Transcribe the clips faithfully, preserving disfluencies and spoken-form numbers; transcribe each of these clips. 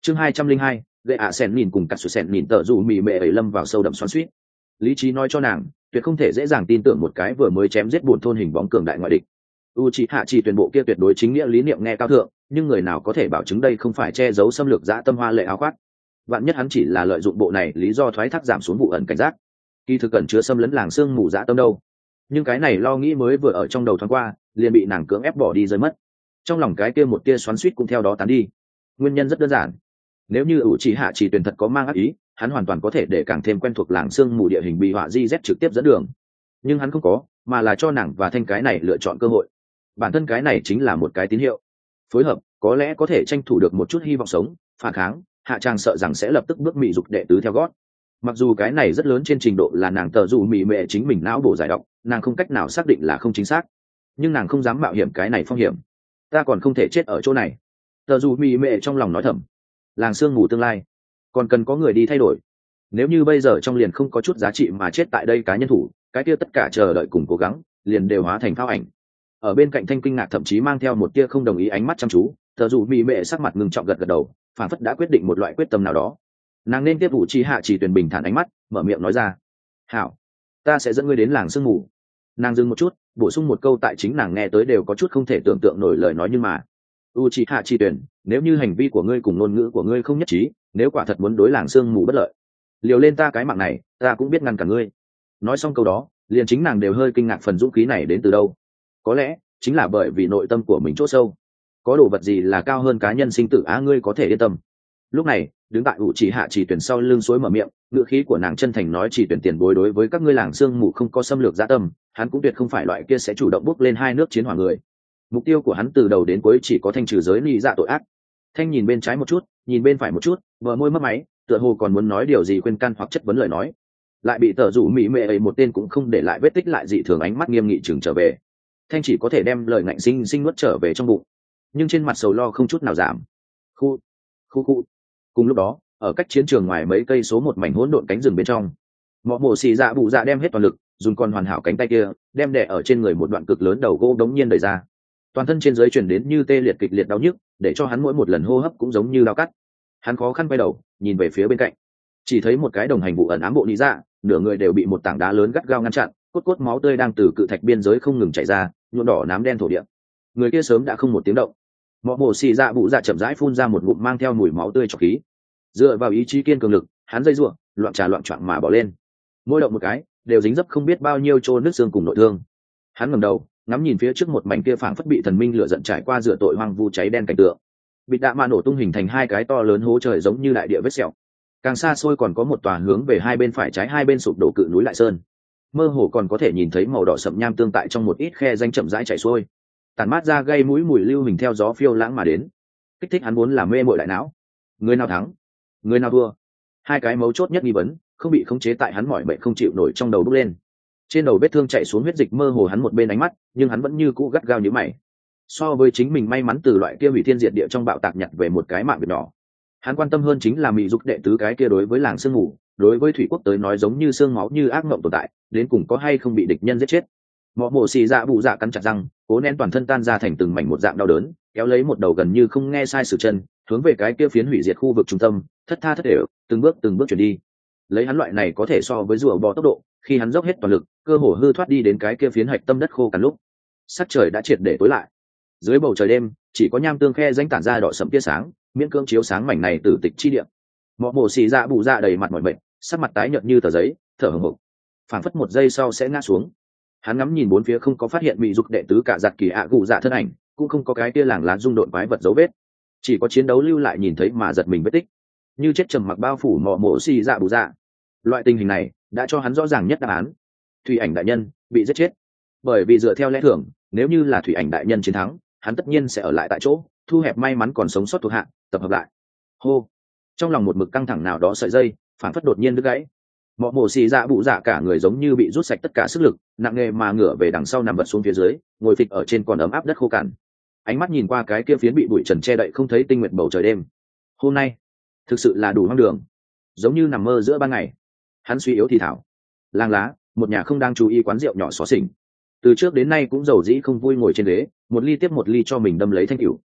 chương hai trăm linh hai, gậy ạ sen nhìn cùng cắt sủi sen nhìn tợ dù mì mệ ấy lâm vào sâu đậm xoắn suýt. Lý trí nói cho nàng tuyệt không thể dễ dàng tin tưởng một cái vừa mới chém giết buồn thôn hình bóng cường đại ngoại địch. u c hạ chỉ tuyển bộ kia tuyệt đối chính nghĩa lý niệm nghe cao thượng, nhưng người nào có thể bảo chứng đây không phải che giấu xâm lược dã tâm hoa lệ áo khoác. Vạn nhất hắn chỉ là lợi dụng bộ này lý do thoái thác giảm xuống vụ ẩn cảnh giác, kỳ thực cẩn chứa xâm lấn làng xương mù dã tâm đâu. Nhưng cái này lo nghĩ mới vừa ở trong đầu thoáng qua liền bị nàng cưỡng ép bỏ đi rơi mất. Trong lòng cái kia một tia xoắn suýt cũng theo đó tán đi. Nguyên nhân rất đơn giản, nếu như ủ chỉ hạ chỉ tuyển thật có mang ác ý, hắn hoàn toàn có thể để càng thêm quen thuộc làng xương mù địa hình bị họa di z trực tiếp dẫn đường, nhưng hắn không có, mà là cho nàng và thanh cái này lựa chọn cơ hội. Bản thân cái này chính là một cái tín hiệu phối hợp, có lẽ có thể tranh thủ được một chút hy vọng sống. Phản kháng, hạ trang sợ rằng sẽ lập tức bước mị dục đệ tứ theo gót. Mặc dù cái này rất lớn trên trình độ là nàng tờ dù mị mệ chính mình não bổ giải độc, nàng không cách nào xác định là không chính xác, nhưng nàng không dám mạo hiểm cái này phong hiểm. Ta còn không thể chết ở chỗ này, tờ dù mị mệ trong lòng nói thầm. Làng sương mù tương lai còn cần có người đi thay đổi. Nếu như bây giờ trong liền không có chút giá trị mà chết tại đây cá nhân thủ, cái kia tất cả chờ đợi cùng cố gắng liền đều hóa thành pháo ảnh. Ở bên cạnh thanh kinh ngạc thậm chí mang theo một tia không đồng ý ánh mắt chăm chú, tờ dù mị mệ sắc mặt ngưng trọng gật gật đầu, phản phất đã quyết định một loại quyết tâm nào đó. Nàng nên tiếp vụ chi hạ chỉ tuyển bình thản ánh mắt, mở miệng nói ra: hảo, ta sẽ dẫn ngươi đến làng sương mù. Nàng dừng một chút, bổ sung một câu tại chính nàng nghe tới đều có chút không thể tưởng tượng nổi lời nói, nhưng mà u chi hạ chỉ tuyển, nếu như hành vi của ngươi cùng ngôn ngữ của ngươi không nhất trí, nếu quả thật muốn đối làng sương mù bất lợi, liều lên ta cái mạng này, ta cũng biết ngăn cả ngươi. Nói xong câu đó, liền chính nàng đều hơi kinh ngạc phần dũng khí này đến từ đâu. Có lẽ chính là bởi vì nội tâm của mình chỗ sâu có đồ vật gì là cao hơn cá nhân sinh tử á, ngươi có thể yên tâm. Lúc này đứng tại ủ chỉ hạ chỉ tuyển sau lưng suối mở miệng, ngữ khí của nàng chân thành nói: chỉ tuyển tiền bối đối với các ngươi làng sương mù không có xâm lược dã tâm, hắn cũng tuyệt không phải loại kia sẽ chủ động bước lên hai nước chiến hỏa người. Mục tiêu của hắn từ đầu đến cuối chỉ có thanh trừ giới nị dạ tội ác. Thanh nhìn bên trái một chút, nhìn bên phải một chút, bờ môi mấp máy, tựa hồ còn muốn nói điều gì khuyên can hoặc chất vấn lời nói, lại bị tờ rủ mỹ mệ ấy một tên cũng không để lại vết tích lại dị thường ánh mắt nghiêm nghị chừng trở về. Thanh chỉ có thể đem lời ngạnh sinh sinh nuốt trở về trong bụng, nhưng trên mặt sầu lo không chút nào giảm. Khu khu khu. Cùng lúc đó, ở cách chiến trường ngoài mấy cây số một mảnh hỗn độn cánh rừng bên trong, mọ mổ xì dạ bụ dạ đem hết toàn lực, dùng con hoàn hảo cánh tay kia đem đè ở trên người một đoạn cực lớn đầu gỗ đống nhiên đẩy ra. Toàn thân trên dưới truyền đến như tê liệt kịch liệt đau nhức, để cho hắn mỗi một lần hô hấp cũng giống như dao cắt. Hắn khó khăn quay đầu nhìn về phía bên cạnh, chỉ thấy một cái đồng hành vụ ẩn ám bộ lý dạ, nửa người đều bị một tảng đá lớn gắt gao ngăn chặn, cốt cốt máu tươi đang từ cự thạch biên giới không ngừng chảy ra, nhuộm đỏ nám đen thổ địa. Người kia sớm đã không một tiếng động. Mọ mổ xì dạ bụ dạ chậm rãi phun ra một ngụm mang theo mùi máu tươi trọc khí, dựa vào ý chí kiên cường lực, hắn dây ruộng loạn trà loạn choạng mà bỏ lên, mỗi động một cái đều dính dấp không biết bao nhiêu trô nước xương cùng nội thương. Hắn ngẩng đầu ngắm nhìn phía trước một mảnh kia phảng phất bị thần minh lửa giận trải qua rửa tội hoang vu cháy đen cảnh tượng, bị đạ mạ nổ tung hình thành hai cái to lớn hố trời giống như đại địa vết sẹo. Càng xa xôi còn có một tòa hướng về hai bên phải trái hai bên sụp đổ cự núi lại sơn, mơ hồ còn có thể nhìn thấy màu đỏ sậm nham tương tại trong một ít khe danh chậm rãi chảy xuôi, tàn mát ra gây mũi mùi lưu hình theo gió phiêu lãng mà đến, kích thích hắn muốn làm mê mội đại não. Người nào thắng, người nào thua, hai cái mấu chốt nhất nghi vấn không bị khống chế tại hắn mỏi mệt không chịu nổi trong đầu bốc lên. Trên đầu vết thương chạy xuống huyết dịch mơ hồ hắn một bên ánh mắt, nhưng hắn vẫn như cũ gắt gao như mày. So với chính mình may mắn từ loại kia hủy thiên diệt địa trong bạo tạc nhặt về một cái mạng việc nhỏ, hắn quan tâm hơn chính là mị dục đệ tứ cái kia đối với làng sương mù, đối với thủy quốc tới nói giống như xương máu như ác mộng tồn tại, đến cùng có hay không bị địch nhân giết chết. Mọ mổ xì dạ bụ dạ cắn chặt răng, cố nén toàn thân tan ra thành từng mảnh một dạng đau đớn, kéo lấy một đầu gần như không nghe sai sử chân, hướng về cái kia phiến hủy diệt khu vực trung tâm thất tha thất đều, từng bước từng bước chuyển đi. Lấy hắn loại này có thể so với rùa bò tốc độ, khi hắn dốc hết toàn lực, cơ hồ hư thoát đi đến cái kia phiến hạch tâm đất khô cằn lúc, sắc trời đã triệt để tối lại. Dưới bầu trời đêm chỉ có nham tương khe danh tản ra đỏ sẫm tia sáng, miễn cưỡng chiếu sáng mảnh này tử tịch chi địa. Mọ mổ xì dạ bụ dạ đầy mặt mỏi mệt, sắc mặt tái nhợt như tờ giấy, thở hổn hộc, phảng phất một giây sau sẽ ngã xuống. Hắn ngắm nhìn bốn phía không có phát hiện bị dục đệ tứ cả giặt kỳ ạ gù dạ thân ảnh, cũng không có cái kia làng lá rung độn quái vật dấu vết, chỉ có chiến đấu lưu lại nhìn thấy mà giật mình vết tích, như chết trầm mặc bao phủ mọ mổ xì dạ bụ dạ. Loại tình hình này đã cho hắn rõ ràng nhất đáp án: thủy ảnh đại nhân bị giết chết. Bởi vì dựa theo lẽ thường, nếu như là thủy ảnh đại nhân chiến thắng, hắn tất nhiên sẽ ở lại tại chỗ, thu hẹp may mắn còn sống sót thuộc hạ, tập hợp lại. Hô. Trong lòng một mực căng thẳng nào đó sợi dây phản phất đột nhiên đứt gãy. Mọ mổ xì dạ bụ dạ cả người giống như bị rút sạch tất cả sức lực, nặng nề mà ngửa về đằng sau nằm vật xuống phía dưới, ngồi phịch ở trên còn ấm áp đất khô cằn. Ánh mắt nhìn qua cái kia phiến bị bụi trần che đậy không thấy tinh nguyệt bầu trời đêm. Hôm nay thực sự là đủ hoang đường, giống như nằm mơ giữa ban ngày. Hắn suy yếu thì thảo. Làng lá, một nhà không đang chú ý quán rượu nhỏ xó xỉnh, từ trước đến nay cũng giàu dĩ không vui ngồi trên ghế, một ly tiếp một ly cho mình đâm lấy thanh cửu.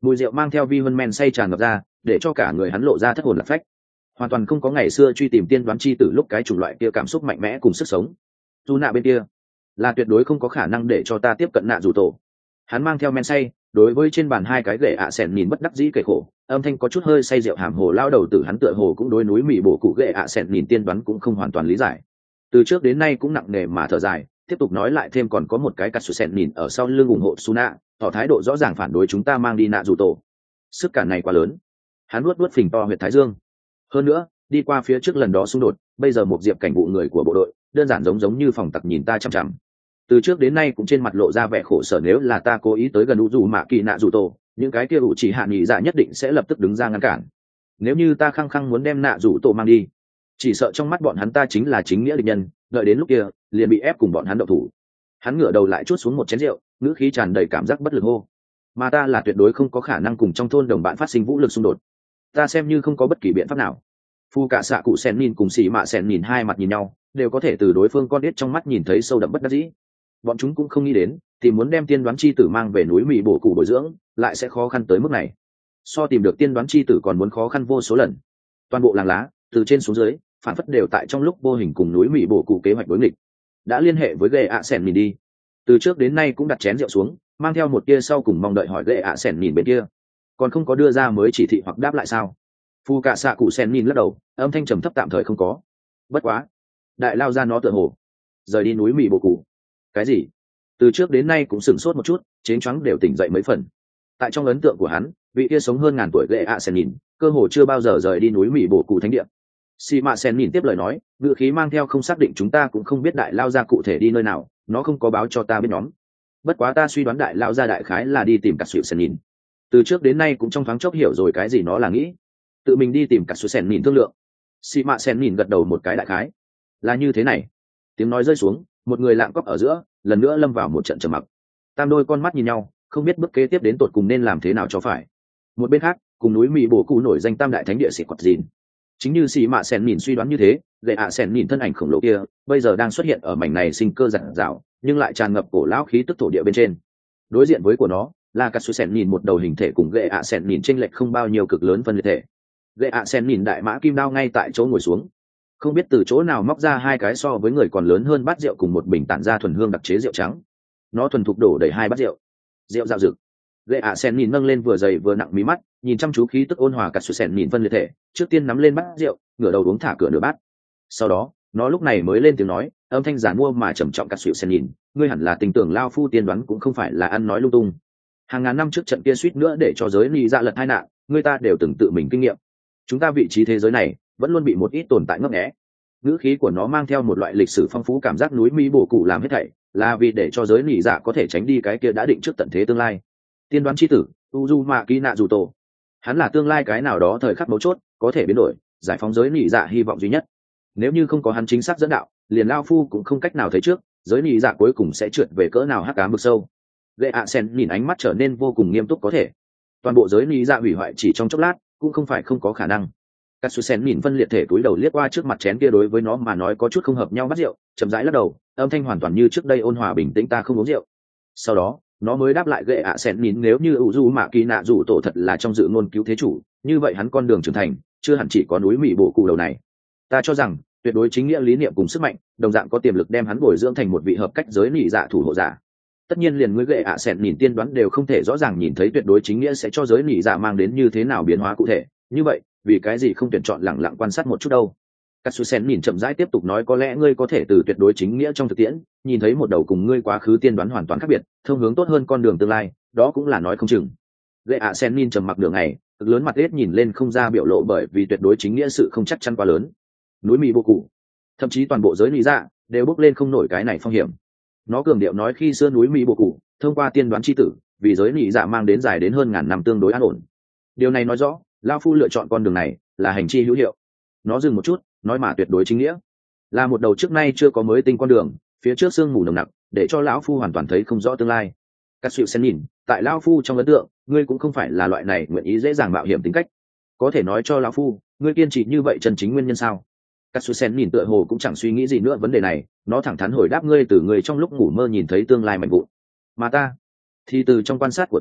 Mùi rượu mang theo vi hơn men say tràn ngập ra, để cho cả người hắn lộ ra thất hồn lạc phách, hoàn toàn không có ngày xưa truy tìm tiên đoán chi tử lúc cái chủng loại kia cảm xúc mạnh mẽ cùng sức sống. Dù nạ bên kia là tuyệt đối không có khả năng để cho ta tiếp cận nạ dù tổ. Hắn mang theo men say, đối với trên bàn hai cái ghệ ạ sẻn nhìn bất đắc dĩ kể khổ, âm thanh có chút hơi say rượu hàm hồ lao đầu tử hắn tựa hồ cũng đối núi mì bổ cụ ghệ ạ sẻn nhìn tiên đoán cũng không hoàn toàn lý giải. Từ trước đến nay cũng nặng nề mà thở dài, tiếp tục nói lại thêm còn có một cái cắt sủi sẻn nhìn ở sau lưng ủng hộ Suna, tỏ thái độ rõ ràng phản đối chúng ta mang đi nạ dù tổ. Sức cản này quá lớn. Hắn nuốt nuốt phình to huyệt thái dương. Hơn nữa, đi qua phía trước lần đó xung đột, bây giờ một diệp cảnh vụ người của bộ đội, đơn giản giống giống như phòng tặc nhìn ta chằm chằm. Từ trước đến nay cũng trên mặt lộ ra vẻ khổ sở, nếu là ta cố ý tới gần u dù mạ kỳ nạ dù tổ, những cái kia ủ chỉ hạ nghị dạ nhất định sẽ lập tức đứng ra ngăn cản. Nếu như ta khăng khăng muốn đem nạ dù tổ mang đi, chỉ sợ trong mắt bọn hắn ta chính là chính nghĩa địch nhân, đợi đến lúc kia liền bị ép cùng bọn hắn động thủ. Hắn ngửa đầu lại chuốt xuống một chén rượu, ngữ khí tràn đầy cảm giác bất lực hô, mà ta là tuyệt đối không có khả năng cùng trong thôn đồng bạn phát sinh vũ lực xung đột, ta xem như không có bất kỳ biện pháp nào. Phu cả xạ cụ sen nhìn cùng xì mạ sen nhìn hai mặt nhìn nhau, đều có thể từ đối phương con đít trong mắt nhìn thấy sâu đậm bất đắc dĩ. Bọn chúng cũng không nghĩ đến tìm muốn đem tiên đoán chi tử mang về núi mì bổ cụ bồi dưỡng lại sẽ khó khăn tới mức này, so tìm được tiên đoán chi tử còn muốn khó khăn vô số lần. Toàn bộ làng lá từ trên xuống dưới phản phất đều tại trong lúc vô hình cùng núi mì bổ cụ kế hoạch đối nghịch. Đã liên hệ với ghệ ạ sẻn nhìn đi, từ trước đến nay cũng đặt chén rượu xuống, mang theo một tia sau cùng mong đợi hỏi ghệ ạ sẻn nhìn bên kia còn không có đưa ra mới chỉ thị hoặc đáp lại sao. Phu cả xạ cụ sen nhìn lắc đầu, âm thanh trầm thấp tạm thời không có. Bất quá đại lao ra nó tựa hồ rời đi núi mì bổ cụ. Cái gì? Từ trước đến nay cũng sửng sốt một chút, chén choáng đều tỉnh dậy mấy phần. Tại trong ấn tượng của hắn, vị kia sống hơn ngàn tuổi ghệ ạ sen nhìn cơ hồ chưa bao giờ rời đi núi mì bổ cụ thánh địa. Si mạ sen nhìn tiếp lời nói, ngữ khí mang theo không xác định, chúng ta cũng không biết đại lao ra cụ thể đi nơi nào, nó không có báo cho ta biết nhóm. Bất quá ta suy đoán đại lao ra đại khái là đi tìm cả sự sen nhìn. Từ trước đến nay cũng trong thoáng chốc hiểu rồi cái gì nó là nghĩ, tự mình đi tìm cả sự sen nhìn thương lượng. Si mạ sen nhìn gật đầu một cái đại khái là như thế này. Tiếng nói rơi xuống, một người lạng cóc ở giữa lần nữa lâm vào một trận trầm mặc. Tam đôi con mắt nhìn nhau, không biết bước kế tiếp đến tột cùng nên làm thế nào cho phải. Một bên khác, cùng núi mì bổ cụ nổi danh tam đại thánh địa sĩ quật dìn, chính như xì mạ sen nhìn suy đoán như thế, gậy ạ sen nhìn thân ảnh khổng lồ kia bây giờ đang xuất hiện ở mảnh này sinh cơ giản dạo nhưng lại tràn ngập cổ lão khí tức thổ địa bên trên. Đối diện với của nó là cả số sen nhìn một đầu hình thể cùng gậy ạ sen nhìn chênh lệch không bao nhiêu cực lớn phân liệt thể. Gậy ạ sen nhìn đại mã kim đao ngay tại chỗ ngồi xuống, không biết từ chỗ nào móc ra hai cái so với người còn lớn hơn bát rượu cùng một bình tản ra thuần hương đặc chế rượu trắng. Nó thuần thục đổ đầy hai bát rượu, rượu dạo rực. Gậy ạ sen nhìn nâng lên vừa dày vừa nặng mí mắt, nhìn chăm chú khí tức ôn hòa cả sự sen nhìn phân liệt thể, trước tiên nắm lên bát rượu, ngửa đầu uống thả cửa nửa bát. Sau đó nó lúc này mới lên tiếng nói, âm thanh giản mua mà trầm trọng cả sự sen nhìn, ngươi hẳn là tình tưởng lao phu tiên đoán cũng không phải là ăn nói lung tung. Hàng ngàn năm trước trận kia suýt nữa để cho giới ly dạ lật hai nạn, người ta đều từng tự mình kinh nghiệm. Chúng ta vị trí thế giới này vẫn luôn bị một ít tồn tại ngấp nghé. Ngữ khí của nó mang theo một loại lịch sử phong phú, cảm giác núi mi bổ cụ làm hết thảy là vì để cho giới ly dạ có thể tránh đi cái kia đã định trước tận thế tương lai. Tiên đoán chi tử Uzumaki Naruto, hắn là tương lai cái nào đó thời khắc mấu chốt có thể biến đổi giải phóng giới ly dạ hy vọng duy nhất. Nếu như không có hắn chính xác dẫn đạo, liền lao phu cũng không cách nào thấy trước giới ly dạ cuối cùng sẽ trượt về cỡ nào hắc ám vực sâu. Gậy ạ sen nhìn ánh mắt trở nên vô cùng nghiêm túc, có thể toàn bộ giới ly dạ hủy hoại chỉ trong chốc lát cũng không phải không có khả năng. Cát Su Sen nhìn phân liệt thể túi đầu liếc qua trước mặt chén kia đối với nó mà nói có chút không hợp nhau bắt rượu, chậm rãi lắc đầu, âm thanh hoàn toàn như trước đây ôn hòa bình tĩnh, ta không uống rượu. Sau đó nó mới đáp lại, gậy ạ sen nhìn, nếu như ủ du mạ kỳ nạ dù tổ thật là trong dự ngôn cứu thế chủ, như vậy hắn con đường trưởng thành chưa hẳn chỉ có núi mị bổ cụ đầu này. Ta cho rằng tuyệt đối chính nghĩa lý niệm cùng sức mạnh đồng dạng có tiềm lực đem hắn bồi dưỡng thành một vị hợp cách giới nị dạ thủ hộ giả. Tất nhiên liền ngươi gậy ạ sen nhìn tiên đoán đều không thể rõ ràng nhìn thấy tuyệt đối chính nghĩa sẽ cho giới nị dạ mang đến như thế nào biến hóa cụ thể, như vậy vì cái gì không tuyển chọn lẳng lặng quan sát một chút đâu. Cát Su Sen nhìn chậm rãi tiếp tục nói, có lẽ ngươi có thể từ tuyệt đối chính nghĩa trong thực tiễn nhìn thấy một đầu cùng ngươi quá khứ tiên đoán hoàn toàn khác biệt, thông hướng tốt hơn con đường tương lai, đó cũng là nói không chừng. Gậy ạ sen nhìn trầm mặc đường này, cực lớn mặt hết nhìn lên không ra biểu lộ, bởi vì tuyệt đối chính nghĩa sự không chắc chắn quá lớn. Núi mì bô cụ, thậm chí toàn bộ giới lý dạ đều bước lên không nổi cái này phong hiểm. Nó cường điệu nói, khi xưa núi mì bô cụ thông qua tiên đoán chi tử vì giới lý dạ mang đến dài đến hơn ngàn năm tương đối an ổn. Điều này nói rõ lao phu lựa chọn con đường này là hành chi hữu hiệu. Nó dừng một chút, nói mà tuyệt đối chính nghĩa là một đầu trước nay chưa có mới tinh con đường, phía trước sương mù nồng nặc để cho lão phu hoàn toàn thấy không rõ tương lai. Cát Su Sen nhìn, tại lão phu trong ấn tượng ngươi cũng không phải là loại này nguyện ý dễ dàng mạo hiểm tính cách, có thể nói cho lão phu ngươi kiên trì như vậy chân chính nguyên nhân sao? Cát Su Sen nhìn tựa hồ cũng chẳng suy nghĩ gì nữa vấn đề này, nó thẳng thắn hồi đáp, ngươi từ người trong lúc ngủ mơ nhìn thấy tương lai mạnh vụn, mà ta thì từ trong quan sát của ta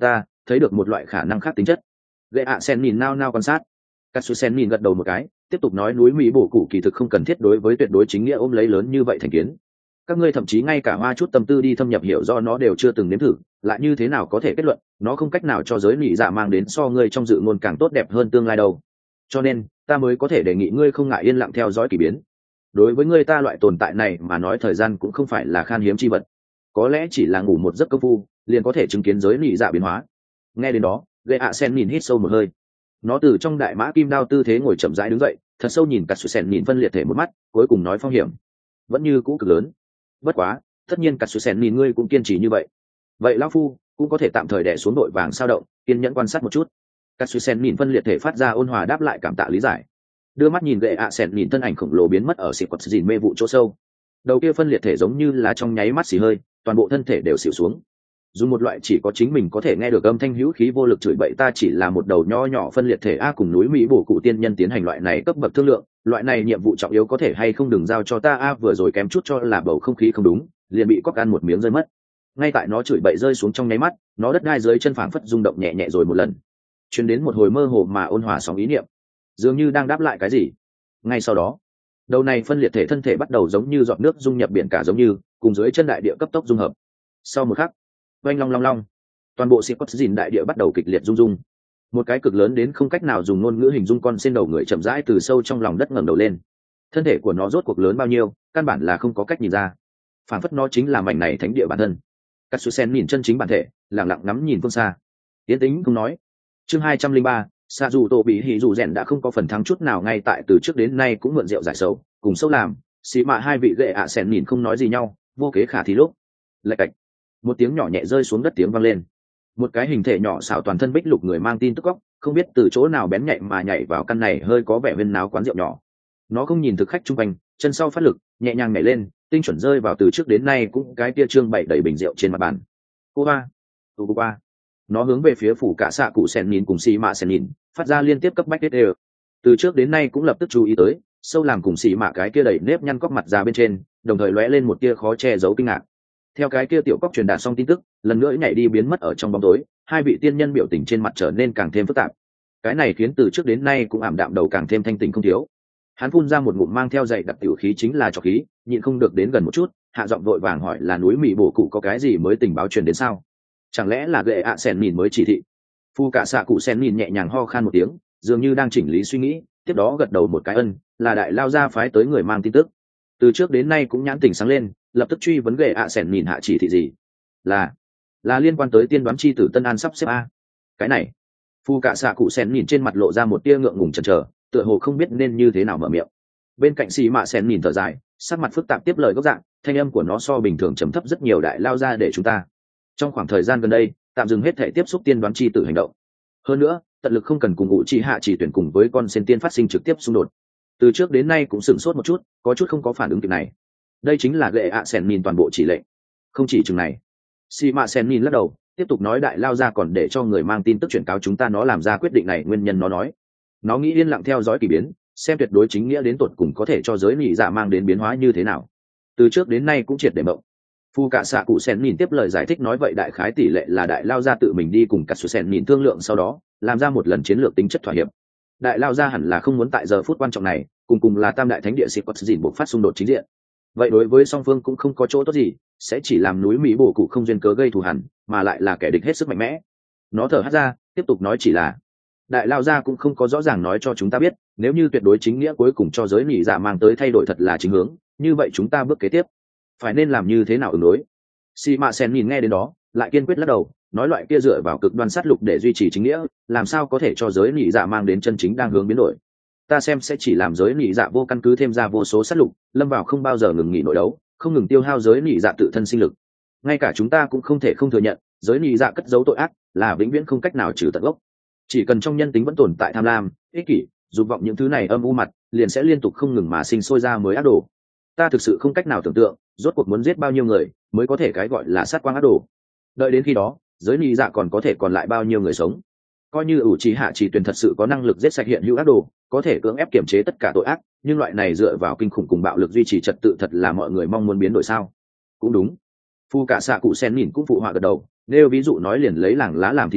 thấy được một loại khả năng khác tính chất. Gệ ạ sen nhìn nao nao quan sát. Katsu sen nhìn gật đầu một cái, tiếp tục nói núi Mỹ bổ cụ kỳ thực không cần thiết đối với tuyệt đối chính nghĩa ôm lấy lớn như vậy thành kiến. Các ngươi thậm chí ngay cả hoa chút tâm tư đi thâm nhập hiểu do nó đều chưa từng nếm thử, lại như thế nào có thể kết luận nó không cách nào cho giới nị dạ mang đến so ngươi trong dự ngôn càng tốt đẹp hơn tương lai đâu. Cho nên ta mới có thể đề nghị ngươi không ngại yên lặng theo dõi kỳ biến. Đối với ngươi ta loại tồn tại này mà nói thời gian cũng không phải là khan hiếm chi vật, có lẽ chỉ là ngủ một giấc công phu liền có thể chứng kiến giới nị dạ biến hóa. Nghe đến đó, Gệ ạ sen nhìn hít sâu một hơi. Nó từ trong đại mã kim đao tư thế ngồi chậm rãi đứng dậy, thật sâu nhìn Cắt Sủi Sen nhìn phân liệt thể một mắt, cuối cùng nói phong hiểm vẫn như cũ cực lớn. Bất quá, tất nhiên Cắt Sủi Sen nhìn ngươi cũng kiên trì như vậy, vậy lão phu cũng có thể tạm thời đè xuống đội vàng sao động, kiên nhẫn quan sát một chút. Cắt Sủi Sen nhìn phân liệt thể phát ra ôn hòa đáp lại cảm tạ lý giải, đưa mắt nhìn Gệ ạ sen nhìn thân ảnh khổng lồ biến mất ở xịt quật dìn mê vụ chỗ sâu. Đầu kia phân liệt thể giống như là trong nháy mắt xì hơi, toàn bộ thân thể đều xỉu xuống, dùng một loại chỉ có chính mình có thể nghe được âm thanh hữu khí vô lực chửi bậy ta chỉ là một đầu nho nhỏ phân liệt thể a cùng núi Mỹ bổ cụ tiên nhân tiến hành loại này cấp bậc thương lượng, loại này nhiệm vụ trọng yếu có thể hay không đừng giao cho ta a vừa rồi kém chút cho là bầu không khí không đúng, liền bị cóc ăn một miếng rơi mất. Ngay tại nó chửi bậy rơi xuống trong nháy mắt, nó đất đai dưới chân phảng phất rung động nhẹ nhẹ rồi một lần, truyền đến một hồi mơ hồ mà ôn hòa sóng ý niệm, dường như đang đáp lại cái gì. Ngay sau đó, đầu này phân liệt thể thân thể bắt đầu giống như giọt nước dung nhập biển cả giống như, cùng dưới chân đại địa cấp tốc dung hợp. Sau một khắc, oanh long long long, toàn bộ sĩ quất dìn đại địa bắt đầu kịch liệt rung rung. Một cái cực lớn đến không cách nào dùng ngôn ngữ hình dung con sen đầu người chậm rãi từ sâu trong lòng đất ngẩng đầu lên. Thân thể của nó rốt cuộc lớn bao nhiêu, căn bản là không có cách nhìn ra. Phản phất nó chính là mảnh này thánh địa bản thân. Katsusen nhìn chân chính bản thể, lặng lặng ngắm nhìn phương xa. Tiến tính không nói. Chương hai trăm linh ba, Sa dù tổ bị hỉ dù rèn đã không có phần thắng chút nào ngay tại từ trước đến nay cũng mượn rượu giải sầu, cùng sâu làm, xì mạ hai vị Gệ ạ sen nhìn không nói gì nhau, vô kế khả thi lúc. Lạch cạch, một tiếng nhỏ nhẹ rơi xuống đất tiếng vang lên. Một cái hình thể nhỏ xảo toàn thân bích lục người mang tin tức góc, không biết từ chỗ nào bén nhạy mà nhảy vào căn này hơi có vẻ huyên náo quán rượu nhỏ. Nó không nhìn thực khách chung quanh, chân sau phát lực, nhẹ nhàng nhảy lên, tinh chuẩn rơi vào từ trước đến nay cũng cái tia trương bảy đầy bình rượu trên mặt bàn. Cô ba, cô ba. Nó hướng về phía phủ cả xạ cụ sen nhìn cùng xì mạ sen nhìn, phát ra liên tiếp cấp bách đều. Từ trước đến nay cũng lập tức chú ý tới, sâu làm cùng xì mạ cái kia đầy nếp nhăn cóc mặt ra bên trên, đồng thời lóe lên một tia khó che giấu kinh ngạc. Theo cái kia tiểu cóc truyền đạt xong tin tức, lần nữa nhảy đi biến mất ở trong bóng tối, hai vị tiên nhân biểu tình trên mặt trở nên càng thêm phức tạp. Cái này khiến từ trước đến nay cũng ảm đạm đầu càng thêm thanh tình không thiếu. Hắn phun ra một ngụm mang theo dày đặc tiểu khí chính là trọc khí, nhịn không được đến gần một chút, hạ giọng vội vàng hỏi là núi Mỹ bổ cụ có cái gì mới tình báo truyền đến sao? Chẳng lẽ là Gệ ạ sen nhìn mới chỉ thị? Phu cả xạ cụ sen nhìn nhẹ nhàng ho khan một tiếng, dường như đang chỉnh lý suy nghĩ, tiếp đó gật đầu một cái ân, là đại lao ra phái tới người mang tin tức. Từ trước đến nay cũng nhãn tình sáng lên, lập tức truy vấn Gệ ạ sen nhìn hạ chỉ thị gì? Là là liên quan tới tiên đoán chi tử Tân An sắp xếp a. Cái này, Phu cả xạ cụ sen nhìn trên mặt lộ ra một tia ngượng ngùng chần chờ, tựa hồ không biết nên như thế nào mở miệng. Bên cạnh xì mạ sen nhìn thở dài, sắc mặt phức tạp tiếp lời gốc dạng, thanh âm của nó so bình thường trầm thấp rất nhiều đại lao ra để chúng ta trong khoảng thời gian gần đây tạm dừng hết thể tiếp xúc tiên đoán chi tử hành động. Hơn nữa, tận lực không cần cùng ngụ chi hạ chỉ tuyển cùng với con sen tiên phát sinh trực tiếp xung đột. Từ trước đến nay cũng sửng sốt một chút, có chút không có phản ứng kịp này. Đây chính là Gệ ạ sen nhìn toàn bộ chỉ lệnh. Không chỉ chừng này, xì mạ sen nhìn lắc đầu, tiếp tục nói đại lao ra còn để cho người mang tin tức chuyển cáo chúng ta nó làm ra quyết định này nguyên nhân nó nói. Nó nghĩ yên lặng theo dõi kỳ biến, xem tuyệt đối chính nghĩa đến tột cùng có thể cho giới nhị dạ mang đến biến hóa như thế nào. Từ trước đến nay cũng triệt để mộng. Phu cả xạ cụ sen nhìn tiếp lời giải thích nói vậy đại khái tỷ lệ là đại lao ra tự mình đi cùng cả sủ sen nhìn thương lượng sau đó làm ra một lần chiến lược tính chất thỏa hiệp. Đại lao ra hẳn là không muốn tại giờ phút quan trọng này cùng cùng là tam đại thánh địa xịt quật dìn buộc phát xung đột chính diện. Vậy đối với song phương cũng không có chỗ tốt gì, sẽ chỉ làm núi Mỹ bổ cụ không duyên cớ gây thù hằn, mà lại là kẻ địch hết sức mạnh mẽ. Nó thở hắt ra, tiếp tục nói chỉ là đại lao ra cũng không có rõ ràng nói cho chúng ta biết, nếu như tuyệt đối chính nghĩa cuối cùng cho giới nhị dạ mang tới thay đổi thật là chính hướng, như vậy chúng ta bước kế tiếp phải nên làm như thế nào ứng đối. Si mạ sen nhìn nghe đến đó lại kiên quyết lắc đầu, nói loại kia dựa vào cực đoan sát lục để duy trì chính nghĩa làm sao có thể cho giới nhị dạ mang đến chân chính đang hướng biến đổi. Ta xem sẽ chỉ làm giới nhị dạ vô căn cứ thêm ra vô số sát lục, lâm vào không bao giờ ngừng nghỉ nội đấu, không ngừng tiêu hao giới nhị dạ tự thân sinh lực. Ngay cả chúng ta cũng không thể không thừa nhận, giới nhị dạ cất giấu tội ác là vĩnh viễn không cách nào trừ tận gốc. Chỉ cần trong nhân tính vẫn tồn tại tham lam, ích kỷ, dục vọng những thứ này âm u mặt, liền sẽ liên tục không ngừng mà sinh sôi ra mới ác đồ. Ta thực sự không cách nào tưởng tượng, rốt cuộc muốn giết bao nhiêu người mới có thể cái gọi là sát quang ác đồ. Đợi đến khi đó, giới nhị dạ còn có thể còn lại bao nhiêu người sống. Coi như ủ trì hạ chỉ tuyển thật sự có năng lực giết sạch hiện hữu ác đồ, có thể cưỡng ép kiểm chế tất cả tội ác, nhưng loại này dựa vào kinh khủng cùng bạo lực duy trì trật tự thật là mọi người mong muốn biến đổi sao? Cũng đúng. Phu cả xạ cụ sen nhìn cũng phụ họa gật đầu, nếu ví dụ nói liền lấy làng lá làm thí dụ,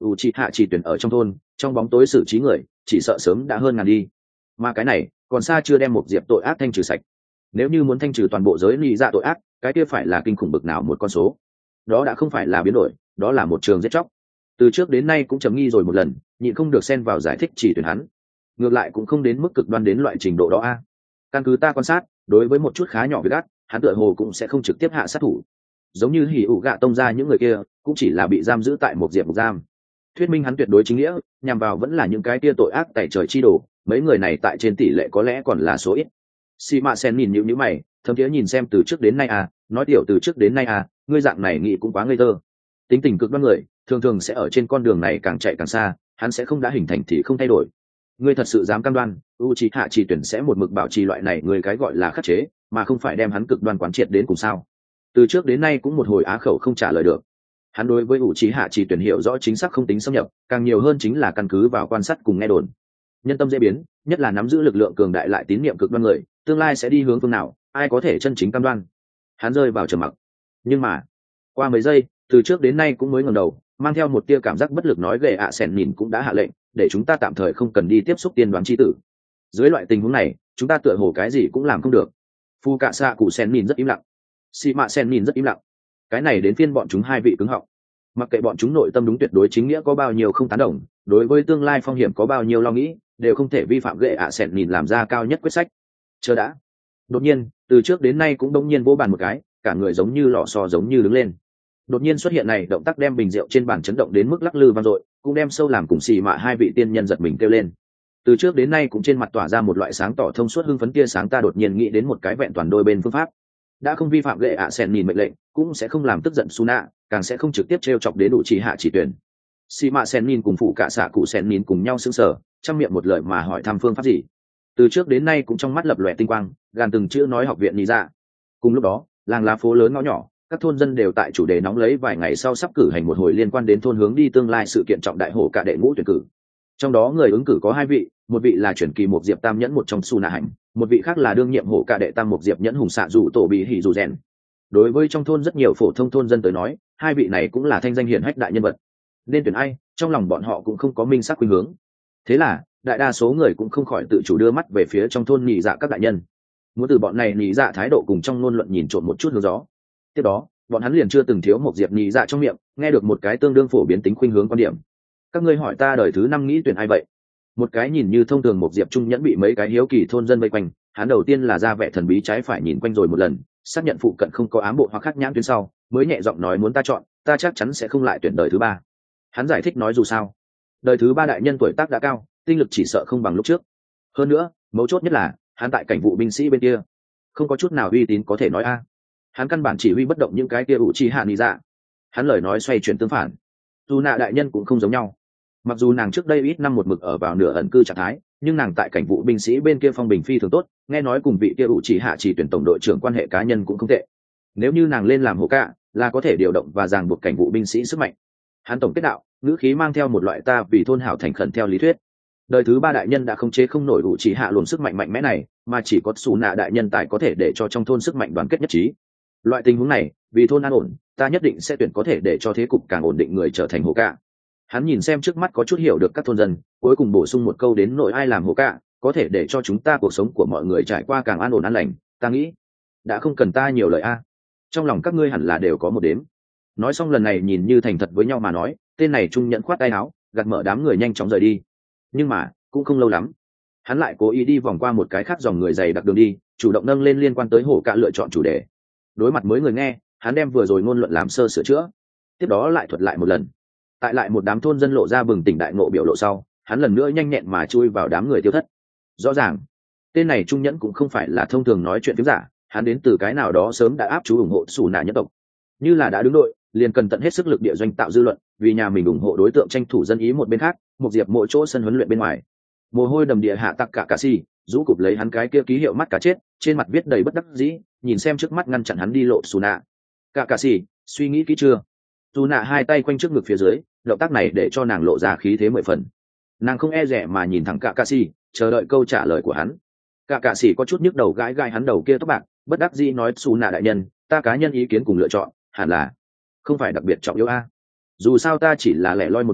u chi hạ chỉ tuyển ở trong thôn trong bóng tối xử trí người chỉ sợ sớm đã hơn ngàn đi, mà cái này còn xa chưa đem một diệp tội ác thanh trừ sạch. Nếu như muốn thanh trừ toàn bộ giới lý dạ tội ác, cái kia phải là kinh khủng bực nào một con số. Đó đã không phải là biến đổi, đó là một trường giết chóc. Từ trước đến nay cũng chấm nghi rồi một lần, nhịn không được xen vào giải thích chỉ tuyển hắn, ngược lại cũng không đến mức cực đoan đến loại trình độ đó a. Căn cứ ta quan sát, đối với một chút khá nhỏ việc ác, hắn tựa hồ cũng sẽ không trực tiếp hạ sát thủ. Giống như hỉ ủ gạ tông ra những người kia cũng chỉ là bị giam giữ tại một diệp mục giam, thuyết minh hắn tuyệt đối chính nghĩa, nhằm vào vẫn là những cái kia tội ác tẩy trời chi đồ. Mấy người này tại trên tỷ lệ có lẽ còn là số ít. Si mạ sen nhìn nhíu nhíu mày, thấm thiế nhìn xem từ trước đến nay à, nói tiểu từ trước đến nay à, ngươi dạng này nghĩ cũng quá ngây thơ. Tính tình cực đoan người thường thường sẽ ở trên con đường này càng chạy càng xa, hắn sẽ không đã hình thành thì không thay đổi. Ngươi thật sự dám cam đoan Uchiha chỉ tuyển sẽ một mực bảo trì loại này người cái gọi là khắc chế, mà không phải đem hắn cực đoan quán triệt đến cùng sao? Từ trước đến nay cũng một hồi á khẩu không trả lời được. Hắn đối với Uchiha chỉ tuyển hiểu rõ chính xác không tính xâm nhập, càng nhiều hơn chính là căn cứ vào quan sát cùng nghe đồn. Nhân tâm dễ biến, nhất là nắm giữ lực lượng cường đại lại tín niệm cực đoan người, tương lai sẽ đi hướng phương nào, ai có thể chân chính cam đoan? Hắn rơi vào trầm mặc. Nhưng mà, qua mấy giây, từ trước đến nay cũng mới ngẩng đầu, mang theo một tia cảm giác bất lực nói ghệ ạ sèn nhìn cũng đã hạ lệnh, để chúng ta tạm thời không cần đi tiếp xúc tiên đoán chi tử. Dưới loại tình huống này, chúng ta tựa hồ cái gì cũng làm không được. Phu cạ xạ cụ sen nhìn rất im lặng, xì mạ sen nhìn rất im lặng. Cái này đến phiên bọn chúng hai vị cứng họng. Mặc kệ bọn chúng nội tâm đúng tuyệt đối chính nghĩa có bao nhiêu không tán đồng, đối với tương lai phong hiểm có bao nhiêu lo nghĩ, đều không thể vi phạm ghệ ạ sèn nhìn làm ra cao nhất quyết sách. Chờ đã. Đột nhiên, từ trước đến nay cũng đông nhiên vỗ bàn một cái, cả người giống như lò xo giống như đứng lên. Đột nhiên xuất hiện này động tác đem bình rượu trên bàn chấn động đến mức lắc lư vang dội, cũng đem sâu làm cùng xì mạ hai vị tiên nhân giật mình kêu lên. Từ trước đến nay cũng trên mặt tỏa ra một loại sáng tỏ thông suốt hưng phấn tia sáng, ta đột nhiên nghĩ đến một cái vẹn toàn đôi bên phương pháp. Đã không vi phạm ghệ ạ sèn nhìn mệnh lệnh, cũng sẽ không làm tức giận Suna, càng sẽ không trực tiếp trêu chọc đến đủ chỉ hạ chỉ tuyển. Xì mạ sen nhìn cùng phụ cả xạ cụ sen nhìn cùng nhau sững sờ, trong miệng một lời mà hỏi thăm phương pháp gì. Từ trước đến nay cũng trong mắt lập lòe tinh quang, gàn từng chữ nói học viện lý ra. Cùng lúc đó, làng lá phố lớn ngõ nhỏ, các thôn dân đều tại chủ đề nóng lấy vài ngày sau sắp cử hành một hồi liên quan đến thôn hướng đi tương lai sự kiện trọng đại hổ cả đệ ngũ tuyển cử. Trong đó người ứng cử có hai vị, một vị là chuyển kỳ một diệp tam nhẫn một trong su nạ hành, một vị khác là đương nhiệm hổ cả đệ tam một diệp nhẫn hùng xạ dù tổ bị hỉ dù rèn. Đối với trong thôn rất nhiều phổ thông thôn dân tới nói, hai vị này cũng là thanh danh hiển hách đại nhân vật, nên tuyển ai trong lòng bọn họ cũng không có minh xác khuynh hướng. Thế là đại đa số người cũng không khỏi tự chủ đưa mắt về phía trong thôn nhị dạ các đại nhân, muốn từ bọn này nhị dạ thái độ cùng trong ngôn luận nhìn trộm một chút hướng gió. Tiếp đó bọn hắn liền chưa từng thiếu một diệp nhị dạ trong miệng nghe được một cái tương đương phổ biến tính khuynh hướng quan điểm. Các ngươi hỏi ta đời thứ năm nghĩ tuyển ai vậy? Một cái nhìn như thông thường một diệp trung nhẫn bị mấy cái hiếu kỳ thôn dân vây quanh, hắn đầu tiên là ra vẻ thần bí trái phải nhìn quanh rồi một lần, xác nhận phụ cận không có ám bộ hoặc khác nhãn tuyến sau, mới nhẹ giọng nói muốn ta chọn, ta chắc chắn sẽ không lại tuyển đời thứ ba. Hắn giải thích nói dù sao, đời thứ ba đại nhân tuổi tác đã cao, tinh lực chỉ sợ không bằng lúc trước. Hơn nữa, mấu chốt nhất là, hắn tại cảnh vụ binh sĩ bên kia, không có chút nào uy tín có thể nói a. Hắn căn bản chỉ huy bất động những cái kia ủ chi hạ nghĩ dạ. Hắn lời nói xoay chuyển tương phản. Dù nạ đại nhân cũng không giống nhau. Mặc dù nàng trước đây ít năm một mực ở vào nửa ẩn cư trạng thái, nhưng nàng tại cảnh vụ binh sĩ bên kia phong bình phi thường tốt, nghe nói cùng vị kia ủ chỉ hạ chỉ tuyển tổng đội trưởng quan hệ cá nhân cũng không tệ. Nếu như nàng lên làm hổ cạ, là có thể điều động và ràng buộc cảnh vụ binh sĩ sức mạnh. Hắn tổng kết đạo, ngữ khí mang theo một loại ta vì thôn hảo thành khẩn theo lý thuyết. Đời thứ ba đại nhân đã không chế không nổi ủ chỉ hạ luồng sức mạnh mạnh mẽ này, mà chỉ có xù nạ đại nhân tài có thể để cho trong thôn sức mạnh đoàn kết nhất trí. Loại tình huống này, vì thôn an ổn, ta nhất định sẽ tuyển có thể để cho thế cục càng ổn định người trở thành hổ cạ. Hắn nhìn xem trước mắt có chút hiểu được các thôn dân, cuối cùng bổ sung một câu đến nội ai làm hổ cạ, có thể để cho chúng ta cuộc sống của mọi người trải qua càng an ổn an lành, ta nghĩ đã không cần ta nhiều lời a. Trong lòng các ngươi hẳn là đều có một đếm. Nói xong lần này nhìn như thành thật với nhau mà nói, tên này trung nhẫn khoát tay áo, gạt mở đám người nhanh chóng rời đi. Nhưng mà cũng không lâu lắm, hắn lại cố ý đi vòng qua một cái khác dòng người dày đặc đường đi, chủ động nâng lên liên quan tới hổ cạ lựa chọn chủ đề. Đối mặt mới người nghe, hắn đem vừa rồi ngôn luận làm sơ sửa chữa, tiếp đó lại thuật lại một lần. Tại lại một đám thôn dân lộ ra bừng tỉnh đại ngộ biểu lộ sau, hắn lần nữa nhanh nhẹn mà chui vào đám người tiêu thất. Rõ ràng tên này trung nhẫn cũng không phải là thông thường nói chuyện tiếng giả, hắn đến từ cái nào đó sớm đã áp chú ủng hộ xù nạ nhân tộc, như là đã đứng đội liền cần tận hết sức lực địa doanh tạo dư luận, vì nhà mình ủng hộ đối tượng tranh thủ dân ý. Một bên khác, một diệp mỗi chỗ sân huấn luyện bên ngoài, mồ hôi đầm địa hạ tặc cả cà si rũ cụp lấy hắn cái kia ký hiệu mắt cá chết, trên mặt viết đầy bất đắc dĩ, nhìn xem trước mắt ngăn chặn hắn đi lộ xù nạ. Cả cà si suy nghĩ kỹ chưa? Xù nạ hai tay quanh trước ngực phía dưới, động tác này để cho nàng lộ ra khí thế mười phần. Nàng không e dè mà nhìn thẳng cả cà si, chờ đợi câu trả lời của hắn. Cả cà si có chút nhức đầu gãi gãi hắn đầu kia tóc bạc, bất đắc dĩ nói xù nạ đại nhân, ta cá nhân ý kiến cùng lựa chọn hẳn là không phải đặc biệt trọng yếu a. Dù sao ta chỉ là lẻ loi một mình,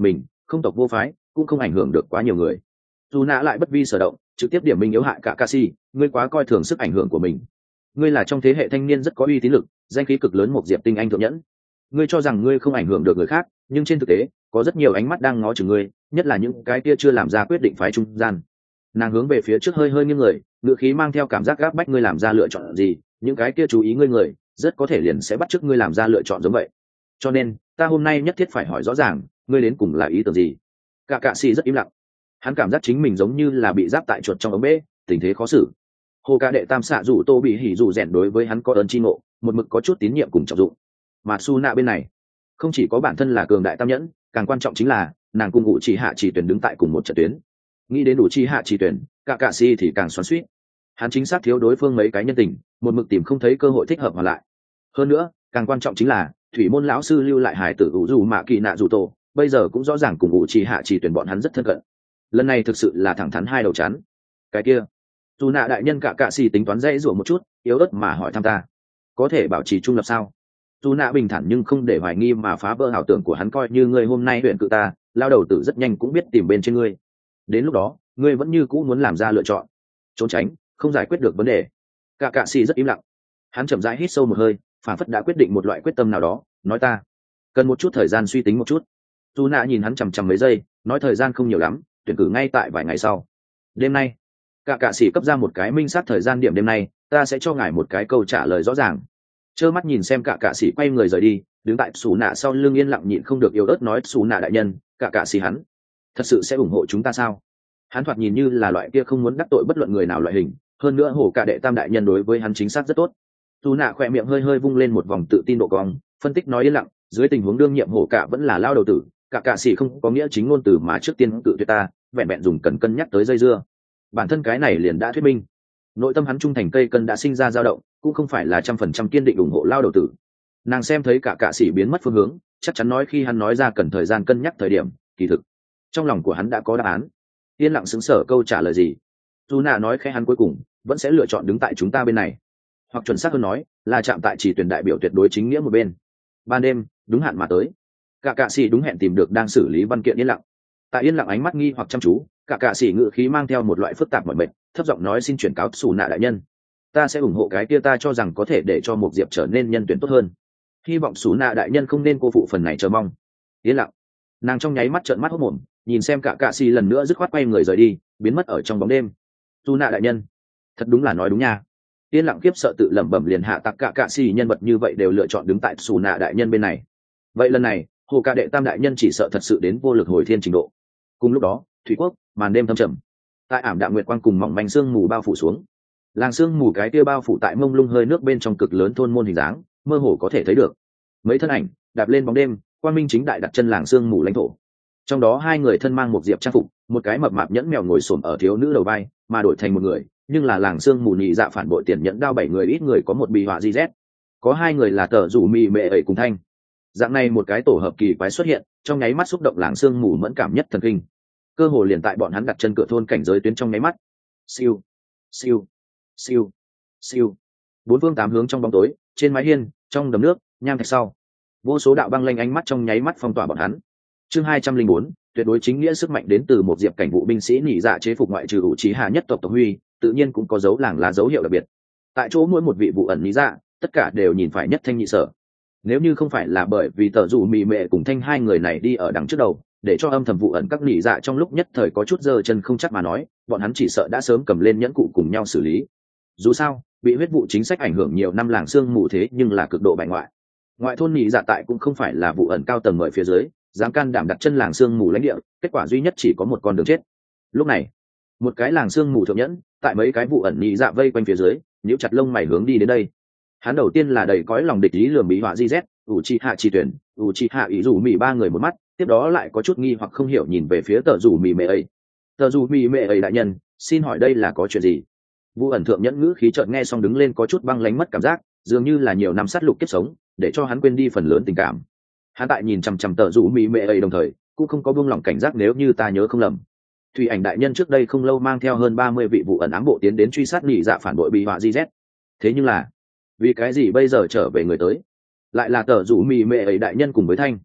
không tộc vô phái cũng không ảnh hưởng được quá nhiều người. Dù nạ lại bất vi sở động, trực tiếp điểm minh yếu hại cả ca si, ngươi quá coi thường sức ảnh hưởng của mình. Ngươi là trong thế hệ thanh niên rất có uy tín lực, danh khí cực lớn một diệp tinh anh thượng nhẫn. Ngươi cho rằng ngươi không ảnh hưởng được người khác, nhưng trên thực tế có rất nhiều ánh mắt đang ngó chừng ngươi, nhất là những cái kia chưa làm ra quyết định phái trung gian. Nàng hướng về phía trước hơi hơi nghiêng người, ngựa khí mang theo cảm giác gáp bách ngươi làm ra lựa chọn gì, những cái kia chú ý ngươi người rất có thể liền sẽ bắt chước ngươi làm ra lựa chọn giống vậy. Cho nên ta hôm nay nhất thiết phải hỏi rõ ràng, ngươi đến cùng là ý tưởng gì. Cả cạ sĩ rất im lặng, hắn cảm giác chính mình giống như là bị giáp tại chuột trong ống bê, tình thế khó xử. Hồ ca đệ tam xạ rủ tô bị hỉ rủ rèn đối với hắn có ơn chi ngộ, một mực có chút tín nhiệm cùng trọng dụng. Mà su nạ bên này không chỉ có bản thân là cường đại tam nhẫn, càng quan trọng chính là nàng cùng ngụ chỉ hạ chỉ tuyển đứng tại cùng một trận tuyến. Nghĩ đến đủ chi hạ chỉ tuyển, cả cạ si thì càng xoắn xuýt. Hắn chính xác thiếu đối phương mấy cái nhân tình, một mực tìm không thấy cơ hội thích hợp hòa lại. Hơn nữa càng quan trọng chính là thủy môn lão sư lưu lại hải tử ủ dù mạ kỳ nạ dù tổ bây giờ cũng rõ ràng cùng ngụ chỉ hạ chỉ tuyển bọn hắn rất thân cận. Lần này thực sự là thẳng thắn hai đầu chắn. Cái kia dù nạ đại nhân cả cạ si tính toán dễ dụa một chút, yếu ớt mà hỏi thăm ta có thể bảo trì trung lập sao. Dù nạ bình thản nhưng không để hoài nghi mà phá vỡ ảo tưởng của hắn, coi như ngươi hôm nay huyện cự ta lao đầu tử rất nhanh cũng biết tìm bên trên ngươi, đến lúc đó ngươi vẫn như cũ muốn làm ra lựa chọn trốn tránh, không giải quyết được vấn đề. Cả cạ xì rất im lặng, hắn chậm rãi hít sâu một hơi, phản phất đã quyết định một loại quyết tâm nào đó, nói ta cần một chút thời gian suy tính một chút. Dù nạ nhìn hắn chằm chằm mấy giây, nói thời gian không nhiều lắm, tuyển cử ngay tại vài ngày sau. Đêm nay cả cạ xì cấp ra một cái minh sát thời gian điểm, đêm nay ta sẽ cho ngài một cái câu trả lời rõ ràng. Trơ mắt nhìn xem cả cạ sĩ quay người rời đi, đứng tại xù nạ sau lưng yên lặng nhịn không được yếu ớt nói, xù nạ đại nhân, cả cạ sĩ hắn thật sự sẽ ủng hộ chúng ta sao? Hắn thoạt nhìn như là loại kia không muốn đắc tội bất luận người nào loại hình, hơn nữa hổ cả đệ tam đại nhân đối với hắn chính xác rất tốt. Xù nạ khỏe miệng hơi hơi vung lên một vòng tự tin độ cong, phân tích nói yên lặng, dưới tình huống đương nhiệm hổ cả vẫn là lao đầu tử, cả cạ sĩ không có nghĩa chính ngôn từ mà trước tiên cự tuyệt ta, vẹn vẹn dùng cần cân nhắc tới dây dưa. Bản thân cái này liền đã thuyết minh nội tâm hắn trung thành cây cân đã sinh ra dao động, cũng không phải là trăm phần trăm kiên định ủng hộ lao đầu tử. Nàng xem thấy cả cạ sĩ biến mất phương hướng, chắc chắn nói khi hắn nói ra cần thời gian cân nhắc thời điểm, kỳ thực trong lòng của hắn đã có đáp án. Yên lặng xứng sở câu trả lời gì. Dù nạ nói khẽ hắn cuối cùng vẫn sẽ lựa chọn đứng tại chúng ta bên này, hoặc chuẩn xác hơn nói là chạm tại chỉ tuyển đại biểu tuyệt đối chính nghĩa một bên. Ban đêm đúng hạn mà tới, cả cạ sĩ đúng hẹn tìm được đang xử lý văn kiện yên lặng. Tại yên lặng ánh mắt nghi hoặc chăm chú, cả cạ sĩ ngự khí mang theo một loại phức tạp mọi mệnh, thấp giọng nói, xin chuyển cáo xù nạ đại nhân, ta sẽ ủng hộ cái kia ta cho rằng có thể để cho một diệp trở nên nhân tuyển tốt hơn. Hy vọng xù nạ đại nhân không nên cô phụ phần này chờ mong. Yên lặng nàng trong nháy mắt trợn mắt hốt mồm, nhìn xem cả cạ sĩ lần nữa dứt khoát quay người rời đi, biến mất ở trong bóng đêm. Xù nạ đại nhân thật đúng là nói đúng nha. Yên lặng kiếp sợ tự lẩm bẩm, liền hạ tặc cả cạ sĩ nhân vật như vậy đều lựa chọn đứng tại xù nạ đại nhân bên này, vậy lần này hồ ca đệ tam đại nhân chỉ sợ thật sự đến vô lực hồi thiên trình độ. Cùng lúc đó thủy quốc màn đêm thâm trầm, tại ảm đạm nguyệt quang cùng mỏng manh sương mù bao phủ xuống, làng sương mù cái kia bao phủ tại mông lung hơi nước bên trong cực lớn thôn môn hình dáng mơ hồ có thể thấy được mấy thân ảnh đạp lên bóng đêm, quang minh chính đại đặt chân làng sương mù lãnh thổ. Trong đó hai người thân mang một diệp trang phục, một cái mập mạp nhẫn mèo ngồi xổm ở thiếu nữ đầu vai, mà đổi thành một người nhưng là làng sương mù nhị dạ phản bội tiền nhẫn đao bảy người, ít người có một bì họa di z, có hai người là tờ rủ mì mệ ẩy cùng thanh. Dạng này một cái tổ hợp kỳ quái xuất hiện, trong nháy mắt xúc động làng sương mù mẫn cảm nhất thần kinh, cơ hồ liền tại bọn hắn đặt chân cửa thôn cảnh giới tuyến trong nháy mắt. Siêu siêu siêu siêu, bốn phương tám hướng trong bóng tối, trên mái hiên, trong đầm nước, nham thạch sau, vô số đạo băng lanh ánh mắt trong nháy mắt phong tỏa bọn hắn. Chương hai trăm linh bốn, tuyệt đối chính nghĩa sức mạnh đến từ một diệp cảnh vụ binh sĩ nhị dạ chế phục ngoại trừ ủ trí hạ nhất tộc tộc huy, tự nhiên cũng có dấu làng là dấu hiệu đặc biệt. Tại chỗ mỗi một vị vụ ẩn nhị dạ, tất cả đều nhìn phải nhất thanh nhị sở. Nếu như không phải là bởi vì tờ rủ mì mệ cùng thanh hai người này đi ở đằng trước đầu, để cho âm thầm vụ ẩn các nhị dạ trong lúc nhất thời có chút giơ chân không chắc mà nói, bọn hắn chỉ sợ đã sớm cầm lên nhẫn cụ cùng nhau xử lý. Dù sao bị huyết vụ chính sách ảnh hưởng nhiều năm làng sương mù thế nhưng là cực độ bại ngoại, ngoại thôn nhị dạ tại cũng không phải là vụ ẩn cao tầng mời phía dưới dám can đảm đặt chân làng sương mù lãnh địa, kết quả duy nhất chỉ có một con đường chết. Lúc này một cái làng sương mù thượng nhẫn tại mấy cái vụ ẩn nhị dạ vây quanh phía dưới, nhíu chặt lông mày hướng đi đến đây. Hắn đầu tiên là đầy cõi lòng địch ý lườm bí họa di z ủ chi hạ chi tuyển ủ chi hạ ý rủ mì ba người một mắt, tiếp đó lại có chút nghi hoặc không hiểu nhìn về phía tờ rủ mì mệ ấy. Tờ rủ mì mệ ấy đại nhân, xin hỏi đây là có chuyện gì? Vụ ẩn thượng nhẫn ngữ khí chợt nghe xong đứng lên có chút băng lánh mất cảm giác, dường như là nhiều năm sát lục kiếp sống để cho hắn quên đi phần lớn tình cảm. Hắn tại nhìn chằm chằm tờ rủ mì mệ ấy đồng thời cũng không có buông lỏng cảnh giác, nếu như ta nhớ không lầm, thủy ảnh đại nhân trước đây không lâu mang theo hơn ba mươi vị vụ ẩn ám bộ tiến đến truy sát nhị dạ phản bội bị họa di z. Thế nhưng là vì cái gì bây giờ trở về người tới lại là tờ rủ mì mệ ấy đại nhân cùng với thanh?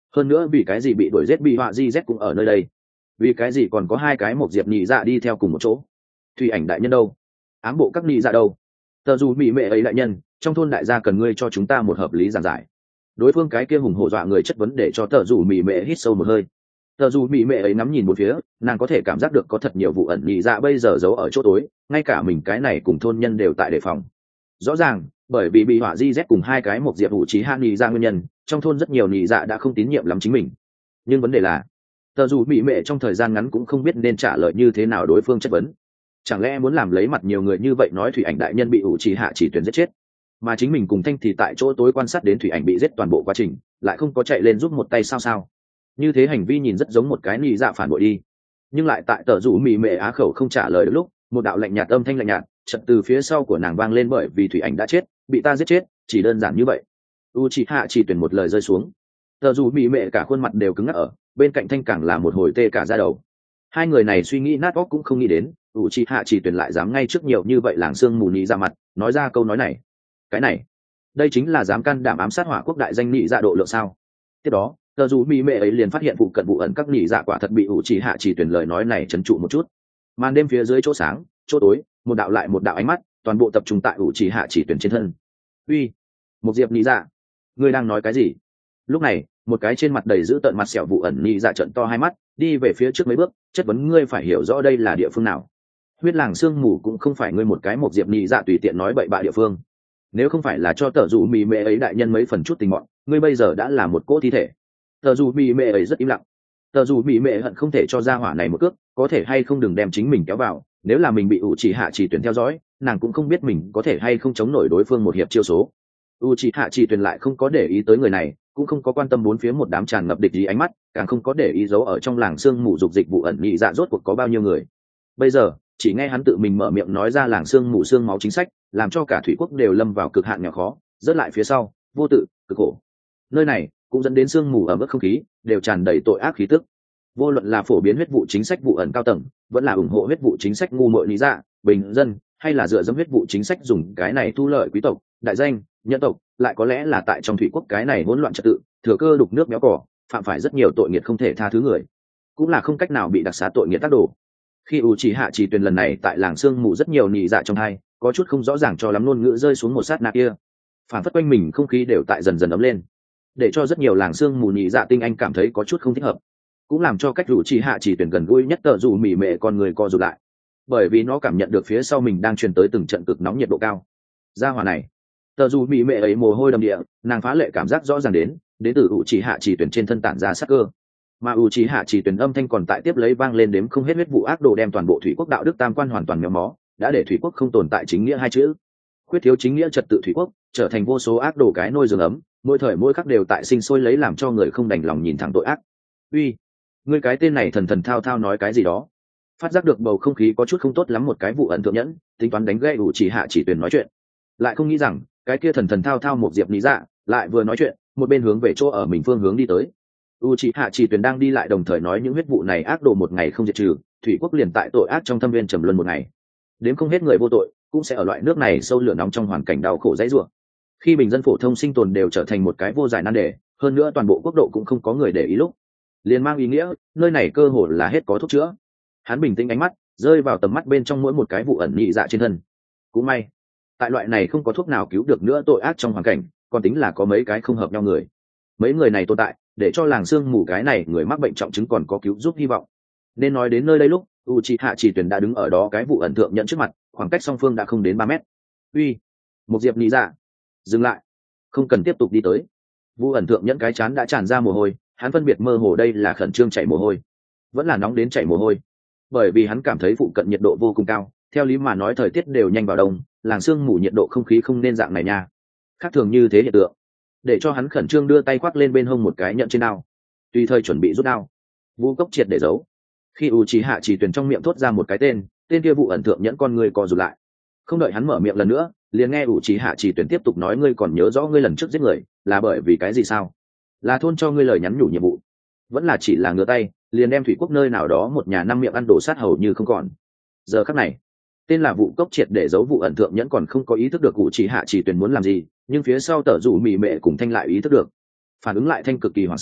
hơn nữa vì cái gì bị đuổi giết bị họa di z cũng ở nơi đây, vì cái gì còn có hai cái một diệp nhị dạ đi theo cùng một chỗ? Thủy ảnh đại nhân đâu? Ám bộ các nhị dạ đâu? Tờ dù mỹ mệ ấy đại nhân, trong thôn đại gia cần ngươi cho chúng ta một hợp lý giảng giải. Đối phương cái kia hùng hổ dọa người chất vấn để cho tờ dù mỹ mệ hít sâu một hơi. Tờ dù mỹ mệ ấy ngắm nhìn một phía, nàng có thể cảm giác được có thật nhiều vụ ẩn nhị dạ bây giờ giấu ở chỗ tối, ngay cả mình cái này cùng thôn nhân đều tại đề phòng. Rõ ràng bởi vì bị họa di z cùng hai cái một diệp vũ trí hạ nhị dạ nguyên nhân, trong thôn rất nhiều nhị dạ đã không tín nhiệm lắm chính mình. Nhưng vấn đề là tờ dù mỹ mệ trong thời gian ngắn cũng không biết nên trả lời như thế nào đối phương chất vấn. Chẳng lẽ muốn làm lấy mặt nhiều người như vậy nói thủy ảnh đại nhân bị ủ trì hạ chỉ tuyển giết chết, mà chính mình cùng thanh thì tại chỗ tối quan sát đến thủy ảnh bị giết toàn bộ quá trình, lại không có chạy lên giúp một tay sao sao? Như thế hành vi nhìn rất giống một cái nị dạ phản bội đi. Nhưng lại tại tờ rủ mì mệ á khẩu không trả lời được lúc, một đạo lạnh nhạt âm thanh lạnh nhạt chợt từ phía sau của nàng vang lên, bởi vì thủy ảnh đã chết, bị ta giết chết, chỉ đơn giản như vậy. U trì hạ chỉ tuyển một lời rơi xuống, tờ rủ mì mệ cả khuôn mặt đều cứng ngắc ở, bên cạnh thanh càng là một hồi tê cả da đầu. Hai người này suy nghĩ nát óc cũng không nghĩ đến u chi hạ chỉ tuyển lại dám ngay trước nhiều như vậy làng xương mù nhị ra mặt nói ra câu nói này. Cái này đây chính là dám can đảm ám sát hỏa quốc đại danh nhị dạ độ lượng sao? Tiếp đó tờ dù mỹ mệ ấy liền phát hiện vụ cận vụ ẩn các nhị dạ quả thật bị u chi hạ chỉ tuyển lời nói này trấn trụ một chút. Màn đêm phía dưới chỗ sáng chỗ tối, một đạo lại một đạo ánh mắt toàn bộ tập trung tại u chi hạ chỉ tuyển trên thân. Uy, một diệp nhị dạ, ngươi đang nói cái gì? Lúc này một cái trên mặt đầy dữ tợn mặt sẹo vụ ẩn nhị dạ trận to hai mắt đi về phía trước mấy bước, chất vấn ngươi phải hiểu rõ đây là địa phương nào. Huyết làng sương mù cũng không phải ngươi một cái một diệp nhị dạ tùy tiện nói bậy bạ địa phương. Nếu không phải là cho tờ dù mì mệ ấy đại nhân mấy phần chút tình mọn, ngươi bây giờ đã là một cỗ thi thể. Tờ dù mì mệ ấy rất im lặng. Tờ dù mì mệ hận không thể cho ra hỏa này một cước, có thể hay không đừng đem chính mình kéo vào. Nếu là mình bị ủ chỉ hạ chỉ tuyển theo dõi, nàng cũng không biết mình có thể hay không chống nổi đối phương một hiệp chiêu số. U chỉ hạ chỉ tuyển lại không có để ý tới người này, cũng không có quan tâm bốn phía một đám tràn ngập địch ý ánh mắt, càng không có để ý giấu ở trong làng sương mù dục dịch vụ ẩn nhị dạ rốt cuộc có bao nhiêu người. Bây giờ chỉ nghe hắn tự mình mở miệng nói ra làng sương mù xương máu chính sách, làm cho cả thủy quốc đều lâm vào cực hạn nghèo khó, rớt lại phía sau, vô tự cực khổ. Nơi này cũng dẫn đến sương mù ở mức không khí đều tràn đầy tội ác khí tức. Vô luận là phổ biến huyết vụ chính sách vụ ẩn cao tầng, vẫn là ủng hộ huyết vụ chính sách ngu muội lý dạ bình dân, hay là dựa dẫm huyết vụ chính sách dùng cái này thu lợi quý tộc đại danh nhân tộc, lại có lẽ là tại trong thủy quốc cái này hỗn loạn trật tự, thừa cơ đục nước béo cỏ, phạm phải rất nhiều tội nghiệt không thể tha thứ người, cũng là không cách nào bị đặc xá tội nghiệt tác đồ. Khi u chỉ hạ chỉ tuyển lần này tại làng sương mù rất nhiều nhị dạ trong hai, có chút không rõ ràng cho lắm ngôn ngữ rơi xuống một sát na kia, phản phất quanh mình không khí đều tại dần dần ấm lên, để cho rất nhiều làng sương mù nhị dạ tinh anh cảm thấy có chút không thích hợp, cũng làm cho cách u chỉ hạ chỉ tuyển gần gũi nhất tờ dù mỉ mệ con người co rụt lại, bởi vì nó cảm nhận được phía sau mình đang truyền tới từng trận cực nóng nhiệt độ cao. Gia hỏa này, tờ dù mỉ mệ ấy mồ hôi đầm địa, nàng phá lệ cảm giác rõ ràng đến đến từ u chỉ hạ chỉ tuyển trên thân tản ra sắc cơ, mà u chỉ hạ chỉ tuyển âm thanh còn tại tiếp lấy vang lên đếm không hết huyết vụ ác đồ đem toàn bộ thủy quốc đạo đức tam quan hoàn toàn méo mó, đã để thủy quốc không tồn tại chính nghĩa hai chữ, khuyết thiếu chính nghĩa trật tự thủy quốc trở thành vô số ác đồ cái nôi giường ấm, mỗi thời mỗi khắc đều tại sinh sôi lấy làm cho người không đành lòng nhìn thẳng tội ác. Uy, ngươi cái tên này thần thần thao thao nói cái gì đó? Phát giác được bầu không khí có chút không tốt lắm, một cái vụ ẩn thượng nhẫn tính toán đánh gây u chỉ hạ chỉ tuyển nói chuyện, lại không nghĩ rằng cái kia thần thần thao thao một diệp lý dạ lại vừa nói chuyện một bên hướng về chỗ ở mình phương hướng đi tới. U chỉ hạ chỉ tuyển đang đi lại đồng thời nói những huyết vụ này ác đồ một ngày không diệt trừ, thủy quốc liền tại tội ác trong thâm viên trầm luân một ngày, đến không hết người vô tội cũng sẽ ở loại nước này sâu lửa nóng trong hoàn cảnh đau khổ dãy rủa. Khi bình dân phổ thông sinh tồn đều trở thành một cái vô giải nan đề, hơn nữa toàn bộ quốc độ cũng không có người để ý lúc, liền mang ý nghĩa nơi này cơ hồ là hết có thuốc chữa. Hắn bình tĩnh ánh mắt rơi vào tầm mắt bên trong mỗi một cái vụ ẩn nhị dạ trên thân. Cũng may tại loại này không có thuốc nào cứu được nữa tội ác trong hoàn cảnh, còn tính là có mấy cái không hợp nhau người. Mấy người này tồn tại để cho làng sương mù cái này người mắc bệnh trọng chứng còn có cứu giúp hy vọng. Nên nói đến nơi đây lúc Uchiha chỉ tuyển đã đứng ở đó cái vụ ẩn thượng nhận trước mặt, khoảng cách song phương đã không đến ba mét. Uy, một diệp nhị dạ, dừng lại, không cần tiếp tục đi tới. Vụ ẩn thượng nhẫn cái chán đã tràn ra mồ hôi, hắn phân biệt mơ hồ đây là khẩn trương chảy mồ hôi, vẫn là nóng đến chảy mồ hôi, bởi vì hắn cảm thấy phụ cận nhiệt độ vô cùng cao. Theo lý mà nói thời tiết đều nhanh vào đông, làng sương mù nhiệt độ không khí không nên dạng này nha. Khác thường như thế hiện tượng để cho hắn khẩn trương đưa tay khoác lên bên hông một cái nhận trên đao, tùy thời chuẩn bị rút đao. Vũ cốc triệt để giấu. Khi Uchiha chỉ tuyển trong miệng thốt ra một cái tên, tên kia vụ ẩn thượng nhẫn con người co rụt lại. Không đợi hắn mở miệng lần nữa, liền nghe Uchiha chỉ tuyển tiếp tục nói, ngươi còn nhớ rõ ngươi lần trước giết người là bởi vì cái gì sao? Là thôn cho ngươi lời nhắn nhủ nhiệm vụ, vẫn là chỉ là ngửa tay liền đem thủy quốc nơi nào đó một nhà năm miệng ăn đổ sát hầu như không còn? Giờ khắc này, tên là vụ cốc triệt để giấu vụ ẩn thượng nhẫn còn không có ý thức được Uchiha chỉ tuyển muốn làm gì, nhưng phía sau tở rủ mì mệ cùng thanh lại ý thức được, phản ứng lại thanh cực kỳ hoảng sợ,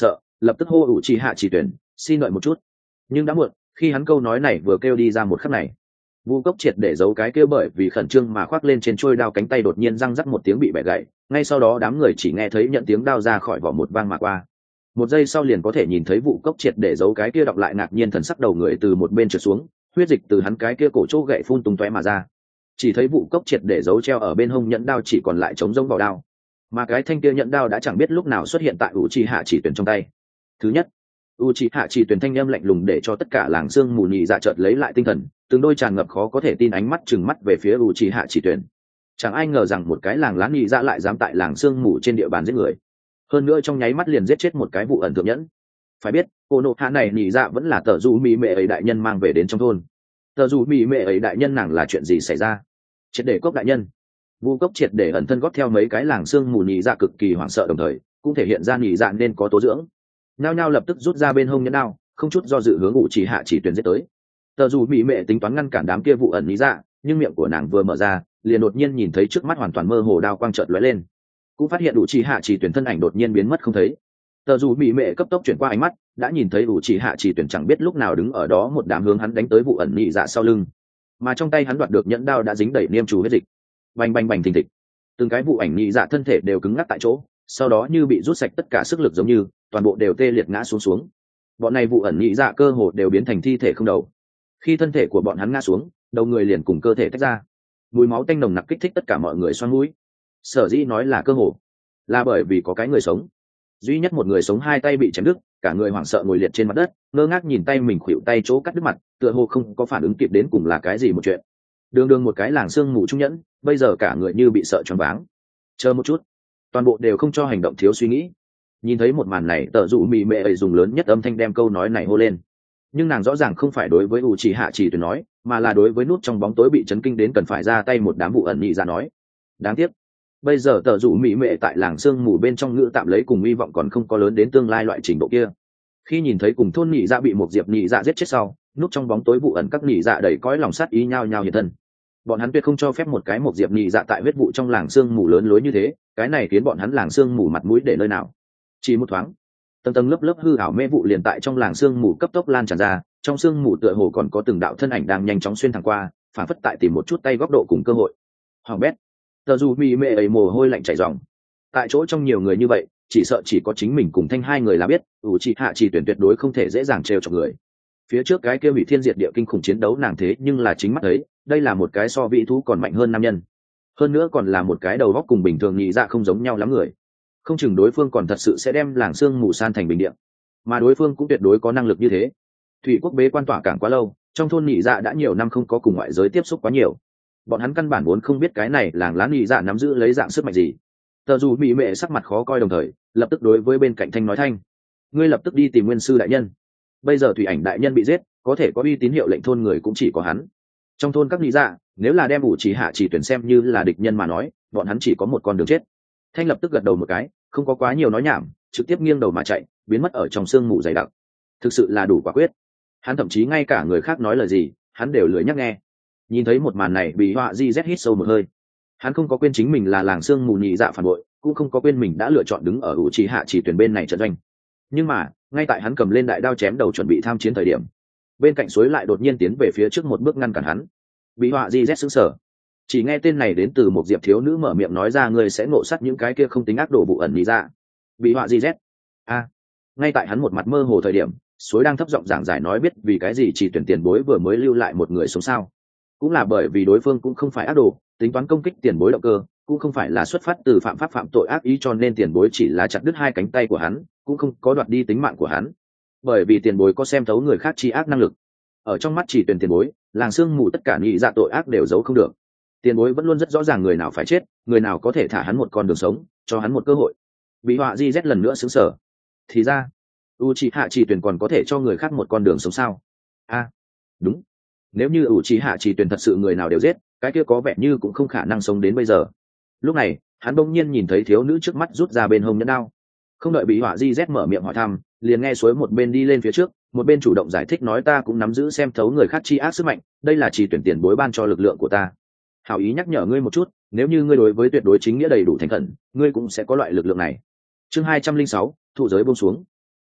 lập tức hô ủ trì hạ chỉ tuyển xin đợi một chút. Nhưng đã muộn, khi hắn câu nói này vừa kêu đi ra một khắc này, vu cốc triệt để giấu cái kêu bởi vì khẩn trương mà khoác lên trên trôi đao cánh tay đột nhiên răng rắc một tiếng bị bẻ gãy. Ngay sau đó đám người chỉ nghe thấy nhận tiếng đao ra khỏi vỏ một vang mà qua. Một giây sau liền có thể nhìn thấy vụ cốc triệt để giấu cái kia đọc lại ngạc nhiên thần sắc đầu người từ một bên trượt xuống, huyết dịch từ hắn cái kia cổ chỗ gậy phun tung tóe mà ra. Chỉ thấy vụ cốc triệt để giấu treo ở bên hông nhẫn đao chỉ còn lại trống rỗng vào đao, mà cái thanh kia nhẫn đao đã chẳng biết lúc nào xuất hiện tại u chi hạ chỉ tuyển trong tay. Thứ nhất, u chi hạ chỉ tuyển thanh âm lạnh lùng để cho tất cả làng xương mù nhị dạ chợt lấy lại tinh thần, từng đôi tràn ngập khó có thể tin ánh mắt trừng mắt về phía u chi hạ chỉ tuyển. Chẳng ai ngờ rằng một cái làng láng nhị dạ lại dám tại làng xương mù trên địa bàn giết người, hơn nữa trong nháy mắt liền giết chết một cái vụ ẩn thượng nhẫn. Phải biết cô nộ hạ này nhị dạ vẫn là tờ du mỹ mệ ấy đại nhân mang về đến trong thôn. Tờ du mỹ mệ ấy đại nhân nàng là chuyện gì xảy ra? Triệt để cốc đại nhân. Vu cốc triệt để ẩn thân góp theo mấy cái làng xương mù nhị dạ cực kỳ hoảng sợ, đồng thời cũng thể hiện ra nhị dạ nên có tố dưỡng. Nhao nhao lập tức rút ra bên hông nhẫn đao, không chút do dự hướng ủ chỉ hạ chỉ tuyển giết tới. Tờ dù mỹ mệ tính toán ngăn cản đám kia vụ ẩn nhị dạ, nhưng miệng của nàng vừa mở ra liền đột nhiên nhìn thấy trước mắt hoàn toàn mơ hồ đao quang chợt lóe lên, cũng phát hiện ủ chỉ hạ chỉ tuyển thân ảnh đột nhiên biến mất không thấy. Tờ dù mỹ mệ cấp tốc chuyển qua ánh mắt, đã nhìn thấy ủ chỉ hạ chỉ tuyển chẳng biết lúc nào đứng ở đó một đám hướng hắn đánh tới vụ ẩn nhị dạ sau lưng, mà trong tay hắn đoạt được nhẫn đao đã dính đầy niêm trù huyết dịch. Bành bành bành thình thịch, từng cái vụ ảnh nhị dạ thân thể đều cứng ngắc tại chỗ, sau đó như bị rút sạch tất cả sức lực, giống như toàn bộ đều tê liệt ngã xuống xuống. Bọn này vụ ẩn nhị dạ cơ hồ đều biến thành thi thể không đầu. Khi thân thể của bọn hắn ngã xuống, đầu người liền cùng cơ thể tách ra, mùi máu tanh nồng nặc kích thích tất cả mọi người xoăn mũi. Sở dĩ nói là cơ hồ, là bởi vì có cái người sống, duy nhất một người sống hai tay bị chém đứt, cả người hoảng sợ ngồi liệt trên mặt đất, ngơ ngác nhìn tay mình khuỵu tay chỗ cắt đứt mặt, tựa hồ không có phản ứng kịp đến cùng là cái gì một chuyện. Đường đường một cái làng xương mù trung nhẫn, bây giờ cả người như bị sợ choáng váng. Chờ một chút, toàn bộ đều không cho hành động thiếu suy nghĩ. Nhìn thấy một màn này, tờ dụ mì mệ ấy dùng lớn nhất âm thanh đem câu nói này hô lên, nhưng nàng rõ ràng không phải đối với u chỉ hạ chỉ tuyển nói, mà là đối với nút trong bóng tối bị chấn kinh đến cần phải ra tay một đám vụ ẩn nhị ra nói. Đáng tiếc bây giờ tờ dụ mỹ mệ tại làng sương mù bên trong ngữ tạm lấy cùng hy vọng còn không có lớn đến tương lai loại trình độ kia. Khi nhìn thấy cùng thôn nhị dạ bị một diệp nhị dạ giết chết sau, nút trong bóng tối vụ ẩn các nhị dạ đầy cõi lòng sát ý nhao nhao hiện thân. Bọn hắn tuyệt không cho phép một cái một diệp nhị dạ tại huyết vụ trong làng sương mù lớn lối như thế, cái này khiến bọn hắn làng sương mù mặt mũi để nơi nào. Chỉ một thoáng, tầng tầng lớp lớp hư ảo mê vụ liền tại trong làng sương mù cấp tốc lan tràn ra, trong sương mù tựa hồ còn có từng đạo thân ảnh đang nhanh chóng xuyên thẳng qua, phản phất tại tìm một chút tay góc độ cùng cơ hội. Hoàng bét, tờ dù mỹ mệ ấy mồ hôi lạnh chảy ròng. Tại chỗ trong nhiều người như vậy, chỉ sợ chỉ có chính mình cùng thanh hai người là biết, ủ chị hạ chỉ tuyển tuyệt đối không thể dễ dàng trêu chọc người. Phía trước cái kia hủy thiên diệt địa kinh khủng chiến đấu nàng thế nhưng là chính mắt thấy, đây là một cái so vị thú còn mạnh hơn nam nhân, hơn nữa còn là một cái đầu góc cùng bình thường nhị dạ không giống nhau lắm người. Không chừng đối phương còn thật sự sẽ đem làng sương mù san thành bình địa, mà đối phương cũng tuyệt đối có năng lực như thế. Thủy quốc bế quan tỏa cảng quá lâu, trong thôn nhị dạ đã nhiều năm không có cùng ngoại giới tiếp xúc quá nhiều, bọn hắn căn bản vốn không biết cái này làng lá nhị dạ nắm giữ lấy dạng sức mạnh gì. Tờ dù mỹ mệ sắc mặt khó coi, đồng thời lập tức đối với bên cạnh thanh nói: thanh, ngươi lập tức đi tìm nguyên sư đại nhân. Bây giờ thủy ảnh đại nhân bị giết, có thể có uy tín hiệu lệnh thôn người cũng chỉ có hắn. Trong thôn các nhị dạ, nếu là đem ủ chỉ hạ chỉ tuyển xem như là địch nhân mà nói, bọn hắn chỉ có một con đường chết. Thanh lập tức gật đầu một cái, không có quá nhiều nói nhảm, trực tiếp nghiêng đầu mà chạy, biến mất ở trong sương mù dày đặc. Thực sự là đủ quả quyết. Hắn thậm chí ngay cả người khác nói lời gì, hắn đều lười nhắc nghe. Nhìn thấy một màn này, bị họa di z hít sâu một hơi. Hắn không có quên chính mình là làng sương mù nhị dạ phản bội, cũng không có quên mình đã lựa chọn đứng ở ủ trì hạ chỉ tuyển bên này trận doanh. Nhưng mà ngay tại hắn cầm lên đại đao chém đầu chuẩn bị tham chiến thời điểm, bên cạnh suối lại đột nhiên tiến về phía trước một bước ngăn cản hắn. Bị họa di z sững sờ, chỉ nghe tên này đến từ một diệp thiếu nữ mở miệng nói ra: ngươi sẽ ngộ sát những cái kia không tính ác đồ vụ ẩn nhị dạ. Bị họa di z a ngay tại hắn một mặt mơ hồ thời điểm, suối đang thấp giọng giảng giải nói: biết vì cái gì chỉ tuyển tiền bối vừa mới lưu lại một người sống sao? Cũng là bởi vì đối phương cũng không phải ác đồ, tính toán công kích tiền bối động cơ cũng không phải là xuất phát từ phạm pháp phạm tội ác ý, cho nên tiền bối chỉ là chặt đứt hai cánh tay của hắn, cũng không có đoạt đi tính mạng của hắn. Bởi vì tiền bối có xem thấu người khác chi ác năng lực, ở trong mắt chỉ tuyển tiền bối, làng sương mù tất cả nhị dạ tội ác đều giấu không được. Tiền bối vẫn luôn rất rõ ràng người nào phải chết, người nào có thể thả hắn một con đường sống, cho hắn một cơ hội. Bị họa di z lần nữa xứng sở, thì ra u c hạ chỉ tuyển còn có thể cho người khác một con đường sống sao? A à, đúng, nếu như u c hạ chỉ tuyển thật sự người nào đều giết, cái kia có vẻ như cũng không khả năng sống đến bây giờ. Lúc này hắn bỗng nhiên nhìn thấy thiếu nữ trước mắt rút ra bên hông nhẫn đao, không đợi bị họa di z mở miệng hỏi thăm, liền nghe suối một bên đi lên phía trước, một bên chủ động giải thích nói: ta cũng nắm giữ xem thấu người khác chi ác sức mạnh, đây là chỉ tuyển tiền bối ban cho lực lượng của ta. Hảo ý nhắc nhở ngươi một chút, nếu như ngươi đối với tuyệt đối chính nghĩa đầy đủ thành khẩn, ngươi cũng sẽ có loại lực lượng này. Chương hai trăm linh sáu, thụ giới buông xuống.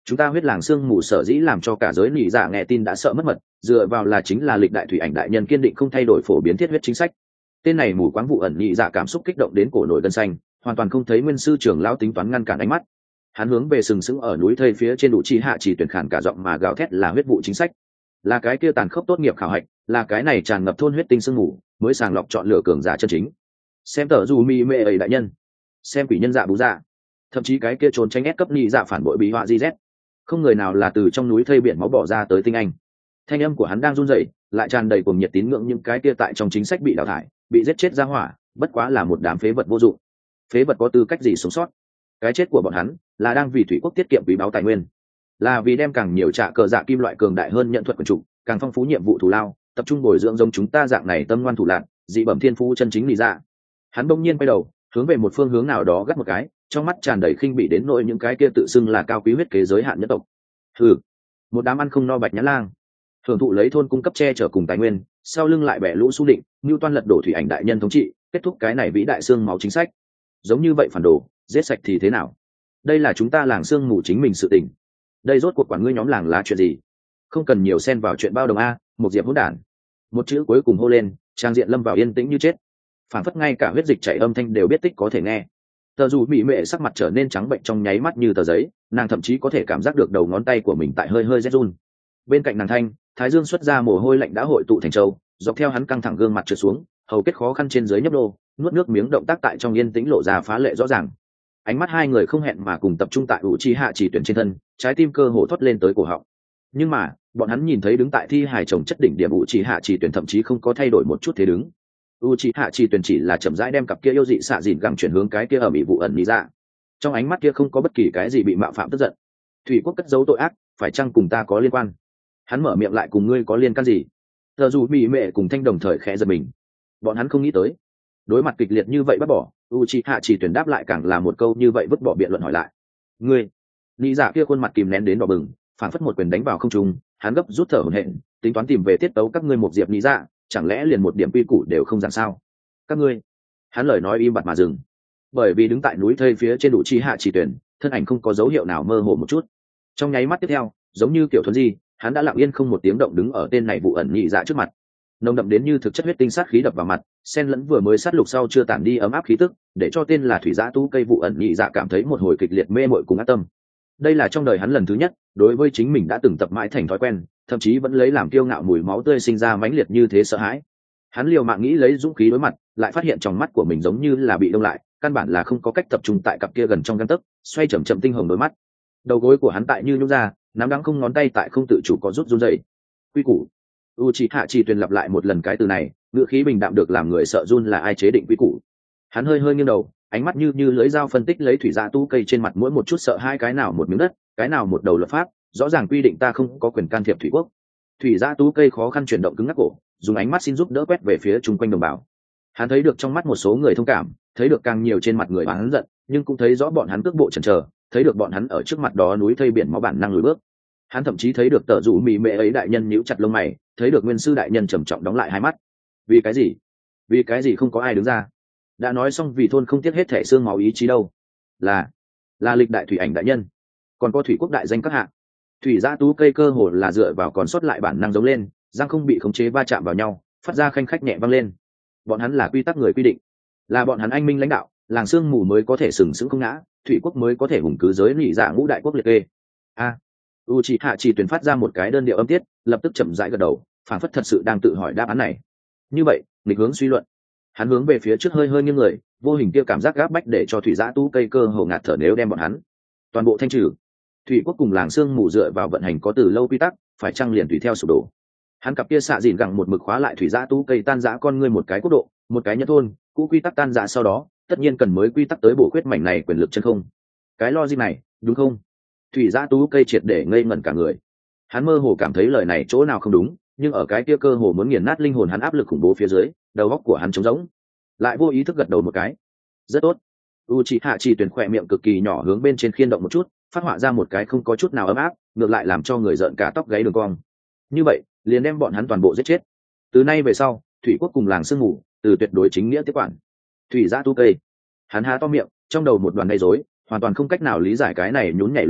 chúng ta huyết làng sương mù sở dĩ làm cho cả giới nỉ dạ nghe tin đã sợ mất mật, dựa vào là chính là lịch đại thủy ảnh đại nhân kiên định không thay đổi phổ biến thiết huyết chính sách. Tên này mù quáng vụ ẩn nỉ dạ cảm xúc kích động đến cổ nổi gân xanh, hoàn toàn không thấy nguyên sư trưởng lão tính toán ngăn cản ánh mắt. Hắn hướng về sừng sững ở núi thây phía trên đủ chi hạ chỉ tuyển khản cả giọng mà gào thét là huyết vụ chính sách, là cái kia tàn khốc tốt nghiệp khảo hạch, là cái này tràn ngập thôn huyết tinh sương mù mới sàng lọc chọn lựa cường giả chân chính. Xem tờ dù mi mê ấy đại nhân, xem quỷ nhân dạ bú dạ, thậm chí cái kia trốn tránh ép cấp nỉ dạ phản bội bị họa gz, không người nào là từ trong núi thây biển máu bỏ ra tới tinh anh. Thanh âm của hắn đang run rẩy, lại tràn đầy cuồng nhiệt tín ngưỡng những cái kia tại trong chính sách bị đào thải, bị giết chết ra hỏa, bất quá là một đám phế vật vô dụng. Phế vật có tư cách gì sống sót? Cái chết của bọn hắn là đang vì thủy quốc tiết kiệm quý báu tài nguyên, là vì đem càng nhiều trạ cờ dạ kim loại cường đại hơn nhận thuật quần chủ, càng phong phú nhiệm vụ thủ lao, tập trung bồi dưỡng giống chúng ta dạng này tâm ngoan thủ lạn, dị bẩm thiên phú chân chính lý dạ. Hắn bỗng nhiên quay đầu, hướng về một phương hướng nào đó gắt một cái, trong mắt tràn đầy khinh bỉ đến nỗi những cái kia tự xưng là cao quý huyết kế giới hạn nhất tộc. Hừ, một đám ăn không no bạch nhã lang, thưởng thụ lấy thôn cung cấp che chở cùng tài nguyên, sau lưng lại bẻ lũ xu định, như toan lật đổ thủy ảnh đại nhân thống trị, kết thúc cái này vĩ đại xương máu chính sách. Giống như vậy phản đồ, giết sạch thì thế nào? Đây là chúng ta làng xương mù chính mình sự tình. Đây rốt cuộc quản ngươi nhóm làng lá chuyện gì? Không cần nhiều xen vào chuyện bao đồng a, một diệp hỗn đản. Một chữ cuối cùng hô lên, trang diện lâm vào yên tĩnh như chết. Phản phất ngay cả huyết dịch chảy âm thanh đều biết tích có thể nghe. Tờ dù mỹ mệ sắc mặt trở nên trắng bệnh trong nháy mắt như tờ giấy, nàng thậm chí có thể cảm giác được đầu ngón tay của mình tại hơi hơi rét run. Bên cạnh nàng thanh, thái dương xuất ra mồ hôi lạnh đã hội tụ thành châu, dọc theo hắn căng thẳng gương mặt trượt xuống, hầu kết khó khăn trên dưới nhấp đô, nuốt nước miếng động tác tại trong yên tĩnh lộ ra phá lệ rõ ràng. Ánh mắt hai người không hẹn mà cùng tập trung tại vũ chi hạ chỉ tuyển trên thân, trái tim cơ hồ thoát lên tới cổ họng. Nhưng mà bọn hắn nhìn thấy đứng tại thi hài chồng chất đỉnh điểm vũ chi hạ chỉ tuyển thậm chí không có thay đổi một chút thế đứng. U chi hạ chỉ tuyển chỉ là chậm rãi đem cặp kia yêu dị xạ dìn găng chuyển hướng cái kia ở mỹ vụ ẩn lý ra. Trong ánh mắt kia không có bất kỳ cái gì bị mạo phạm tức giận. Thủy quốc cất giấu tội ác, phải chăng cùng ta có liên quan? Hắn mở miệng lại cùng ngươi có liên can gì? Giờ dù mỹ mệ cùng thanh đồng thời khẽ giật mình. Bọn hắn không nghĩ tới, đối mặt kịch liệt như vậy bắt bỏ, Uchiha chỉ tuyển đáp lại càng là một câu như vậy vứt bỏ biện luận hỏi lại. Ngươi, lý giả kia khuôn mặt kìm nén đến đỏ bừng, phảng phất một quyền đánh vào không trung, hắn gấp rút thở hổn hển, tính toán tìm về tiết tấu các ngươi một diệp lý giả, chẳng lẽ liền một điểm quy củ đều không dàn sao? Các ngươi, hắn lời nói im bặt mà dừng, bởi vì đứng tại núi thây phía trên Uchiha chỉ tuyển, thân ảnh không có dấu hiệu nào mơ hồ một chút. Trong nháy mắt tiếp theo, giống như kiểu thuần di, hắn đã lặng yên không một tiếng động đứng ở tên này vụ ẩn nhị dạ trước mặt, nồng đậm đến như thực chất huyết tinh sát khí đập vào mặt, xen lẫn vừa mới sát lục sau chưa tản đi ấm áp khí tức, để cho tên là thủy giã tu cây vụ ẩn nhị dạ cảm thấy một hồi kịch liệt mê mội cùng ác tâm. Đây là trong đời hắn lần thứ nhất đối với chính mình đã từng tập mãi thành thói quen, thậm chí vẫn lấy làm kiêu ngạo mùi máu tươi sinh ra mãnh liệt như thế sợ hãi. Hắn liều mạng nghĩ lấy dũng khí đối mặt, lại phát hiện trong mắt của mình giống như là bị đông lại, căn bản là không có cách tập trung tại cặp kia gần trong gang tấc, xoay chậm chậm tinh hồng đôi mắt. Đầu gối của hắn tại như nhũ ra, nắm đắng không ngón tay tại không tự chủ có rút run rẩy. Quy củ. Uchiha chỉ tuyển lặp lại một lần cái từ này, ngữ khí bình đạm được làm người sợ run là ai chế định quy củ. Hắn hơi hơi nghiêng đầu, ánh mắt như như lưỡi dao phân tích lấy thủy dạ tu cây trên mặt mỗi một chút sợ hai cái nào một miếng đất, cái nào một đầu luật pháp, rõ ràng quy định ta không có quyền can thiệp thủy quốc. Thủy dạ tu cây khó khăn chuyển động cứng ngắc cổ, dùng ánh mắt xin giúp đỡ quét về phía chung quanh đồng bào. Hắn thấy được trong mắt một số người thông cảm, thấy được càng nhiều trên mặt người hắn giận, nhưng cũng thấy rõ bọn hắn cước bộ chần chờ, thấy được bọn hắn ở trước mặt đó núi thây biển máu bản năng lùi bước. Hắn thậm chí thấy được tờ rủ mì mệ ấy đại nhân nhíu chặt lông mày, thấy được nguyên sư đại nhân trầm trọng đóng lại hai mắt. Vì cái gì? Vì cái gì không có ai đứng ra? Đã nói xong vì thôn không tiếc hết thể xương máu ý chí đâu. Là là lịch đại thủy ảnh đại nhân, còn có thủy quốc đại danh các hạ. Thủy giã tú cây cơ hồ là dựa vào còn sót lại bản năng giống lên, răng không bị khống chế va chạm vào nhau, phát ra khanh khách nhẹ vang lên. Bọn hắn là quy tắc người quy định, là bọn hắn anh minh lãnh đạo, làng xương mù mới có thể sừng sững không ngã, thủy quốc mới có thể hùng cứ giới lỵ dạ ngũ đại quốc liệt kê. A Uchiha chỉ tuyển phát ra một cái đơn điệu âm tiết, lập tức chậm rãi gật đầu, phảng phất thật sự đang tự hỏi đáp án này. Như vậy, nghịch hướng suy luận, hắn hướng về phía trước hơi hơi nghiêng người, vô hình kia cảm giác gáp bách để cho thủy giã tu cây cơ hồ ngạt thở nếu đem bọn hắn toàn bộ thanh trừ. Thủy quốc cùng làng xương mù dựa vào vận hành có từ lâu quy tắc, phải chăng liền tùy theo sụp đổ. Hắn cặp kia xạ dìn gẳng một mực khóa lại thủy giã tu cây tan rã con ngươi một cái quốc độ, một cái nhất thôn, cũ quy tắc tan rã sau đó, tất nhiên cần mới quy tắc tới bổ khuyết mảnh này quyền lực chân không. Cái logic này, đúng không? Thủy giã tú cây triệt để ngây ngẩn cả người. Hắn mơ hồ cảm thấy lời này chỗ nào không đúng, nhưng ở cái kia cơ hồ muốn nghiền nát linh hồn hắn áp lực khủng bố phía dưới, đầu óc của hắn trống rỗng, lại vô ý thức gật đầu một cái. Rất tốt. Uchiha chỉ tuyển khỏe miệng cực kỳ nhỏ hướng bên trên khiên động một chút, phát họa ra một cái không có chút nào ấm áp, ngược lại làm cho người giận cả tóc gáy đường cong. Như vậy, liền đem bọn hắn toàn bộ giết chết. Từ nay về sau, thủy quốc cùng làng sương mù, từ tuyệt đối chính nghĩa tiếp quản. Thủy giã tu cây. Hắn há to miệng, trong đầu một đoàn gây rối, hoàn toàn không cách nào lý giải cái này nhún nhảy lộ gì,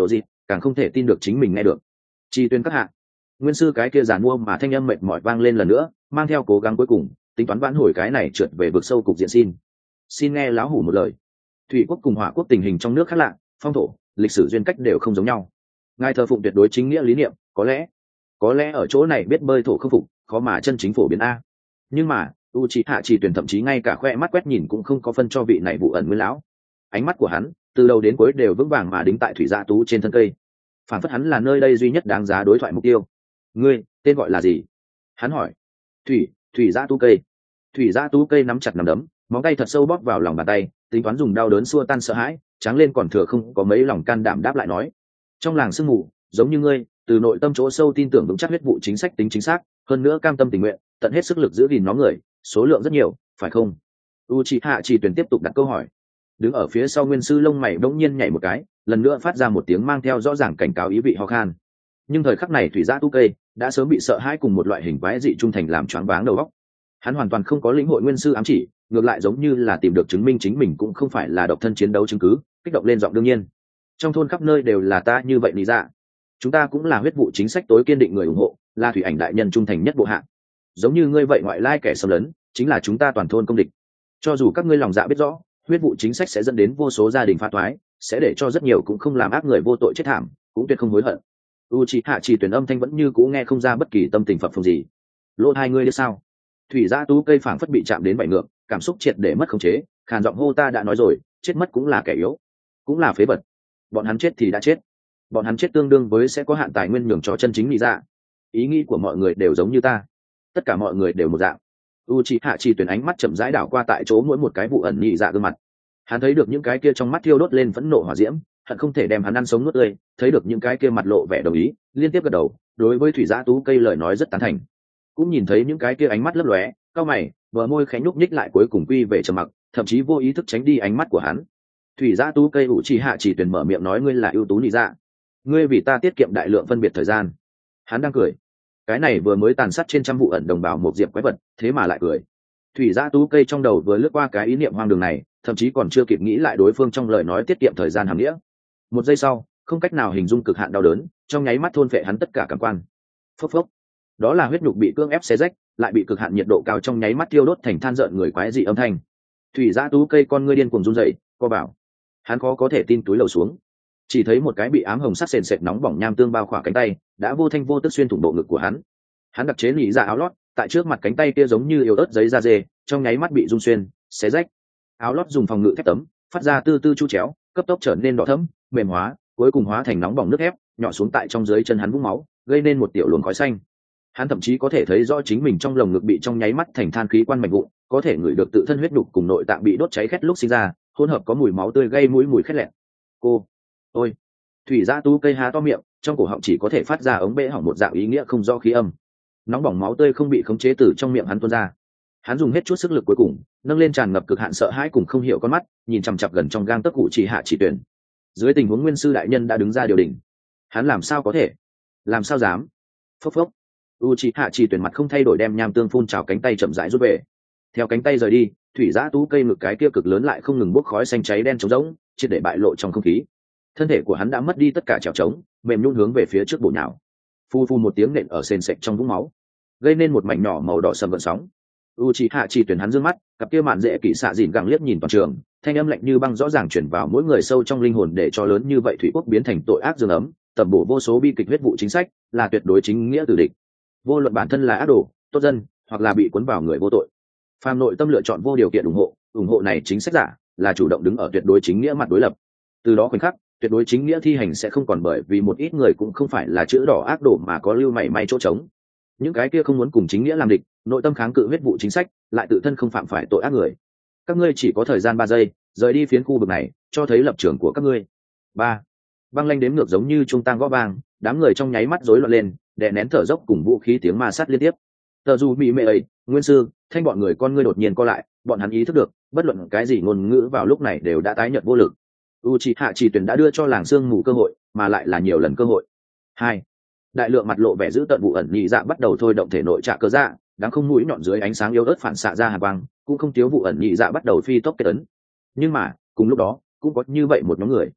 càng không thể tin được chính mình nghe được. Chi tuyên các hạ. Nguyên sư cái kia giàn mua mà thanh âm mệt mỏi vang lên lần nữa, mang theo cố gắng cuối cùng tính toán vãn hồi cái này trượt về vực sâu cục diện. xin xin nghe lão hủ một lời. Thủy quốc cùng Hỏa quốc tình hình trong nước khác lạ, phong thổ, lịch sử duyên cách đều không giống nhau. Ngài thờ phụng tuyệt đối chính nghĩa lý niệm, có lẽ có lẽ ở chỗ này biết bơi thổ không phục, khó mà chân chính phổ biến a. Nhưng mà Uchiha Chỉ Tuyển thậm chí ngay cả khoe mắt quét nhìn cũng không có phân cho vị này vụ ẩn nguyên lão. Ánh mắt của hắn từ đầu đến cuối đều vững vàng mà đính tại thủy gia tú trên thân cây, phản phất hắn là nơi đây duy nhất đáng giá đối thoại mục tiêu. Ngươi tên gọi là gì? Hắn hỏi. Thủy thủy gia tú cây. Thủy gia tú cây nắm chặt nắm đấm, móng tay thật sâu bóp vào lòng bàn tay, tính toán dùng đau đớn xua tan sợ hãi, tráng lên còn thừa không có mấy lòng can đảm đáp lại nói. Trong làng sương mù, giống như ngươi, từ nội tâm chỗ sâu tin tưởng vững chắc huyết vụ chính sách tính chính xác, hơn nữa cam tâm tình nguyện, tận hết sức lực giữ gìn nó người, số lượng rất nhiều, phải không? Uchiha Chỉ Tuyển tiếp tục đặt câu hỏi. Đứng ở phía sau nguyên sư lông mày bỗng nhiên nhảy một cái, lần nữa phát ra một tiếng mang theo rõ ràng cảnh cáo ý vị ho khan. Nhưng thời khắc này thủy giã tu cây đã sớm bị sợ hãi cùng một loại hình quái dị trung thành làm choáng váng đầu óc. Hắn hoàn toàn không có lĩnh hội nguyên sư ám chỉ, ngược lại giống như là tìm được chứng minh chính mình cũng không phải là độc thân chiến đấu chứng cứ, kích động lên giọng đương nhiên. Trong thôn khắp nơi đều là ta như vậy lý dạ. Chúng ta cũng là huyết vụ chính sách tối kiên định người ủng hộ, là thủy ảnh đại nhân trung thành nhất bộ hạ. Giống như ngươi vậy ngoại lai kẻ xâm lấn, chính là chúng ta toàn thôn công địch. Cho dù các ngươi lòng dạ biết rõ, huyết vụ chính sách sẽ dẫn đến vô số gia đình phá toái, sẽ để cho rất nhiều cũng không làm ác người vô tội chết thảm, cũng tuyệt không hối hận. Uchiha Chỉ Tuyển âm thanh vẫn như cũ nghe không ra bất kỳ tâm tình phập phồng gì. Lỗ hai ngươi biết sao? Thủy giã tú cây phảng phất bị chạm đến bảy ngược, cảm xúc triệt để mất khống chế, khàn giọng hô ta đã nói rồi, chết mất cũng là kẻ yếu, cũng là phế vật. Bọn hắn chết thì đã chết, bọn hắn chết tương đương với sẽ có hạn tài nguyên nhường cho chân chính lý dạ. Ý nghĩ của mọi người đều giống như ta, tất cả mọi người đều một dạng. Uchiha Chỉ Tuyển ánh mắt chậm rãi đảo qua tại chỗ mỗi một cái vụ ẩn nhị dạ gương mặt. Hắn thấy được những cái kia trong mắt thiêu đốt lên phẫn nộ hỏa diễm, hận không thể đem hắn ăn sống nuốt tươi, thấy được những cái kia mặt lộ vẻ đồng ý, liên tiếp gật đầu, đối với thủy giã tú cây lời nói rất tán thành. Cũng nhìn thấy những cái kia ánh mắt lấp lóe, cau mày, bờ môi khẽ nhúc nhích lại cuối cùng quy về trầm mặc, thậm chí vô ý thức tránh đi ánh mắt của hắn. Thủy giã tú cây Uchiha Chỉ Tuyển mở miệng nói ngươi là ưu tú nhị dạ, ngươi vì ta tiết kiệm đại lượng phân biệt thời gian. Hắn đang cười. Cái này vừa mới tàn sát trên trăm vụ ẩn đồng bào một diệp quái vật, thế mà lại cười. Thủy giã tú cây trong đầu vừa lướt qua cái ý niệm hoang đường này, thậm chí còn chưa kịp nghĩ lại đối phương trong lời nói tiết kiệm thời gian hàm nghĩa. Một giây sau, không cách nào hình dung cực hạn đau đớn, trong nháy mắt thôn phệ hắn tất cả cảm quan. Phốc phốc. Đó là huyết nhục bị cưỡng ép xé rách, lại bị cực hạn nhiệt độ cao trong nháy mắt tiêu đốt thành than rợn người quái dị âm thanh. Thủy giã tú cây con ngươi điên cuồng run rẩy, co bảo. Hắn khó có thể tin túi lầu xuống, chỉ thấy một cái bị ám hồng sắc sền sệt nóng bỏng nham tương bao khỏa cánh tay, đã vô thanh vô tức xuyên thủng bộ ngực của hắn. Hắn đặc chế nhị dạ áo lót, tại trước mặt cánh tay kia giống như yếu ớt giấy da dê, trong nháy mắt bị rung xuyên, xé rách. Áo lót dùng phòng ngự thép tấm, phát ra tư tư chu chéo, cấp tốc trở nên đỏ thẫm, mềm hóa, cuối cùng hóa thành nóng bỏng nước thép, nhỏ xuống tại trong dưới chân hắn vũng máu, gây nên một tiểu luồng khói xanh. Hắn thậm chí có thể thấy rõ chính mình trong lồng ngực bị trong nháy mắt thành than khí quan mảnh vụn, có thể ngửi được tự thân huyết đục cùng nội tạng bị đốt cháy khét lúc sinh ra, hỗn hợp có mùi máu tươi gây mũi mùi khét lẹt. Cô, ôi! Thủy giã tú cây há to miệng, trong cổ họng chỉ có thể phát ra ống bể hỏng một dạng ý nghĩa không rõ khí âm. Nóng bỏng máu tươi không bị khống chế từ trong miệng hắn tuôn ra. Hắn dùng hết chút sức lực cuối cùng, nâng lên tràn ngập cực hạn sợ hãi cùng không hiểu con mắt, nhìn chằm chặp gần trong gang tấc Uchiha Chỉ Tuyển. Dưới tình huống nguyên sư đại nhân đã đứng ra điều đình, hắn làm sao có thể, làm sao dám? Phốc phốc. Uchiha Chỉ Tuyển mặt không thay đổi đem nham tương phun trào cánh tay chậm rãi rút về. Theo cánh tay rời đi, thủy giã tú cây ngực cái kia cực lớn lại không ngừng bốc khói xanh cháy đen trống rỗng, triệt để bại lộ trong không khí. Thân thể của hắn đã mất đi tất cả trèo trống, mềm nhũn hướng về phía trước bổ nhào. Phu phu một tiếng nện ở sền sệt trong vũng máu, gây nên một mảnh nhỏ màu đỏ sầm gợn sóng. Uchiha Chỉ Tuyển hắn dương mắt, cặp kia mạn dễ kỹ xạ dìn gẳng liếc nhìn toàn trường, thanh âm lạnh như băng rõ ràng chuyển vào mỗi người sâu trong linh hồn để cho lớn như vậy thủy quốc biến thành tội ác dương ấm, tầm bổ vô số bi kịch huyết vụ chính sách, là tuyệt đối chính nghĩa tử địch. Vô luận bản thân là ác đồ, tốt dân, hoặc là bị cuốn vào người vô tội, phàm nội tâm lựa chọn vô điều kiện ủng hộ, ủng hộ này chính sách giả, là chủ động đứng ở tuyệt đối chính nghĩa mặt đối lập. Từ đó khoảnh khắc, tuyệt đối chính nghĩa thi hành sẽ không còn bởi vì một ít người cũng không phải là chữ đỏ ác đồ mà có lưu mảy may chỗ trống. Những cái kia không muốn cùng chính nghĩa làm địch, nội tâm kháng cự huyết vụ chính sách, lại tự thân không phạm phải tội ác người. Các ngươi chỉ có thời gian ba giây, rời đi phiến khu vực này, cho thấy lập trường của các ngươi. Ba. Băng lanh đếm ngược giống như trung tang gõ vang, đám người trong nháy mắt rối loạn lên, đè nén thở dốc cùng vũ khí tiếng ma sát liên tiếp. Tờ dù bị mẹ ấy, nguyên sư, thanh bọn người con ngươi đột nhiên co lại, bọn hắn ý thức được, bất luận cái gì ngôn ngữ vào lúc này đều đã tái nhợt vô lực. Uchiha Chỉ Tuyển đã đưa cho làng sương mù cơ hội, mà lại là nhiều lần cơ hội. Hai. Đại lượng mặt lộ vẻ giữ tận vụ ẩn nhị dạ bắt đầu thôi động thể nội trạ cơ dạ, đáng không mũi nhọn dưới ánh sáng yếu ớt phản xạ ra hà băng, cũng không thiếu vụ ẩn nhị dạ bắt đầu phi tốc kết ấn. Nhưng mà cùng lúc đó cũng có như vậy một nhóm người,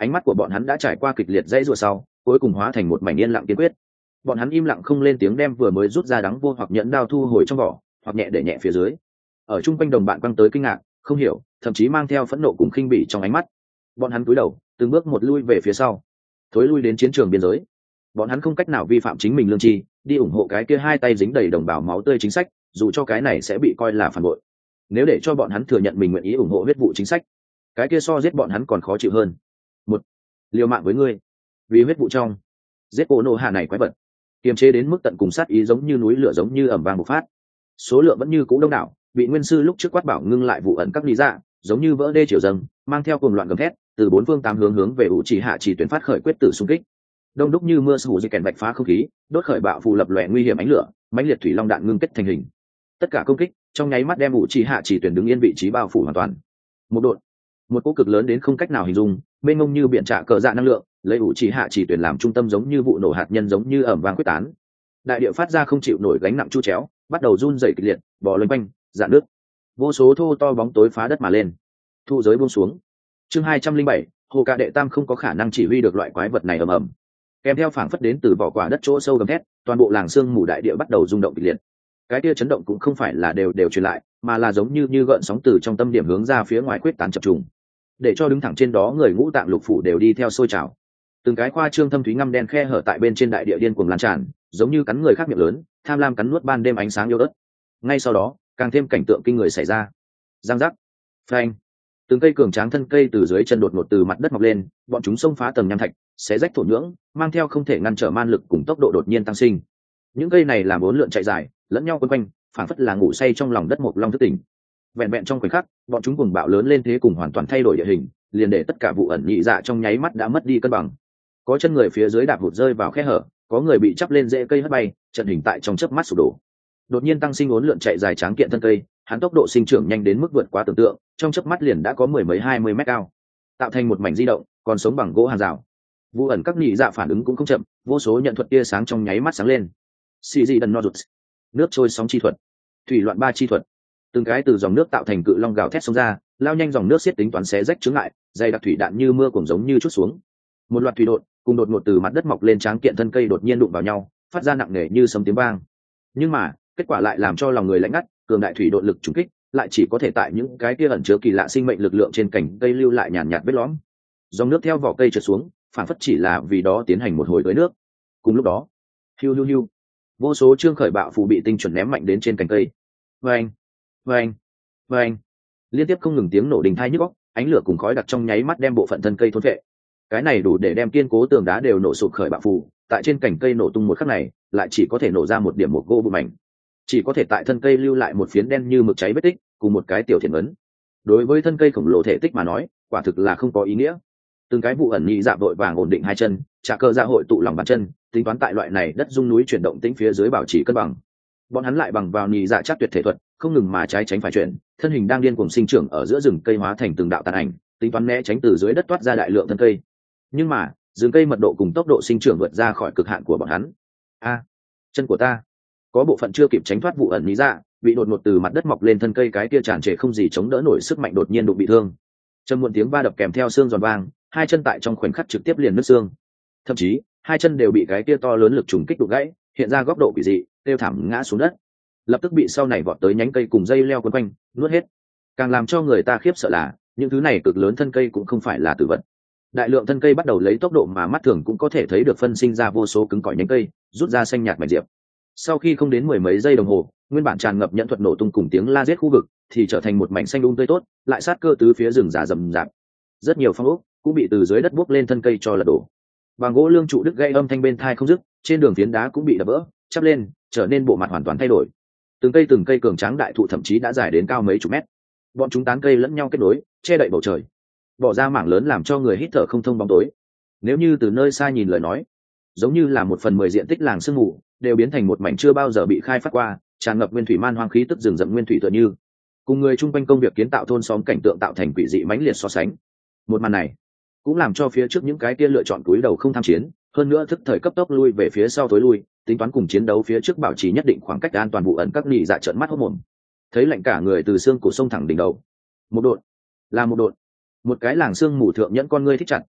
ánh mắt của bọn hắn đã trải qua kịch liệt dãy rùa sau cuối cùng hóa thành một mảnh yên lặng kiên quyết. Bọn hắn im lặng không lên tiếng, đem vừa mới rút ra đắng vô hoặc nhẫn đao thu hồi trong vỏ, hoặc nhẹ để nhẹ phía dưới. Ở chung quanh đồng bạn quăng tới kinh ngạc, không hiểu, thậm chí mang theo phẫn nộ cùng khinh bỉ trong ánh mắt. Bọn hắn cúi đầu từng bước một lui về phía sau, thối lui đến chiến trường biên giới. Bọn hắn không cách nào vi phạm chính mình lương tri, đi ủng hộ cái kia hai tay dính đầy đồng bào máu tươi chính sách, dù cho cái này sẽ bị coi là phản bội. Nếu để cho bọn hắn thừa nhận mình nguyện ý ủng hộ huyết vụ chính sách, cái kia so giết bọn hắn còn khó chịu hơn. Một, liều mạng với ngươi, vì huyết vụ trong giết cô nô hạ này quái vật, kiềm chế đến mức tận cùng, sát ý giống như núi lửa, giống như ẩm vang bộc phát. Số lượng vẫn như cũ đông đảo, bị nguyên sư lúc trước quát bảo ngưng lại vụ ẩn các lý dạ, giống như vỡ đê triều dâng, mang theo cuồng loạn gầm thét, từ bốn phương tám hướng hướng về ủ chỉ hạ chỉ tuyển phát khởi quyết tử xung kích. Đông đúc như mưa sủ dây kèn bạch phá không khí, đốt khởi bạo phù lập lòe nguy hiểm ánh lửa, mãnh liệt thủy long đạn ngưng kết thành hình. Tất cả công kích trong nháy mắt đem ủ chỉ hạ chỉ tuyển đứng yên vị trí bao phủ hoàn toàn. Một đột, một cỗ cực lớn đến không cách nào hình dung, mênh mông như biển trạ cờ dạ năng lượng, lấy ủ chỉ hạ chỉ tuyển làm trung tâm, giống như vụ nổ hạt nhân, giống như ẩm vang quyết tán. Đại địa phát ra không chịu nổi gánh nặng chu chéo, bắt đầu run rẩy kịch liệt, bò lên quanh, dạn nước. Vô số thô to bóng tối phá đất mà lên. Thu giới buông xuống. Chương hai trăm linh bảy, hồ ca đệ tam không có khả năng chỉ huy được loại quái vật này ầm ầm. Kèm theo phảng phất đến từ vỏ quả đất chỗ sâu gầm thét, toàn bộ làng sương mù đại địa bắt đầu rung động kịch liệt. Cái kia chấn động cũng không phải là đều đều truyền lại, mà là giống như như gợn sóng từ trong tâm điểm hướng ra phía ngoài quyết tán chập trùng, để cho đứng thẳng trên đó người ngũ tạng lục phủ đều đi theo sôi trào. Từng cái khoa trương thâm thúy ngăm đen khe hở tại bên trên đại địa điên cuồng lan tràn, giống như cắn người khác miệng lớn, tham lam cắn nuốt ban đêm ánh sáng yêu đất. Ngay sau đó, càng thêm cảnh tượng kinh người xảy ra. Giang giác, phanh, từng cây cường tráng thân cây từ dưới chân đột ngột từ mặt đất mọc lên, bọn chúng xông phá tầng nham thạch, xé rách thổ nhưỡng, mang theo không thể ngăn trở man lực cùng tốc độ đột nhiên tăng sinh. Những cây này làm bốn lượn chạy dài, lẫn nhau quấn quanh, phảng phất là ngủ say trong lòng đất mộc long thức tỉnh. Vẹn vẹn trong khoảnh khắc, bọn chúng cuồng bạo lớn lên thế cùng hoàn toàn thay đổi địa hình, liền để tất cả vụ ẩn nhị dạ trong nháy mắt đã mất đi cân bằng. Có chân người phía dưới đạp hụt rơi vào khe hở, có người bị chắp lên rễ cây hất bay, trận hình tại trong chớp mắt sụp đổ. Đột nhiên tăng sinh uốn lượn chạy dài tráng kiện thân cây, hắn tốc độ sinh trưởng nhanh đến mức vượt quá tưởng tượng, trong chớp mắt liền đã có mười mấy hai mươi mét cao, tạo thành một mảnh di động, còn sống bằng gỗ hàng rào. Vụ ẩn các nhị dạ phản ứng cũng không chậm, vô số nhận thuật tia sáng trong nháy mắt sáng lên. Xì dị đần no rụt, nước trôi sóng chi thuật, thủy loạn ba chi thuật, từng cái từ dòng nước tạo thành cự long gào thét xông ra, lao nhanh dòng nước xiết tính toán xé rách chướng ngại, dày đặc thủy đạn như mưa cùng giống như chút xuống. Một loạt thủy đột cùng đột ngột từ mặt đất mọc lên tráng kiện thân cây đột nhiên đụng vào nhau, phát ra nặng nề như sấm tiếng vang. Nhưng mà kết quả lại làm cho lòng người lạnh ngắt, cường đại thủy đột lực trùng kích lại chỉ có thể tại những cái kia ẩn chứa kỳ lạ sinh mệnh lực lượng trên cành cây lưu lại nhàn nhạt vết lõm. Dòng nước theo vỏ cây trượt xuống, phản phất chỉ là vì đó tiến hành một hồi tưới nước. Cùng lúc đó, hiu hiu hiu, vô số trương khởi bạo phù bị tinh chuẩn ném mạnh đến trên cành cây. Vang, vang, vang, liên tiếp không ngừng tiếng nổ đình thai nhức óc, ánh lửa cùng khói đặc trong nháy mắt đem bộ phận thân cây thôn vệ. Cái này đủ để đem kiên cố tường đá đều nổ sụp khởi bạo phù, tại trên cành cây nổ tung một khắc này, lại chỉ có thể nổ ra một điểm một gỗ bụi mảnh, chỉ có thể tại thân cây lưu lại một phiến đen như mực cháy vết tích, cùng một cái tiểu thiện ấn. Đối với thân cây khổng lồ thể tích mà nói, quả thực là không có ý nghĩa. Từng cái vụ ẩn nhị dạ vội vàng ổn định hai chân, trả cơ dạ hội tụ lòng bàn chân, tính toán tại loại này đất rung núi chuyển động tĩnh phía dưới bảo trì cân bằng. Bọn hắn lại bằng vào nhị dạ chắc tuyệt thể thuật, không ngừng mà trái tránh phải chuyển, thân hình đang điên cuồng sinh trưởng ở giữa rừng cây hóa thành từng đạo tàn ảnh, tính toán né tránh từ dưới đất toát ra đại lượng thân cây. Nhưng mà rừng cây mật độ cùng tốc độ sinh trưởng vượt ra khỏi cực hạn của bọn hắn. A, chân của ta! Có bộ phận chưa kịp tránh thoát vụ ẩn nhị dạ, bị đột ngột từ mặt đất mọc lên thân cây cái kia tràn trề không gì chống đỡ nổi sức mạnh đột nhiên đụng bị thương. Trầm muộn tiếng va đập kèm theo xương giòn vang, hai chân tại trong khoảnh khắc trực tiếp liền nứt xương. Thậm chí hai chân đều bị cái kia to lớn lực trùng kích đụng gãy, hiện ra góc độ quỷ dị, tiêu thảm ngã xuống đất, lập tức bị sau này vọt tới nhánh cây cùng dây leo quấn quanh nuốt hết. Càng làm cho người ta khiếp sợ là những thứ này cực lớn thân cây cũng không phải là tử vật. Đại lượng thân cây bắt đầu lấy tốc độ mà mắt thường cũng có thể thấy được phân sinh ra vô số cứng cỏi nhánh cây, rút ra xanh nhạt mảnh diệp. Sau khi không đến mười mấy giây đồng hồ, nguyên bản tràn ngập nhẫn thuật nổ tung cùng tiếng la giết khu vực thì trở thành một mảnh xanh um tươi tốt, lại sát cơ tứ phía rừng già rậm rạp. Rất nhiều phong ốc cũng bị từ dưới đất buốc lên thân cây cho lật đổ. Bằng gỗ lương trụ đứt gãy âm thanh bên tai không dứt, trên đường phiến đá cũng bị đập vỡ, chắp lên, trở nên bộ mặt hoàn toàn thay đổi. Từng cây từng cây cường tráng đại thụ thậm chí đã dài đến cao mấy chục mét. Bọn chúng tán cây lẫn nhau kết nối, che đậy bầu trời, bỏ ra mảng lớn làm cho người hít thở không thông bóng tối. Nếu như từ nơi xa nhìn lời nói, giống như là một phần mười diện tích làng sương mù đều biến thành một mảnh chưa bao giờ bị khai phát qua, tràn ngập nguyên thủy man hoang khí tức rừng rậm nguyên thủy tựa như. Cùng người chung quanh công việc kiến tạo thôn xóm cảnh tượng tạo thành quỷ dị mãnh liệt so sánh. Một màn này cũng làm cho phía trước những cái kia lựa chọn túi đầu không tham chiến, hơn nữa thức thời cấp tốc lui về phía sau tối lui, tính toán cùng chiến đấu phía trước bảo trì nhất định khoảng cách an toàn vụ ẩn các nhị dạ trợn mắt hốt mồm. Thấy lạnh cả người từ xương cổ sông thẳng đỉnh đầu. Một đột, là một đột. Một cái làng xương mù thượng nhẫn con ngươi thích chặt,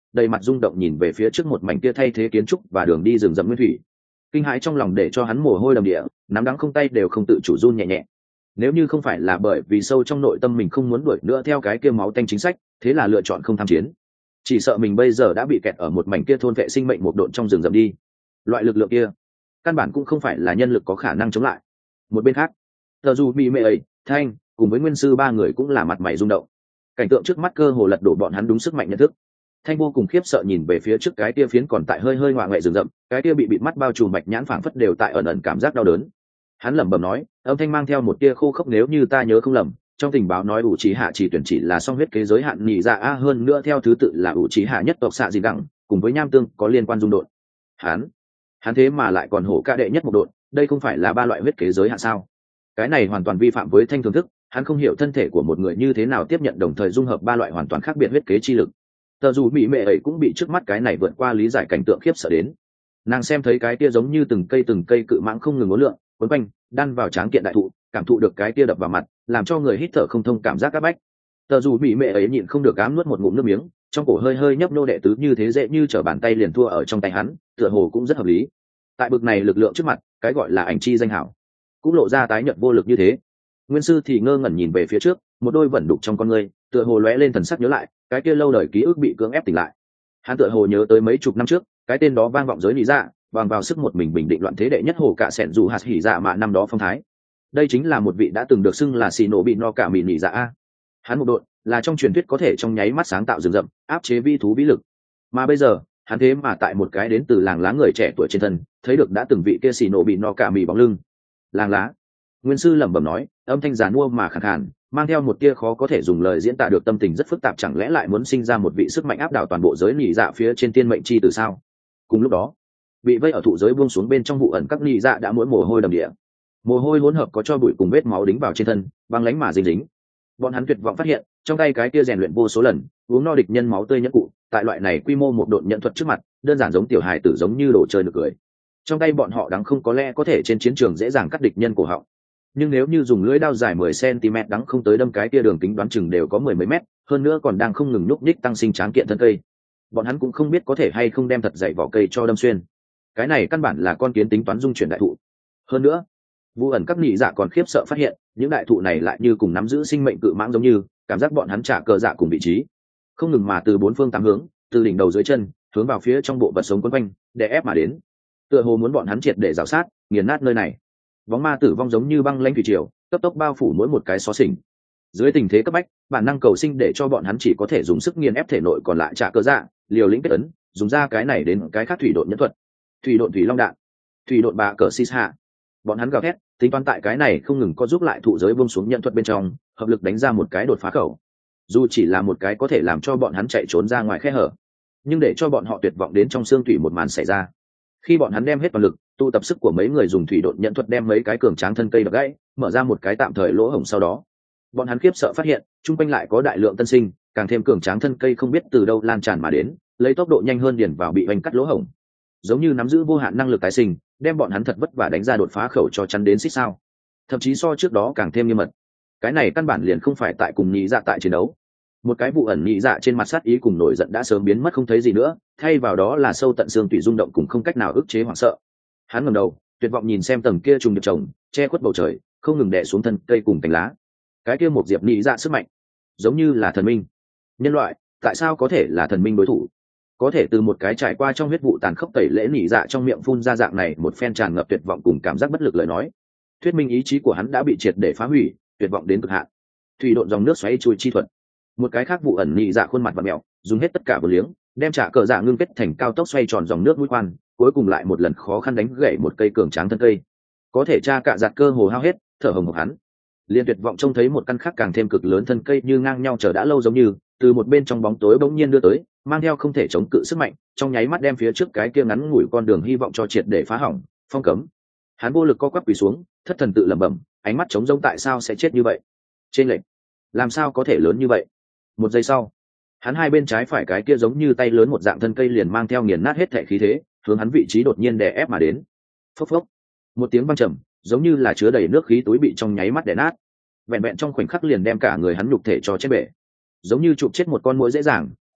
đầy mặt rung động nhìn về phía trước một mảnh kia thay thế kiến trúc và đường đi rừng rậm nguyên thủy. Kinh hãi trong lòng để cho hắn mồ hôi đầm địa, nắm đắng không tay đều không tự chủ run nhẹ nhẹ. Nếu như không phải là bởi vì sâu trong nội tâm mình không muốn đuổi nữa theo cái kia máu tanh chính sách, thế là lựa chọn không tham chiến, chỉ sợ mình bây giờ đã bị kẹt ở một mảnh kia thôn vệ sinh mệnh một độn trong rừng rậm đi. Loại lực lượng kia căn bản cũng không phải là nhân lực có khả năng chống lại. Một bên khác, tờ dù bị mẹ ấy Thanh cùng với nguyên sư ba người cũng là mặt mày rung động. Cảnh tượng trước mắt cơ hồ lật đổ bọn hắn đúng sức mạnh nhận thức. Thanh vô cùng khiếp sợ nhìn về phía trước cái kia phiến còn tại hơi hơi ngoại ngoại rừng rậm, cái kia bị bịt mắt bao trùm bạch nhãn phảng phất đều tại ẩn ẩn cảm giác đau đớn. Hắn lẩm bẩm nói, âm thanh mang theo một tia khô khốc, nếu như ta nhớ không lầm, trong tình báo nói ủ trí hạ chỉ tuyển chỉ là song huyết kế giới hạn nhị dạ a, hơn nữa theo thứ tự là ủ trí hạ nhất tộc xạ gì đẳng cùng với nham tương có liên quan dung độn. Hắn, hắn thế mà lại còn hổ ca đệ nhất một độn, đây không phải là ba loại huyết kế giới hạn sao? Cái này hoàn toàn vi phạm với thanh thường thức, hắn không hiểu thân thể của một người như thế nào tiếp nhận đồng thời dung hợp ba loại hoàn toàn khác biệt huyết kế chi lực. Tờ dù bị mẹ ấy cũng bị trước mắt cái này vượt qua lý giải cảnh tượng khiếp sợ đến. Nàng xem thấy cái kia giống như từng cây từng cây cự mãng không ngừng uốn lượn quấn quanh đan vào tráng kiện đại thụ, cảm thụ được cái kia đập vào mặt làm cho người hít thở không thông cảm giác áp bách. Tờ dù bị mẹ ấy nhịn không được ám nuốt một ngụm nước miếng, trong cổ hơi hơi nhấp nô, đệ tứ như thế dễ như trở bàn tay liền thua ở trong tay hắn, tựa hồ cũng rất hợp lý. Tại bực này lực lượng trước mặt, cái gọi là ảnh chi danh hảo cũng lộ ra tái nhợt vô lực như thế. Nguyên sư thì ngơ ngẩn nhìn về phía trước, một đôi vẩn đục trong con người tựa hồ lóe lên thần sắc nhớ lại cái kia lâu đời ký ức bị cưỡng ép tỉnh lại. Hắn tựa hồ nhớ tới mấy chục năm trước, cái tên đó vang vọng giới lý dạ, bằng vào sức một mình bình định loạn thế đệ nhất hồ cả sẻn dù hạt hỉ dạ mạ năm đó phong thái. Đây chính là một vị đã từng được xưng là xì nổ bị no cả mì nỉ dạ a. Hắn một độn là trong truyền thuyết có thể trong nháy mắt sáng tạo rừng rậm, áp chế vi thú vĩ lực, mà bây giờ hắn thế mà tại một cái đến từ làng lá người trẻ tuổi trên thân thấy được đã từng vị kia xì nổ bị no cả mì bóng lưng. Làng lá. Nguyên sư lẩm bẩm nói, âm thanh giàn mua mà khàn khàn, mang theo một tia khó có thể dùng lời diễn tả được tâm tình rất phức tạp, chẳng lẽ lại muốn sinh ra một vị sức mạnh áp đảo toàn bộ giới nỉ dạ phía trên tiên mệnh chi từ sao? Cùng lúc đó, bị vây ở thụ giới buông xuống bên trong vụ ẩn các nỉ dạ đã mỗi mồ hôi đầm địa, mồ hôi hỗn hợp có cho bụi cùng vết máu đính vào trên thân, băng lánh mà dính dính. Bọn hắn tuyệt vọng phát hiện, trong tay cái kia rèn luyện vô số lần, uống no địch nhân máu tươi nhẫn cụ, tại loại này quy mô một độn nhận thuật trước mặt, đơn giản giống tiểu hài tử, giống như đồ chơi nực cười. Trong tay bọn họ đắng không có lẽ có thể trên chiến trường dễ dàng cắt địch nhân cổ họng, nhưng nếu như dùng lưỡi đao dài mười xăng-ti-mét đắng không tới đâm cái kia đường kính đoán chừng đều có mười mấy mét, hơn nữa còn đang không ngừng nhúc nhích tăng sinh tráng kiện thân cây. Bọn hắn cũng không biết có thể hay không đem thật dày vỏ cây cho đâm xuyên. Cái này căn bản là con kiến tính toán dung chuyển đại thụ. Hơn nữa, Vu ẩn các nhị dạ còn khiếp sợ phát hiện, những đại thụ này lại như cùng nắm giữ sinh mệnh cự mãng giống như, cảm giác bọn hắn trả cờ dạ cùng vị trí, không ngừng mà từ bốn phương tám hướng, từ đỉnh đầu dưới chân, hướng vào phía trong bộ vật sống quấn quanh, để ép mà đến. Tựa hồ muốn bọn hắn triệt để rào sát, nghiền nát nơi này. Bóng ma tử vong giống như băng lãnh thủy triều, cấp tốc bao phủ mỗi một cái xó xỉnh. Dưới tình thế cấp bách, bản năng cầu sinh để cho bọn hắn chỉ có thể dùng sức nghiền ép thể nội còn lại trả cờ dạ, liều lĩnh kết ấn, dùng ra cái này đến cái khác thủy độn nhẫn thuật, thủy độn thủy long đạn, thủy độn bạ cờ xì hạ. Bọn hắn gào thét, tính toán tại cái này không ngừng có giúp lại thụ giới buông xuống nhận thuật bên trong, hợp lực đánh ra một cái đột phá khẩu. Dù chỉ là một cái có thể làm cho bọn hắn chạy trốn ra ngoài khe hở, nhưng để cho bọn họ tuyệt vọng đến trong xương thủy một màn xảy ra. Khi bọn hắn đem hết toàn lực, tụ tập sức của mấy người dùng thủy độn nhận thuật đem mấy cái cường tráng thân cây đập gãy, mở ra một cái tạm thời lỗ hổng, sau đó, bọn hắn khiếp sợ phát hiện, chung quanh lại có đại lượng tân sinh, càng thêm cường tráng thân cây không biết từ đâu lan tràn mà đến, lấy tốc độ nhanh hơn điền vào bị vành cắt lỗ hổng. Giống như nắm giữ vô hạn năng lực tái sinh, đem bọn hắn thật vất vả đánh ra đột phá khẩu cho chắn đến xích sao. Thậm chí so trước đó càng thêm nghiêm mật. Cái này căn bản liền không phải tại cùng nhị dạ tại chiến đấu. Một cái vụ ẩn nhị dạ trên mặt sát ý cùng nổi giận đã sớm biến mất không thấy gì nữa, thay vào đó là sâu tận xương tủy rung động cùng không cách nào ức chế hoảng sợ. Hắn ngẩng đầu, tuyệt vọng nhìn xem tầng kia trùng điệp chồng, che khuất bầu trời, không ngừng đè xuống thân cây cùng cành lá. Cái kia một diệp nhị dạ sức mạnh, giống như là thần minh. Nhân loại, tại sao có thể là thần minh đối thủ? Có thể từ một cái trải qua trong huyết vụ tàn khốc tẩy lễ nhị dạ trong miệng phun ra dạng này một phen tràn ngập tuyệt vọng cùng cảm giác bất lực lời nói, thuyết minh ý chí của hắn đã bị triệt để phá hủy, tuyệt vọng đến cực hạn. Thủy độn dòng nước xoáy chui chi thuật. Một cái khác vụ ẩn nhị dạ khuôn mặt vặn mèo, dùng hết tất cả bờ liếng, đem trả cờ dạ ngưng kết thành cao tốc xoay tròn dòng nước mũi khoan, cuối cùng lại một lần khó khăn đánh gãy một cây cường tráng thân cây. Có thể tra cạ giặt cơ hồ hao hết, thở hồng hộc hắn. Liên tuyệt vọng trông thấy một căn khác càng thêm cực lớn thân cây như ngang nhau chờ đã lâu giống như, từ một bên trong bóng tối bỗng nhiên đưa tới, mang theo không thể chống cự sức mạnh, trong nháy mắt đem phía trước cái kia ngắn ngủi con đường hy vọng cho triệt để phá hỏng, phong cấm. Hắn vô lực co quắp quỳ xuống, thất thần tự lẩm bẩm, ánh mắt trống rỗng, tại sao sẽ chết như vậy? Trên lệch, làm sao có thể lớn như vậy? Một giây sau, hắn hai bên trái phải cái kia giống như tay lớn một dạng thân cây liền mang theo nghiền nát hết thể khí thế, hướng hắn vị trí đột nhiên đè ép mà đến. Phốc phốc, một tiếng vang trầm, giống như là chứa đầy nước khí túi bị trong nháy mắt đè nát. Vẹn vẹn trong khoảnh khắc liền đem cả người hắn nhục thể cho chết bể. Giống như chụp chết một con muỗi dễ dàng,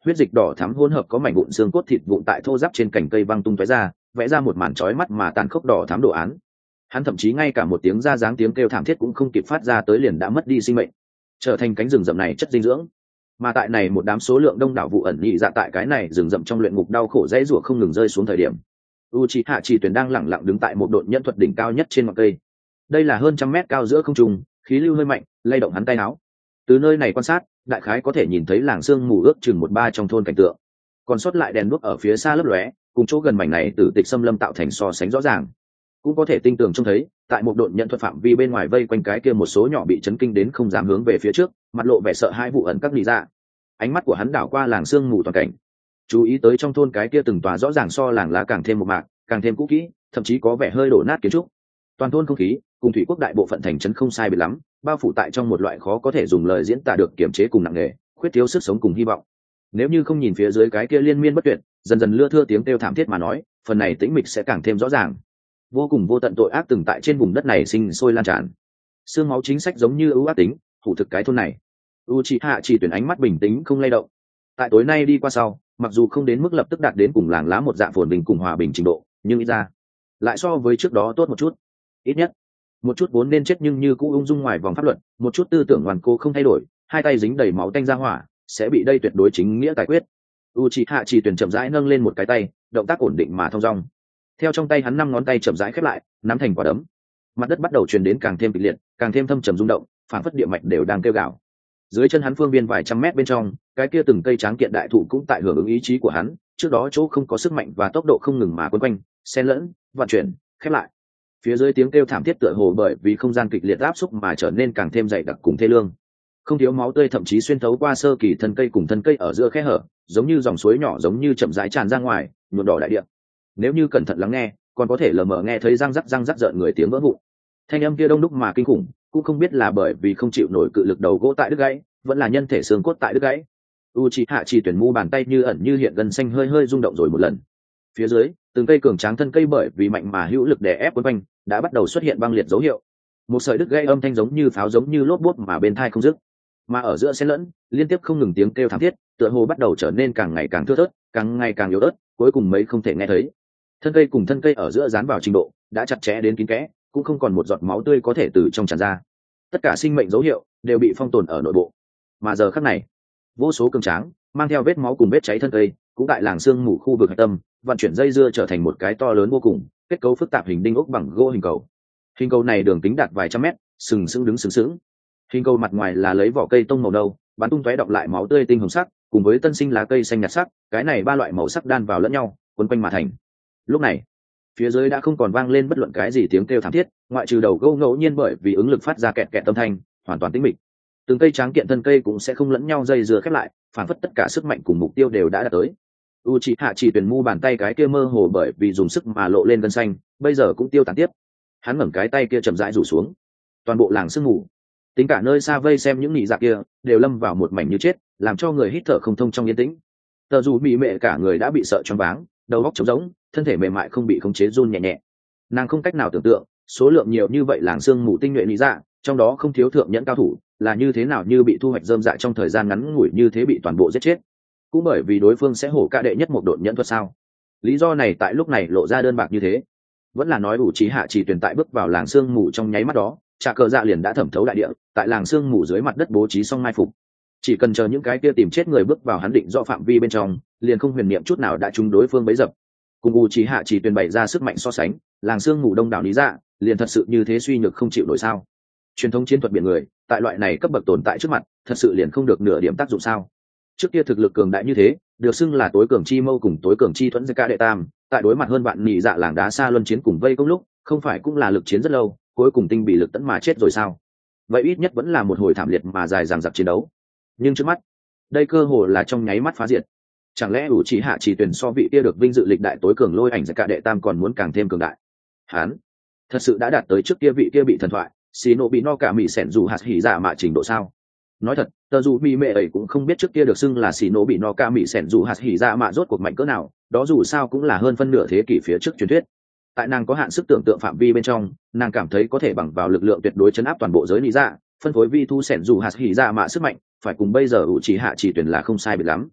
huyết dịch đỏ thắm hỗn hợp có mảnh vụn xương cốt thịt vụn tại thô giáp trên cành cây văng tung tóe ra, vẽ ra một màn chói mắt mà tàn khốc đỏ thắm đồ án. Hắn thậm chí ngay cả một tiếng ra dáng tiếng kêu thảm thiết cũng không kịp phát ra tới liền đã mất đi sinh mệnh, trở thành cánh rừng rậm này chất dinh dưỡng. Mà tại này một đám số lượng đông đảo vụ ẩn nhị dạ tại cái này rừng rậm trong luyện ngục đau khổ dãy rủa không ngừng rơi xuống thời điểm, Uchiha Chỉ Tuyển đang lẳng lặng đứng tại một độn nhân thuật đỉnh cao nhất trên ngọn cây. Đây là hơn trăm mét cao giữa không trung, khí lưu hơi mạnh, lay động hắn tay áo. Từ nơi này quan sát, đại khái có thể nhìn thấy làng sương mù ước chừng một ba trong thôn cảnh tượng. Còn sót lại đèn đuốc ở phía xa lấp lóe, cùng chỗ gần mảnh này tử tịch xâm lâm tạo thành so sánh rõ ràng. Cũng có thể tinh tường trông thấy, tại một độn nhận thuật phạm vi bên ngoài vây quanh cái kia một số nhỏ bị chấn kinh đến không dám hướng về phía trước, mặt lộ vẻ sợ hai vụ ẩn các lý dạ. Ánh mắt của hắn đảo qua làng sương mù toàn cảnh, chú ý tới trong thôn cái kia từng tòa rõ ràng so làng lá càng thêm một mạc, càng thêm cũ kỹ, thậm chí có vẻ hơi đổ nát kiến trúc. Toàn thôn không khí cùng thủy quốc đại bộ phận thành trấn không sai biệt lắm, bao phủ tại trong một loại khó có thể dùng lời diễn tả được kiềm chế cùng nặng nề, khuyết thiếu sức sống cùng hy vọng. Nếu như không nhìn phía dưới cái kia liên miên bất tuyệt, dần dần lưa thưa tiếng kêu thảm thiết mà nói, phần này tĩnh mịch sẽ càng thêm rõ ràng. Vô cùng vô tận tội ác từng tại trên vùng đất này sinh sôi lan tràn. Xương máu chính sách giống như ưu ác tính, thủ thực cái thôn này. Uchiha Chỉ Tuyển ánh mắt bình tĩnh không lay động. Tại tối nay đi qua sau, mặc dù không đến mức lập tức đạt đến cùng làng lá một dạng phồn bình cùng hòa bình trình độ, nhưng ít ra lại so với trước đó tốt một chút. Ít nhất một chút vốn nên chết nhưng như cũ ung dung ngoài vòng pháp luật, một chút tư tưởng hoàn cố không thay đổi, hai tay dính đầy máu tanh ra hỏa, sẽ bị đây tuyệt đối chính nghĩa giải quyết. Uchiha Chỉ Tuyển chậm rãi nâng lên một cái tay, động tác ổn định mà thong dong. Theo trong tay hắn năm ngón tay chậm rãi khép lại, nắm thành quả đấm. Mặt đất bắt đầu truyền đến càng thêm kịch liệt, càng thêm thâm trầm rung động, phản phất địa mạch đều đang kêu gào. Dưới chân hắn phương viên vài trăm mét bên trong, cái kia từng cây tráng kiện đại thụ cũng tại hưởng ứng ý chí của hắn, trước đó chỗ không có sức mạnh và tốc độ không ngừng mà quấn quanh, xen lẫn, vận chuyển, khép lại. Phía dưới tiếng kêu thảm thiết tựa hồ bởi vì không gian kịch liệt áp xúc mà trở nên càng thêm dày đặc cùng thê lương. Không thiếu máu tươi thậm chí xuyên thấu qua sơ kỳ thân cây cùng thân cây ở giữa khe hở, giống như dòng suối nhỏ giống như chậm rãi tràn ra ngoài, nhuộm đỏ đại địa. Nếu như cẩn thận lắng nghe, còn có thể lờ mờ nghe thấy răng rắc răng rắc rợn người tiếng vỡ vụn. Thanh âm kia đông đúc mà kinh khủng, cũng không biết là bởi vì không chịu nổi cự lực đầu gỗ tại đứt gãy, vẫn là nhân thể xương cốt tại đứt gãy. Uchiha Chỉ Tuyển mu bàn tay như ẩn như hiện, gân xanh hơi hơi rung động rồi một lần. Phía dưới, từng cây cường tráng thân cây bởi vì mạnh mà hữu lực đè ép quấn quanh, đã bắt đầu xuất hiện băng liệt dấu hiệu. Một sợi đứt gãy âm thanh giống như pháo giống như lốp bốp mà bên tai không dứt. Mà ở giữa xen lẫn, liên tiếp không ngừng tiếng kêu thảm thiết, tựa hồ bắt đầu trở nên càng ngày càng thưa thớt, càng ngày càng yếu ớt, cuối cùng mấy không thể nghe thấy. Thân cây cùng thân cây ở giữa dán vào trình độ đã chặt chẽ đến kín kẽ, cũng không còn một giọt máu tươi có thể từ trong tràn ra. Tất cả sinh mệnh dấu hiệu đều bị phong tồn ở nội bộ. Mà giờ khắc này, vô số cường tráng mang theo vết máu cùng vết cháy thân cây cũng tại làng sương mù khu vực hạch tâm vận chuyển dây dưa trở thành một cái to lớn vô cùng, kết cấu phức tạp hình đinh ốc bằng gỗ hình cầu. Hình cầu này đường kính đạt vài trăm mét, sừng sững đứng sừng sững. Hình cầu mặt ngoài là lấy vỏ cây tông màu nâu, bắn tung tóe đọng lại máu tươi tinh hồng sắc, cùng với tân sinh lá cây xanh nhạt sắc, cái này ba loại màu sắc đan vào lẫn nhau, quấn quanh mà thành. Lúc này, phía dưới đã không còn vang lên bất luận cái gì tiếng kêu thảm thiết, ngoại trừ đầu gỗ ngẫu nhiên bởi vì ứng lực phát ra kẹt kẹt âm thanh, hoàn toàn tĩnh mịch. Từng cây tráng kiện thân cây cũng sẽ không lẫn nhau dây dưa khép lại, phản phất tất cả sức mạnh cùng mục tiêu đều đã đạt tới. Uchiha Chỉ Tuyển mu bàn tay cái kia mơ hồ bởi vì dùng sức mà lộ lên gân xanh, bây giờ cũng tiêu tán tiếp. Hắn ngẩng cái tay kia chậm rãi rủ xuống. Toàn bộ làng sương mù, tính cả nơi xa vây xem những nhị dạ kia, đều lâm vào một mảnh như chết, làm cho người hít thở không thông trong yên tĩnh. Tờ dù bị mẹ cả người đã bị sợ choáng váng, đầu óc trống rỗng, thân thể mềm mại không bị khống chế run nhẹ nhẹ. Nàng không cách nào tưởng tượng, số lượng nhiều như vậy làng sương mù tinh nhuệ nhị dạ, trong đó không thiếu thượng nhẫn cao thủ, là như thế nào như bị thu hoạch rơm dạ trong thời gian ngắn ngủi như thế bị toàn bộ giết chết. Cũng bởi vì đối phương sẽ hổ ca đệ nhất một độn nhẫn thuật sao? Lý do này tại lúc này lộ ra đơn bạc như thế. Vẫn là nói Uchiha Chỉ Tuyển tại bước vào làng sương mù trong nháy mắt đó, trà cờ dạ liền đã thẩm thấu đại địa, tại làng sương mù dưới mặt đất bố trí xong mai phục. Chỉ cần chờ những cái kia tìm chết người bước vào hắn định rõ phạm vi bên trong, liền không huyền niệm chút nào đã trúng đối phương bấy dập. Cùng Uchiha Chỉ Tuyển bày ra sức mạnh so sánh, làng sương mù đông đảo lý dạ, liền thật sự như thế suy nhược không chịu nổi sao? Truyền thống chiến thuật biển người, tại loại này cấp bậc tồn tại trước mặt, thật sự liền không được nửa điểm tác dụng sao? Trước kia thực lực cường đại như thế, được xưng là tối cường chi mâu cùng tối cường chi thuẫn ca đệ tam, tại đối mặt hơn vạn nhị dạ làng đá xa luân chiến cùng vây công lúc, không phải cũng là lực chiến rất lâu, cuối cùng tinh bị lực tấn mà chết rồi sao? Vậy ít nhất vẫn là một hồi thảm liệt mà dài dằng dặc chiến đấu. Nhưng trước mắt, đây cơ hồ là trong nháy mắt phá diệt. Chẳng lẽ Uchiha Chỉ Tuyển so vị kia được vinh dự lịch đại tối cường lôi ảnh ca đệ tam còn muốn càng thêm cường đại? Hắn thật sự đã đạt tới trước kia vị kia bị thần thoại Shinobi no Kami Senju hạt hỉ dạ mạ trình độ sao? Nói thật, tờ dù bị mẹ ấy cũng không biết trước kia được xưng là Shinobi no Kami Senju hạt hỉ dạ mạ rốt cuộc mạnh cỡ nào, đó dù sao cũng là hơn phân nửa thế kỷ phía trước truyền thuyết. Tại nàng có hạn sức tưởng tượng phạm vi bên trong, nàng cảm thấy có thể bằng vào lực lượng tuyệt đối chấn áp toàn bộ giới lý dạ, phân phối vi thu Senju hạt hỉ dạ mạ sức mạnh, phải cùng bây giờ Uchiha Chỉ Tuyển là không sai biệt lắm.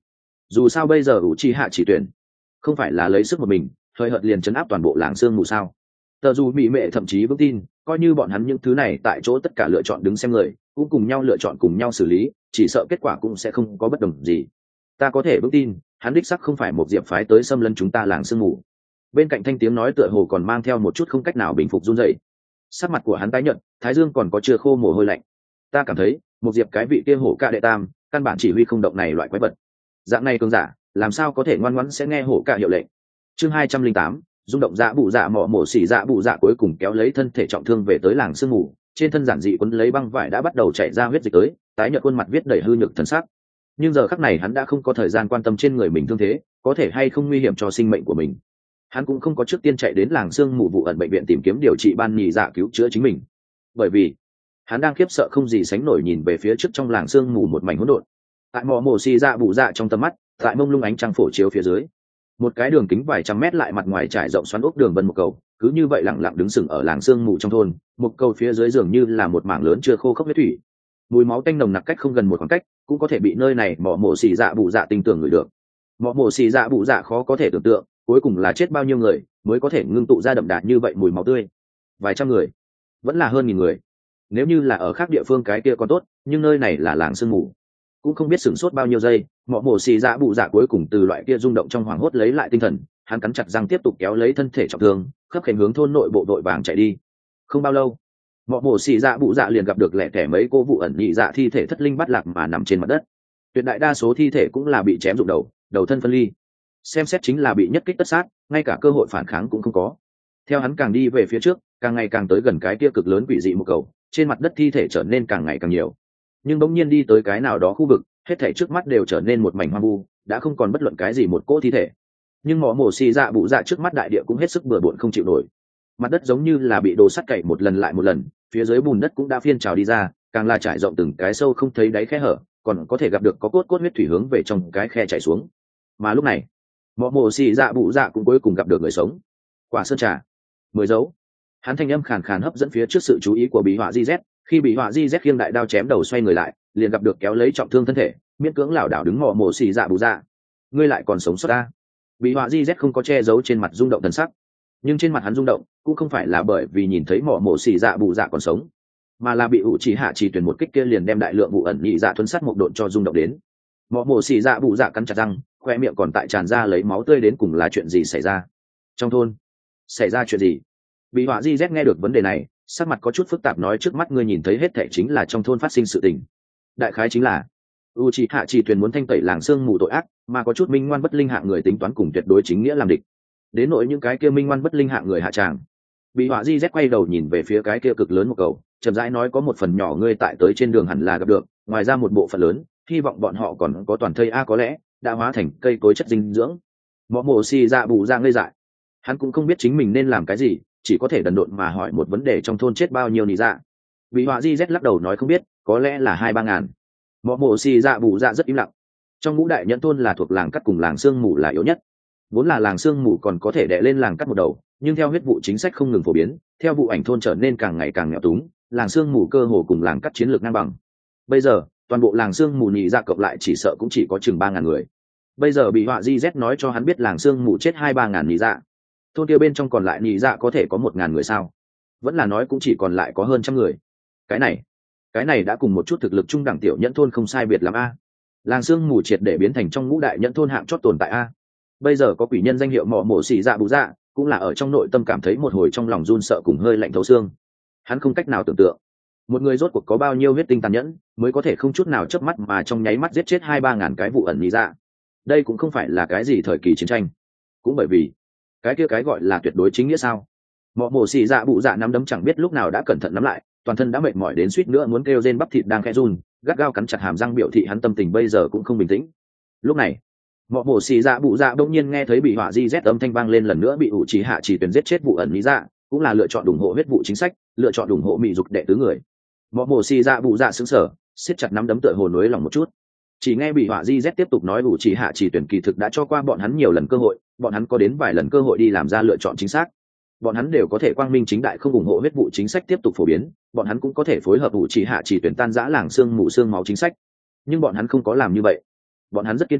Dù sao bây giờ ủ trì hạ chỉ tuyển không phải là lấy sức một mình hơi hợt liền chấn áp toàn bộ làng sương mù sao. Tờ dù mỹ mệ thậm chí vững tin coi như bọn hắn những thứ này tại chỗ tất cả lựa chọn đứng xem người cũng cùng nhau lựa chọn cùng nhau xử lý, chỉ sợ kết quả cũng sẽ không có bất đồng gì. Ta có thể vững tin hắn đích sắc không phải một diệp phái tới xâm lấn chúng ta làng sương mù. Bên cạnh thanh tiếng nói tựa hồ còn mang theo một chút không cách nào bình phục run rẩy. Sắc mặt của hắn tái nhợt, thái dương còn có chưa khô mồ hôi lạnh. Ta cảm thấy một diệp cái vị kia hổ ca đệ tam căn bản chỉ huy không động này loại quái vật. Dạng này cường giả làm sao có thể ngoan ngoãn sẽ nghe hổ ca hiệu lệnh. Chương hai trăm linh tám, rung động dạ bụ dạ mỏ mổ xỉ dạ bụ dạ cuối cùng kéo lấy thân thể trọng thương về tới làng sương mù, trên thân giản dị quấn lấy băng vải đã bắt đầu chảy ra huyết dịch tới, tái nhợt khuôn mặt viết đầy hư nhược thần sắc. Nhưng giờ khắc này hắn đã không có thời gian quan tâm trên người mình thương thế có thể hay không nguy hiểm cho sinh mệnh của mình. Hắn cũng không có trước tiên chạy đến làng sương mù vụ ẩn bệnh viện tìm kiếm điều trị ban nhì dạ cứu chữa chính mình, bởi vì hắn đang khiếp sợ không gì sánh nổi nhìn về phía trước trong làng sương mù một mảnh hỗn độn. Tại mỏ mổ xì dạ bụ dạ trong tầm mắt, tại mông lung ánh trăng phổ chiếu phía dưới, một cái đường kính vài trăm mét lại mặt ngoài trải rộng xoắn ốc đường vân một cầu cứ như vậy lặng lặng đứng sừng ở làng sương mù trong thôn. Một cầu phía dưới dường như là một mảng lớn chưa khô khốc huyết thủy, mùi máu tanh nồng nặc cách không gần một khoảng cách cũng có thể bị nơi này mỏ mổ xì dạ bụ dạ tinh tường ngửi được. Mỏ mổ xì dạ bụ dạ khó có thể tưởng tượng cuối cùng là chết bao nhiêu người mới có thể ngưng tụ ra đậm đà như vậy mùi máu tươi. Vài trăm người, vẫn là hơn nghìn người. Nếu như là ở khác địa phương cái kia còn tốt, nhưng nơi này là làng sương mù. Cũng không biết sửng sốt bao nhiêu giây, mỏ mổ xì dạ bụ dạ cuối cùng từ loại kia rung động trong hoảng hốt lấy lại tinh thần, hắn cắn chặt răng tiếp tục kéo lấy thân thể trọng thương khớp khểnh hướng thôn nội bộ đội vàng chạy đi. Không bao lâu, mỏ mổ xì dạ bụ dạ liền gặp được lẻ tẻ mấy cô vụ ẩn nhị dạ thi thể thất linh bắt lạc mà nằm trên mặt đất. Tuyệt đại đa số thi thể cũng là bị chém rụng đầu, đầu thân phân ly, xem xét chính là bị nhất kích tất sát, ngay cả cơ hội phản kháng cũng không có. Theo hắn càng đi về phía trước, càng ngày càng tới gần cái kia cực lớn quỷ dị một cầu, trên mặt đất thi thể trở nên càng ngày càng nhiều. Nhưng bỗng nhiên đi tới cái nào đó khu vực, hết thảy trước mắt đều trở nên một mảnh hoang vu, đã không còn bất luận cái gì một cỗ thi thể. Nhưng mỏ mổ xì dạ bụ dạ trước mắt đại địa cũng hết sức bừa bộn không chịu nổi. Mặt đất giống như là bị đồ sắt cày một lần lại một lần, phía dưới bùn đất cũng đã phiên trào đi ra, càng là trải rộng từng cái sâu không thấy đáy khe hở, còn có thể gặp được có cốt cốt huyết thủy hướng về trong cái khe chảy xuống. Mà lúc này, mỏ mổ xì dạ bụ dạ cũng cuối cùng gặp được người sống. Quả sơn trà, mười dấu. Hắn thanh âm khàn khàn hấp dẫn phía trước sự chú ý của Bí Họa Di Z, khi Bí Họa Di Z khiêng đại đao chém đầu xoay người lại, liền gặp được kéo lấy trọng thương thân thể, miễn cưỡng lảo đảo đứng mỏ mổ xì dạ bụ dạ. Ngươi lại còn sống sót ta? Bí Họa Di Z không có che giấu trên mặt rung động thần sắc, nhưng trên mặt hắn rung động cũng không phải là bởi vì nhìn thấy mỏ mổ xì dạ bụ dạ còn sống, mà là bị ủ chỉ hạ chỉ tuyển một kích kia liền đem đại lượng vụ ẩn nhị dạ thuấn sát một độn cho rung động đến. Mỏ mổ xì dạ bụ dạ cắn chặt răng, khoe miệng còn tại tràn ra lấy máu tươi. Đến cùng là chuyện gì xảy ra trong thôn? Xảy ra chuyện gì? Bí Họa Di Z nghe được vấn đề này, sắc mặt có chút phức tạp nói, trước mắt ngươi nhìn thấy hết thảy chính là trong thôn phát sinh sự tình. Đại khái chính là u chỉ hạ chỉ tuyển muốn thanh tẩy làng sương mù tội ác, mà có chút minh ngoan bất linh hạng người tính toán cùng tuyệt đối chính nghĩa làm địch. Đến nỗi những cái kia minh ngoan bất linh hạng người hạ tràng. Bí Họa Di Z quay đầu nhìn về phía cái kia cực lớn một cầu, chậm rãi nói, có một phần nhỏ ngươi tại tới trên đường hẳn là gặp được, ngoài ra một bộ phận lớn hy vọng bọn họ còn có toàn thây a có lẽ đã hóa thành cây cối chất dinh dưỡng. Mỏ mổ xì dạ bù ra ngây dại, hắn cũng không biết chính mình nên làm cái gì, chỉ có thể đần độn mà hỏi một vấn đề, trong thôn chết bao nhiêu nị dạ? Bí Họa Di Z lắc đầu nói không biết, có lẽ là hai ba ngàn. Mỏ mổ xì dạ bù ra rất im lặng. Trong ngũ đại nhẫn thôn là thuộc làng cắt cùng làng sương mù là yếu nhất, vốn là làng sương mù còn có thể đè lên làng cắt một đầu, nhưng theo huyết vụ chính sách không ngừng phổ biến, theo vụ ảnh thôn trở nên càng ngày càng nghèo túng, làng sương mù cơ hồ cùng làng cắt chiến lược ngang bằng. Bây giờ toàn bộ làng sương mù nhị dạ cộng lại chỉ sợ cũng chỉ có chừng ba ngàn người. Bây giờ Bí Họa Di Z nói cho hắn biết làng sương mù chết hai ba ngàn nhị dạ, thôn kia bên trong còn lại nhị dạ có thể có một ngàn người sao? Vẫn là nói cũng chỉ còn lại có hơn trăm người. Cái này cái này đã cùng một chút thực lực trung đẳng tiểu nhẫn thôn không sai biệt lắm a. Làng sương mù triệt để biến thành trong ngũ đại nhẫn thôn hạng chót tồn tại a. Bây giờ có quỷ nhân danh hiệu mỏ mổ xì dạ bù dạ, cũng là ở trong nội tâm cảm thấy một hồi trong lòng run sợ cùng hơi lạnh thấu xương. Hắn không cách nào tưởng tượng một người rốt cuộc có bao nhiêu huyết tinh tàn nhẫn mới có thể không chút nào chớp mắt mà trong nháy mắt giết chết hai ba ngàn cái vụ ẩn nhị dạ. Đây cũng không phải là cái gì thời kỳ chiến tranh, cũng bởi vì cái kia cái gọi là tuyệt đối chính nghĩa sao? Mỏ mổ xì dạ bụ dạ nắm đấm chẳng biết lúc nào đã cẩn thận nắm lại, toàn thân đã mệt mỏi đến suýt nữa muốn kêu rên, bắp thịt đang khẽ run, gắt gao cắn chặt hàm răng biểu thị hắn tâm tình bây giờ cũng không bình tĩnh. Lúc này mỏ mổ xì dạ bụ dạ đông nhiên nghe thấy Bị Họa Di Z âm thanh vang lên lần nữa, bị ủ trì hạ chỉ tuyển giết chết vụ ẩn lý dạ, cũng là lựa chọn ủng hộ huyết vụ chính sách, lựa chọn ủng hộ mỹ dục đệ tứ người. Mỏ mổ xì dạ bụ dạ sững sờ, siết chặt nắm đấm tựa hồ nối lòng một chút. Chỉ nghe Bị Họa Di Z tiếp tục nói, ủ trì hạ chỉ tuyển kỳ thực đã cho qua bọn hắn nhiều lần cơ hội, bọn hắn có đến vài lần cơ hội đi làm ra lựa chọn chính xác. Bọn hắn đều có thể quang minh chính đại không ủng hộ huyết vụ chính sách tiếp tục phổ biến, bọn hắn cũng có thể phối hợp ủ trì hạ chỉ tuyển tan rã làng xương mù xương máu chính sách, nhưng bọn hắn không có làm như vậy. Bọn hắn rất kiên cường,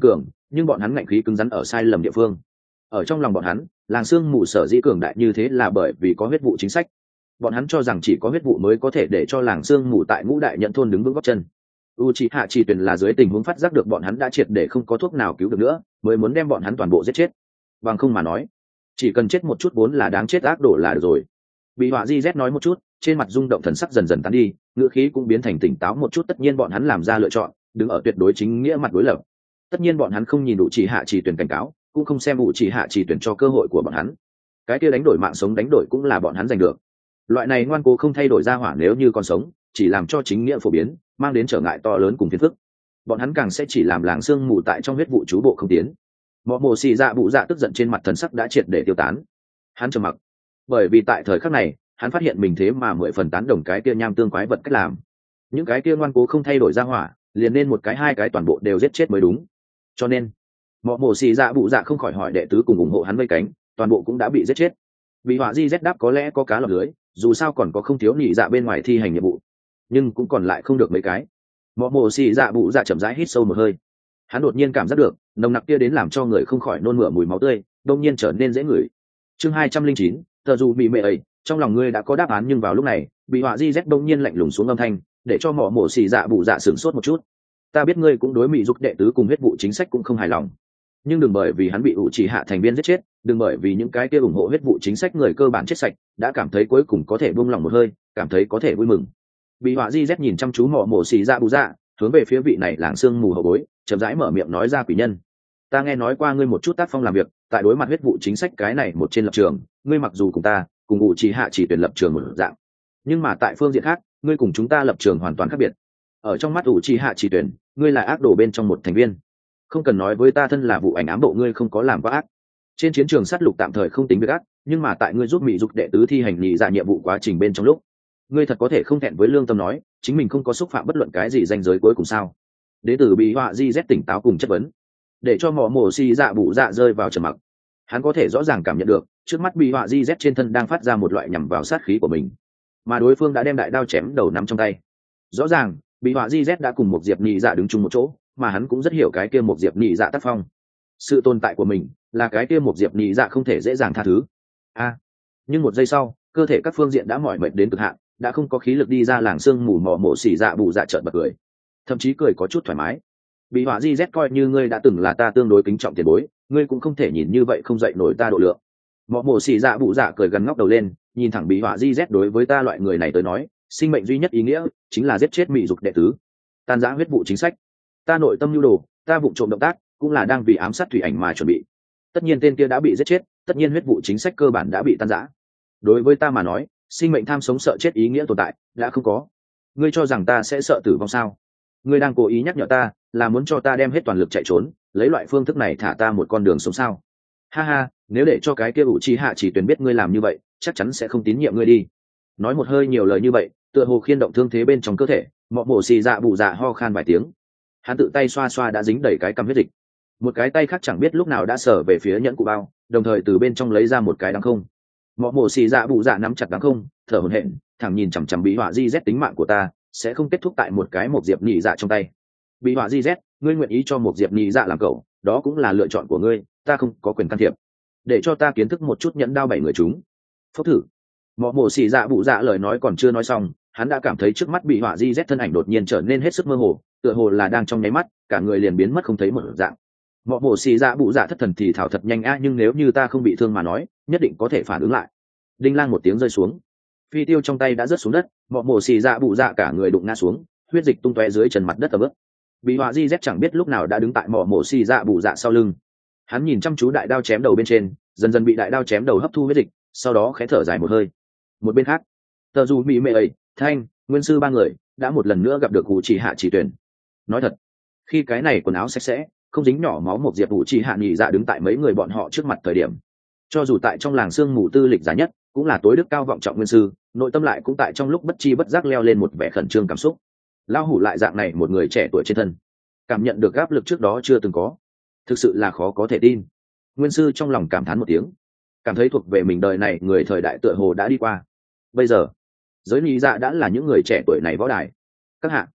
nhưng bọn hắn ngạnh khí cứng rắn ở sai lầm địa phương. Ở trong lòng bọn hắn, làng sương mù sở dĩ cường đại như thế là bởi vì có huyết vụ chính sách. Bọn hắn cho rằng chỉ có huyết vụ mới có thể để cho làng sương mù tại ngũ đại nhận thôn đứng vững gót chân. Uchiha Chỉ Tuyển là dưới tình huống phát giác được bọn hắn đã triệt để không có thuốc nào cứu được nữa, mới muốn đem bọn hắn toàn bộ giết chết. Bằng không mà nói, chỉ cần chết một chút vốn là đáng chết ác đổ là được rồi. Bị họa di z nói một chút, trên mặt rung động thần sắc dần dần tán đi, ngữ khí cũng biến thành tỉnh táo một chút. Tất nhiên bọn hắn làm ra lựa chọn, đứng ở tuyệt đối chính nghĩa mặt đối lập. Tất nhiên bọn hắn không nhìn Uchiha Chỉ Tuyển cảnh cáo, cũng không xem Uchiha Chỉ Tuyển cho cơ hội của bọn hắn. Cái kia đánh đổi mạng sống đánh đổi cũng là bọn hắn giành được. Loại này ngoan cố không thay đổi ra hỏa nếu như còn sống, chỉ làm cho chính nghĩa phổ biến, mang đến trở ngại to lớn cùng phiền phức. Bọn hắn càng sẽ chỉ làm làng sương mù tại trong huyết vụ trú bộ không tiến. Mọ mồ xì dạ bụ dạ tức giận trên mặt thần sắc đã triệt để tiêu tán. Hắn trầm mặc, bởi vì tại thời khắc này, hắn phát hiện mình thế mà mười phần tán đồng cái kia nham tương quái vật cách làm. Những cái kia ngoan cố không thay đổi ra hỏa, liền nên một cái hai cái toàn bộ đều giết chết mới đúng. Cho nên, mọ mồ xì dạ bụ dạ không khỏi hỏi đệ tứ cùng ủng hộ hắn vây cánh, toàn bộ cũng đã bị giết chết. Vì họa di z đáp có lẽ có cá lọt lưới, dù sao còn có không thiếu nhị dạ bên ngoài thi hành nhiệm vụ, nhưng cũng còn lại không được mấy cái. Mọ mồ xì dạ bụ dạ chậm rãi hít sâu một hơi. Hắn đột nhiên cảm giác được nồng nặc kia đến làm cho người không khỏi nôn mửa mùi máu tươi, đông nhiên trở nên dễ ngửi. Chương hai trăm linh chín, tờ dù bị mẹ ấy, trong lòng ngươi đã có đáp án, nhưng vào lúc này, bị họa di z đông nhiên lạnh lùng xuống âm thanh, để cho mọ mồ xì dạ bụ dạ sửng sốt một chút. Ta biết ngươi cũng đối mỹ dục đệ tứ cùng huyết vụ chính sách cũng không hài lòng, nhưng đừng bởi vì hắn bị ủ chỉ hạ thành viên giết chết, đừng bởi vì những cái kia ủng hộ huyết vụ chính sách người cơ bản chết sạch đã cảm thấy cuối cùng có thể buông lòng một hơi, cảm thấy có thể vui mừng. Bị họa di z nhìn chăm chú mọ mồ xì dạ bụ dạ, hướng về phía vị này làng sương mù hậu bối, chậm rãi mở miệng nói ra: quỷ nhân, ta nghe nói qua ngươi một chút tác phong làm việc, tại đối mặt huyết vụ chính sách cái này một trên lập trường, ngươi mặc dù cùng ta cùng ủ chỉ hạ chỉ tuyển lập trường một dạng, nhưng mà tại phương diện khác, ngươi cùng chúng ta lập trường hoàn toàn khác biệt. Ở trong mắt ủ chỉ hạ chỉ tuyển, ngươi là ác đồ bên trong một thành viên. Không cần nói với ta thân là vụ ảnh ám bộ, ngươi không có làm quá ác. Trên chiến trường sát lục tạm thời không tính việc ác, nhưng mà tại ngươi giúp mỹ dục đệ tứ thi hành nhị dạ nhiệm vụ quá trình bên trong lúc, ngươi thật có thể không thẹn với lương tâm nói chính mình không có xúc phạm bất luận cái gì ranh giới cuối cùng sao? Đế tử bị họa di z tỉnh táo cùng chất vấn, để cho mỏ mổ xì dạ bụ dạ rơi vào trầm mặc. Hắn có thể rõ ràng cảm nhận được trước mắt bị họa di z trên thân đang phát ra một loại nhằm vào sát khí của mình, mà đối phương đã đem đại đao chém đầu nắm trong tay. Rõ ràng bị họa di z đã cùng một diệp nhị dạ đứng chung một chỗ, mà hắn cũng rất hiểu cái kia một diệp nhị dạ tác phong. Sự tồn tại của mình là cái kia một diệp nhị dạ không thể dễ dàng tha thứ. A, à, nhưng một giây sau, cơ thể các phương diện đã mỏi mệt đến cực hạn, đã không có khí lực đi ra làng sương mù. Mỏ mổ xỉ dạ bù dạ trợn bật cười, thậm chí cười có chút thoải mái. Bị họa di z coi như ngươi đã từng là ta tương đối kính trọng tiền bối, ngươi cũng không thể nhìn như vậy không dậy nổi ta độ lượng. Mỏ mổ xỉ dạ bù dạ cười gần ngóc đầu lên, nhìn thẳng bị họa di z, đối với ta loại người này tới nói, sinh mệnh duy nhất ý nghĩa chính là giết chết mỹ dục đệ tứ, tan rã huyết vụ chính sách. Ta nội tâm nhu đồ, ta vụng trộm động tác, cũng là đang vì ám sát thủy ảnh mà chuẩn bị. Tất nhiên tên kia đã bị giết chết, tất nhiên huyết vụ chính sách cơ bản đã bị tan rã. Đối với ta mà nói, sinh mệnh tham sống sợ chết ý nghĩa tồn tại đã không có. Ngươi cho rằng ta sẽ sợ tử vong sao? Ngươi đang cố ý nhắc nhở ta, là muốn cho ta đem hết toàn lực chạy trốn, lấy loại phương thức này thả ta một con đường sống sao? Ha ha, nếu để cho cái kia ủ chi hạ chỉ tuyển biết ngươi làm như vậy, chắc chắn sẽ không tín nhiệm ngươi đi. Nói một hơi nhiều lời như vậy, tựa hồ khiên động thương thế bên trong cơ thể. Mọ mổ xì dạ bụ dạ ho khan vài tiếng, hắn tự tay xoa xoa đã dính đầy cái cằm huyết dịch, một cái tay khác chẳng biết lúc nào đã sờ về phía nhẫn cụ bao, đồng thời từ bên trong lấy ra một cái đắng không. Mọ mổ xì dạ bụ dạ nắm chặt đắng không, thở hổn hển, thẳng nhìn chằm chằm bị họa di z, tính mạng của ta sẽ không kết thúc tại một cái một diệp nhị dạ trong tay. Bị họa di z, ngươi nguyện ý cho một diệp nhị dạ làm cậu, đó cũng là lựa chọn của ngươi, ta không có quyền can thiệp. Để cho ta kiến thức một chút nhẫn đao bảy người chúng. Phốc thử. Mọ mổ xì dạ bụ dạ lời nói còn chưa nói xong, hắn đã cảm thấy trước mắt bị họa di z thân ảnh đột nhiên trở nên hết sức mơ hồ, tựa hồ là đang trong nháy mắt cả người liền biến mất không thấy một dạng. Mọ mổ xì dạ bụ dạ thất thần thì thảo thật nhanh a, nhưng nếu như ta không bị thương mà nói, nhất định có thể phản ứng lại. Đinh lang một tiếng rơi xuống, phi tiêu trong tay đã rớt xuống đất, mọ mổ xì dạ bụ dạ cả người đụng ngã xuống, huyết dịch tung tóe dưới chân mặt đất ở bước. Bị họa di z chẳng biết lúc nào đã đứng tại mọ mổ xì dạ bụ dạ sau lưng. Hắn nhìn chăm chú đại đao chém đầu bên trên, dần dần bị đại đao chém đầu hấp thu huyết dịch, sau đó khẽ thở dài một hơi. Một bên khác, tờ dù mỹ mệ ấy, thanh nguyên sư ba người đã một lần nữa gặp được cụ chỉ hạ chỉ tuyển. Nói thật, khi cái này quần áo sạch sẽ, không dính nhỏ máu một diệp cụ chỉ hạ nhị dạ đứng tại mấy người bọn họ trước mặt thời điểm, cho dù tại trong làng sương mù tư lịch giá nhất, cũng là tối đức cao vọng trọng nguyên sư, nội tâm lại cũng tại trong lúc bất chi bất giác leo lên một vẻ khẩn trương cảm xúc. Lao hủ lại dạng này một người trẻ tuổi trên thân, cảm nhận được áp lực trước đó chưa từng có, thực sự là khó có thể tin. Nguyên sư trong lòng cảm thán một tiếng, cảm thấy thuộc về mình đời này người thời đại tựa hồ đã đi qua. Bây giờ giới lý dạ đã là những người trẻ tuổi này võ đài. Các hạ,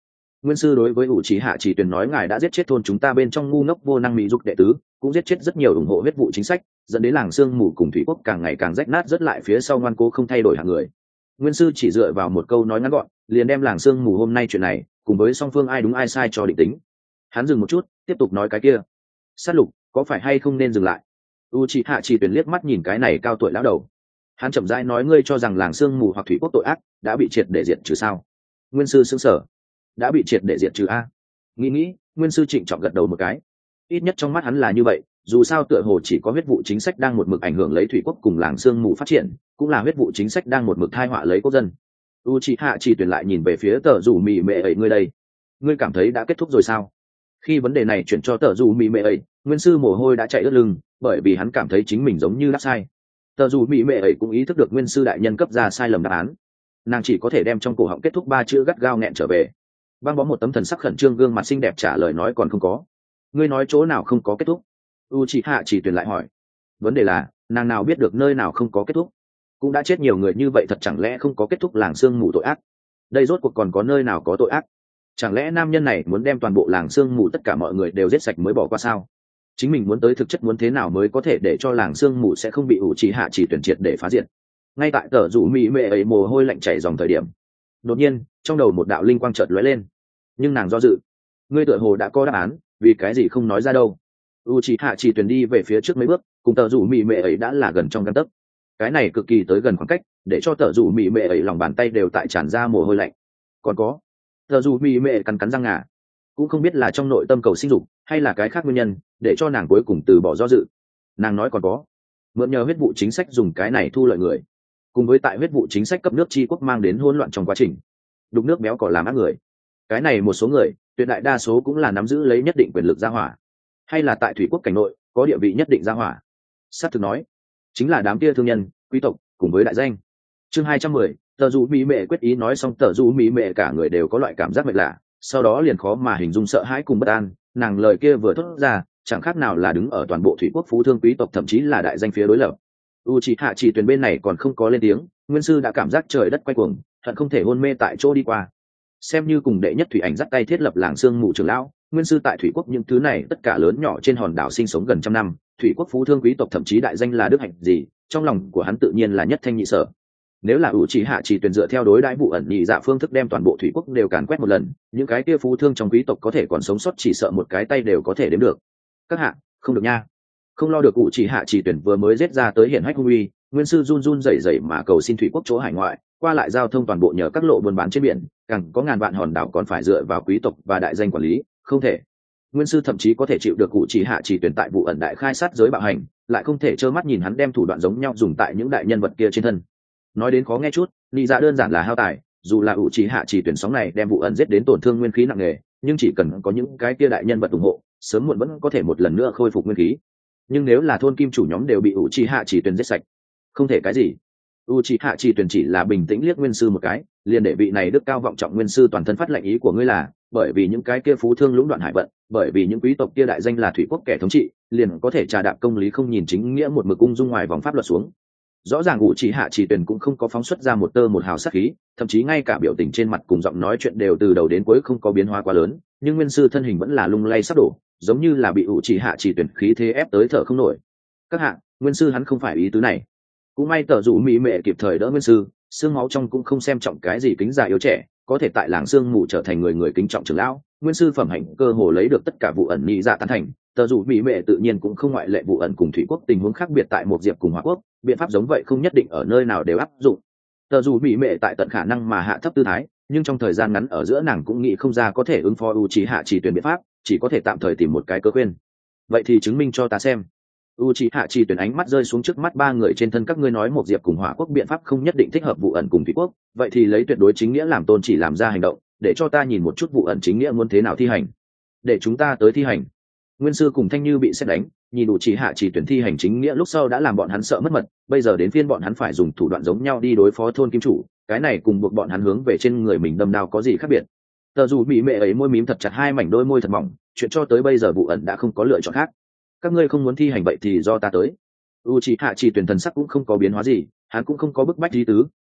Nguyên sư đối với ủ trí hạ chỉ tuyển nói ngài đã giết chết thôn chúng ta bên trong ngu ngốc vô năng mỹ dục đệ tứ, cũng giết chết rất nhiều ủng hộ huyết vụ chính sách, dẫn đến làng sương mù cùng thủy quốc càng ngày càng rách nát, rất lại phía sau ngoan cố không thay đổi hạng người. Nguyên sư chỉ dựa vào một câu nói ngắn gọn, liền đem làng sương mù hôm nay chuyện này cùng với song phương ai đúng ai sai cho định tính. Hắn dừng một chút, tiếp tục nói cái kia, sát lục có phải hay không nên dừng lại? Uchiha chỉ tuyển liếc mắt nhìn cái này cao tuổi lão đầu, hắn chậm rãi nói, ngươi cho rằng làng sương mù hoặc thủy quốc tội ác đã bị triệt để diệt trừ sao? Nguyên sư sững sờ, đã bị triệt để diệt trừ a? Nghĩ nghĩ, Nguyên sư trịnh trọng gật đầu một cái. Ít nhất trong mắt hắn là như vậy, dù sao tựa hồ chỉ có huyết vụ chính sách đang một mực ảnh hưởng lấy thủy quốc cùng làng sương mù phát triển, cũng là huyết vụ chính sách đang một mực thai họa lấy quốc dân. Uchiha chỉ tuyển lại nhìn về phía tờ rủ mì mệ ấy, ngươi đây, ngươi cảm thấy đã kết thúc rồi sao? Khi vấn đề này chuyển cho tờ rủ mì mệ ấy, Nguyên sư mồ hôi đã chạy ướt lưng, bởi vì hắn cảm thấy chính mình giống như đáp sai. Tờ rủ mì mệ ấy cũng ý thức được Nguyên sư đại nhân cấp ra sai lầm đáp án, nàng chỉ có thể đem trong cổ họng kết thúc ba chữ gắt gao nghẹn trở về. Băng bó một tấm thần sắc khẩn trương gương mặt xinh đẹp trả lời nói, còn không có. Ngươi nói chỗ nào không có kết thúc? Uchiha chỉ tuyển lại hỏi. Vấn đề là nàng nào biết được nơi nào không có kết thúc? Cũng đã chết nhiều người như vậy, thật chẳng lẽ không có kết thúc làng sương mù tội ác? Đây rốt cuộc còn có nơi nào có tội ác? Chẳng lẽ nam nhân này muốn đem toàn bộ làng sương mù tất cả mọi người đều giết sạch mới bỏ qua sao? Chính mình muốn tới thực chất muốn thế nào mới có thể để cho làng sương mù sẽ không bị Uchiha chỉ tuyển triệt để phá diệt? Ngay tại tờ rủ mỹ mệ ấy mồ hôi lạnh chảy dòng thời điểm, đột nhiên trong đầu một đạo linh quang chợt lóe lên, nhưng nàng do dự. Ngươi tựa hồ đã có đáp án, vì cái gì không nói ra đâu? Uchiha chỉ tuyển đi về phía trước mấy bước, cùng tờ rủ mỹ mệ ấy đã là gần trong gang tấc. Cái này cực kỳ tới gần khoảng cách, để cho tờ rủ mỹ mệ ấy lòng bàn tay đều tại tràn ra mồ hôi lạnh. Còn có, tờ rủ mỹ mệ cắn cắn răng ngà, cũng không biết là trong nội tâm cầu sinh dục hay là cái khác nguyên nhân, để cho nàng cuối cùng từ bỏ do dự. Nàng nói còn có, mượn nhờ huyết vụ chính sách dùng cái này thu lợi người, cùng với tại huyết vụ chính sách cấp nước chi quốc mang đến hỗn loạn trong quá trình đục nước béo cỏ làm ác người. Cái này một số người, tuyệt đại đa số cũng là nắm giữ lấy nhất định quyền lực gia hỏa, hay là tại thủy quốc cảnh nội có địa vị nhất định gia hỏa. Sát thực nói, chính là đám kia thương nhân, quý tộc cùng với đại danh. Chương hai trăm mười, tờ rủ mỹ mệ quyết ý. Nói xong, tờ rủ mỹ mệ cả người đều có loại cảm giác mệt lạ, sau đó liền khó mà hình dung sợ hãi cùng bất an. Nàng lời kia vừa thốt ra, chẳng khác nào là đứng ở toàn bộ thủy quốc phú thương quý tộc, thậm chí là đại danh phía đối lập. Uchiha chỉ tuyển bên này còn không có lên tiếng, Nguyên sư đã cảm giác trời đất quay cuồng, hận không thể hôn mê tại chỗ đi qua. Xem như cùng đệ nhất thủy ảnh dắt tay thiết lập làng sương mù trưởng lão, Nguyên sư tại thủy quốc những thứ này tất cả lớn nhỏ trên hòn đảo sinh sống gần trăm năm, thủy quốc phú thương quý tộc thậm chí đại danh là đức hạnh gì, trong lòng của hắn tự nhiên là nhất thanh nhị sở. Nếu là Uchiha chỉ tuyển dựa theo đối đãi vụ ẩn nhị dạ phương thức đem toàn bộ thủy quốc đều càn quét một lần, những cái kia phú thương trong quý tộc có thể còn sống sót chỉ sợ một cái tay đều có thể đếm được. Các hạ, không được nha. Không lo được, Uchiha chỉ tuyển vừa mới giết ra tới hiển hách hung uy, Nguyên sư run run rẩy rẩy mà cầu xin thủy quốc chỗ hải ngoại, qua lại giao thông toàn bộ nhờ các lộ buôn bán trên biển, càng có ngàn vạn hòn đảo còn phải dựa vào quý tộc và đại danh quản lý, không thể. Nguyên sư thậm chí có thể chịu được Uchiha chỉ tuyển tại vụ ẩn đại khai sát giới bạo hành, lại không thể trơ mắt nhìn hắn đem thủ đoạn giống nhau dùng tại những đại nhân vật kia trên thân. Nói đến khó nghe chút, lý dạ đơn giản là hao tài, dù là Uchiha chỉ tuyển sóng này đem vụ ẩn giết đến tổn thương nguyên khí nặng nề, nhưng chỉ cần có những cái kia đại nhân vật ủng hộ, sớm muộn vẫn có thể một lần nữa khôi phục nguyên khí. Nhưng nếu là thôn kim chủ nhóm đều bị Uchiha chỉ tuyển giết sạch, không thể cái gì. Uchiha chỉ tuyển chỉ là bình tĩnh liếc Nguyên sư một cái, liền để vị này đức cao vọng trọng Nguyên sư toàn thân phát lệnh, ý của ngươi là bởi vì những cái kia phú thương lũng đoạn hải vận, bởi vì những quý tộc kia đại danh là thủy quốc kẻ thống trị, liền có thể trà đạp công lý, không nhìn chính nghĩa, một mực ung dung ngoài vòng pháp luật xuống. Rõ ràng Uchiha chỉ tuyển cũng không có phóng xuất ra một tơ một hào sát khí, thậm chí ngay cả biểu tình trên mặt cùng giọng nói chuyện đều từ đầu đến cuối không có biến hóa quá lớn, nhưng Nguyên sư thân hình vẫn là lung lay sắp đổ, giống như là bị Uchiha chỉ tuyển khí thế ép tới thở không nổi. Các hạ, Nguyên sư hắn không phải ý tứ này. Cũng may tờ rủ mỹ mệ kịp thời đỡ Nguyên sư, xương máu trong cũng không xem trọng cái gì kính già yếu trẻ, có thể tại làng sương mù trở thành người người kính trọng trưởng lão, Nguyên sư phẩm hạnh cơ hồ lấy được tất cả vụ ẩn nhị dạ tán thành. Tờ rủ mỹ mệ tự nhiên cũng không ngoại lệ, vụ ẩn cùng thủy quốc tình huống khác biệt tại một diệp cùng hỏa quốc, biện pháp giống vậy không nhất định ở nơi nào đều áp dụng. Tờ rủ mỹ mệ tại tận khả năng mà hạ thấp tư thái, nhưng trong thời gian ngắn ở giữa nàng cũng nghĩ không ra có thể ứng phó Uchiha chỉ tuyển biện pháp, chỉ có thể tạm thời tìm một cái cớ khuyên. Vậy thì chứng minh cho ta xem. Uchiha chỉ tuyển ánh mắt rơi xuống trước mắt ba người trên thân, các ngươi nói một diệp cùng hỏa quốc biện pháp không nhất định thích hợp vụ ẩn cùng thủy quốc, vậy thì lấy tuyệt đối chính nghĩa làm tôn chỉ làm ra hành động, để cho ta nhìn một chút vụ ẩn chính nghĩa muốn thế nào thi hành. Để chúng ta tới thi hành. Nguyên sư cùng Thanh Như bị xét đánh, nhìn Uchiha chỉ tuyển thi hành chính nghĩa lúc sau đã làm bọn hắn sợ mất mật, bây giờ đến phiên bọn hắn phải dùng thủ đoạn giống nhau đi đối phó thôn kim chủ, cái này cùng buộc bọn hắn hướng về trên người mình đâm đao có gì khác biệt. Tờ dù bị mẹ ấy môi mím thật chặt hai mảnh đôi môi thật mỏng, chuyện cho tới bây giờ vụ ẩn đã không có lựa chọn khác. Các ngươi không muốn thi hành vậy thì do ta tới. Uchiha chỉ tuyển thần sắc cũng không có biến hóa gì, hắn cũng không có bức bách ý tứ,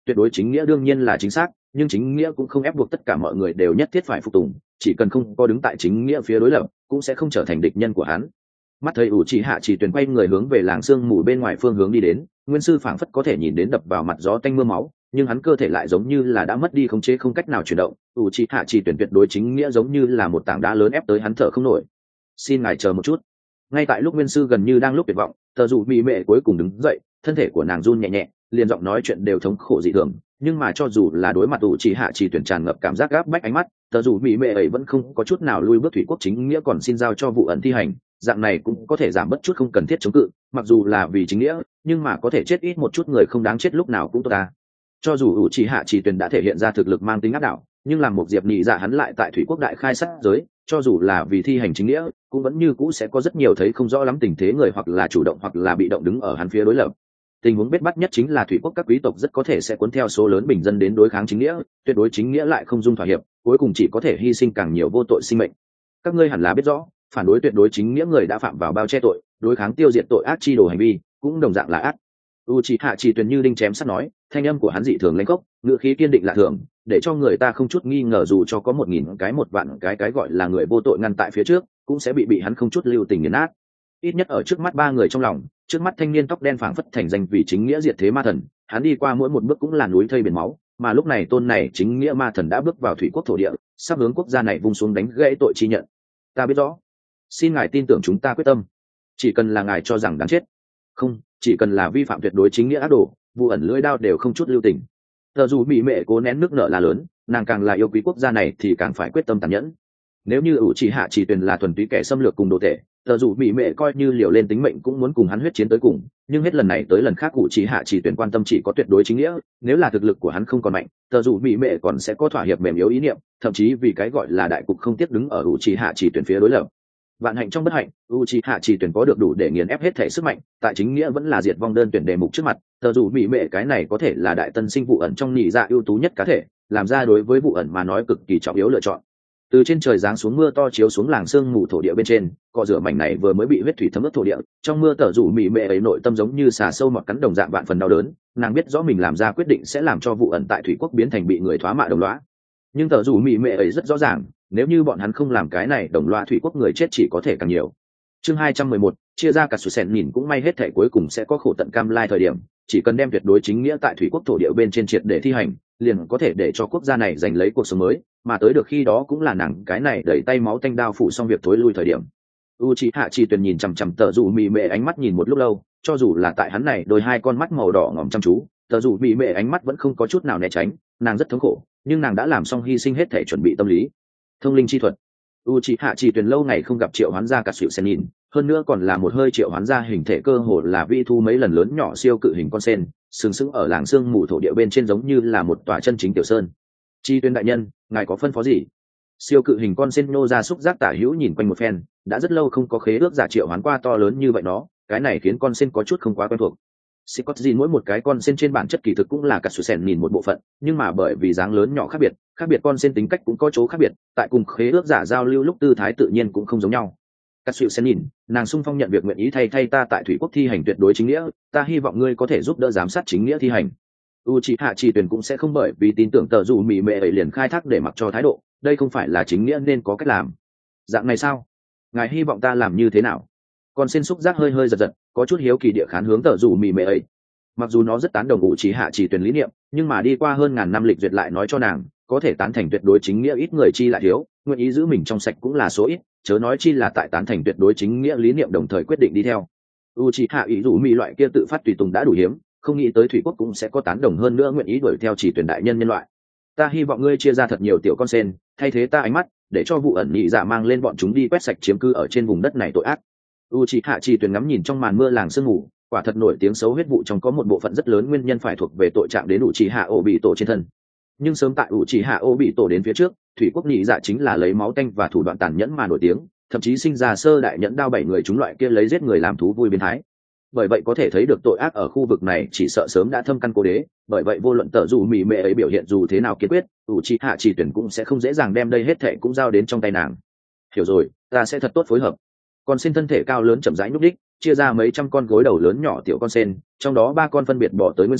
tuyệt đối chính nghĩa đương nhiên là chính xác, nhưng chính nghĩa cũng không ép buộc tất cả mọi người đều nhất thiết phải phục tùng, chỉ cần không có đứng tại chính nghĩa phía đối lập cũng sẽ không trở thành địch nhân của hắn. Mắt thấy ủ trì hạ chỉ tuyển quay người hướng về làng sương mù bên ngoài phương hướng đi đến, nguyên sư phảng phất có thể nhìn đến đập vào mặt gió tanh mưa máu, nhưng hắn cơ thể lại giống như là đã mất đi khống chế, không cách nào chuyển động. ủ trì hạ chỉ tuyển tuyệt đối chính nghĩa giống như là một tảng đá lớn ép tới hắn thở không nổi. Xin ngài chờ một chút. Ngay tại lúc nguyên sư gần như đang lúc tuyệt vọng, tờ dù mỹ mệ cuối cùng đứng dậy, thân thể của nàng run nhẹ nhẹ, liền giọng nói chuyện đều thống khổ dị thường, nhưng mà cho dù là đối mặt ủ trì hạ chỉ tuyển tràn ngập cảm giác gáp bách ánh mắt, tờ dù mỹ mệ ấy vẫn không có chút nào lui bước. Thủy quốc chính nghĩa còn xin giao cho vụ ẩn thi hành, dạng này cũng có thể giảm bất chút không cần thiết chống cự, mặc dù là vì chính nghĩa, nhưng mà có thể chết ít một chút người không đáng chết lúc nào cũng tốt ta. Cho dù ủ trì hạ chỉ tuyển đã thể hiện ra thực lực mang tính áp đảo, nhưng làm một diệp nhị dạ hắn lại tại thủy quốc đại khai sát giới, cho dù là vì thi hành chính nghĩa cũng vẫn như cũ sẽ có rất nhiều thấy không rõ lắm tình thế người hoặc là chủ động hoặc là bị động đứng ở hắn phía đối lập. Tình huống bết bắt nhất chính là thủy quốc các quý tộc rất có thể sẽ cuốn theo số lớn bình dân đến đối kháng chính nghĩa, tuyệt đối chính nghĩa lại không dung thỏa hiệp, cuối cùng chỉ có thể hy sinh càng nhiều vô tội sinh mệnh. Các ngươi hẳn là biết rõ, phản đối tuyệt đối chính nghĩa người đã phạm vào bao che tội, đối kháng tiêu diệt tội ác chi đồ hành vi cũng đồng dạng là ác. Uchiha chỉ tuyển như đinh chém sắt nói, thanh âm của hắn dị thường lãnh gốc, ngữ khí kiên định lạ thường, để cho người ta không chút nghi ngờ dù cho có một nghìn cái một vạn cái cái gọi là người vô tội ngăn tại phía trước, cũng sẽ bị bị hắn không chút lưu tình nghiền nát. Ít nhất ở trước mắt ba người trong lòng, trước mắt thanh niên tóc đen phảng phất thành danh vì chính nghĩa diệt thế ma thần, hắn đi qua mỗi một bước cũng là núi thây biển máu, mà lúc này tôn này chính nghĩa ma thần đã bước vào thủy quốc thổ địa, sắp hướng quốc gia này vung xuống đánh gãy tội chi nhận. Ta biết rõ, xin ngài tin tưởng chúng ta quyết tâm, chỉ cần là ngài cho rằng đáng chết, không, chỉ cần là vi phạm tuyệt đối chính nghĩa ác đồ, vụ ẩn lưỡi đao đều không chút lưu tình. Tờ dù bị mẹ cố nén nước nợ là lớn, nàng càng là yêu quý quốc gia này thì càng phải quyết tâm tàn nhẫn. Nếu như ủ chỉ hạ chỉ tuyền là thuần túy kẻ xâm lược cùng đồ tể, tờ dù bị mẹ coi như liều lên tính mệnh cũng muốn cùng hắn huyết chiến tới cùng, nhưng hết lần này tới lần khác ủ chỉ hạ chỉ tuyền quan tâm chỉ có tuyệt đối chính nghĩa, nếu là thực lực của hắn không còn mạnh, tờ dù bị mẹ còn sẽ có thỏa hiệp mềm yếu ý niệm, thậm chí vì cái gọi là đại cục không tiếc đứng ở ủ chỉ hạ chỉ tuyền phía đối lập. Vạn hạnh trong bất hạnh, Uchiha chỉ tuyển có được đủ để nghiền ép hết thể sức mạnh, tại chính nghĩa vẫn là diệt vong đơn tuyển đề mục trước mặt, tờ dù mỹ mệ cái này có thể là đại tân sinh vụ ẩn trong nhị dạ ưu tú nhất cá thể, làm ra đối với vụ ẩn mà nói cực kỳ trọng yếu lựa chọn. Từ trên trời giáng xuống mưa to chiếu xuống làng sương mù thổ địa bên trên, cọ rửa mảnh này vừa mới bị huyết thủy thấm ướt thổ địa, trong mưa tờ dù mỹ mệ ấy nội tâm giống như xà sâu mọt cắn đồng dạng vạn phần đau đớn, nàng biết rõ mình làm ra quyết định sẽ làm cho vụ ẩn tại thủy quốc biến thành bị người thoá mạ đồng lõa. Nhưng tờ dù mỹ mệ ấy rất rõ ràng, nếu như bọn hắn không làm cái này đồng loa thủy quốc người chết chỉ có thể càng nhiều. Chương hai trăm mười một, chia ra cả sủ sẹn nhìn cũng may hết thể cuối cùng sẽ có khổ tận cam lai thời điểm, chỉ cần đem tuyệt đối chính nghĩa tại thủy quốc thổ địa bên trên triệt để thi hành, liền có thể để cho quốc gia này giành lấy cuộc sống mới, mà tới được khi đó cũng là nàng cái này đẩy tay máu tanh đao phủ xong việc thối lui thời điểm. Uchiha chỉ tuyền nhìn chằm chằm tờ dù mị mệ ánh mắt nhìn một lúc lâu, cho dù là tại hắn này đôi hai con mắt màu đỏ ngòm chăm chú, tờ dù mị mệ ánh mắt vẫn không có chút nào né tránh, nàng rất thống khổ, nhưng nàng đã làm xong hy sinh hết thể chuẩn bị tâm lý. Thông linh chi thuật. Uchiha chỉ tuyển lâu ngày không gặp triệu hoán ra cả sự sen nhìn, hơn nữa còn là một hơi triệu hoán ra hình thể cơ hồ là vi thu mấy lần lớn nhỏ siêu cự hình con sen, sừng sững ở làng sương mù thổ địa bên trên giống như là một tòa chân chính tiểu sơn. Chi tuyên đại nhân, ngài có phân phó gì? Siêu cự hình con sen nô ra xúc giác tả hữu nhìn quanh một phen, đã rất lâu không có khế ước giả triệu hoán qua to lớn như vậy nó, cái này khiến con sen có chút không quá quen thuộc. Scott mỗi một cái con sen trên bản chất kỳ thực cũng là cả sủ sen nhìn một bộ phận, nhưng mà bởi vì dáng lớn nhỏ khác biệt, khác biệt con sen tính cách cũng có chỗ khác biệt, tại cùng khế ước giả giao lưu lúc tư thái tự nhiên cũng không giống nhau. Cả sủ sen nhìn, nàng sung phong nhận việc nguyện ý thay thay ta tại thủy quốc thi hành tuyệt đối chính nghĩa, ta hy vọng ngươi có thể giúp đỡ giám sát chính nghĩa thi hành. Uchiha chỉ tuyển cũng sẽ không bởi vì tin tưởng tờ dù mỉ mệ ấy liền khai thác để mặc cho thái độ, đây không phải là chính nghĩa nên có cách làm. Dạng này sao? Ngài hy vọng ta làm như thế nào? Con sen xúc giác hơi hơi giật giật, có chút hiếu kỳ địa khán hướng tờ dù mỉ mệ ấy. Mặc dù nó rất tán đồng Uchiha chỉ tuyển lý niệm, nhưng mà đi qua hơn ngàn năm lịch duyệt lại nói cho nàng, có thể tán thành tuyệt đối chính nghĩa ít người chi lại thiếu, nguyện ý giữ mình trong sạch cũng là số ít, chớ nói chi là tại tán thành tuyệt đối chính nghĩa lý niệm đồng thời quyết định đi theo. Uchiha ý dù mỹ loại kia tự phát tùy tùng đã đủ hiếm, không nghĩ tới thủy quốc cũng sẽ có tán đồng hơn nữa nguyện ý đuổi theo chỉ tuyển đại nhân nhân loại. Ta hy vọng ngươi chia ra thật nhiều tiểu con sen, thay thế ta ánh mắt, để cho vụ ẩn nhị dạ mang lên bọn chúng đi quét sạch chiếm cư ở trên vùng đất này tội ác. Uchiha chỉ tuyển ngắm nhìn trong màn mưa làng sương mù, quả thật nổi tiếng xấu huyết vụ trong có một bộ phận rất lớn nguyên nhân phải thuộc về tội trạng đến Uchiha Obito trên thân. Nhưng sớm tại Uchiha Obito đến phía trước, thủy quốc nhị dạ chính là lấy máu tanh và thủ đoạn tàn nhẫn mà nổi tiếng, thậm chí sinh ra sơ đại nhẫn đao bảy người chúng loại kia lấy giết người làm thú vui biến thái. Bởi vậy có thể thấy được tội ác ở khu vực này chỉ sợ sớm đã thâm căn cố đế, bởi vậy vô luận tờ dù mỉ mệ ấy biểu hiện dù thế nào kiên quyết, Uchiha chỉ tuyển cũng sẽ không dễ dàng đem đây hết thệ cũng giao đến trong tay nàng. Hiểu rồi, ta sẽ thật tốt phối hợp. Con sen thân thể cao lớn chậm rãi nhúc đích, chia ra mấy trăm con gối đầu lớn nhỏ tiểu con sen, trong đó ba con phân biệt bỏ tới nguyên sư,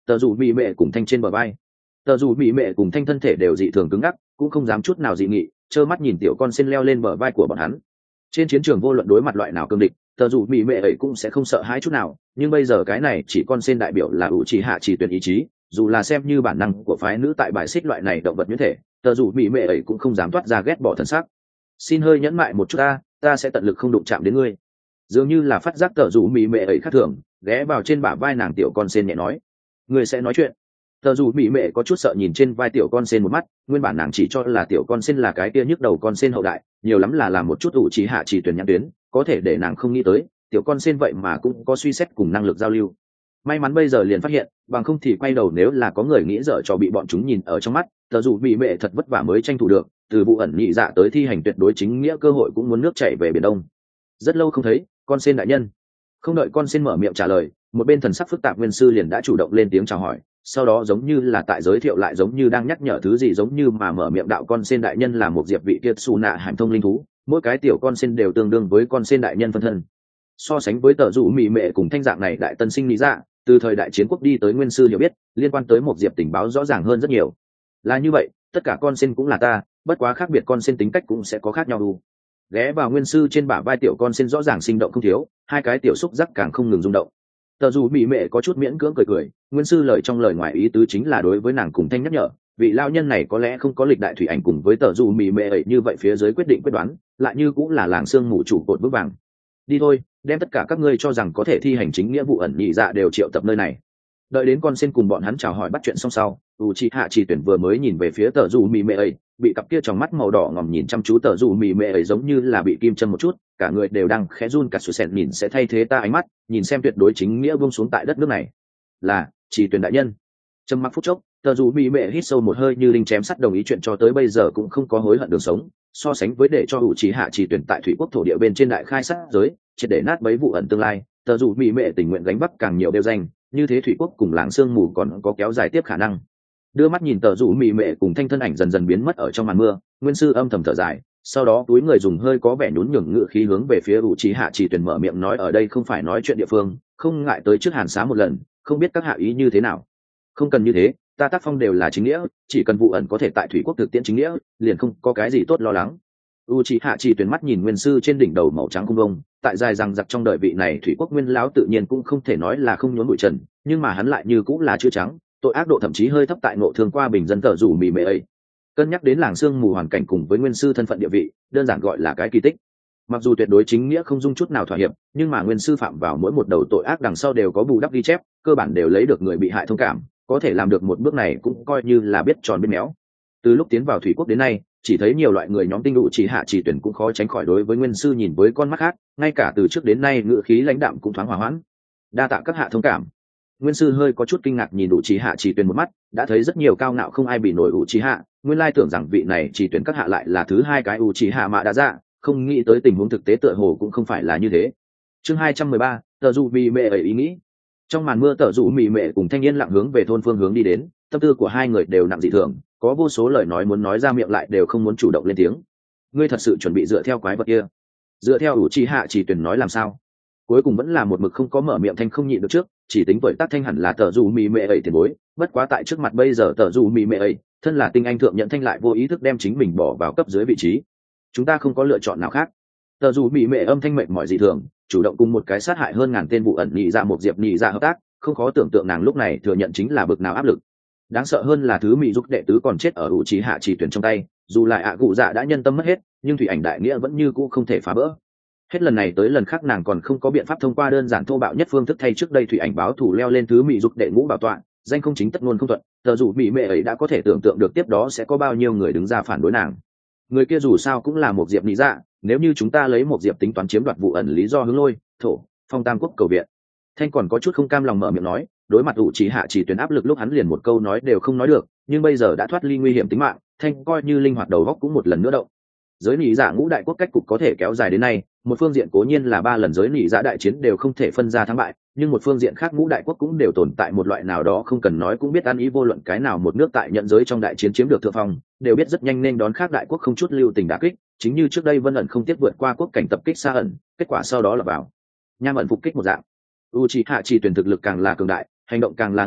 tờ dù mỹ mệ cùng thanh trên bờ vai. Tờ dù mỹ mệ cùng thanh thân thể đều dị thường cứng ngắc, cũng không dám chút nào dị nghị, trơ mắt nhìn tiểu con sen leo lên bờ vai của bọn hắn. Trên chiến trường vô luận đối mặt loại nào cương địch, tờ dù mỹ mệ ấy cũng sẽ không sợ hãi chút nào, nhưng bây giờ cái này chỉ con sen đại biểu là ủ trì hạ chỉ tuyển ý chí, dù là xem như bản năng của phái nữ tại bài xích loại này động vật nhuyễn thể, tờ dù mỹ mệ ấy cũng không dám toát ra ghét bỏ thần sắc. Xin hơi nhẫn mại một chút ta, ta sẽ tận lực không đụng chạm đến ngươi. Dường như là phát giác tờ dù mỹ mệ ấy khác thường, ghé vào trên bả vai nàng tiểu con sen nhẹ nói, ngươi sẽ nói chuyện. Tờ dù mỹ mệ có chút sợ nhìn trên vai tiểu con sen một mắt, nguyên bản nàng chỉ cho là tiểu con sen là cái kia nhức đầu con sen hậu đại, nhiều lắm là làm một chút ủ trí hạ chỉ tuyển nhãn tuyến, có thể để nàng không nghĩ tới tiểu con sen vậy mà cũng có suy xét cùng năng lực giao lưu. May mắn bây giờ liền phát hiện, bằng không thì quay đầu nếu là có người nghĩ dở cho bị bọn chúng nhìn ở trong mắt, tờ dù mỹ mệ thật vất vả mới tranh thủ được, từ vụ ẩn nhị dạ tới thi hành tuyệt đối chính nghĩa cơ hội cũng muốn nước chảy về biển đông. Rất lâu không thấy, con sen đại nhân. Không đợi con sen mở miệng trả lời, một bên thần sắc phức tạp nguyên sư liền đã chủ động lên tiếng chào hỏi, sau đó giống như là tại giới thiệu lại giống như đang nhắc nhở thứ gì giống như mà mở miệng đạo con sen đại nhân là một diệp vị kiệt xù nạ hàm thông linh thú, mỗi cái tiểu con sen đều tương đương với con sen đại nhân phân thân. So sánh với tờ rủ mỹ mệ cùng thanh dạng này đại tân sinh lý dạ, từ thời đại chiến quốc đi tới nguyên sư hiểu biết liên quan tới một diệp tình báo rõ ràng hơn rất nhiều. Là như vậy, tất cả con sen cũng là ta, bất quá khác biệt con sen tính cách cũng sẽ có khác nhau đủ. Ghé vào nguyên sư trên bả vai tiểu con sen rõ ràng sinh động không thiếu, hai cái tiểu xúc giác càng không ngừng rung động. Tờ dù mỹ mệ có chút miễn cưỡng cười cười, nguyên sư lời trong lời ngoài ý tứ chính là đối với nàng cùng thanh nhắc nhở, vị lao nhân này có lẽ không có lịch đại thủy ảnh cùng với tờ dù mỹ mệ ấy như vậy phía dưới quyết định quyết đoán, lại như cũng là làng xương mù chủ cột vững vàng. Đi thôi, đem tất cả các ngươi cho rằng có thể thi hành chính nghĩa vụ ẩn nhị dạ đều triệu tập nơi này. Đợi đến con sen cùng bọn hắn chào hỏi bắt chuyện xong sau, u chi hạ chỉ tuyển vừa mới nhìn về phía tờ dù mỹ mệ ấy, bị cặp kia trong mắt màu đỏ ngòm nhìn chăm chú tờ dù mỹ mệ ấy giống như là bị kim châm một chút, cả người đều đang khẽ run, cả sự sẹn nhìn sẽ thay thế ta ánh mắt nhìn xem tuyệt đối chính nghĩa buông xuống tại đất nước này. Là chỉ tuyển đại nhân. Trầm mặc phút chốc, tờ dù mỹ mệ hít sâu một hơi như đinh chém sắt đồng ý chuyện cho tới bây giờ cũng không có hối hận đường sống, so sánh với để cho u chi hạ chỉ tuyển tại thủy quốc thổ địa bên trên đại khai sát giới triệt để nát bấy vụ ẩn tương lai, tờ dù mỹ mệ tình nguyện gánh vác càng nhiều đeo danh, như thế thủy quốc cùng làng sương mù còn có kéo dài tiếp khả năng. Đưa mắt nhìn tờ rủ mị mệ cùng thanh thân ảnh dần dần biến mất ở trong màn mưa, nguyên sư âm thầm thở dài, sau đó túi người dùng hơi có vẻ nhún nhường ngự khí hướng về phía ủ trí hạ chỉ tuyển mở miệng nói, ở đây không phải nói chuyện địa phương, không ngại tới trước hàn xá một lần, không biết các hạ ý như thế nào. Không cần như thế, ta tác phong đều là chính nghĩa, chỉ cần vụ ẩn có thể tại thủy quốc thực tiễn chính nghĩa, liền không có cái gì tốt lo lắng. U trí hạ chỉ tuyển mắt nhìn nguyên sư trên đỉnh đầu màu trắng không bông, tại dài rằng giặc trong đời vị này thủy quốc nguyên lão tự nhiên cũng không thể nói là không nhốn bụi trần, nhưng mà hắn lại như cũng là chữ trắng, tội ác độ thậm chí hơi thấp tại ngộ thương qua bình dân tờ rủ mì mệ ấy. Cân nhắc đến làng sương mù hoàn cảnh cùng với nguyên sư thân phận địa vị, đơn giản gọi là cái kỳ tích. Mặc dù tuyệt đối chính nghĩa không dung chút nào thỏa hiệp, nhưng mà nguyên sư phạm vào mỗi một đầu tội ác đằng sau đều có bù đắp ghi chép, cơ bản đều lấy được người bị hại thông cảm, có thể làm được một bước này cũng coi như là biết tròn biết méo. Từ lúc tiến vào thủy quốc đến nay, chỉ thấy nhiều loại người nhóm tinh đủ chỉ hạ chỉ tuyển cũng khó tránh khỏi đối với nguyên sư nhìn với con mắt khác, ngay cả từ trước đến nay ngữ khí lãnh đạm cũng thoáng hòa hoãn. Đa tạ các hạ thông cảm. Nguyên sư hơi có chút kinh ngạc nhìn đủ chỉ hạ chỉ tuyển một mắt, đã thấy rất nhiều cao ngạo không ai bị nổi đủ chỉ hạ, nguyên lai tưởng rằng vị này chỉ tuyển các hạ lại là thứ hai cái đủ chỉ hạ mà đã ra, không nghĩ tới tình huống thực tế tựa hồ cũng không phải là như thế. Chương hai trăm mười ba, tờ dụ mì mệ ấy ý nghĩ. Trong màn mưa tờ dụ mì mệ cùng thanh niên lặng hướng về thôn phương hướng đi đến, tâm tư của hai người đều nặng dị thường, có vô số lời nói muốn nói ra miệng lại đều không muốn chủ động lên tiếng. Ngươi thật sự chuẩn bị dựa theo quái vật kia? Dựa theo đủ chỉ hạ chỉ tuyển nói làm sao? Cuối cùng vẫn là một mực không có mở miệng thanh không nhịn được trước, chỉ tính tuổi tác thanh hẳn là tờ dù mì mệ ấy tiền bối, bất quá tại trước mặt bây giờ tờ dù mì mệ ấy thân là tinh anh thượng nhận thanh lại vô ý thức đem chính mình bỏ vào cấp dưới vị trí. Chúng ta không có lựa chọn nào khác. Tờ dù mì mệ âm thanh mệt mỏi dị thường, chủ động cùng một cái sát hại hơn ngàn tên vụ ẩn nhị ra một diệp nhị ra hợp tác, không khó tưởng tượng nàng lúc này thừa nhận chính là bực nào áp lực. Đáng sợ hơn là thứ mỹ giúp đệ tứ còn chết ở ủ trí hạ chỉ tuyển trong tay, dù lại ạ cụ dạ đã nhân tâm mất hết, nhưng thủy ảnh đại nghĩa vẫn như cũ không thể phá bỡ. Hết lần này tới lần khác nàng còn không có biện pháp thông qua đơn giản thô bạo nhất phương thức thay trước đây thủy ảnh báo thủ leo lên thứ mỹ giúp đệ ngũ bảo tọa, danh không chính tất luôn không thuận, tờ dù mỹ mệ ấy đã có thể tưởng tượng được tiếp đó sẽ có bao nhiêu người đứng ra phản đối nàng. Người kia dù sao cũng là một diệp lý dạ, nếu như chúng ta lấy một diệp tính toán chiếm đoạt vụ ẩn lý do hướng lôi thổ phong tam quốc cầu viện. Thanh còn có chút không cam lòng mở miệng nói, đối mặt ủ trí hạ chỉ tuyển áp lực lúc hắn liền một câu nói đều không nói được, nhưng bây giờ đã thoát ly nguy hiểm tính mạng, Thanh coi như linh hoạt đầu góc cũng một lần nữa động. Giới nỉ dạ ngũ đại quốc cách cục có thể kéo dài đến nay, một phương diện cố nhiên là ba lần giới nỉ dạ đại chiến đều không thể phân ra thắng bại, nhưng một phương diện khác ngũ đại quốc cũng đều tồn tại một loại nào đó không cần nói cũng biết ăn ý vô luận cái nào một nước tại nhận giới trong đại chiến chiếm được thượng phong, đều biết rất nhanh nên đón khác đại quốc không chút lưu tình đả kích, chính như trước đây Vân ẩn không tiếp vượt qua quốc cảnh tập kích xa ẩn, kết quả sau đó là vào nham ẩn phục kích một dạng. Uchiha chỉ tuyển thực lực càng là cường đại, hành động càng là ngang ngược,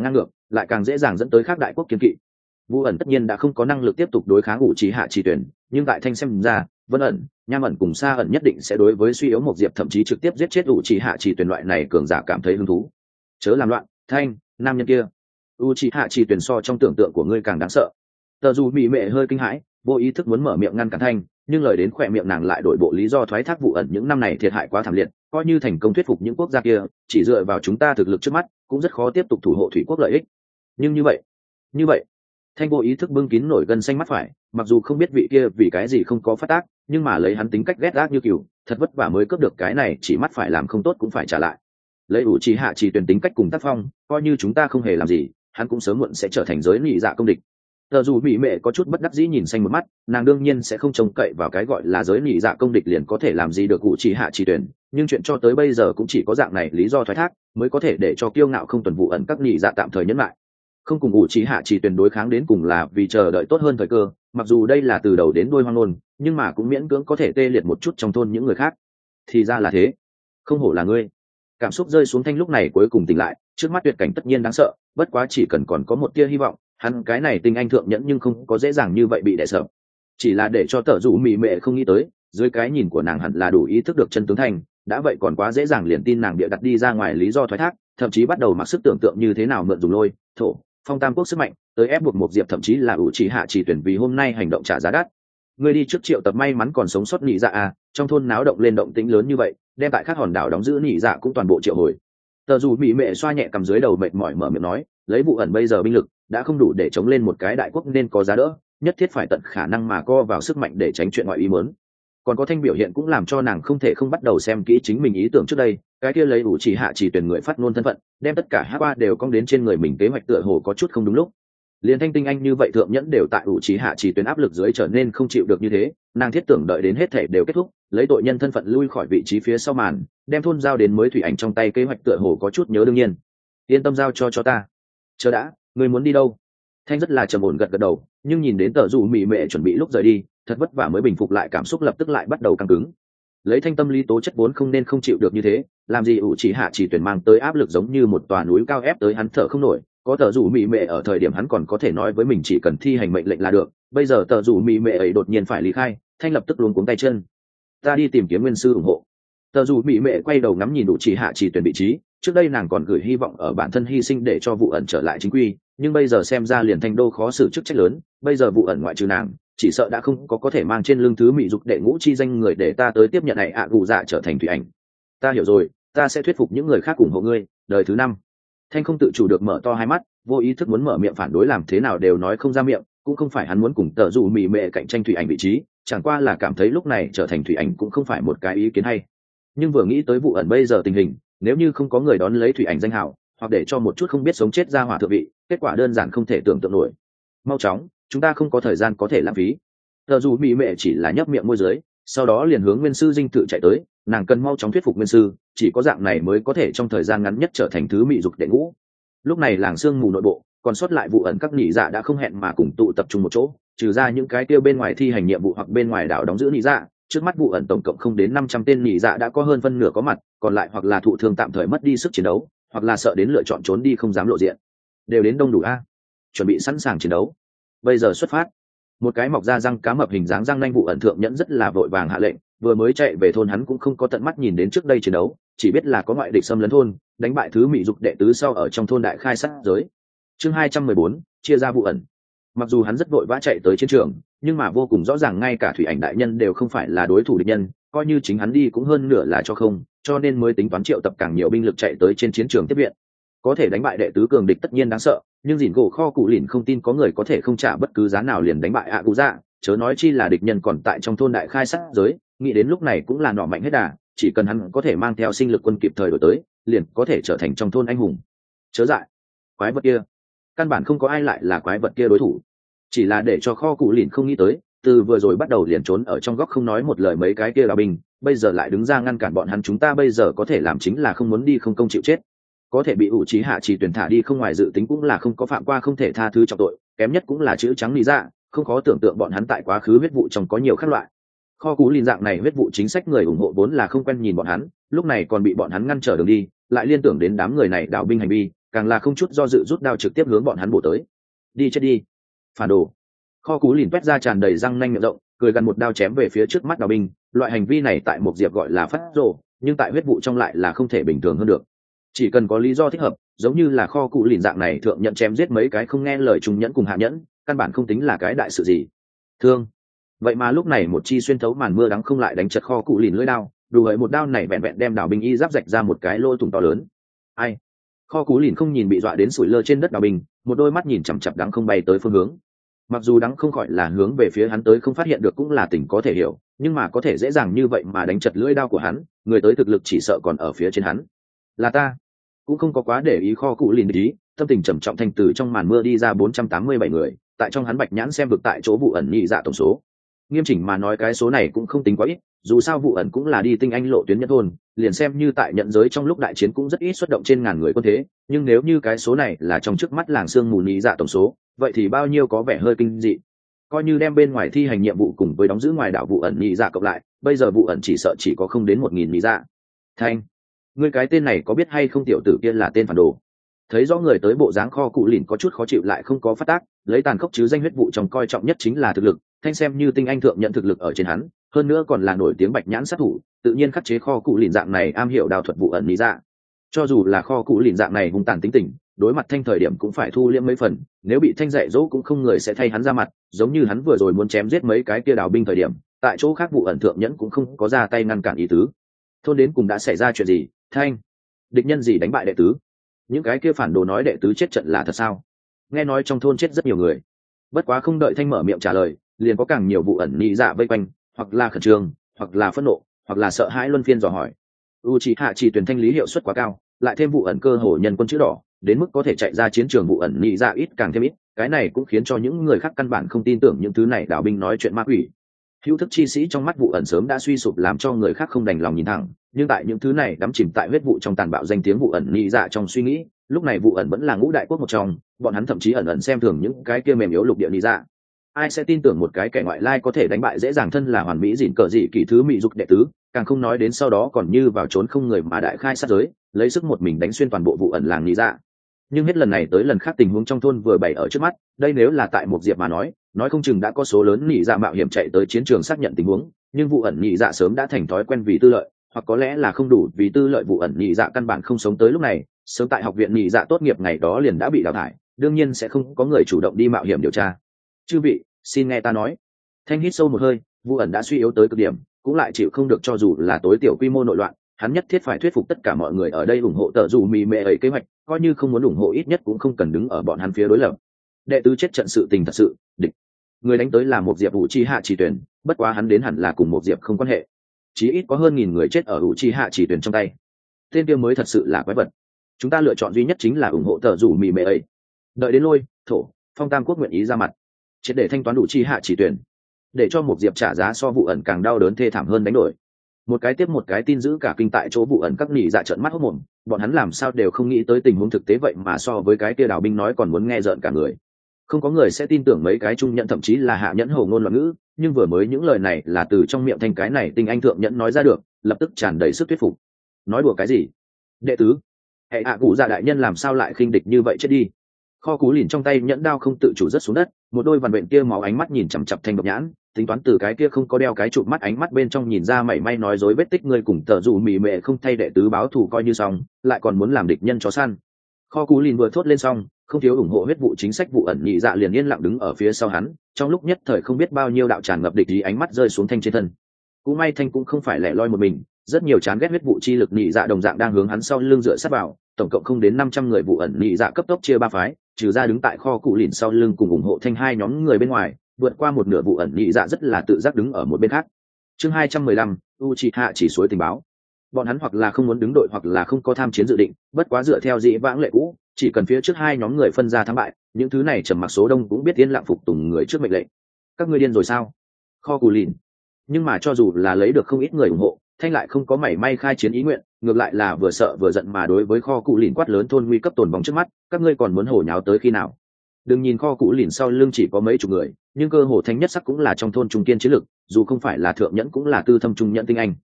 lại càng dễ dàng dẫn tới khác đại quốc kiên kỵ. Vu ẩn tất nhiên đã không có năng lực tiếp tục đối kháng ủ trì hạ chỉ tuyển, nhưng tại thanh xem ra vân ẩn nham ẩn cùng sa ẩn nhất định sẽ đối với suy yếu một diệp thậm chí trực tiếp giết chết ủ trì hạ chỉ tuyển loại này cường giả cảm thấy hứng thú. Chớ làm loạn, Thanh, nam nhân kia u trì hạ chỉ tuyển so trong tưởng tượng của ngươi càng đáng sợ. Tờ dù mỹ mệ hơi kinh hãi, vô ý thức muốn mở miệng ngăn cản Thanh, nhưng lời đến khỏe miệng nàng lại đổi bộ lý do thoái thác vụ ẩn những năm này thiệt hại quá thảm liệt, coi như thành công thuyết phục những quốc gia kia, chỉ dựa vào chúng ta thực lực trước mắt cũng rất khó tiếp tục thủ hộ thủy quốc lợi ích. Nhưng như vậy như vậy Thanh vô ý thức bưng kín nổi gân xanh mắt phải, mặc dù không biết vị kia vì cái gì không có phát tác, nhưng mà lấy hắn tính cách ghét gác như cừu, thật vất vả mới cướp được cái này, chỉ mắt phải làm không tốt cũng phải trả lại. Lấy ủ trì hạ chỉ tuyển tính cách cùng tác phong, coi như chúng ta không hề làm gì, hắn cũng sớm muộn sẽ trở thành giới nị dạ công địch. Tờ dù mỹ mệ có chút bất đắc dĩ nhìn xanh một mắt, nàng đương nhiên sẽ không trông cậy vào cái gọi là giới nị dạ công địch liền có thể làm gì được ủ trì hạ chỉ tuyển, nhưng chuyện cho tới bây giờ cũng chỉ có dạng này lý do thoái thác mới có thể để cho kiêu ngạo không tuần vụ ẩn các nị dạ tạm thời nhẫn lại. Không cùng ủ trì hạ chỉ tuyển đối kháng đến cùng là vì chờ đợi tốt hơn thời cơ, mặc dù đây là từ đầu đến đuôi hoang ngôn, nhưng mà cũng miễn cưỡng có thể tê liệt một chút trong thôn những người khác. Thì ra là thế, không hổ là ngươi. Cảm xúc rơi xuống Thanh lúc này cuối cùng tỉnh lại, trước mắt tuyệt cảnh tất nhiên đáng sợ, bất quá chỉ cần còn có một tia hy vọng, hắn cái này tinh anh thượng nhẫn nhưng không có dễ dàng như vậy bị đè sợ. Chỉ là để cho tở dụ mị mệ không nghĩ tới, dưới cái nhìn của nàng hẳn là đủ ý thức được chân tướng Thanh, đã vậy còn quá dễ dàng liền tin nàng bịa đặt đi ra ngoài lý do thoái thác, thậm chí bắt đầu mặc sức tưởng tượng như thế nào mượn dùng lôi, thổ, phong tam quốc sức mạnh, tới ép buộc một diệp thậm chí là ủ trì hạ chỉ tuyển vì hôm nay hành động trả giá đắt. Người đi trước triệu tập may mắn còn sống sót nhị dạ à, trong thôn náo động lên động tĩnh lớn như vậy, đem tại các hòn đảo đóng giữ nhị dạ cũng toàn bộ triệu hồi. Tờ dù bị mẹ xoa nhẹ cầm dưới đầu mệt mỏi mở miệng nói, lấy vụ ẩn bây giờ binh lực đã không đủ để chống lên một cái đại quốc nên có giá đỡ, nhất thiết phải tận khả năng mà co vào sức mạnh để tránh chuyện ngoại ý muốn. Còn có Thanh biểu hiện cũng làm cho nàng không thể không bắt đầu xem kỹ chính mình ý tưởng trước đây, cái kia lấy ủ chỉ hạ chỉ tuyển người phát ngôn thân phận, đem tất cả hát qua đều cong đến trên người mình, kế hoạch tựa hồ có chút không đúng lúc. Liên Thanh tinh anh như vậy thượng nhẫn đều tại ủ chỉ hạ chỉ tuyển áp lực dưới trở nên không chịu được như thế, nàng thiết tưởng đợi đến hết thể đều kết thúc, lấy tội nhân thân phận lui khỏi vị trí phía sau màn, đem thôn giao đến mới thủy ảnh trong tay, kế hoạch tựa hồ có chút nhớ đương nhiên. Yên tâm giao cho cho ta. Chờ đã, ngươi muốn đi đâu? Thanh rất là trầm ổn gật gật đầu, nhưng nhìn đến tờ dù mị mệ chuẩn bị lúc rời đi, thật vất vả mới bình phục lại cảm xúc, lập tức lại bắt đầu căng cứng. Lấy Thanh tâm lý tố chất vốn không nên không chịu được như thế, làm gì ủ chỉ hạ chỉ tuyển mang tới áp lực giống như một tòa núi cao ép tới hắn thở không nổi. Có tờ rủ mị mệ ở thời điểm hắn còn có thể nói với mình chỉ cần thi hành mệnh lệnh là được, bây giờ tờ rủ mị mệ ấy đột nhiên phải lý khai, Thanh lập tức luống cuống tay chân. Ta đi tìm kiếm nguyên sư ủng hộ. Tờ rủ mị mệ quay đầu ngắm nhìn ủ chỉ hạ chỉ tuyển vị trí, trước đây nàng còn gửi hy vọng ở bản thân hy sinh để cho vụ ẩn trở lại chính quy, nhưng bây giờ xem ra liền Thanh đô khó xử chức trách lớn, bây giờ vụ ẩn ngoại trừ nàng, chỉ sợ đã không có có thể mang trên lưng thứ mỹ dục đệ ngũ chi danh người để ta tới tiếp nhận này ạ gù dạ trở thành thủy ảnh. Ta hiểu rồi, ta sẽ thuyết phục những người khác ủng hộ ngươi. Đời thứ năm. Thanh không tự chủ được mở to hai mắt, vô ý thức muốn mở miệng phản đối, làm thế nào đều nói không ra miệng, cũng không phải hắn muốn cùng tờ dù mị mệ cạnh tranh thủy ảnh vị trí, chẳng qua là cảm thấy lúc này trở thành thủy ảnh cũng không phải một cái ý kiến hay. Nhưng vừa nghĩ tới vụ ẩn bây giờ tình hình, nếu như không có người đón lấy thủy ảnh danh hào, hoặc để cho một chút không biết sống chết ra hỏa thượng vị, kết quả đơn giản không thể tưởng tượng nổi. Mau chóng, chúng ta không có thời gian có thể lãng phí. Tờ dù mị mệ chỉ là nhấp miệng môi dưới, sau đó liền hướng nguyên sư dinh tự chạy tới, nàng cần mau chóng thuyết phục nguyên sư, chỉ có dạng này mới có thể trong thời gian ngắn nhất trở thành thứ mỹ dục đệ ngũ. Lúc này làng sương mù nội bộ còn sót lại vụ ẩn các nhị dạ đã không hẹn mà cùng tụ tập trung một chỗ, trừ ra những cái tiêu bên ngoài thi hành nhiệm vụ hoặc bên ngoài đảo đóng giữ nhị dạ, trước mắt vụ ẩn tổng cộng không đến năm trăm tên nhị dạ đã có hơn phân nửa có mặt, còn lại hoặc là thụ thương tạm thời mất đi sức chiến đấu, hoặc là sợ đến lựa chọn trốn đi không dám lộ diện. Đều đến đông đủ a, chuẩn bị sẵn sàng chiến đấu. Bây giờ xuất phát. Một cái mọc ra răng cá mập hình dáng răng nanh vụ ẩn thượng nhẫn rất là vội vàng hạ lệnh, vừa mới chạy về thôn hắn cũng không có tận mắt nhìn đến trước đây chiến đấu, chỉ biết là có ngoại địch xâm lấn thôn, đánh bại thứ mỹ dục đệ tứ sau ở trong thôn đại khai sát giới. Chương hai trăm mười bốn, chia ra vụ ẩn. Mặc dù hắn rất vội vã chạy tới chiến trường, nhưng mà vô cùng rõ ràng ngay cả thủy ảnh đại nhân đều không phải là đối thủ địch nhân, coi như chính hắn đi cũng hơn nửa là cho không, cho nên mới tính toán triệu tập càng nhiều binh lực chạy tới trên chiến trường tiếp viện. Có thể đánh bại đệ tứ cường địch tất nhiên đáng sợ, nhưng dìn gỗ kho cụ lìn không tin có người có thể không trả bất cứ giá nào liền đánh bại ạ cụ dạ, chớ nói chi là địch nhân còn tại trong thôn đại khai sát giới, nghĩ đến lúc này cũng là nọ mạnh hết đà, chỉ cần hắn có thể mang theo sinh lực quân kịp thời đổi tới, liền có thể trở thành trong thôn anh hùng. Chớ dại, quái vật kia, căn bản không có ai lại là quái vật kia đối thủ, chỉ là để cho kho cụ lìn không nghĩ tới, từ vừa rồi bắt đầu liền trốn ở trong góc không nói một lời mấy cái kia là binh, bây giờ lại đứng ra ngăn cản bọn hắn, chúng ta bây giờ có thể làm chính là không muốn đi không công chịu chết. Có thể bị ủ trí hạ chỉ tuyển thả đi không ngoài dự tính cũng là không có phạm qua không thể tha thứ trọng tội, kém nhất cũng là chữ trắng lý dạ, không khó tưởng tượng bọn hắn tại quá khứ huyết vụ trong có nhiều khác loại. Kho cú lìn dạng này huyết vụ chính sách người ủng hộ vốn là không quen nhìn bọn hắn, lúc này còn bị bọn hắn ngăn trở đường đi, lại liên tưởng đến đám người này đạo binh hành vi, càng là không chút do dự rút đao trực tiếp hướng bọn hắn bổ tới. Đi chết đi, phản đồ. Kho Cú Lìn quét ra tràn đầy răng nanh miệng rộng, cười gần một đao chém về phía trước mắt đào binh. Loại hành vi này tại một diệp gọi là phát rồ, nhưng tại huyết vụ trong lại là không thể bình thường hơn được. Chỉ cần có lý do thích hợp, giống như là Kho Cú Lìn dạng này thượng nhận chém giết mấy cái không nghe lời trung nhẫn cùng hạ nhẫn, căn bản không tính là cái đại sự gì. Thương. Vậy mà lúc này một chi xuyên thấu màn mưa đắng không lại đánh chật Kho Cú Lìn lưỡi đao, đủ hỡi một đao này vẹn vẹn đem đào binh y giáp rạch ra một cái lỗ thủng to lớn. Ai? Kho Cú Lìn không nhìn bị dọa đến sủi lơ trên đất đào binh, một đôi mắt nhìn chằm chằm đắng không bay tới phương hướng. Mặc dù đắng không khỏi là hướng về phía hắn tới không phát hiện được cũng là tình có thể hiểu, nhưng mà có thể dễ dàng như vậy mà đánh chật lưỡi đao của hắn, người tới thực lực chỉ sợ còn ở phía trên hắn. Là ta. Cũng không có quá để ý Kho Cú Lìn ý, tâm tình trầm trọng thanh từ trong màn mưa đi ra bốn trăm tám mươi bảy người, tại trong hắn bạch nhãn xem vực tại chỗ vụ ẩn nhị dạ tổng số. Nghiêm chỉnh mà nói cái số này cũng không tính quá ít, dù sao vụ ẩn cũng là đi tinh anh lộ tuyến nhất thôn, liền xem như tại nhận giới trong lúc đại chiến cũng rất ít xuất động trên ngàn người quân thế, nhưng nếu như cái số này là trong trước mắt làng sương mù nhị dạ tổng số, vậy thì bao nhiêu có vẻ hơi kinh dị. Coi như đem bên ngoài thi hành nhiệm vụ cùng với đóng giữ ngoài đảo vụ ẩn nhị dạ cộng lại, bây giờ vụ ẩn chỉ sợ chỉ có không đến một nghìn nhị dạ. Thanh, ngươi cái tên này có biết hay không, tiểu tử kia là tên phản đồ. Thấy rõ người tới bộ dáng Kho Cụ Lìn có chút khó chịu lại không có phát tác, lấy tàn khốc chứ danh huyết vụ trong coi trọng nhất chính là thực lực, Thanh xem như tinh anh thượng nhận thực lực ở trên hắn, hơn nữa còn là nổi tiếng bạch nhãn sát thủ, tự nhiên khắc chế Kho Cụ Lìn dạng này am hiểu đào thuật vụ ẩn lý dạ. Cho dù là Kho Cụ Lìn dạng này hung tàn tính tình, đối mặt Thanh thời điểm cũng phải thu liễm mấy phần, nếu bị Thanh dạy dỗ cũng không người sẽ thay hắn ra mặt, giống như hắn vừa rồi muốn chém giết mấy cái kia đào binh thời điểm, tại chỗ khác vụ ẩn thượng nhẫn cũng không có ra tay ngăn cản ý tứ. Thôn đến cùng đã xảy ra chuyện gì? Thanh, địch nhân gì đánh bại đệ tứ? Những cái kia phản đồ nói đệ tứ chết trận là thật sao? Nghe nói trong thôn chết rất nhiều người. Bất quá không đợi Thanh mở miệng trả lời, liền có càng nhiều vụ ẩn nhị dạ vây quanh, hoặc là khẩn trương, hoặc là phẫn nộ, hoặc là sợ hãi luân phiên dò hỏi. Uchiha chỉ tuyển thanh lý hiệu suất quá cao, lại thêm vụ ẩn cơ hồ nhân quân chữ đỏ, đến mức có thể chạy ra chiến trường vụ ẩn nhị dạ ít càng thêm ít, cái này cũng khiến cho những người khác căn bản không tin tưởng những thứ này đạo binh nói chuyện ma quỷ. Hữu thức chi sĩ trong mắt vụ ẩn sớm đã suy sụp làm cho người khác không đành lòng nhìn thẳng, nhưng tại những thứ này đắm chìm tại huyết vụ trong tàn bạo danh tiếng vụ ẩn nhị dạ trong suy nghĩ, lúc này vụ ẩn vẫn là ngũ đại quốc một trong, bọn hắn thậm chí ẩn ẩn xem thường những cái kia mềm yếu lục địa nhị dạ. Ai sẽ tin tưởng một cái kẻ ngoại lai có thể đánh bại dễ dàng thân là hoàn mỹ dịn cờ dị kỳ thứ mỹ dục đệ tứ, càng không nói đến sau đó còn như vào trốn không người mà đại khai sát giới, lấy sức một mình đánh xuyên toàn bộ vụ ẩn làng nhị dạ. Nhưng hết lần này tới lần khác tình huống trong thôn vừa bày ở trước mắt, đây nếu là tại một diệp mà nói, nói không chừng đã có số lớn nhị dạ mạo hiểm chạy tới chiến trường xác nhận tình huống, nhưng vụ ẩn nhị dạ sớm đã thành thói quen vì tư lợi, hoặc có lẽ là không đủ vì tư lợi, vụ ẩn nhị dạ căn bản không sống tới lúc này, sớm tại học viện nhị dạ tốt nghiệp ngày đó liền đã bị đào thải, đương nhiên sẽ không có người chủ động đi mạo hiểm điều tra. Chư vị, xin nghe ta nói. Thanh hít sâu một hơi, vụ ẩn đã suy yếu tới cực điểm, cũng lại chịu không được cho dù là tối tiểu quy mô nội loạn, hắn nhất thiết phải thuyết phục tất cả mọi người ở đây ủng hộ tờ dù mì mệ ấy kế hoạch, coi như không muốn ủng hộ ít nhất cũng không cần đứng ở bọn hắn phía đối lập. Đệ tứ chết trận sự tình thật sự, địch người đánh tới là một diệp vũ chi hạ chỉ tuyển, bất quá hắn đến hẳn là cùng một diệp không quan hệ, chí ít có hơn nghìn người chết ở vũ chi hạ chỉ tuyển trong tay, tên kia mới thật sự là quái vật. Chúng ta lựa chọn duy nhất chính là ủng hộ tờ dù mì mệ ấy, đợi đến lôi thổ phong tam quốc nguyện ý ra mặt triệt để thanh toán đủ chi hạ chỉ tuyển, để cho một diệp trả giá so vụ ẩn càng đau đớn thê thảm hơn đánh đổi. Một cái tiếp một cái tin giữ cả kinh tại chỗ vụ ẩn các nỉ dạ trợn mắt hốc mồm, bọn hắn làm sao đều không nghĩ tới tình huống thực tế vậy mà so với cái kia đào binh nói còn muốn nghe rợn cả người. Không có người sẽ tin tưởng mấy cái trung nhận thậm chí là hạ nhẫn hầu ngôn loạn ngữ, nhưng vừa mới những lời này là từ trong miệng thanh cái này tinh anh thượng nhẫn nói ra được, lập tức tràn đầy sức thuyết phục. Nói đùa cái gì? Đệ tứ, hệ hạ cụ dạ đại nhân làm sao lại khinh địch như vậy chết đi. Kho Cú Lìn trong tay nhẫn đao không tự chủ rớt xuống đất, một đôi vằn vện kia máu ánh mắt nhìn chằm chằm Thanh độc nhãn, tính toán từ cái kia không có đeo cái chụp mắt ánh mắt bên trong nhìn ra mảy may nói dối vết tích người cùng tờ dù mì mệ không thay đệ tứ báo thù coi như xong, lại còn muốn làm địch nhân chó săn. Kho Cú Lìn vừa thốt lên xong, không thiếu ủng hộ huyết vụ chính sách vụ ẩn nhị dạ liền yên lặng đứng ở phía sau hắn, trong lúc nhất thời không biết bao nhiêu đạo tràn ngập địch ý ánh mắt rơi xuống Thanh trên thân. Cũng may Thanh cũng không phải lẻ loi một mình, rất nhiều chán ghét huyết vụ chi lực nhị dạ đồng dạng đang hướng hắn sau lưng dựa sát vào, tổng cộng không đến năm trăm người vụ ẩn nhị dạ cấp tốc chia ba phái, trừ ra đứng tại Kho Cụ Lìn sau lưng cùng ủng hộ Thanh hai nhóm người bên ngoài, vượt qua một nửa vụ ẩn nhị dạ rất là tự giác đứng ở một bên khác. Chương hai trăm mười lăm, Uchiha chỉ suối tình báo. Bọn hắn hoặc là không muốn đứng đội hoặc là không có tham chiến dự định, bất quá dựa theo dĩ vãng lệ cũ, chỉ cần phía trước hai nhóm người phân ra thắng bại, những thứ này trầm mặc số đông cũng biết yên lặng phục tùng người trước mệnh lệnh. Các ngươi điên rồi sao? Kho Cụ Lìn. Nhưng mà cho dù là lấy được không ít người ủng hộ, Thanh lại không có mảy may khai chiến ý nguyện, ngược lại là vừa sợ vừa giận mà đối với Kho Cụ Lìn quát lớn thôn nguy cấp tồn vong trước mắt, các ngươi còn muốn hổ nháo tới khi nào? Đừng nhìn Kho Cụ Lìn sau lưng chỉ có mấy chục người, nhưng cơ hồ Thanh nhất sắc cũng là trong thôn trung kiên chiến lực, dù không phải là thượng nhẫn cũng là tư thâm trung nhẫn tinh anh.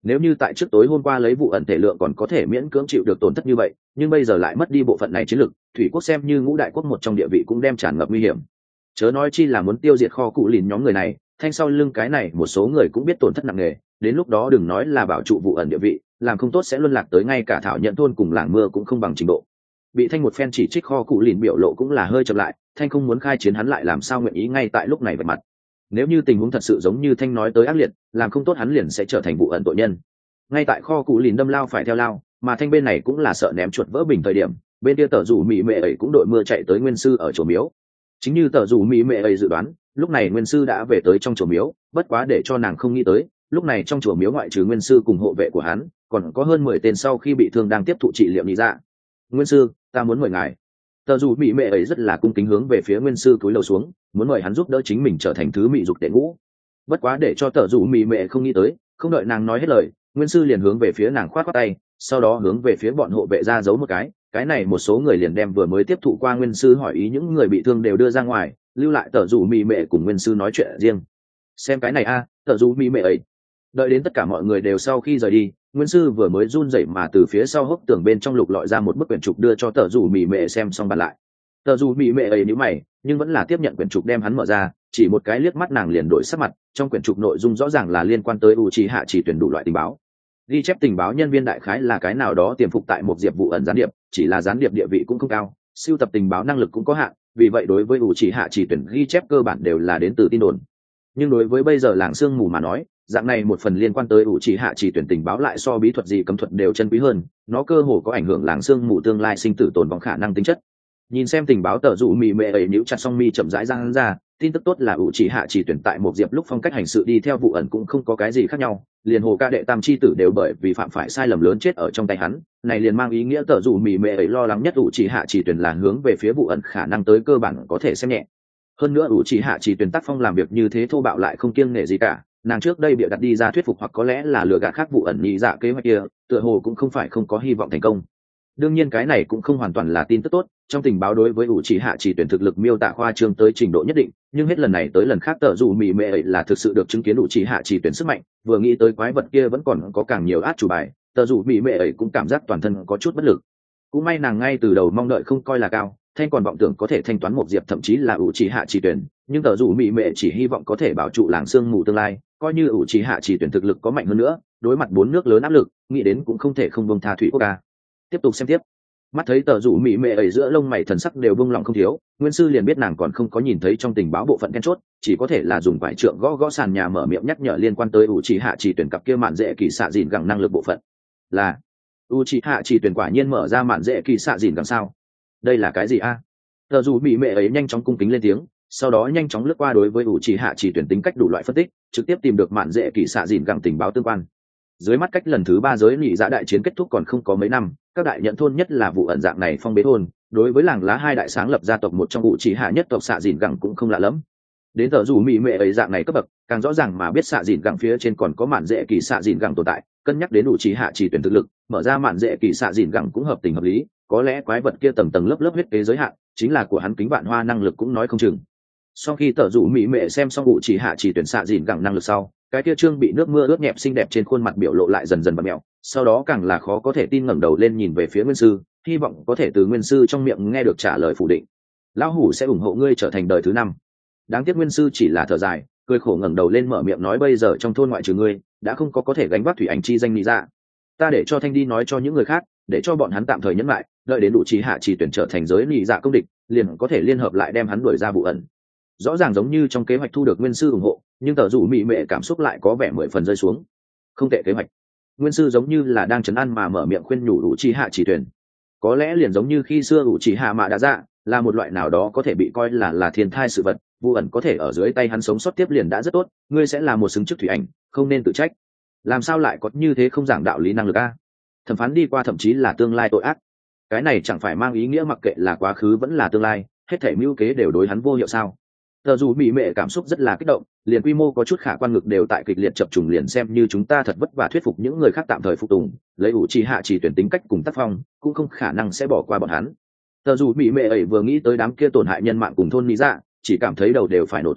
Nếu như tại trước tối hôm qua lấy vụ ẩn thể lượng còn có thể miễn cưỡng chịu được tổn thất như vậy, nhưng bây giờ lại mất đi bộ phận này chiến lực, thủy quốc xem như ngũ đại quốc một trong địa vị cũng đem tràn ngập nguy hiểm. Chớ nói chi là muốn tiêu diệt kho cụ lìn nhóm người này, thanh sau lưng cái này một số người cũng biết tổn thất nặng nề, đến lúc đó đừng nói là bảo trụ vụ ẩn địa vị, làm không tốt sẽ luân lạc tới ngay cả thảo nhận thôn cùng làng mưa cũng không bằng trình độ. Bị thanh một phen chỉ trích kho cụ lìn biểu lộ cũng là hơi chậm lại, thanh không muốn khai chiến hắn lại làm sao nguyện ý ngay tại lúc này vạch mặt. Nếu như tình huống thật sự giống như thanh nói tới ác liệt, làm không tốt hắn liền sẽ trở thành vụ ẩn tội nhân. Ngay tại kho cụ lìn đâm lao phải theo lao, mà thanh bên này cũng là sợ ném chuột vỡ bình thời điểm, bên kia tờ rủ mỹ mệ ấy cũng đội mưa chạy tới nguyên sư ở chỗ miếu. Chính như tờ rủ mỹ mệ ấy dự đoán, lúc này nguyên sư đã về tới trong chùa miếu, bất quá để cho nàng không nghĩ tới, lúc này trong chùa miếu ngoại trừ nguyên sư cùng hộ vệ của hắn, còn có hơn mười tên sau khi bị thương đang tiếp thụ trị liệu lý dạ. Nguyên sư, ta muốn mời ngài. Tờ rủ mỹ mệ ấy rất là cung kính hướng về phía nguyên sư cúi đầu xuống, muốn mời hắn giúp đỡ chính mình trở thành thứ mỹ dục đệ ngũ. Bất quá để cho tờ rủ mỹ mệ không nghĩ tới, không đợi nàng nói hết lời, nguyên sư liền hướng về phía nàng khoát khoát tay, sau đó hướng về phía bọn hộ vệ ra giấu một cái, cái này một số người liền đem vừa mới tiếp thụ qua nguyên sư hỏi ý những người bị thương đều đưa ra ngoài, lưu lại tờ rủ mỹ mệ cùng nguyên sư nói chuyện riêng. Xem cái này a, à, tờ rủ mỹ mệ ấy. Đợi đến tất cả mọi người đều sau khi rời đi, nguyên sư vừa mới run rẩy mà từ phía sau hốc tường bên trong lục lọi ra một bức quyển trục đưa cho tờ rủ mỹ mệ xem xong bàn lại. Tờ rủ mỹ mệ ấy nhíu mày, nhưng vẫn là tiếp nhận quyển trục đem hắn mở ra, chỉ một cái liếc mắt nàng liền đổi sắc mặt. Trong quyển trục nội dung rõ ràng là liên quan tới Uchiha chỉ tuyển đủ loại tình báo. Ghi chép tình báo nhân viên đại khái là cái nào đó tiềm phục tại một diệp vụ ẩn gián điệp, chỉ là gián điệp địa vị cũng không cao, sưu tập tình báo năng lực cũng có hạn, vì vậy đối với Uchiha chỉ tuyển ghi chép cơ bản đều là đến từ tin đồn. Nhưng đối với bây giờ làng sương mù mà nói, dạng này một phần liên quan tới Uchiha chỉ tuyển tình báo lại so bí thuật gì cấm thuật đều chân quý hơn, nó cơ hồ có ảnh hưởng làng sương mù tương lai sinh tử tồn vong khả năng tính chất. Nhìn xem tình báo tờ dụ mì mệ ấy nhíu chặt song mi chậm rãi ra hắn ra, tin tức tốt là Uchiha chỉ tuyển tại một diệp lúc phong cách hành sự đi theo vụ ẩn cũng không có cái gì khác nhau, liền hồ ca đệ tam chi tử đều bởi vì phạm phải sai lầm lớn chết ở trong tay hắn, này liền mang ý nghĩa tờ dụ mì mệ ấy lo lắng nhất Uchiha chỉ tuyển là hướng về phía vụ ẩn khả năng tới cơ bản có thể xem nhẹ. Hơn nữa Uchiha chỉ tuyển tác phong làm việc như thế thô bạo lại không kiêng nể gì cả, nàng trước đây bịa đặt đi ra thuyết phục hoặc có lẽ là lừa gạt khác vụ ẩn nhị dạ kế hoạch kia, tựa hồ cũng không phải không có hy vọng thành công. Đương nhiên cái này cũng không hoàn toàn là tin tức tốt, trong tình báo đối với Uchiha chỉ tuyển thực lực miêu tả khoa trương tới trình độ nhất định, nhưng hết lần này tới lần khác tờ dù mì mệ ấy là thực sự được chứng kiến Uchiha chỉ tuyển sức mạnh, vừa nghĩ tới quái vật kia vẫn còn có càng nhiều át chủ bài, tờ dù mì mệ ấy cũng cảm giác toàn thân có chút bất lực. Cũng may nàng ngay từ đầu mong đợi không coi là cao, thanh còn vọng tưởng có thể thanh toán một diệp thậm chí là Uchiha chỉ tuyển, nhưng tờ dù mì mệ chỉ hy vọng có thể bảo trụ làng sương mù tương lai, coi như Uchiha chỉ tuyển thực lực có mạnh hơn nữa, đối mặt bốn nước lớn áp lực, nghĩ đến cũng không thể không buông tha thủy quốc ca. Tiếp tục xem tiếp. Mắt thấy tờ rủ mỹ mệ ấy giữa lông mày thần sắc đều bông lòng không thiếu, nguyên sư liền biết nàng còn không có nhìn thấy trong tình báo bộ phận then chốt, chỉ có thể là dùng vải trượng gõ gõ sàn nhà mở miệng nhắc nhở liên quan tới Uchiha chỉ tuyển cặp kia mạn dễ kỳ xạ dìn gẳng năng lực bộ phận. Là Uchiha chỉ tuyển quả nhiên mở ra mạn dễ kỳ xạ dìn gẳng sao? Đây là cái gì a? Tờ rủ mỹ mệ ấy nhanh chóng cung kính lên tiếng, sau đó nhanh chóng lướt qua đối với Uchiha chỉ tuyển tính cách đủ loại phân tích, trực tiếp tìm được mạn dễ kỳ xạ dìn gẳng tình báo tương quan. Dưới mắt cách lần thứ ba giới nhị dạ đại chiến kết thúc còn không có mấy năm, các đại nhận thôn nhất là vụ ẩn dạng này phong bế thôn, đối với làng lá hai đại sáng lập gia tộc một trong vụ chỉ hạ nhất tộc xạ dìn gẳng cũng không lạ lắm. Đến tờ dù mỹ mệ ấy dạng này cấp bậc, càng rõ ràng mà biết xạ dìn gẳng phía trên còn có mạn dễ kỳ xạ dìn gẳng tồn tại, cân nhắc đến đủ chỉ hạ chỉ tuyển thực lực, mở ra mạn dễ kỳ xạ dìn gẳng cũng hợp tình hợp lý, có lẽ quái vật kia tầng tầng lớp lớp huyết kế giới hạn, chính là của hắn kính vạn hoa năng lực cũng nói không chừng. Sau khi tờ dù mỹ mệ xem xong vụ chỉ hạ chỉ tuyển xạ dìn gẳng năng lực sau, cái kia trương bị nước mưa ướt nhẹp xinh đẹp trên khuôn mặt biểu lộ lại dần dần bặm mẹo, sau đó càng là khó có thể tin ngẩng đầu lên nhìn về phía nguyên sư, hy vọng có thể từ nguyên sư trong miệng nghe được trả lời phủ định. Lão hủ sẽ ủng hộ ngươi trở thành đời thứ năm. Đáng tiếc nguyên sư chỉ là thở dài, cười khổ ngẩng đầu lên mở miệng nói bây giờ trong thôn ngoại trừ ngươi, đã không có có thể gánh vác thủy ảnh chi danh lý ra. Ta để cho Thanh đi nói cho những người khác, để cho bọn hắn tạm thời nhẫn lại, đợi đến đủ trí hạ chỉ tuyển trở thành giới lý dạ công địch, liền có thể liên hợp lại đem hắn đuổi ra vụ ẩn. Rõ ràng giống như trong kế hoạch thu được nguyên sư ủng hộ, nhưng tờ rủ mị mệ cảm xúc lại có vẻ mười phần rơi xuống. Không tệ kế hoạch. Nguyên sư giống như là đang trấn an mà mở miệng khuyên nhủ ủ trì hạ chỉ tuyển. Có lẽ liền giống như khi xưa ủ trì hạ mạ đã dạ, là một loại nào đó có thể bị coi là là thiên thai sự vật, vụ ẩn có thể ở dưới tay hắn sống sót tiếp liền đã rất tốt, ngươi sẽ là một xứng chức thủy ảnh, không nên tự trách. Làm sao lại có như thế không giảng đạo lý năng lực a? Thẩm phán đi qua thậm chí là tương lai tội ác. Cái này chẳng phải mang ý nghĩa mặc kệ là quá khứ vẫn là tương lai, hết thảy mưu kế đều đối hắn vô hiệu sao? Tờ dù mỹ mệ cảm xúc rất là kích động, liền quy mô có chút khả quan ngực đều tại kịch liệt chập trùng liền xem như chúng ta thật vất vả thuyết phục những người khác tạm thời phục tùng, lấy ủ trì hạ chỉ tuyển tính cách cùng tác phong, cũng không khả năng sẽ bỏ qua bọn hắn. Tờ dù mỹ mệ ấy vừa nghĩ tới đám kia tổn hại nhân mạng cùng thôn lý dạ, chỉ cảm thấy đầu đều phải nổ tung,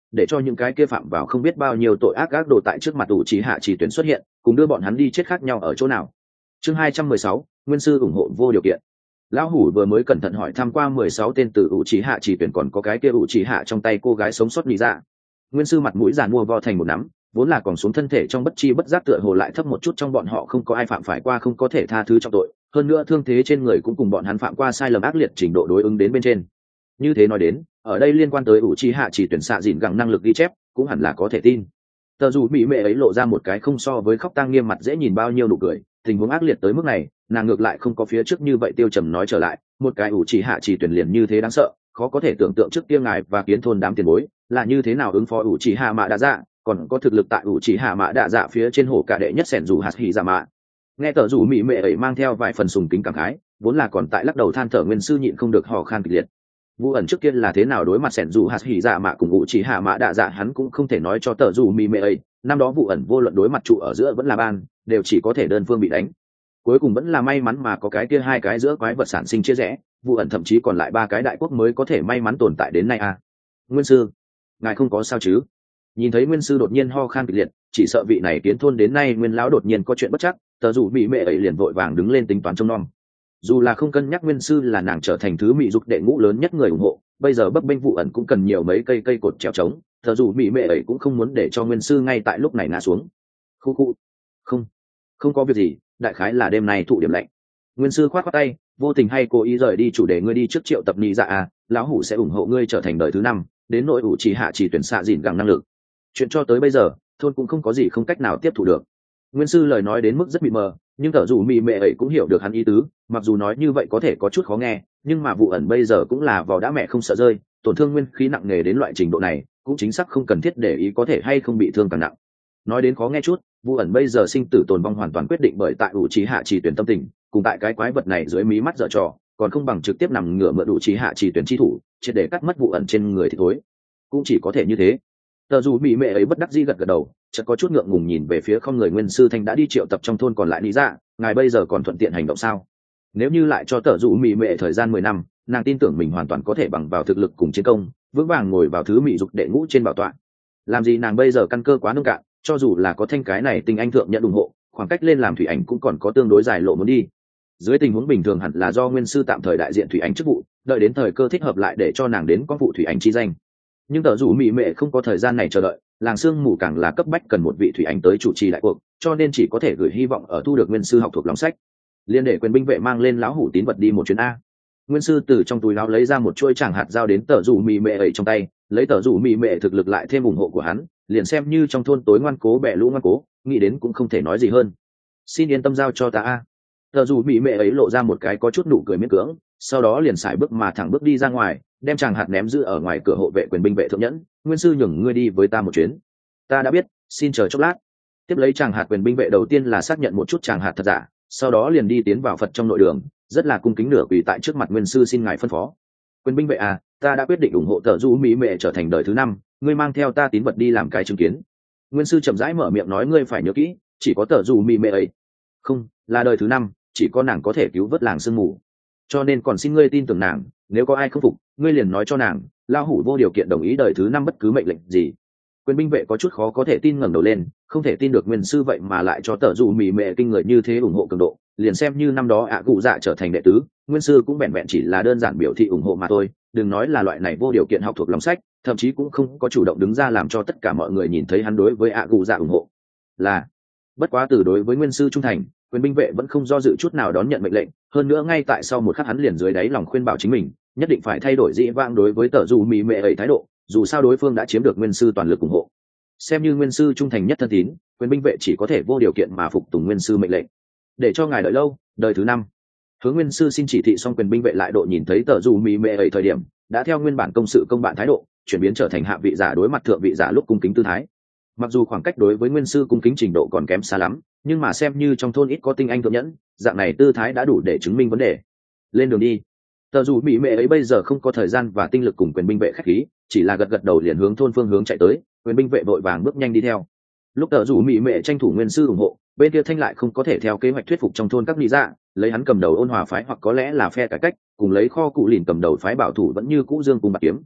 để cho những cái kia phạm vào không biết bao nhiêu tội ác gác đồ tại trước mặt ủ trì hạ chỉ tuyển xuất hiện, cùng đưa bọn hắn đi chết khác nhau ở chỗ nào. Chương hai trăm mười sáu, nguyên sư ủng hộ vô điều kiện. Lão hủ vừa mới cẩn thận hỏi thăm qua mười sáu tên từ ủ trì hạ chỉ tuyển còn có cái kia ủ trì hạ trong tay cô gái sống sót lý ra. Nguyên sư mặt mũi giàn mua vo thành một nắm, vốn là còn xuống thân thể trong bất chi bất giác tựa hồ lại thấp một chút, trong bọn họ không có ai phạm phải qua không có thể tha thứ trong tội, hơn nữa thương thế trên người cũng cùng bọn hắn phạm qua sai lầm ác liệt trình độ đối ứng đến bên trên. Như thế nói đến, ở đây liên quan tới ủ trì hạ chỉ tuyển xạ dịn gẳng năng lực ghi chép cũng hẳn là có thể tin. Tờ dù mỹ mệ ấy lộ ra một cái không so với khóc tang nghiêm mặt dễ nhìn bao nhiêu nụ cười, tình huống ác liệt tới mức này, nàng ngược lại không có phía trước như vậy tiêu trầm nói trở lại, một cái ủ trì hạ chỉ tuyển liền như thế đáng sợ, khó có thể tưởng tượng trước kia ngài và kiến thôn đám tiền bối là như thế nào ứng phó ủ trì hạ mạ đa dạ, còn có thực lực tại ủ trì hạ mạ đa dạ phía trên hổ cả đệ nhất sẻn dù hạt hỉ dạ mạ. Nghe tờ dù mỹ mệ ấy mang theo vài phần sùng kính cảm khái, vốn là còn tại lắc đầu than thở nguyên sư nhịn không được hò khan kịch liệt. Vu ẩn trước kia là thế nào đối mặt sẻn dù hạt hỉ dạ mạ cùng ủ trì hạ mạ đa dạ hắn cũng không thể nói cho tờ dù mỹ mệ ấy, năm đó vụ ẩn vô luận đối mặt trụ ở giữa vẫn là ban, đều chỉ có thể đơn phương bị đánh. Cuối cùng vẫn là may mắn mà có cái kia hai cái giữa quái vật sản sinh chia rẽ, vụ ẩn thậm chí còn lại ba cái đại quốc mới có thể may mắn tồn tại đến nay à. Nguyên sư, ngài không có sao chứ? Nhìn thấy nguyên sư đột nhiên ho khan kịch liệt, chỉ sợ vị này kiến thôn đến nay nguyên lão đột nhiên có chuyện bất chắc, tờ dù mỹ mệ ấy liền vội vàng đứng lên tính toán trông nom. Dù là không cân nhắc nguyên sư là nàng trở thành thứ mỹ dục đệ ngũ lớn nhất người ủng hộ, bây giờ bấp bênh vụ ẩn cũng cần nhiều mấy cây cây cột trèo trống, tờ dù mỹ mệ ấy cũng không muốn để cho nguyên sư ngay tại lúc này ngã xuống. Khu khu, không, không có việc gì, đại khái là đêm nay thụ điểm lạnh. Nguyên sư khoát khoát tay, vô tình hay cố ý rời đi chủ đề, ngươi đi trước triệu tập nhị dạ à, lão hủ sẽ ủng hộ ngươi trở thành đời thứ năm, đến nội ủ chỉ hạ chỉ tuyển xạ dịn gẳng năng lực. Chuyện cho tới bây giờ, thôn cũng không có gì không cách nào tiếp thu được. Nguyên sư lời nói đến mức rất mịt mờ, nhưng tờ dù mị mệ ấy cũng hiểu được hắn ý tứ, mặc dù nói như vậy có thể có chút khó nghe, nhưng mà vụ ẩn bây giờ cũng là vò đã mẹ không sợ rơi, tổn thương nguyên khí nặng nề đến loại trình độ này, cũng chính xác không cần thiết để ý có thể hay không bị thương càng nặng. Nói đến khó nghe chút, vụ ẩn bây giờ sinh tử tồn vong hoàn toàn quyết định bởi tại ủ trí hạ chỉ tuyển tâm tình, cùng tại cái quái vật này dưới mí mắt dở trò, còn không bằng trực tiếp nằm ngửa mượn ủ trí hạ chỉ tuyển chi thủ, triệt để cắt mất vụ ẩn trên người thì thối. Cũng chỉ có thể như thế. Tờ dù mỹ mệ ấy bất đắc dĩ gật gật đầu, chợt có chút ngượng ngùng nhìn về phía không người nguyên sư thanh đã đi triệu tập trong thôn còn lại lý dạ, ngài bây giờ còn thuận tiện hành động sao? Nếu như lại cho tờ dù mỹ mệ thời gian mười năm, nàng tin tưởng mình hoàn toàn có thể bằng vào thực lực cùng chiến công, vững vàng ngồi vào thứ mỹ dục đệ ngũ trên bảo tọa. Làm gì nàng bây giờ căn cơ quá nông cạn, cho dù là có thanh cái này tinh anh thượng nhận ủng hộ, khoảng cách lên làm thủy ảnh cũng còn có tương đối dài lộ muốn đi. Dưới tình huống bình thường hẳn là do nguyên sư tạm thời đại diện thủy ảnh chức vụ, đợi đến thời cơ thích hợp lại để cho nàng đến có vụ thủy ảnh chi danh. Nhưng tờ rủ mỹ mệ không có thời gian này chờ đợi, làng sương mù càng là cấp bách cần một vị thủy ảnh tới chủ trì đại cuộc, cho nên chỉ có thể gửi hy vọng ở thu được nguyên sư học thuộc lòng sách. Liên để quyền binh vệ mang lên lão hủ tín vật đi một chuyến a. Nguyên sư từ trong túi áo lấy ra một chuôi tràng hạt giao đến tờ rủ mỹ mệ ấy trong tay, lấy tờ rủ mỹ mệ thực lực lại thêm ủng hộ của hắn, liền xem như trong thôn tối ngoan cố bẻ lũ ngoan cố, nghĩ đến cũng không thể nói gì hơn. Xin yên tâm giao cho ta a. Tờ rủ mỹ mệ ấy lộ ra một cái có chút nụ cười miễn cưỡng, sau đó liền sải bước mà thẳng bước đi ra ngoài, đem tràng hạt ném giữ ở ngoài cửa hộ vệ quyền binh vệ thượng nhẫn. Nguyên sư nhường ngươi đi với ta một chuyến. Ta đã biết, xin chờ chốc lát. Tiếp lấy tràng hạt quyền binh vệ đầu tiên là xác nhận một chút tràng hạt thật giả, sau đó liền đi tiến vào Phật trong nội đường, rất là cung kính nửa quỳ tại trước mặt nguyên sư xin ngài phân phó. Quyền binh vệ à, ta đã quyết định ủng hộ tờ du mỹ mệ trở thành đời thứ năm, ngươi mang theo ta tín vật đi làm cái chứng kiến. Nguyên sư chậm rãi mở miệng nói, ngươi phải nhớ kỹ, chỉ có tờ du mỹ mệ ấy, không là đời thứ năm, chỉ có nàng có thể cứu vớt làng sương mù, cho nên còn xin ngươi tin tưởng nàng, nếu có ai không phục, ngươi liền nói cho nàng, lao hủ vô điều kiện đồng ý đời thứ năm bất cứ mệnh lệnh gì. Quyền binh vệ có chút khó có thể tin, ngẩng đầu lên, không thể tin được nguyên sư vậy mà lại cho tờ dù mì mệ kinh người như thế ủng hộ cường độ, liền xem như năm đó ạ cụ dạ trở thành đệ tứ, nguyên sư cũng vẹn vẹn chỉ là đơn giản biểu thị ủng hộ mà thôi, đừng nói là loại này vô điều kiện học thuộc lòng sách, thậm chí cũng không có chủ động đứng ra làm cho tất cả mọi người nhìn thấy hắn đối với ạ cụ dạ ủng hộ. Là bất quá từ đối với nguyên sư trung thành, quyền binh vệ vẫn không do dự chút nào đón nhận mệnh lệnh, hơn nữa ngay tại sau một khắc hắn liền dưới đáy lòng khuyên bảo chính mình nhất định phải thay đổi dĩ vãng đối với tờ dù mì mệ ấy thái độ, dù sao đối phương đã chiếm được nguyên sư toàn lực ủng hộ. Xem như nguyên sư trung thành nhất thân tín, quyền binh vệ chỉ có thể vô điều kiện mà phục tùng nguyên sư mệnh lệnh. Để cho ngài đợi lâu, đời thứ năm. Hướng nguyên sư xin chỉ thị xong, quyền binh vệ lại độ nhìn thấy tờ dù mì mệ ấy thời điểm đã theo nguyên bản công sự công bạn thái độ chuyển biến trở thành hạ vị giả đối mặt thượng vị giả lúc cung kính tư thái. Mặc dù khoảng cách đối với nguyên sư cung kính trình độ còn kém xa lắm, nhưng mà xem như trong thôn ít có tinh anh thượng nhẫn, dạng này tư thái đã đủ để chứng minh vấn đề. Lên đường đi. Tờ dù mỹ mệ ấy bây giờ không có thời gian và tinh lực cùng quyền binh vệ khách khí, chỉ là gật gật đầu liền hướng thôn phương hướng chạy tới, quyền binh vệ vội vàng bước nhanh đi theo. Lúc tờ dù mỹ mệ tranh thủ nguyên sư ủng hộ, bên kia thanh lại không có thể theo kế hoạch thuyết phục trong thôn các lý dạ, lấy hắn cầm đầu ôn hòa phái hoặc có lẽ là phe cải cách, cùng lấy kho cụ lìn cầm đầu phái bảo thủ vẫn như cũ dương cùng bạc kiếm.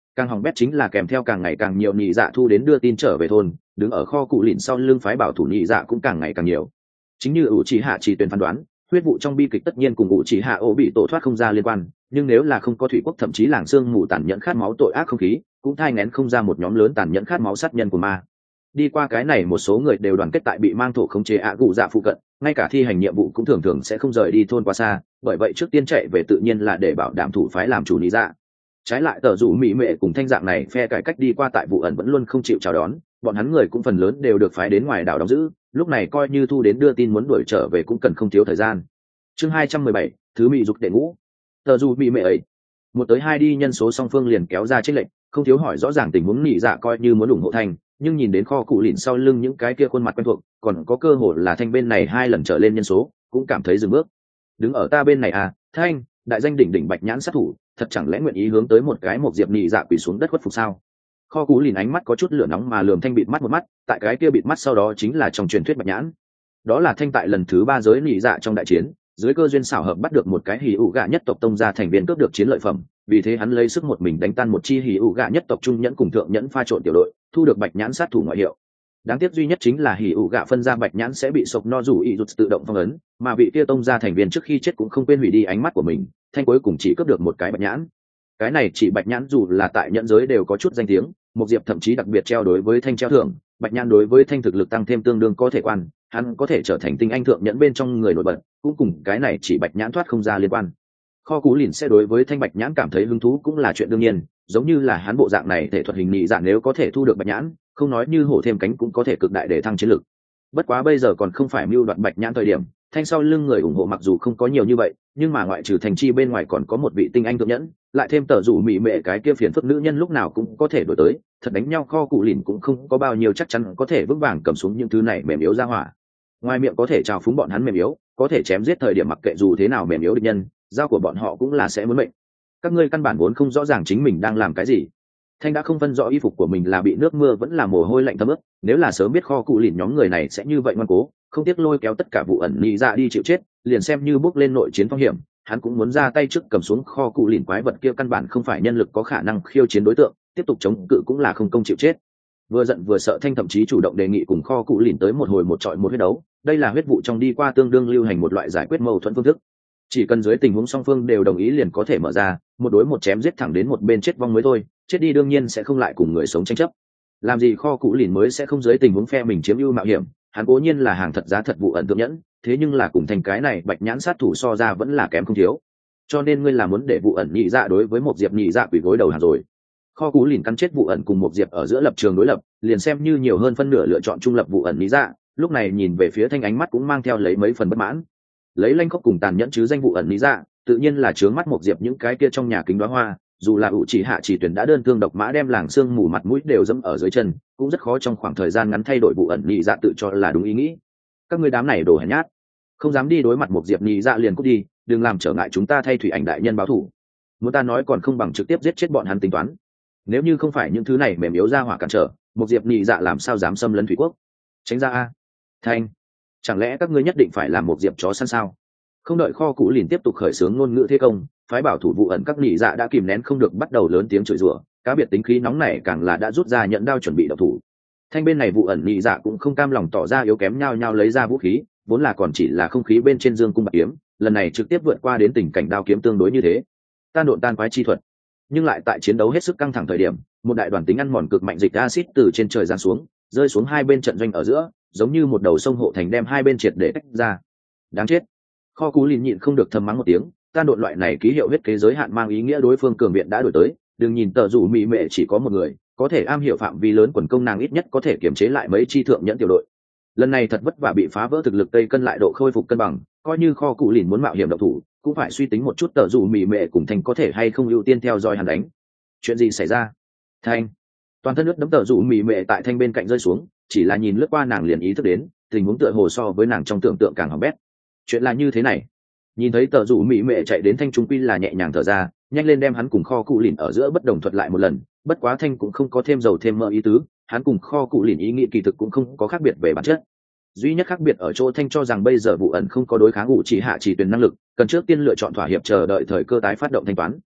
Càng hỏng bét chính là kèm theo càng ngày càng nhiều nhị dạ thu đến đưa tin trở về thôn, đứng ở kho cụ lìn sau lưng phái bảo thủ nhị dạ cũng càng ngày càng nhiều. Chính như ủ trì hạ chỉ tuyển phán đoán, huyết vụ trong bi kịch tất nhiên cùng ủ trì hạ ổ bị tổ thoát không ra liên quan, nhưng nếu là không có thủy quốc thậm chí làng xương mù tàn nhẫn khát máu tội ác không khí, cũng thai ngén không ra một nhóm lớn tàn nhẫn khát máu sát nhân của ma. Đi qua cái này một số người đều đoàn kết tại bị mang thổ khống chế ạ gù dạ phụ cận, ngay cả thi hành nhiệm vụ cũng thường thường sẽ không rời đi thôn quá xa, bởi vậy trước tiên chạy về tự nhiên là để bảo đảm thủ phái làm chủ lý dạ. Trái lại tờ rủ mỹ mệ cùng thanh dạng này phe cải cách đi qua tại vụ ẩn vẫn luôn không chịu chào đón, bọn hắn người cũng phần lớn đều được phái đến ngoài đảo đóng giữ, lúc này coi như thu đến đưa tin muốn đuổi trở về cũng cần không thiếu thời gian. Chương hai trăm mười bảy, thứ mỹ dục đệ ngũ. Tờ rủ mỹ mệ ấy một tới hai đi nhân số song phương liền kéo ra chênh lệnh, không thiếu hỏi rõ ràng tình huống nhị dạ coi như muốn ủng hộ thanh, nhưng nhìn đến kho cụ lìn sau lưng những cái kia khuôn mặt quen thuộc, còn có cơ hội là thanh bên này hai lần trở lên nhân số, cũng cảm thấy dừng bước. Đứng ở ta bên này à, thanh, đại danh đỉnh đỉnh bạch nhãn sát thủ, thật chẳng lẽ nguyện ý hướng tới một cái một diệp nhị dạ quỳ xuống đất khuất phục sao? Kho cụ lìn ánh mắt có chút lửa nóng mà lườm thanh bịt mắt một mắt, tại cái kia bịt mắt sau đó chính là trong truyền thuyết bạch nhãn. Đó là thanh tại lần thứ ba giới nhị dạ trong đại chiến, dưới cơ duyên xảo hợp bắt được một cái hỉ ủ gạ nhất tộc tông gia thành viên cướp được chiến lợi phẩm, vì thế hắn lấy sức một mình đánh tan một chi hỉ ủ gạ nhất tộc trung nhẫn cùng thượng nhẫn pha trộn tiểu đội, thu được bạch nhãn sát thủ ngoại hiệu. Đáng tiếc duy nhất chính là hỉ ủ gạ phân ra bạch nhãn sẽ bị sộc no rủ ý rụt tự động phong ấn, mà vị kia tông gia thành viên trước khi chết cũng không quên hủy đi ánh mắt của mình, thanh cuối cùng chỉ cướp được một cái bạch nhãn. Cái này chỉ bạch nhãn dù là tại nhẫn giới đều có chút danh tiếng, một diệp thậm chí đặc biệt treo đối với thanh treo thưởng, bạch nhãn đối với thanh thực lực tăng thêm tương đương có thể quan, hắn có thể trở thành tinh anh thượng nhẫn bên trong người nổi bật, cũng cùng cái này chỉ bạch nhãn thoát không ra liên quan. Kho cú lìn sẽ đối với thanh bạch nhãn cảm thấy hứng thú cũng là chuyện đương nhiên, giống như là hắn bộ dạng này thể thuật hình nhị dạng nếu có thể thu được bạch nhãn, không nói như hổ thêm cánh cũng có thể cực đại để thăng chiến lực. Bất quá bây giờ còn không phải mưu đoạt bạch nhãn thời điểm, thanh sau lưng người ủng hộ mặc dù không có nhiều như vậy, nhưng mà ngoại trừ thành chi bên ngoài còn có một vị tinh anh thượng nhẫn, lại thêm tờ rủ mị mệ cái kia phiền phức nữ nhân lúc nào cũng có thể đổi tới, thật đánh nhau kho cụ lìn cũng không có bao nhiêu chắc chắn có thể vững vàng cầm xuống những thứ này mềm yếu ra hỏa. Ngoài miệng có thể trào phúng bọn hắn mềm yếu, có thể chém giết thời điểm mặc kệ dù thế nào mềm yếu địch nhân, dao của bọn họ cũng là sẽ muốn mệnh. Các ngươi căn bản vốn không rõ ràng chính mình đang làm cái gì. Thanh đã không phân rõ y phục của mình là bị nước mưa vẫn là mồ hôi lạnh thấm ướt, nếu là sớm biết kho cụ lìn nhóm người này sẽ như vậy ngoan cố, không tiếc lôi kéo tất cả vụ ẩn nhị ra đi chịu chết, liền xem như bước lên nội chiến phong hiểm, hắn cũng muốn ra tay trước cầm xuống kho cụ lìn quái vật kia căn bản không phải nhân lực có khả năng khiêu chiến đối tượng, tiếp tục chống cự cũng là không công chịu chết. Vừa giận vừa sợ Thanh thậm chí chủ động đề nghị cùng kho cụ lìn tới một hồi một trọi một huyết đấu, đây là huyết vụ trong đi qua tương đương lưu hành một loại giải quyết mâu thuẫn phương thức. Chỉ cần dưới tình huống song phương đều đồng ý liền có thể mở ra, một đối một chém giết thẳng đến một bên chết vong mới thôi, chết đi đương nhiên sẽ không lại cùng người sống tranh chấp. Làm gì kho cụ lìn mới sẽ không dưới tình huống phe mình chiếm ưu mạo hiểm, hắn cố nhiên là hàng thật giá thật vụ ẩn thượng nhẫn, thế nhưng là cùng thành cái này bạch nhãn sát thủ so ra vẫn là kém không thiếu. Cho nên ngươi là muốn để vụ ẩn nhị dạ đối với một diệp nhị dạ quỷ gối đầu hàng rồi. Kho cụ lìn cắn chết vụ ẩn cùng một diệp ở giữa lập trường đối lập, liền xem như nhiều hơn phân nửa lựa chọn trung lập vụ ẩn nhị dạ, lúc này nhìn về phía Thanh ánh mắt cũng mang theo lấy mấy phần bất mãn. Lấy lanh khốc cùng tàn nhẫn chứ danh vụ ẩn nhị dạ, tự nhiên là chướng mắt một diệp những cái kia trong nhà kính đóa hoa, dù là ủ chỉ hạ chỉ tuyển đã đơn thương độc mã đem làng xương mù mặt mũi đều dẫm ở dưới chân, cũng rất khó trong khoảng thời gian ngắn thay đổi vụ ẩn nhị dạ tự cho là đúng ý nghĩ. Các ngươi đám này đồ hèn nhát, không dám đi đối mặt một diệp nhị dạ liền cút đi, đừng làm trở ngại chúng ta thay thủy ảnh đại nhân báo thủ. Muốn ta nói còn không bằng trực tiếp giết chết bọn hắn tính toán. Nếu như không phải những thứ này mềm yếu ra hỏa cản trở, một diệp nhị dạ làm sao dám xâm lấn thủy quốc? Tránh ra a. Thanh, chẳng lẽ các ngươi nhất định phải làm một diệp chó săn sao? Không đợi kho cụ lìn tiếp tục khởi xướng ngôn ngữ thế công, phái bảo thủ vụ ẩn các nhị dạ đã kìm nén không được bắt đầu lớn tiếng chửi rủa, cá biệt tính khí nóng này càng là đã rút ra nhận đao chuẩn bị động thủ. Thanh bên này vụ ẩn nhị dạ cũng không cam lòng tỏ ra yếu kém, nhau nhau lấy ra vũ khí, vốn là còn chỉ là không khí bên trên dương cung bạc kiếm, lần này trực tiếp vượt qua đến tình cảnh đao kiếm tương đối như thế. Tan độn tan quái chi thuật, nhưng lại tại chiến đấu hết sức căng thẳng thời điểm, một đại đoàn tính ăn mòn cực mạnh dịch acid từ trên trời giáng xuống, rơi xuống hai bên trận doanh ở giữa, giống như một đầu sông hộ thành đem hai bên triệt để tách ra. Đáng chết. Kho cú lìn nhịn không được thầm mắng một tiếng, tan độn loại này ký hiệu huyết kế giới hạn mang ý nghĩa đối phương cường viện đã đổi tới, đừng nhìn tờ rủ mỹ mệ chỉ có một người, có thể am hiểu phạm vi lớn quần công nàng ít nhất có thể kiềm chế lại mấy chi thượng nhẫn tiểu đội. Lần này thật vất vả bị phá vỡ thực lực tây cân lại độ khôi phục cân bằng, coi như kho cụ lìn muốn mạo hiểm động thủ, cũng phải suy tính một chút tờ rủ mỹ mệ cùng Thanh có thể hay không ưu tiên theo dõi hắn đánh. Chuyện gì xảy ra? Thanh, toàn thân nước đấm tờ rủ mỹ mệ tại Thanh bên cạnh rơi xuống, chỉ là nhìn lướt qua nàng liền ý thức đến tình huống tựa hồ so với nàng trong tưởng tượng càng hỏng bét. Chuyện là như thế này, nhìn thấy tờ rủ mỹ mệ chạy đến Thanh trung quy là nhẹ nhàng thở ra, nhanh lên đem hắn cùng kho cụ lìn ở giữa bất đồng thuật lại một lần. Bất quá Thanh cũng không có thêm dầu thêm mỡ ý tứ, hắn cùng kho cụ lìn ý nghĩ kỳ thực cũng không có khác biệt về bản chất. Duy nhất khác biệt ở chỗ Thanh cho rằng bây giờ vụ ẩn không có đối kháng ủ chỉ hạ chỉ tuyển năng lực, cần trước tiên lựa chọn thỏa hiệp chờ đợi thời cơ tái phát động thanh toán.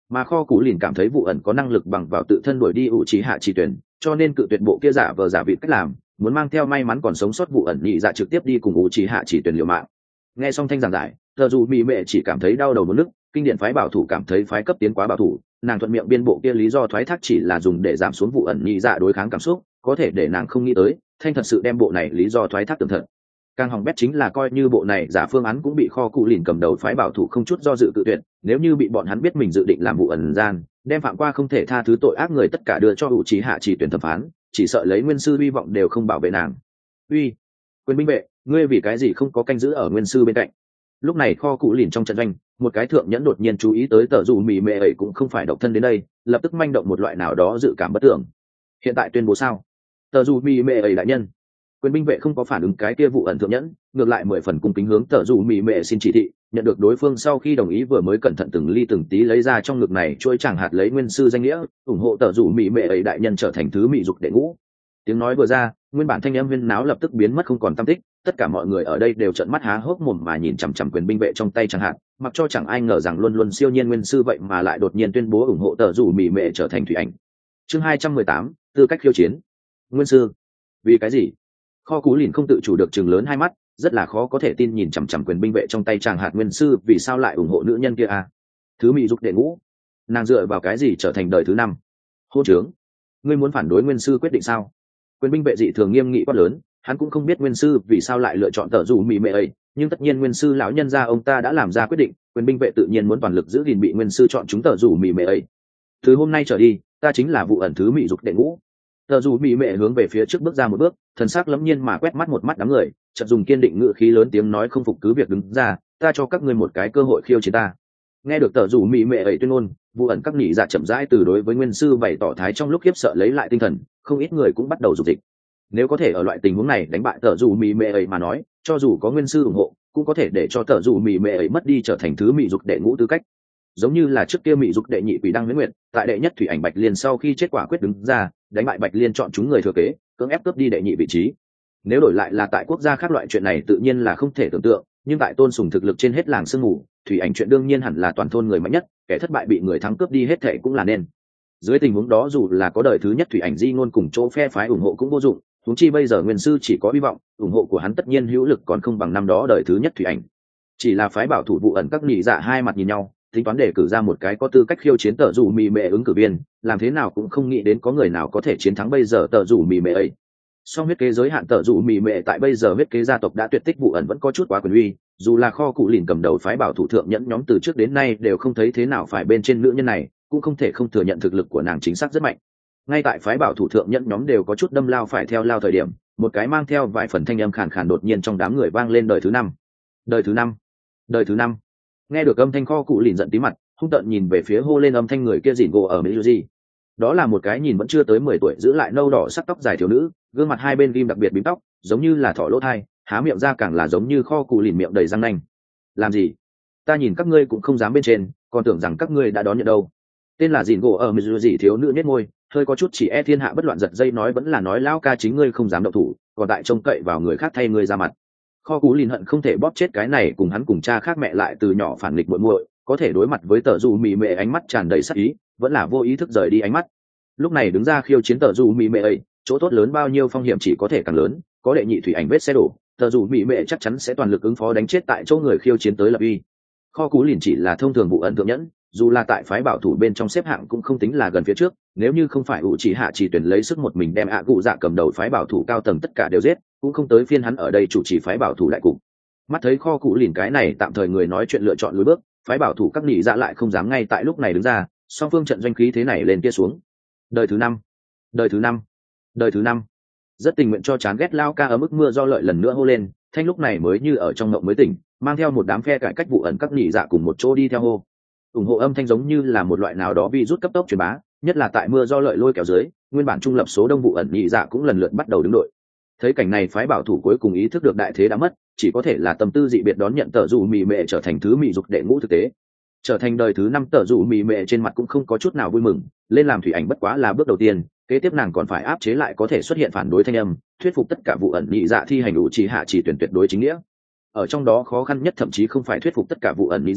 mà kho cú lìn cảm thấy vụ ẩn có năng lực bằng vào tự thân đuổi đi ủ trí hạ chỉ tuyển, cho nên cự tuyệt bộ kia giả vờ giả vịt cách làm, muốn mang theo may mắn còn sống sót vụ ẩn nhị dạ trực tiếp đi cùng ủ trí hạ chỉ tuyển liều mạng. Nghe xong thanh giảng giải, tờ dù mỹ mệ chỉ cảm thấy đau đầu muốn nức, kinh điển phái bảo thủ cảm thấy phái cấp tiến quá bảo thủ, nàng thuận miệng biên bộ kia lý do thoái thác chỉ là dùng để giảm xuống vụ ẩn nhị dạ đối kháng cảm xúc, có thể để nàng không nghĩ tới thanh thật sự đem bộ này lý do thoái thác tường thật. Càng hỏng bét chính là coi như bộ này giả phương án cũng bị kho cụ lìn cầm đầu phái bảo thủ không chút do dự tự tuyệt, nếu như bị bọn hắn biết mình dự định làm vụ ẩn gian đem phạm qua không thể tha thứ tội ác người tất cả đưa cho ủ trí hạ chỉ tuyển thẩm phán, chỉ sợ lấy nguyên sư hy vọng đều không bảo vệ nàng. Uy, quyền binh vệ, ngươi vì cái gì không có canh giữ ở nguyên sư bên cạnh? Lúc này kho cụ lìn trong trận doanh, một cái thượng nhẫn đột nhiên chú ý tới tờ dù mì mệ ấy cũng không phải độc thân đến đây, lập tức manh động một loại nào đó dự cảm bất tưởng. Hiện tại tuyên bố sao? Tờ dù mì mệ ấy đại nhân. Quyền binh vệ không có phản ứng cái kia vụ ẩn thượng nhẫn, ngược lại mười phần cung kính hướng tờ dù mì mệ xin chỉ thị, nhận được đối phương sau khi đồng ý vừa mới cẩn thận từng ly từng tí lấy ra trong ngực này chuỗi chẳng hạt lấy nguyên sư danh nghĩa, ủng hộ tờ dù mì mệ ấy đại nhân trở thành thứ mị dục đệ ngũ. Tiếng nói vừa ra, nguyên bản thanh âm huyên náo lập tức biến mất không còn tăm tích, tất cả mọi người ở đây đều trợn mắt há hốc mồm mà nhìn chằm chằm quyền binh vệ trong tay chẳng hạn, mặc cho chẳng ai ngờ rằng luôn luôn siêu nhiên nguyên sư vậy mà lại đột nhiên tuyên bố ủng hộ tờ rủ mỉ mệ trở thành thủy ảnh. Chương hai trăm mười tám, tư cách khiêu chiến. Nguyên sư? Vì cái gì? Kho Cú Lìn không tự chủ được chừng lớn hai mắt, rất là khó có thể tin nhìn chằm chằm quyền binh vệ trong tay chàng hạt nguyên sư, vì sao lại ủng hộ nữ nhân kia à? Thứ mị dục đệ ngũ, nàng dựa vào cái gì trở thành đời thứ năm? Hô trướng, ngươi muốn phản đối nguyên sư quyết định sao? Quyền binh vệ dị thường nghiêm nghị quát lớn, hắn cũng không biết nguyên sư vì sao lại lựa chọn tờ rủ mì mệ ấy, nhưng tất nhiên nguyên sư lão nhân gia ông ta đã làm ra quyết định, quyền binh vệ tự nhiên muốn toàn lực giữ gìn bị nguyên sư chọn chúng tờ rủ mì mệ ấy. Từ hôm nay trở đi, ta chính là vụ ẩn thứ mị dục đệ ngũ. Tờ rủ mì mệ hướng về phía trước bước ra một bước, thần sắc lẫm nhiên mà quét mắt một mắt đám người, chợt dùng kiên định ngữ khí lớn tiếng nói không phục cứ việc đứng ra, ta cho các ngươi một cái cơ hội khiêu chiến ta. Nghe được tờ rủ mì mệ ấy tuyên ngôn, vụ ẩn các nhị dạ chậm rãi từ đối với nguyên sư bày tỏ thái trong lúc khiếp sợ lấy lại tinh thần, không ít người cũng bắt đầu dục dịch. Nếu có thể ở loại tình huống này đánh bại tờ dù mì mệ ấy mà nói, cho dù có nguyên sư ủng hộ cũng có thể để cho tờ dù mì mệ ấy mất đi trở thành thứ mị dục đệ ngũ tư cách, giống như là trước kia mị dục đệ nhị quỷ đăng huyễn nguyệt tại đệ nhất thủy ảnh bạch liên sau khi chết quả quyết đứng ra đánh bại bạch liên chọn chúng người thừa kế, cưỡng ép cướp đi đệ nhị vị trí. Nếu đổi lại là tại quốc gia khác loại chuyện này tự nhiên là không thể tưởng tượng, nhưng tại tôn sùng thực lực trên hết làng sương mù thủy ảnh chuyện đương nhiên hẳn là toàn thôn người mạnh nhất, kẻ thất bại bị người thắng cướp đi hết thệ cũng là nên. Dưới tình huống đó dù là có đời thứ nhất thủy ảnh di ngôn cùng chỗ phe phái ủng hộ cũng vô dụng, huống chi bây giờ nguyên sư chỉ có hy vọng, ủng hộ của hắn tất nhiên hữu lực còn không bằng năm đó đời thứ nhất thủy ảnh. Chỉ là phái bảo thủ vụ ẩn các nhị dạ hai mặt nhìn nhau, tính toán để cử ra một cái có tư cách khiêu chiến tờ rủ mì mệ ứng cử viên, làm thế nào cũng không nghĩ đến có người nào có thể chiến thắng bây giờ tờ rủ mì mệ ấy. Song huyết kế giới hạn tờ rủ mì mệ tại bây giờ huyết kế gia tộc đã tuyệt tích, vụ ẩn vẫn có chút quá quyền uy, dù là kho cụ lìn cầm đầu phái bảo thủ thượng nhẫn nhóm từ trước đến nay đều không thấy thế nào phải bên trên nữ nhân này, cũng không thể không thừa nhận thực lực của nàng chính xác rất mạnh. Ngay tại phái bảo thủ thượng nhẫn nhóm đều có chút đâm lao phải theo lao thời điểm, một cái mang theo vài phần thanh âm khàn khàn đột nhiên trong đám người vang lên đời thứ năm, đời thứ năm, đời thứ năm. Nghe được âm thanh, kho cụ lìn giận tí mặt, hung tợn nhìn về phía hô lên âm thanh người kia dỉn gỗ ở mỹ gì. Đó là một cái nhìn vẫn chưa tới mười tuổi giữ lại nâu đỏ sắc tóc dài thiếu nữ, gương mặt hai bên ghim đặc biệt bím tóc, giống như là thỏ lỗ thai, há miệng ra càng là giống như kho cụ lìn miệng đầy răng nanh. Làm gì? Ta nhìn các ngươi cũng không dám bên trên, còn tưởng rằng các ngươi đã đón nhận đâu. Tên là dỉn gỗ ở mỹ gì thiếu nữ nhếch môi, hơi có chút chỉ e thiên hạ bất loạn giật dây nói vẫn là nói lão ca chính ngươi không dám động thủ, còn tại trông cậy vào người khác thay ngươi ra mặt. Kho cú lìn hận không thể bóp chết cái này cùng hắn cùng cha khác mẹ lại từ nhỏ phản nghịch muội muội, có thể đối mặt với tờ dù mì mệ ánh mắt tràn đầy sắc ý, vẫn là vô ý thức rời đi ánh mắt. Lúc này đứng ra khiêu chiến tờ dù mì mệ ấy, chỗ tốt lớn bao nhiêu phong hiểm chỉ có thể càng lớn, có đệ nhị thủy ảnh vết xe đổ, tờ dù mì mệ chắc chắn sẽ toàn lực ứng phó đánh chết tại chỗ người khiêu chiến tới lập uy. Kho cú lìn chỉ là thông thường vụ ẩn thượng nhẫn, dù là tại phái bảo thủ bên trong xếp hạng cũng không tính là gần phía trước, nếu như không phải ủ chỉ hạ chỉ tuyển lấy sức một mình đem ạ cụ dạ cầm đầu phái bảo thủ cao tầng tất cả đều giết, cũng không tới phiên hắn ở đây chủ trì phái bảo thủ đại cục. Mắt thấy kho cụ lìn cái này tạm thời người nói chuyện lựa chọn lùi bước, phái bảo thủ các nhị dạ lại không dám ngay tại lúc này đứng ra, song phương trận doanh khí thế này lên kia xuống. Đời thứ năm, đời thứ năm, đời thứ năm. Rất tình nguyện cho chán ghét lao ca ở mức mưa do lợi lần nữa hô lên, thanh lúc này mới như ở trong mộng mới tỉnh, mang theo một đám phe cải cách vụ ẩn các nhị dạ cùng một chỗ đi theo hô. Ủng hộ âm thanh giống như là một loại nào đó vi rút cấp tốc truyền bá, nhất là tại mưa do lợi lôi kéo dưới, nguyên bản trung lập số đông vụ ẩn nhị dạ cũng lần lượt bắt đầu đứng đội. Thấy cảnh này, phái bảo thủ cuối cùng ý thức được đại thế đã mất, chỉ có thể là tâm tư dị biệt đón nhận tờ dù mì mệ trở thành thứ mị dục đệ ngũ thực tế. Trở thành đời thứ năm, tờ dù mì mệ trên mặt cũng không có chút nào vui mừng, lên làm thủy ảnh bất quá là bước đầu tiên, kế tiếp nàng còn phải áp chế lại có thể xuất hiện phản đối thanh âm, thuyết phục tất cả vụ ẩn nhị dạ thi hành đủ chỉ hạ chỉ tuyển tuyệt đối chính nghĩa. Ở trong đó khó khăn nhất thậm chí không phải thuyết phục tất cả vụ ẩn nhị dạ,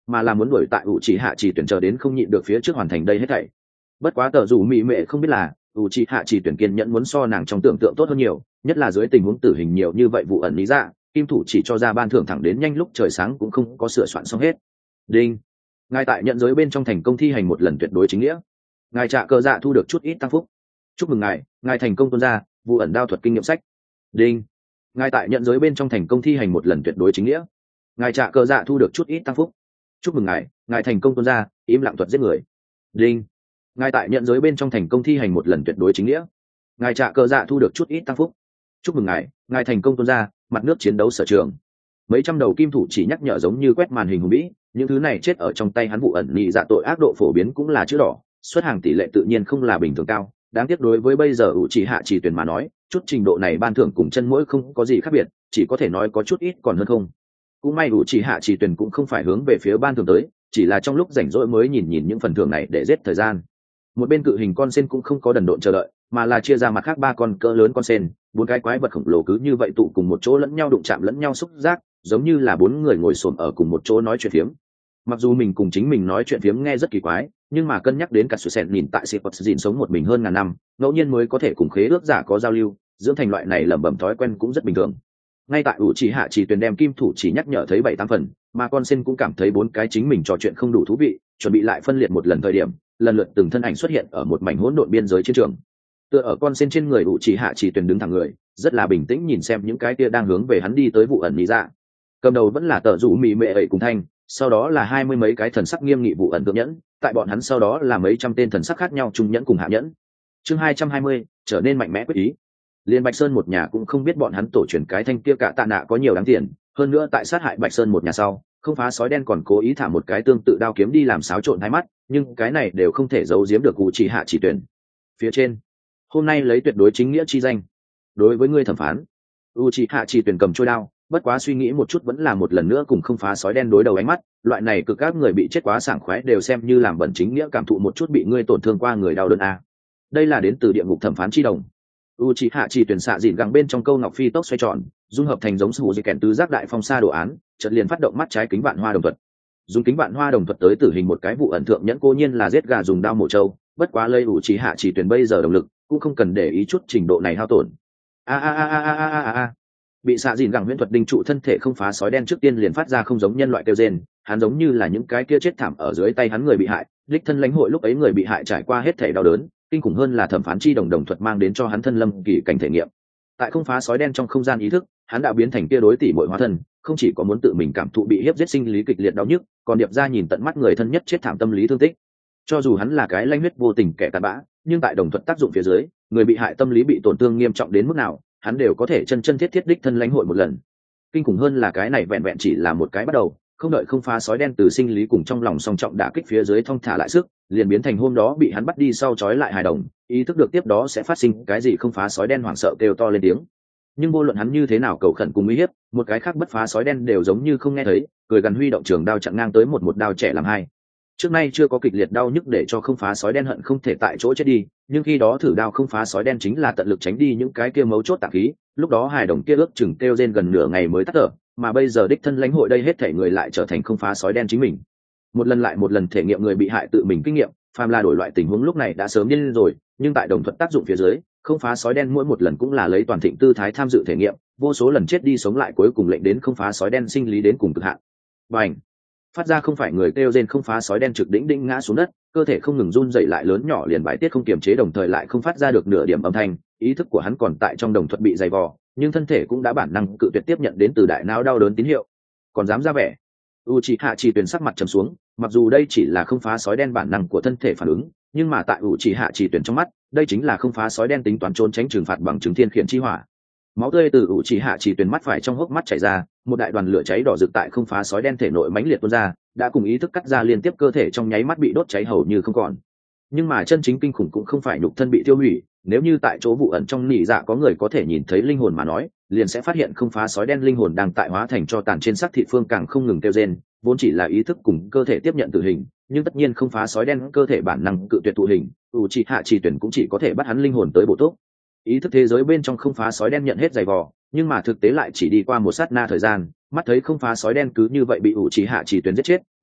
mà là muốn đuổi tại ủ trì hạ chỉ tuyển chờ đến không nhịn được phía trước hoàn thành đây hết thảy. Bất quá tờ dù mỹ mệ không biết là ủ trì hạ chỉ tuyển kiên nhẫn muốn so nàng trong tưởng tượng tốt hơn nhiều, nhất là dưới tình huống tử hình nhiều như vậy vụ ẩn lý ra, kim thủ chỉ cho ra ban thưởng thẳng đến nhanh lúc trời sáng cũng không có sửa soạn xong hết. Đinh, ngài tại nhận giới bên trong thành công thi hành một lần tuyệt đối chính nghĩa, ngài trả cờ dạ thu được chút ít tăng phúc. Chúc mừng ngài, ngài thành công tuôn ra vụ ẩn đao thuật kinh nghiệm sách. Đinh, ngài tại nhận giới bên trong thành công thi hành một lần tuyệt đối chính nghĩa, ngài trả cờ dạ thu được chút ít tăng phúc. Chúc mừng ngài, ngài thành công tuôn ra im lặng thuật giết người. Đinh, ngài tại nhận giới bên trong thành công thi hành một lần tuyệt đối chính nghĩa, ngài trả cờ dạ thu được chút ít tăng phúc. Chúc mừng ngài, ngài thành công tuôn ra mặt nước chiến đấu sở trường. Mấy trăm đầu kim thủ chỉ nhắc nhở giống như quét màn hình hùng vĩ, những thứ này chết ở trong tay hắn vụ ẩn nhị dạ tội ác độ phổ biến cũng là chữ đỏ, xuất hàng tỷ lệ tự nhiên không là bình thường cao. Đáng tiếc đối với bây giờ ủ trì hạ chỉ tuyển mà nói, chút trình độ này ban thưởng cùng chân mũi không có gì khác biệt, chỉ có thể nói có chút ít còn hơn không. Cũng may ủ trì hạ chỉ tuyển cũng không phải hướng về phía ban thưởng tới, chỉ là trong lúc rảnh rỗi mới nhìn nhìn những phần thưởng này để giết thời gian. Một bên cự hình con sen cũng không có đần độn chờ đợi, mà là chia ra mặt khác ba con cỡ lớn con sen, bốn cái quái vật khổng lồ cứ như vậy tụ cùng một chỗ lẫn nhau đụng chạm lẫn nhau xúc giác, giống như là bốn người ngồi xổm ở cùng một chỗ nói chuyện phiếm. Mặc dù mình cùng chính mình nói chuyện phiếm nghe rất kỳ quái, nhưng mà cân nhắc đến cả sự sẹn nhìn tại Sipot Dìn sống một mình hơn ngàn năm, ngẫu nhiên mới có thể cùng khế ước giả có giao lưu, dưỡng thành loại này lẩm bẩm thói quen cũng rất bình thường. Ngay tại ủ chỉ hạ chỉ tuyển đem kim thủ chỉ nhắc nhở thấy bảy tám phần, mà con sen cũng cảm thấy bốn cái chính mình trò chuyện không đủ thú vị, chuẩn bị lại phân liệt một lần thời điểm, lần lượt từng thân ảnh xuất hiện ở một mảnh hỗn độn biên giới chiến trường. Tựa ở con sen trên người ủ chỉ hạ chỉ tuyển đứng thẳng người, rất là bình tĩnh nhìn xem những cái kia đang hướng về hắn đi tới vụ ẩn lý ra. Cầm đầu vẫn là tờ rủ mì mệ ẩy cùng thanh, sau đó là hai mươi mấy cái thần sắc nghiêm nghị vụ ẩn thượng nhẫn, tại bọn hắn sau đó là mấy trăm tên thần sắc khác nhau trung nhẫn cùng hạ nhẫn. Chương hai trăm hai mươi, trở nên mạnh mẽ quyết ý. Liên Bạch Sơn một nhà cũng không biết bọn hắn tổ truyền cái thanh kia cả tạ nạ có nhiều đáng tiền, hơn nữa tại sát hại Bạch Sơn một nhà sau, không phá sói đen còn cố ý thả một cái tương tự đao kiếm đi làm xáo trộn hai mắt, nhưng cái này đều không thể giấu giếm được cụ chỉ hạ chỉ tuyển. Phía trên, hôm nay lấy tuyệt đối chính nghĩa chi danh, đối với ngươi thẩm phán. Uchiha chỉ tuyển cầm trôi đao, bất quá suy nghĩ một chút vẫn là một lần nữa cùng không phá sói đen đối đầu ánh mắt, loại này cực các người bị chết quá sảng khoái đều xem như làm bẩn chính nghĩa cảm thụ một chút bị ngươi tổn thương qua người đau đớn a. Đây là đến từ địa ngục thẩm phán chi đồng. Uchiha chỉ tuyển xạ dịn gẳng bên trong câu ngọc phi tốc xoay tròn, dung hợp thành giống sủ di kèn tứ giác đại phong sa đồ án, chợt liền phát động mắt trái kính vạn hoa đồng thuật. Dùng kính vạn hoa đồng thuật tới tử hình một cái vụ ẩn thượng nhẫn cố nhiên là giết gà dùng đao mổ trâu, bất quá lây Uchiha chỉ tuyển bây giờ động lực cũng không cần để ý chút trình độ này hao tổn. A a a a a a a. Bị xạ dìn gẳng huyễn thuật đinh trụ thân thể không phá sói đen trước tiên liền phát ra không giống nhân loại kêu rên, hắn giống như là những cái kia chết thảm ở dưới tay hắn người bị hại, đích thân lãnh hội lúc ấy người bị hại trải qua hết thể đau đớn, kinh khủng hơn là thẩm phán chi đồng đồng thuật mang đến cho hắn thân lâm kỳ cảnh thể nghiệm. Tại không phá sói đen trong không gian ý thức, hắn đã biến thành kia đối tỷ muội hóa thân, không chỉ có muốn tự mình cảm thụ bị hiếp giết sinh lý kịch liệt đau nhức, còn điệp ra nhìn tận mắt người thân nhất chết thảm tâm lý thương tích. Cho dù hắn là cái lãnh huyết vô tình kẻ tàn bã, nhưng tại đồng thuật tác dụng phía dưới, người bị hại tâm lý bị tổn thương nghiêm trọng đến mức nào, hắn đều có thể chân chân thiết thiết đích thân lãnh hội một lần. Kinh khủng hơn là cái này vẹn vẹn chỉ là một cái bắt đầu, không đợi không phá sói đen từ sinh lý cùng trong lòng song trọng đả kích phía dưới thong thả lại sức, liền biến thành hôm đó bị hắn bắt đi sau trói lại hài đồng, ý thức được tiếp đó sẽ phát sinh cái gì không phá sói đen hoảng sợ kêu to lên tiếng. Nhưng vô luận hắn như thế nào cầu khẩn cùng uy hiếp, một cái khác bất phá sói đen đều giống như không nghe thấy, cười gần huy động trường đao chặn ngang tới một một đao trẻ làm hai. Trước nay chưa có kịch liệt đau nhức để cho không phá sói đen hận không thể tại chỗ chết đi, nhưng khi đó thử đao không phá sói đen chính là tận lực tránh đi những cái kia mấu chốt tạng khí, lúc đó hài đồng kia ước chừng kêu rên gần nửa ngày mới tắt thở, mà bây giờ đích thân lãnh hội đây hết thể người lại trở thành không phá sói đen chính mình. Một lần lại một lần thể nghiệm người bị hại tự mình kinh nghiệm, phàm là đổi loại tình huống lúc này đã sớm điên rồi, nhưng tại đồng thuận tác dụng phía dưới, không phá sói đen mỗi một lần cũng là lấy toàn thịnh tư thái tham dự thể nghiệm, vô số lần chết đi sống lại cuối cùng lệnh đến không phá sói đen sinh lý đến cùng cực hạn. Bành! Phát ra không phải người kêu rên không phá sói đen trực đỉnh đỉnh ngã xuống đất, cơ thể không ngừng run dậy lại lớn nhỏ liền bài tiết không kiềm chế đồng thời lại không phát ra được nửa điểm âm thanh, ý thức của hắn còn tại trong đồng thuận bị dày vò, nhưng thân thể cũng đã bản năng cự tuyệt tiếp nhận đến từ đại não đau đớn tín hiệu. Còn dám ra vẻ? Uchiha chỉ tuyển sắc mặt trầm xuống, mặc dù đây chỉ là không phá sói đen bản năng của thân thể phản ứng, nhưng mà tại Uchiha chỉ tuyển trong mắt, đây chính là không phá sói đen tính toán trốn tránh trừng phạt bằng chứng thiên khiển chi hỏa. Máu tươi từ Uchiha chỉ tuyển mắt phải trong hốc mắt chảy ra, một đại đoàn lửa cháy đỏ rực tại không phá sói đen thể nội mãnh liệt tuôn ra, đã cùng ý thức cắt ra liên tiếp cơ thể trong nháy mắt bị đốt cháy hầu như không còn. Nhưng mà chân chính kinh khủng cũng không phải nhục thân bị tiêu hủy, nếu như tại chỗ vụ ẩn trong nỉ dạ có người có thể nhìn thấy linh hồn mà nói, liền sẽ phát hiện không phá sói đen linh hồn đang tại hóa thành cho tàn trên xác thịt phương càng không ngừng kêu rên, vốn chỉ là ý thức cùng cơ thể tiếp nhận tử hình, nhưng tất nhiên không phá sói đen cơ thể bản năng cự tuyệt tụ hình, Uchiha chỉ tuyển cũng chỉ có thể bắt hắn linh hồn tới bổ túc. Ý thức thế giới bên trong không phá sói đen nhận hết dày vò, nhưng mà thực tế lại chỉ đi qua một sát na thời gian, mắt thấy không phá sói đen cứ như vậy bị Uchiha chỉ tuyển giết chết,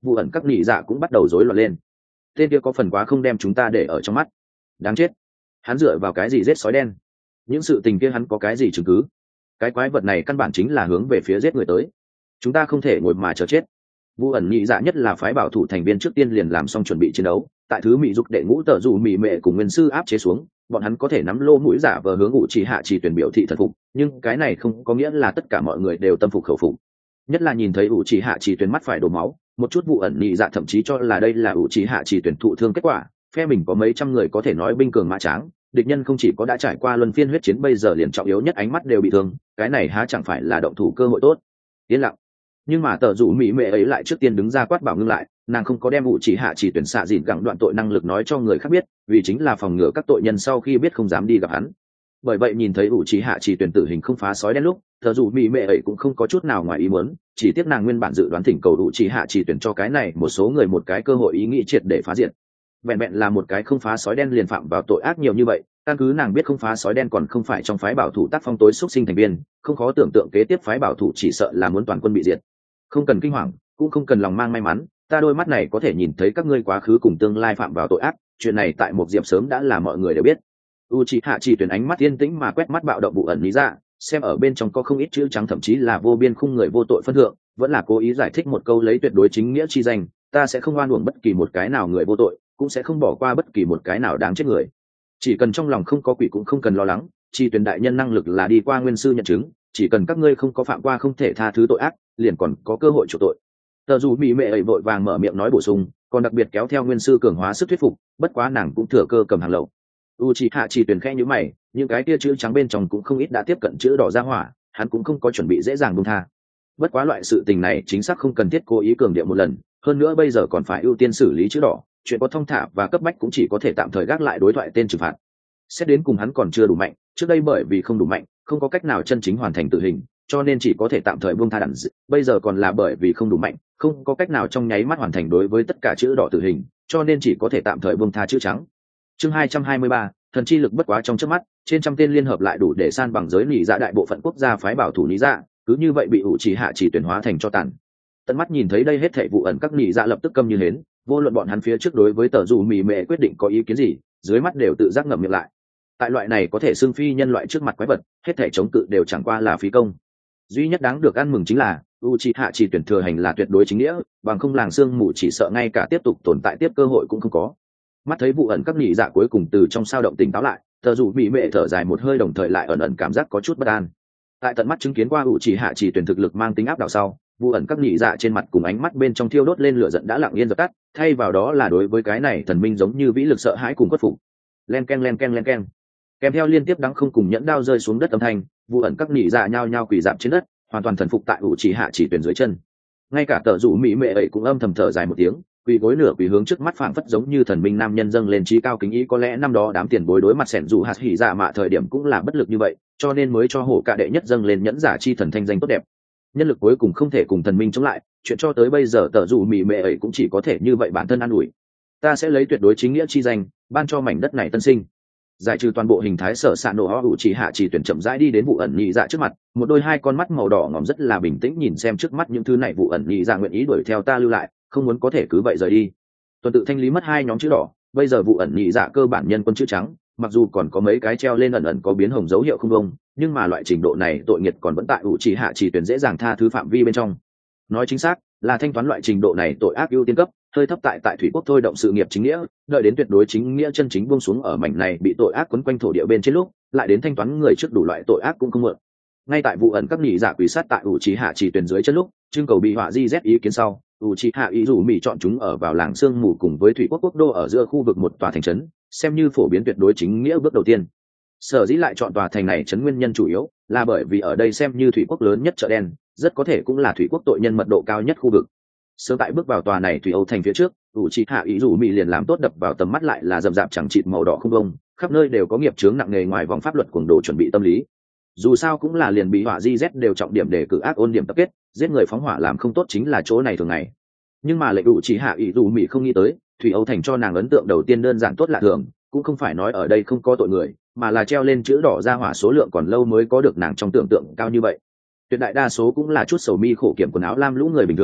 vụ ẩn các nhị dạ cũng bắt đầu rối loạn lên. Tên kia có phần quá không đem chúng ta để ở trong mắt. Đáng chết, hắn dựa vào cái gì giết sói đen? Những sự tình kia hắn có cái gì chứng cứ? Cái quái vật này căn bản chính là hướng về phía giết người tới, chúng ta không thể ngồi mà chờ chết. Vụ ẩn nhị dạ nhất là phái bảo thủ thành viên trước tiên liền làm xong chuẩn bị chiến đấu, tại thứ mỹ dục đệ ngũ tờ dù mỹ mệ cùng nguyên sư áp chế xuống, bọn hắn có thể nắm lô mũi giả vờ hướng ủ trì hạ chỉ tuyển biểu thị thần phục, nhưng cái này không có nghĩa là tất cả mọi người đều tâm phục khẩu phục. Nhất là nhìn thấy ủ trì hạ chỉ tuyển mắt phải đổ máu, một chút vụ ẩn nhị dạ thậm chí cho là đây là ủ trì hạ chỉ tuyển thụ thương kết quả. Phe mình có mấy trăm người có thể nói binh cường mã tráng, địch nhân không chỉ có đã trải qua luân phiên huyết chiến, bây giờ liền trọng yếu nhất ánh mắt đều bị thương, cái này há chẳng phải là động thủ cơ hội tốt. Yên lặng. Nhưng mà tờ rủ mỹ mệ ấy lại trước tiên đứng ra quát bảo ngưng lại, nàng không có đem ủ trì hạ chỉ tuyển xạ dịn gẳng đoạn tội năng lực nói cho người khác biết, vì chính là phòng ngừa các tội nhân sau khi biết không dám đi gặp hắn. Bởi vậy nhìn thấy ủ trì hạ chỉ tuyển tử hình không phá sói đen lúc, tờ rủ mỹ mệ ấy cũng không có chút nào ngoài ý muốn, chỉ tiếc nàng nguyên bản dự đoán thỉnh cầu ủ trì hạ chỉ tuyển cho cái này một số người một cái cơ hội ý nghĩ triệt để phá diện. Vẹn vẹn là một cái không phá sói đen liền phạm vào tội ác nhiều như vậy, căn cứ nàng biết không phá sói đen còn không phải trong phái bảo thủ tác phong tối xuất sinh thành viên, không khó tưởng tượng kế tiếp phái bảo thủ chỉ sợ là muốn toàn quân bị diệt. Không cần kinh hoàng, cũng không cần lòng mang may mắn, ta đôi mắt này có thể nhìn thấy các ngươi quá khứ cùng tương lai phạm vào tội ác, chuyện này tại một diệp sớm đã là mọi người đều biết. Uchiha chỉ tuyển ánh mắt yên tĩnh mà quét mắt bạo động vụ ẩn lý ra, xem ở bên trong có không ít chữ trắng thậm chí là vô biên khung người vô tội phân thượng, vẫn là cố ý giải thích một câu lấy tuyệt đối chính nghĩa chi danh, ta sẽ không oan uổng bất kỳ một cái nào người vô tội, cũng sẽ không bỏ qua bất kỳ một cái nào đáng chết người. Chỉ cần trong lòng không có quỷ cũng không cần lo lắng, chi tuyển đại nhân năng lực là đi qua nguyên sư nhận chứng, chỉ cần các ngươi không có phạm qua không thể tha thứ tội ác, liền còn có cơ hội chuộc tội. Tờ dù mỹ mệ ấy vội vàng mở miệng nói bổ sung, còn đặc biệt kéo theo nguyên sư cường hóa sức thuyết phục, bất quá nàng cũng thừa cơ cầm hàng lậu. Uchiha chỉ tuyển khẽ nhíu mày, những cái tia chữ trắng bên trong cũng không ít đã tiếp cận chữ đỏ ra hỏa, hắn cũng không có chuẩn bị dễ dàng buông tha. Bất quá loại sự tình này chính xác không cần thiết cố ý cường điệu một lần, hơn nữa bây giờ còn phải ưu tiên xử lý chữ đỏ, chuyện có thông thả và cấp bách cũng chỉ có thể tạm thời gác lại đối thoại tên trừng phạt. Xét đến cùng hắn còn chưa đủ mạnh, trước đây bởi vì không đủ mạnh, không có cách nào chân chính hoàn thành tử hình, cho nên chỉ có thể tạm thời buông tha đẳng, bây giờ còn là bởi vì không đủ mạnh, không có cách nào trong nháy mắt hoàn thành đối với tất cả chữ đỏ tử hình, cho nên chỉ có thể tạm thời buông tha chữ trắng. Chương hai trăm hai mươi ba, thần chi lực bất quá trong chớp mắt, trên trăm tên liên hợp lại đủ để san bằng giới nỉ dạ đại bộ phận quốc gia phái bảo thủ nỉ dạ, cứ như vậy bị ủ trì hạ chỉ tuyển hóa thành cho tàn. Tận mắt nhìn thấy đây hết thảy vụ ẩn các nỉ dạ lập tức câm như hến, vô luận bọn hắn phía trước đối với tờ dù mì mệ quyết định có ý kiến gì, dưới mắt đều tự giác ngậm miệng lại. Tại loại này có thể xưng phi nhân loại trước mặt quái vật, hết thảy chống cự đều chẳng qua là phí công. Duy nhất đáng được ăn mừng chính là Uchiha chỉ tuyển thừa hành là tuyệt đối chính nghĩa, bằng không làng xương mù chỉ sợ ngay cả tiếp tục tồn tại tiếp cơ hội cũng không có. Mắt thấy vụ ẩn các nhị dạ cuối cùng từ trong sao động tỉnh táo lại, tờ dù bị mẹ thở dài một hơi, đồng thời lại ẩn ẩn cảm giác có chút bất an. Tại tận mắt chứng kiến qua Uchiha chỉ tuyển thực lực mang tính áp đảo sau, vụ ẩn các nhị dạ trên mặt cùng ánh mắt bên trong thiêu đốt lên lửa giận đã lặng yên dập tắt, thay vào đó là đối với cái này thần minh giống như vĩ lực sợ hãi cùng khuất phục. Len ken len ken len ken, kèm theo liên tiếp đắng không cùng nhẫn đao rơi xuống đất âm thanh, vụ ẩn các nhị dạ nhao nhao quỳ dạp trên đất, hoàn toàn thần phục tại Uchiha chỉ tuyển dưới chân. Ngay cả tờ rủ mỹ mệ ấy cũng âm thầm thở dài một tiếng, quỳ gối nửa quỳ hướng trước mắt phảng phất giống như thần minh nam nhân dâng lên trí cao kính ý. Có lẽ năm đó đám tiền bối đối mặt sẻn dù hạt hỉ dạ mạ thời điểm cũng là bất lực như vậy, cho nên mới cho hổ cả đệ nhất dâng lên nhẫn giả chi thần thanh danh tốt đẹp. Nhân lực cuối cùng không thể cùng thần minh chống lại, chuyện cho tới bây giờ tờ rủ mỹ mệ ấy cũng chỉ có thể như vậy bản thân an ủi. Ta sẽ lấy tuyệt đối chính nghĩa chi danh ban cho mảnh đất này tân sinh. Giải trừ toàn bộ hình thái sở sạ nổ ho Uchiha chỉ tuyển chậm rãi đi đến vụ ẩn nhị dạ trước mặt, một đôi hai con mắt màu đỏ ngòm rất là bình tĩnh nhìn xem trước mắt những thứ này. Vụ ẩn nhị dạ nguyện ý đuổi theo ta lưu lại, không muốn có thể cứ vậy rời đi. Tuần tự thanh lý mất hai nhóm chữ đỏ, bây giờ vụ ẩn nhị dạ cơ bản nhân quân chữ trắng, mặc dù còn có mấy cái treo lên ẩn ẩn có biến hồng dấu hiệu không bông, nhưng mà loại trình độ này tội nghiệt còn vẫn tại Uchiha chỉ tuyển dễ dàng tha thứ phạm vi bên trong. Nói chính xác là thanh toán loại trình độ này tội ác ưu tiên cấp, hơi thấp tại tại thủy quốc thôi động sự nghiệp chính nghĩa, đợi đến tuyệt đối chính nghĩa chân chính buông xuống ở mảnh này bị tội ác quấn quanh thổ địa bên trên lúc, lại đến thanh toán người trước đủ loại tội ác cũng không mượn. Ngay tại vụ ẩn các nhị dạ quỷ sát tại Uchiha chỉ tuyển dưới chân lúc, trưng cầu bị họa di z ý kiến sau, Uchiha ý rủ mì chọn chúng ở vào làng sương mù cùng với thủy quốc quốc đô ở giữa khu vực một tòa thành trấn, xem như phổ biến tuyệt đối chính nghĩa bước đầu tiên. Sở dĩ lại chọn tòa thành này trấn nguyên nhân chủ yếu là bởi vì ở đây xem như thủy quốc lớn nhất chợ đen, rất có thể cũng là thủy quốc tội nhân mật độ cao nhất khu vực. Sớm tại bước vào tòa này thủy âu thành phía trước, Uchiha ý rủ mì liền làm tốt đập vào tầm mắt lại là rậm rạp chẳng chịt màu đỏ không bông, khắp nơi đều có nghiệp chướng nặng nề ngoài vòng pháp luật cuồng đồ chuẩn bị tâm lý. Dù sao cũng là liền bị hỏa di z đều trọng điểm để cử ác ôn điểm tập kết, giết người phóng hỏa làm không tốt chính là chỗ này thường ngày. Nhưng mà lệnh Uchiha ý rủ mì không nghĩ tới, thủy âu thành cho nàng ấn tượng đầu tiên đơn giản tốt lạ thường, cũng không phải nói ở đây không có tội người, mà là treo lên chữ đỏ ra hỏa số lượng còn lâu mới có được nàng trong tưởng tượng cao như vậy. Tuyệt đại đa số cũng là chút sầu mi khổ kiểm quần áo lam lũ người bình thường,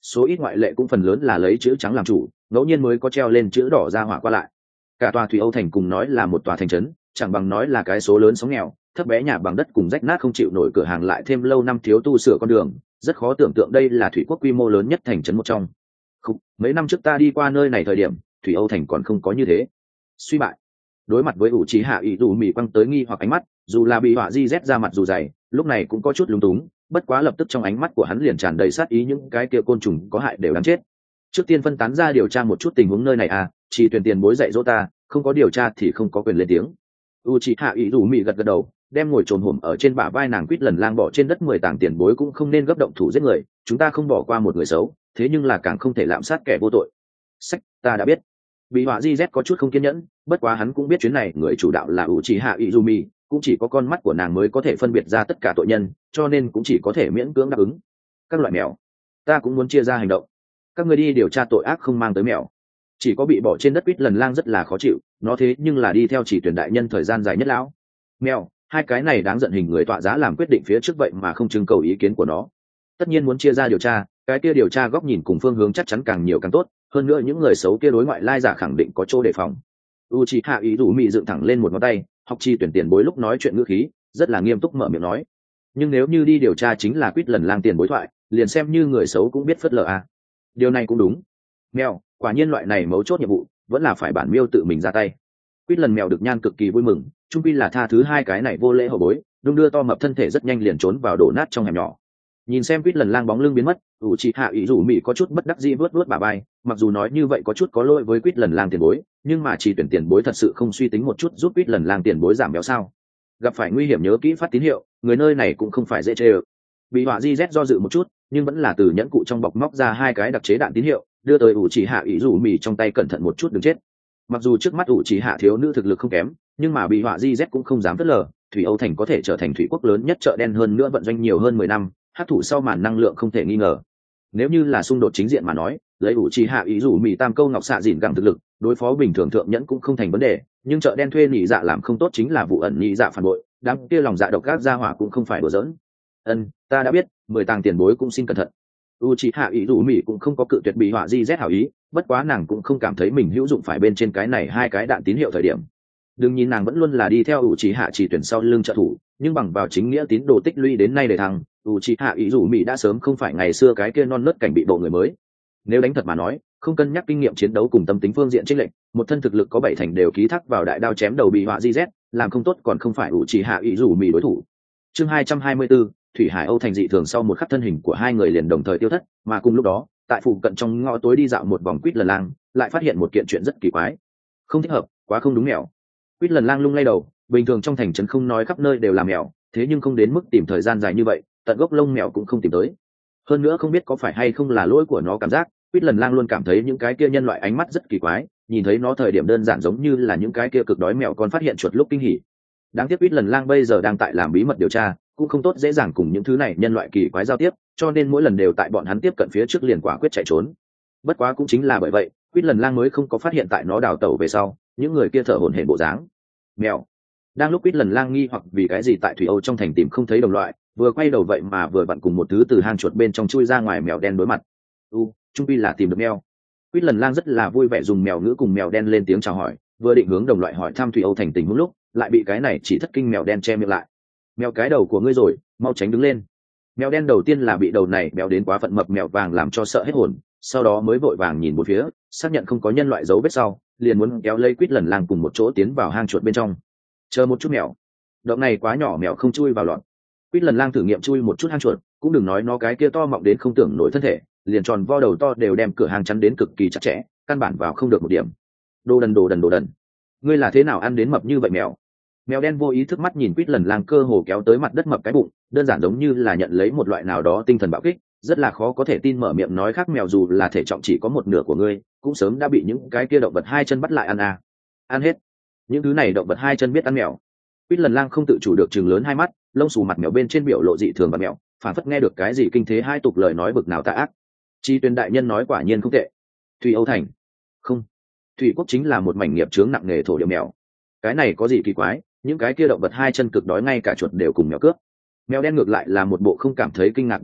số ít ngoại lệ cũng phần lớn là lấy chữ trắng làm chủ, ngẫu nhiên mới có treo lên chữ đỏ ra hỏa qua lại. Cả tòa Thủy Âu thành cùng nói là một tòa thành trấn, chẳng bằng nói là cái số lớn sóng nghèo, thấp bé nhà bằng đất cùng rách nát không chịu nổi cửa hàng, lại thêm lâu năm thiếu tu sửa con đường, rất khó tưởng tượng đây là thủy quốc quy mô lớn nhất thành trấn một trong. Không, mấy năm trước ta đi qua nơi này thời điểm, Thủy Âu thành còn không có như thế. Suy bại. Đối mặt với ủ trí hạ ý dù mì quăng tới nghi hoặc ánh mắt, dù là bị họa di z ra mặt dù dày, lúc này cũng có chút lúng túng, bất quá lập tức trong ánh mắt của hắn liền tràn đầy sát ý, những cái kia côn trùng có hại đều đáng chết. Trước tiên phân tán ra điều tra một chút tình huống nơi này à, chỉ tuyển tiền bối dạy dỗ ta, không có điều tra thì không có quyền lên tiếng. U trí hạ ý dù mì gật gật đầu, đem ngồi trồn hổm ở trên bả vai nàng quýt lần lang bỏ trên đất mười tảng tiền bối cũng không nên gấp động thủ giết người, chúng ta không bỏ qua một người xấu, thế nhưng là càng không thể lạm sát kẻ vô tội. Sách, ta đã biết. Bị họa di z có chút không kiên nhẫn, bất quá hắn cũng biết chuyến này người chủ đạo là u trí hạ ý dù mì, cũng chỉ có con mắt của nàng mới có thể phân biệt ra tất cả tội nhân, cho nên cũng chỉ có thể miễn cưỡng đáp ứng. Các loại mèo, ta cũng muốn chia ra hành động. Các người đi điều tra tội ác không mang tới mèo. Chỉ có bị bỏ trên đất quýt lần lang rất là khó chịu, nó thế nhưng là đi theo chỉ tuyển đại nhân thời gian dài nhất lão. Mèo, hai cái này đáng giận hình người tọa giá làm quyết định phía trước vậy mà không trưng cầu ý kiến của nó. Tất nhiên muốn chia ra điều tra, cái kia điều tra góc nhìn cùng phương hướng chắc chắn càng nhiều càng tốt, hơn nữa những người xấu kia đối ngoại lai giả khẳng định có chỗ đề phòng. Uchiha ý rủ mị dựng thẳng lên một ngón tay, học chi tuyển tiền bối lúc nói chuyện ngữ khí rất là nghiêm túc mở miệng nói, nhưng nếu như đi điều tra chính là quýt lần lang tiền bối thoại, liền xem như người xấu cũng biết phớt lờ à. Điều này cũng đúng. Mèo, quả nhiên loại này mấu chốt nhiệm vụ vẫn là phải bản miêu tự mình ra tay. Quýt lần mèo được nhan cực kỳ vui mừng, trung pi là tha thứ hai cái này vô lễ hậu bối, đung đưa to mập thân thể rất nhanh liền trốn vào đổ nát trong hẻm nhỏ. Nhìn xem quýt lần lang bóng lưng biến mất, Uchiha ý rủ mị có chút bất đắc dĩ vớt vớt bà bay, mặc dù nói như vậy có chút có lỗi với quýt lần lang tiền bối, nhưng mà chỉ tuyển tiền bối thật sự không suy tính một chút giúp quýt lần lang tiền bối giảm béo sao? Gặp phải nguy hiểm nhớ kỹ phát tín hiệu, người nơi này cũng không phải dễ chơi. Bị họa di z do dự một chút, nhưng vẫn là từ nhẫn cụ trong bọc móc ra hai cái đặc chế đạn tín hiệu, đưa tới Uchiha ý rủ mị trong tay, cẩn thận một chút đừng chết. Mặc dù trước mắt Uchiha thiếu nữ thực lực không kém, nhưng mà bị họa di z cũng không dám phớt lờ, Thủy Âu thành có thể trở thành thủy quốc lớn nhất chợ đen, hơn nữa vận doanh nhiều hơn mười năm, hấp thụ sau màn năng lượng không thể nghi ngờ. Nếu như là xung đột chính diện mà nói, lấy Uchiha ý rủ mị tam câu ngọc xạ dỉn gẳng thực lực, đối phó bình thường thượng nhẫn cũng không thành vấn đề, nhưng chợ đen thuê nhị dạ làm không tốt chính là vụ ẩn nhị dạ phản bội, đám kia lòng dạ độc ác ra hỏa cũng không phải đùa giỡn. Ân, ta đã biết, mười tàng tiền bối cũng xin cẩn thận. Uchiha ý rủ mị cũng không có cự tuyệt bị họa di z hảo ý, bất quá nàng cũng không cảm thấy mình hữu dụng phải bên trên cái này hai cái đạn tín hiệu thời điểm. Đừng nhìn nàng vẫn luôn là đi theo Uchiha chỉ tuyển sau lưng trợ thủ, nhưng bằng vào chính nghĩa tín đồ tích lũy đến nay để thằng Uchiha ý rủ mị đã sớm không phải ngày xưa cái kia non nớt cảnh bị bộ người mới. Nếu đánh thật mà nói, không cân nhắc kinh nghiệm chiến đấu cùng tâm tính phương diện chênh lệch, một thân thực lực có bảy thành đều ký thác vào đại đao chém đầu bị họa di z, làm không tốt còn không phải Uchiha ý rủ mị đối thủ. Chương hai trăm hai mươi bốn, Thủy Hải Âu thành dị thường. Sau một khắc thân hình của hai người liền đồng thời tiêu thất, mà cùng lúc đó, tại phụ cận trong ngõ tối đi dạo một vòng quýt lần lang, lại phát hiện một kiện chuyện rất kỳ quái. Không thích hợp, quá không đúng mèo. Quýt lần lang lung lay đầu, bình thường trong thành trấn không nói khắp nơi đều là mèo, thế nhưng không đến mức tìm thời gian dài như vậy, tận gốc lông mèo cũng không tìm tới. Hơn nữa không biết có phải hay không là lỗi của nó cảm giác, quýt lần lang luôn cảm thấy những cái kia nhân loại ánh mắt rất kỳ quái, nhìn thấy nó thời điểm đơn giản giống như là những cái kia cực đói mèo con phát hiện chuột lúc kinh hỉ. Đáng tiếc quýt lần lang bây giờ đang tại làm bí mật điều tra, cũng không tốt dễ dàng cùng những thứ này nhân loại kỳ quái giao tiếp, cho nên mỗi lần đều tại bọn hắn tiếp cận phía trước liền quả quyết chạy trốn. Bất quá cũng chính là bởi vậy, quýt lần lang mới không có phát hiện tại nó đào tẩu về sau, những người kia thở hổn hển bộ dáng. Mèo. Đang lúc quýt lần lang nghi hoặc vì cái gì tại Thủy Âu trong thành tìm không thấy đồng loại, vừa quay đầu vậy mà vừa vặn cùng một thứ từ hang chuột bên trong chui ra ngoài mèo đen đối mặt. U, trung pi là tìm được mèo. Quýt lần lang rất là vui vẻ dùng mèo ngữ cùng mèo đen lên tiếng chào hỏi, vừa định hướng đồng loại hỏi thăm Thủy Âu thành tình huống lúc, lại bị cái này chỉ thất kinh mèo đen che miệng lại. Mèo, cái đầu của ngươi rồi, mau tránh đứng lên. Mèo đen đầu tiên là bị đầu này béo đến quá phận mập mèo vàng làm cho sợ hết hồn, sau đó mới vội vàng nhìn một phía, xác nhận không có nhân loại dấu vết sau, liền muốn kéo lấy quýt lần lang cùng một chỗ tiến vào hang chuột bên trong. Chờ một chút mèo, động này quá nhỏ, mèo không chui vào lọt. Quýt lần lang thử nghiệm chui một chút hang chuột, cũng đừng nói nó cái kia to mọng đến không tưởng nổi thân thể, liền tròn vo đầu to đều đem cửa hàng chắn đến cực kỳ chặt chẽ, căn bản vào không được một điểm. Đồ đần đồ đần đồ đần, ngươi là thế nào ăn đến mập như vậy mèo? Mèo đen vô ý thức mắt nhìn quýt lần lang cơ hồ kéo tới mặt đất mập cái bụng, đơn giản giống như là nhận lấy một loại nào đó tinh thần bạo kích, rất là khó có thể tin mở miệng nói khác mèo dù là thể trọng chỉ có một nửa của ngươi, cũng sớm đã bị những cái kia động vật hai chân bắt lại ăn à. Ăn hết. Những thứ này động vật hai chân biết ăn mèo. Quýt lần lang không tự chủ được trừng lớn hai mắt, lông xù mặt mèo bên trên biểu lộ dị thường và mèo, phản phất nghe được cái gì kinh thế hai tục lời nói bực nào tà ác. Chi tuyên đại nhân nói quả nhiên không tệ. Thủy Âu thành. Không. Thủy quốc chính là một mảnh nghiệp chướng nặng nề thổ địa mèo. Cái này có gì kỳ quái, những cái kia động vật hai chân cực đói ngay cả chuột đều cùng mèo cướp. Mèo đen ngược lại là một bộ không cảm thấy kinh ngạc biểu lộ,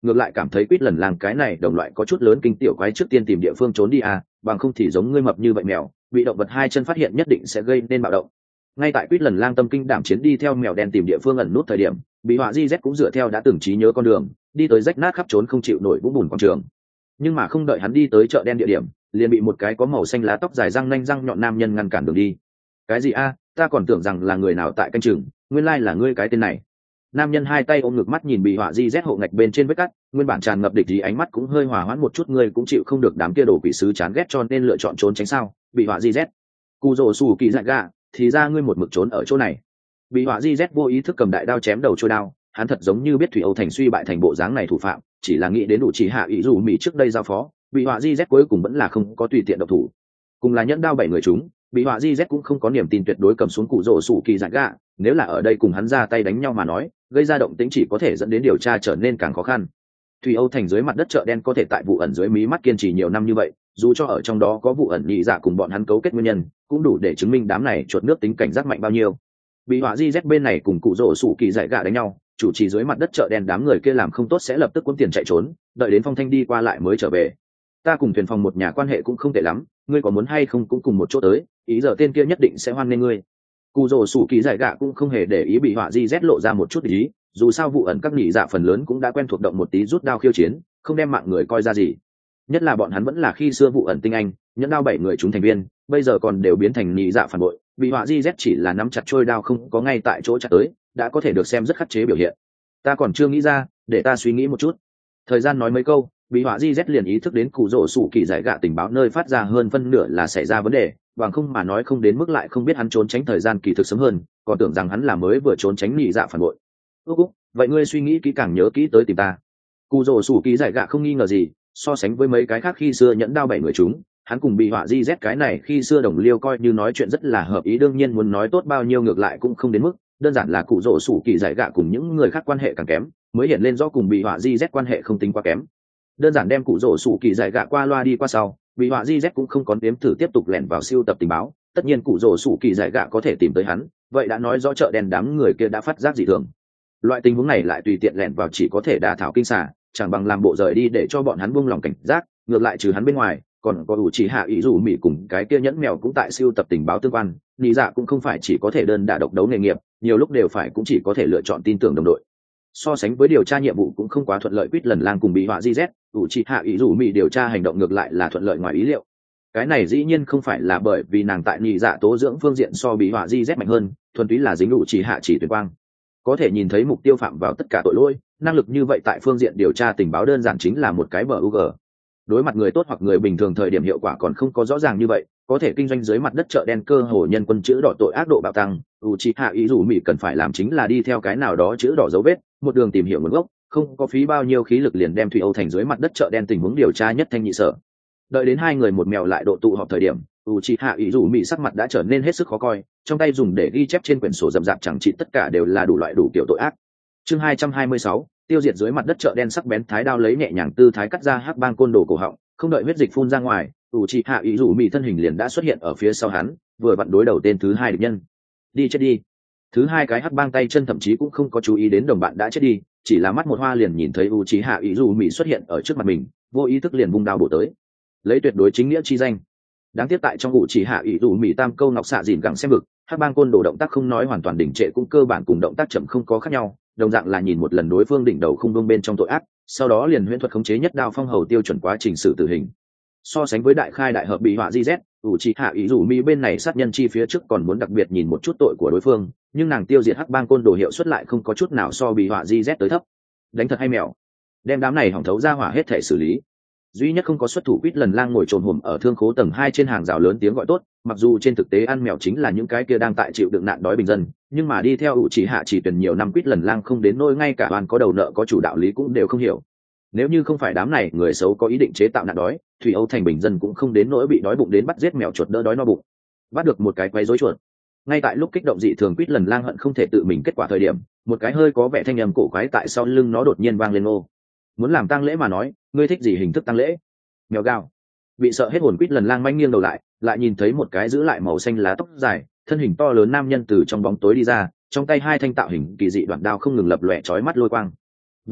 ngược lại cảm thấy quýt lần lang cái này đồng loại có chút lớn kinh tiểu quái trước tiên tìm địa phương trốn đi à, bằng không thì giống ngươi mập như vậy mèo bị động vật hai chân phát hiện nhất định sẽ gây nên bạo động. Ngay tại quýt lần lang tâm kinh đảm chiến đi theo mèo đen tìm địa phương ẩn nút thời điểm, bị họa di z cũng dựa theo đã từng trí nhớ con đường đi tới rách nát khắp trốn không chịu nổi vũng bùn quảng trường. Nhưng mà không đợi hắn đi tới chợ đen địa điểm, liền bị một cái có màu xanh lá tóc dài răng nanh răng nhọn nam nhân ngăn cản đường đi. Cái gì a, ta còn tưởng rằng là người nào tại canh chừng, nguyên lai là ngươi cái tên này. Nam nhân hai tay ôm ngực mắt nhìn bị họa di z hộ ngạch bên trên vết cắt, nguyên bản tràn ngập địch ý ánh mắt cũng hơi hòa hoãn một chút. Ngươi cũng chịu không được đám kia đồ quỷ sứ chán ghét cho nên lựa chọn trốn tránh sao? Bị họa di z cụ rồ xù kỳ dại gạ, thì ra ngươi một mực trốn ở chỗ này. Bị họa di z vô ý thức cầm đại đao chém đầu trôi đao, hắn thật giống như biết thủy âu thành suy bại thành bộ dáng này thủ phạm, chỉ là nghĩ đến đủ chỉ hạ ý dù mỹ trước đây giao phó, bị họa di z cuối cùng vẫn là không có tùy tiện độc thủ. Cùng là nhẫn đao bảy người chúng, bị họa di z cũng không có niềm tin tuyệt đối cầm xuống cụ rồ xù kỳ dại gạ, nếu là ở đây cùng hắn ra tay đánh nhau mà nói, gây ra động tĩnh chỉ có thể dẫn đến điều tra trở nên càng khó khăn. Thủy âu thành dưới mặt đất chợ đen có thể tại vụ ẩn dưới mí mắt kiên trì nhiều năm như vậy, dù cho ở trong đó có vụ ẩn nhị dạ cùng bọn hắn cấu kết nguyên nhân, cũng đủ để chứng minh đám này chuột nước tính cảnh giác mạnh bao nhiêu. Bị họa di z bên này cùng cụ rồ sủ kỳ dạy gạ đánh nhau, chủ trì dưới mặt đất chợ đen đám người kia làm không tốt sẽ lập tức cuốn tiền chạy trốn, đợi đến Phong Thanh đi qua lại mới trở về. Ta cùng thuyền phòng một nhà quan hệ cũng không tệ lắm, ngươi có muốn hay không cũng cùng một chỗ tới, ý giờ tên kia nhất định sẽ hoan nghênh ngươi. Cụ rồ sủ kỳ dạy gạ cũng không hề để ý bị họa di z lộ ra một chút ý, dù sao vụ ẩn các nhị dạ phần lớn cũng đã quen thuộc động một tí rút đao khiêu chiến, không đem mạng người coi ra gì. Nhất là bọn hắn vẫn là khi xưa vụ ẩn tinh anh, nhẫn đao bảy người chúng thành viên, bây giờ còn đều biến thành nhị dạ phản bội. Bị họa di z chỉ là nắm chặt trôi đao không có ngay tại chỗ chặt tới, đã có thể được xem rất khắc chế biểu hiện. Ta còn chưa nghĩ ra, để ta suy nghĩ một chút. Thời gian nói mấy câu, bị họa di z liền ý thức đến cụ rỗ sủ kỳ giải gạ tình báo nơi phát ra hơn phân nửa là xảy ra vấn đề, bằng không mà nói không đến mức lại không biết hắn trốn tránh thời gian kỳ thực sớm hơn, còn tưởng rằng hắn là mới vừa trốn tránh nhị dạ phản bội. Úc úc, vậy ngươi suy nghĩ kỹ càng nhớ kỹ tới tìm ta. Cụ rỗ sủ kỳ giải gạ không nghi ngờ gì, so sánh với mấy cái khác khi xưa nhẫn đao bảy người chúng, hắn cùng bị họa di z cái này khi xưa đồng liêu coi như nói chuyện rất là hợp ý, đương nhiên muốn nói tốt bao nhiêu ngược lại cũng không đến mức, đơn giản là cụ rỗ sủ kỳ giải gạ cùng những người khác quan hệ càng kém, mới hiện lên do cùng bị họa di z quan hệ không tính quá kém. Đơn giản đem cụ rỗ sủ kỳ giải gạ qua loa đi qua sau, bị họa di z cũng không có nếm thử tiếp tục lẻn vào siêu tập tình báo. Tất nhiên cụ rỗ sủ kỳ giải gạ có thể tìm tới hắn, vậy đã nói rõ chợ đen đám người kia đã phát giác dị thường. Loại tình huống này lại tùy tiện lẻn vào chỉ có thể đả thảo kinh xà, chẳng bằng làm bộ rời đi để cho bọn hắn buông lòng cảnh giác. Ngược lại trừ hắn bên ngoài, còn có ủ chỉ hạ ý dù mỹ cùng cái kia nhẫn mèo cũng tại siêu tập tình báo tương quan. Lý dạ cũng không phải chỉ có thể đơn đả độc đấu nghề nghiệp, nhiều lúc đều phải cũng chỉ có thể lựa chọn tin tưởng đồng đội. So sánh với điều tra nhiệm vụ cũng không quá thuận lợi, quýt lần lang cùng bị họa di z, ủ chỉ hạ ý dù mỹ điều tra hành động ngược lại là thuận lợi ngoài ý liệu. Cái này dĩ nhiên không phải là bởi vì nàng tại nhị dạ tố dưỡng phương diện so bị họa di z mạnh hơn, thuần túy là dính ủ chỉ hạ chỉ tuyệt quang, có thể nhìn thấy mục tiêu phạm vào tất cả tội lỗi. Năng lực như vậy tại phương diện điều tra tình báo đơn giản chính là một cái bờ u g. Đối mặt người tốt hoặc người bình thường thời điểm hiệu quả còn không có rõ ràng như vậy, có thể kinh doanh dưới mặt đất chợ đen cơ hồ nhân quân chữ đỏ tội ác độ bạo tăng. Uchiha Izumi cần phải làm chính là đi theo cái nào đó chữ đỏ dấu vết, một đường tìm hiểu nguồn gốc, không có phí bao nhiêu khí lực liền đem Thủy Âu thành dưới mặt đất chợ đen tình huống điều tra nhất thanh nhị sở. Đợi đến hai người một mèo lại độ tụ họp thời điểm, Uchiha Izumi sắc mặt đã trở nên hết sức khó coi, trong tay dùng để ghi chép trên quyển sổ rậm rạp chẳng trị tất cả đều là đủ loại đủ kiểu tội ác. Chương hai trăm hai mươi sáu, tiêu diệt dưới mặt đất chợ đen, sắc bén thái đao lấy nhẹ nhàng tư thái cắt ra hắc bang côn đồ cổ họng, không đợi huyết dịch phun ra ngoài, Uchiha Izumi thân hình liền đã xuất hiện ở phía sau hắn, vừa vặn đối đầu tên thứ hai địch nhân. Đi chết đi. Thứ hai cái hắc bang tay chân thậm chí cũng không có chú ý đến đồng bạn đã chết đi, chỉ là mắt một hoa liền nhìn thấy Uchiha Izumi xuất hiện ở trước mặt mình, vô ý thức liền vung đao bổ tới. Lấy tuyệt đối chính nghĩa chi danh. Đáng tiếc tại trong Uchiha Izumi tam câu ngọc xạ dìn gẳng xem vực, hắc bang côn đồ động tác không nói hoàn toàn đỉnh trệ cũng cơ bản cùng động tác chậm không có khác nhau, đồng dạng là nhìn một lần đối phương đỉnh đầu không buông bên trong tội ác, sau đó liền huyễn thuật khống chế nhất đao phong hầu tiêu chuẩn quá trình xử tử hình. So sánh với đại khai đại hợp bị họa di z, Uchiha Izumi bên này sát nhân chi phía trước còn muốn đặc biệt nhìn một chút tội của đối phương, nhưng nàng tiêu diệt hắc bang côn đồ hiệu suất lại không có chút nào so bị họa di z tới thấp. Đánh thật hay mèo, đem đám này hỏng thấu ra hỏa hết thể xử lý. Duy nhất không có xuất thủ quýt lần lang ngồi trồn hổm ở thương khố tầng hai trên hàng rào lớn tiếng gọi tốt, mặc dù trên thực tế ăn mèo chính là những cái kia đang tại chịu đựng nạn đói bình dân, nhưng mà đi theo Uchiha chỉ tuyển nhiều năm quýt lần lang không đến nỗi ngay cả đoàn có đầu nợ có chủ đạo lý cũng đều không hiểu. Nếu như không phải đám này người xấu có ý định chế tạo nạn đói, Thủy Âu thành bình dân cũng không đến nỗi bị đói bụng đến bắt giết mèo chuột đỡ đói no bụng. Bắt được một cái quấy rối chuột. Ngay tại lúc kích động dị thường quýt lần lang hận không thể tự mình kết quả thời điểm, một cái hơi có vẻ thanh âm cổ quái tại sau lưng nó đột nhiên vang lên ô. Muốn làm tang lễ mà nói, ngươi thích gì hình thức tang lễ? Mèo gào. Bị sợ hết hồn quýt lần lang manh nghiêng đầu lại, lại nhìn thấy một cái giữ lại màu xanh lá tóc dài, thân hình to lớn nam nhân từ trong bóng tối đi ra, trong tay hai thanh tạo hình kỳ dị đoạn đao không ngừng lập lòe chói mắt lôi quang. Vung,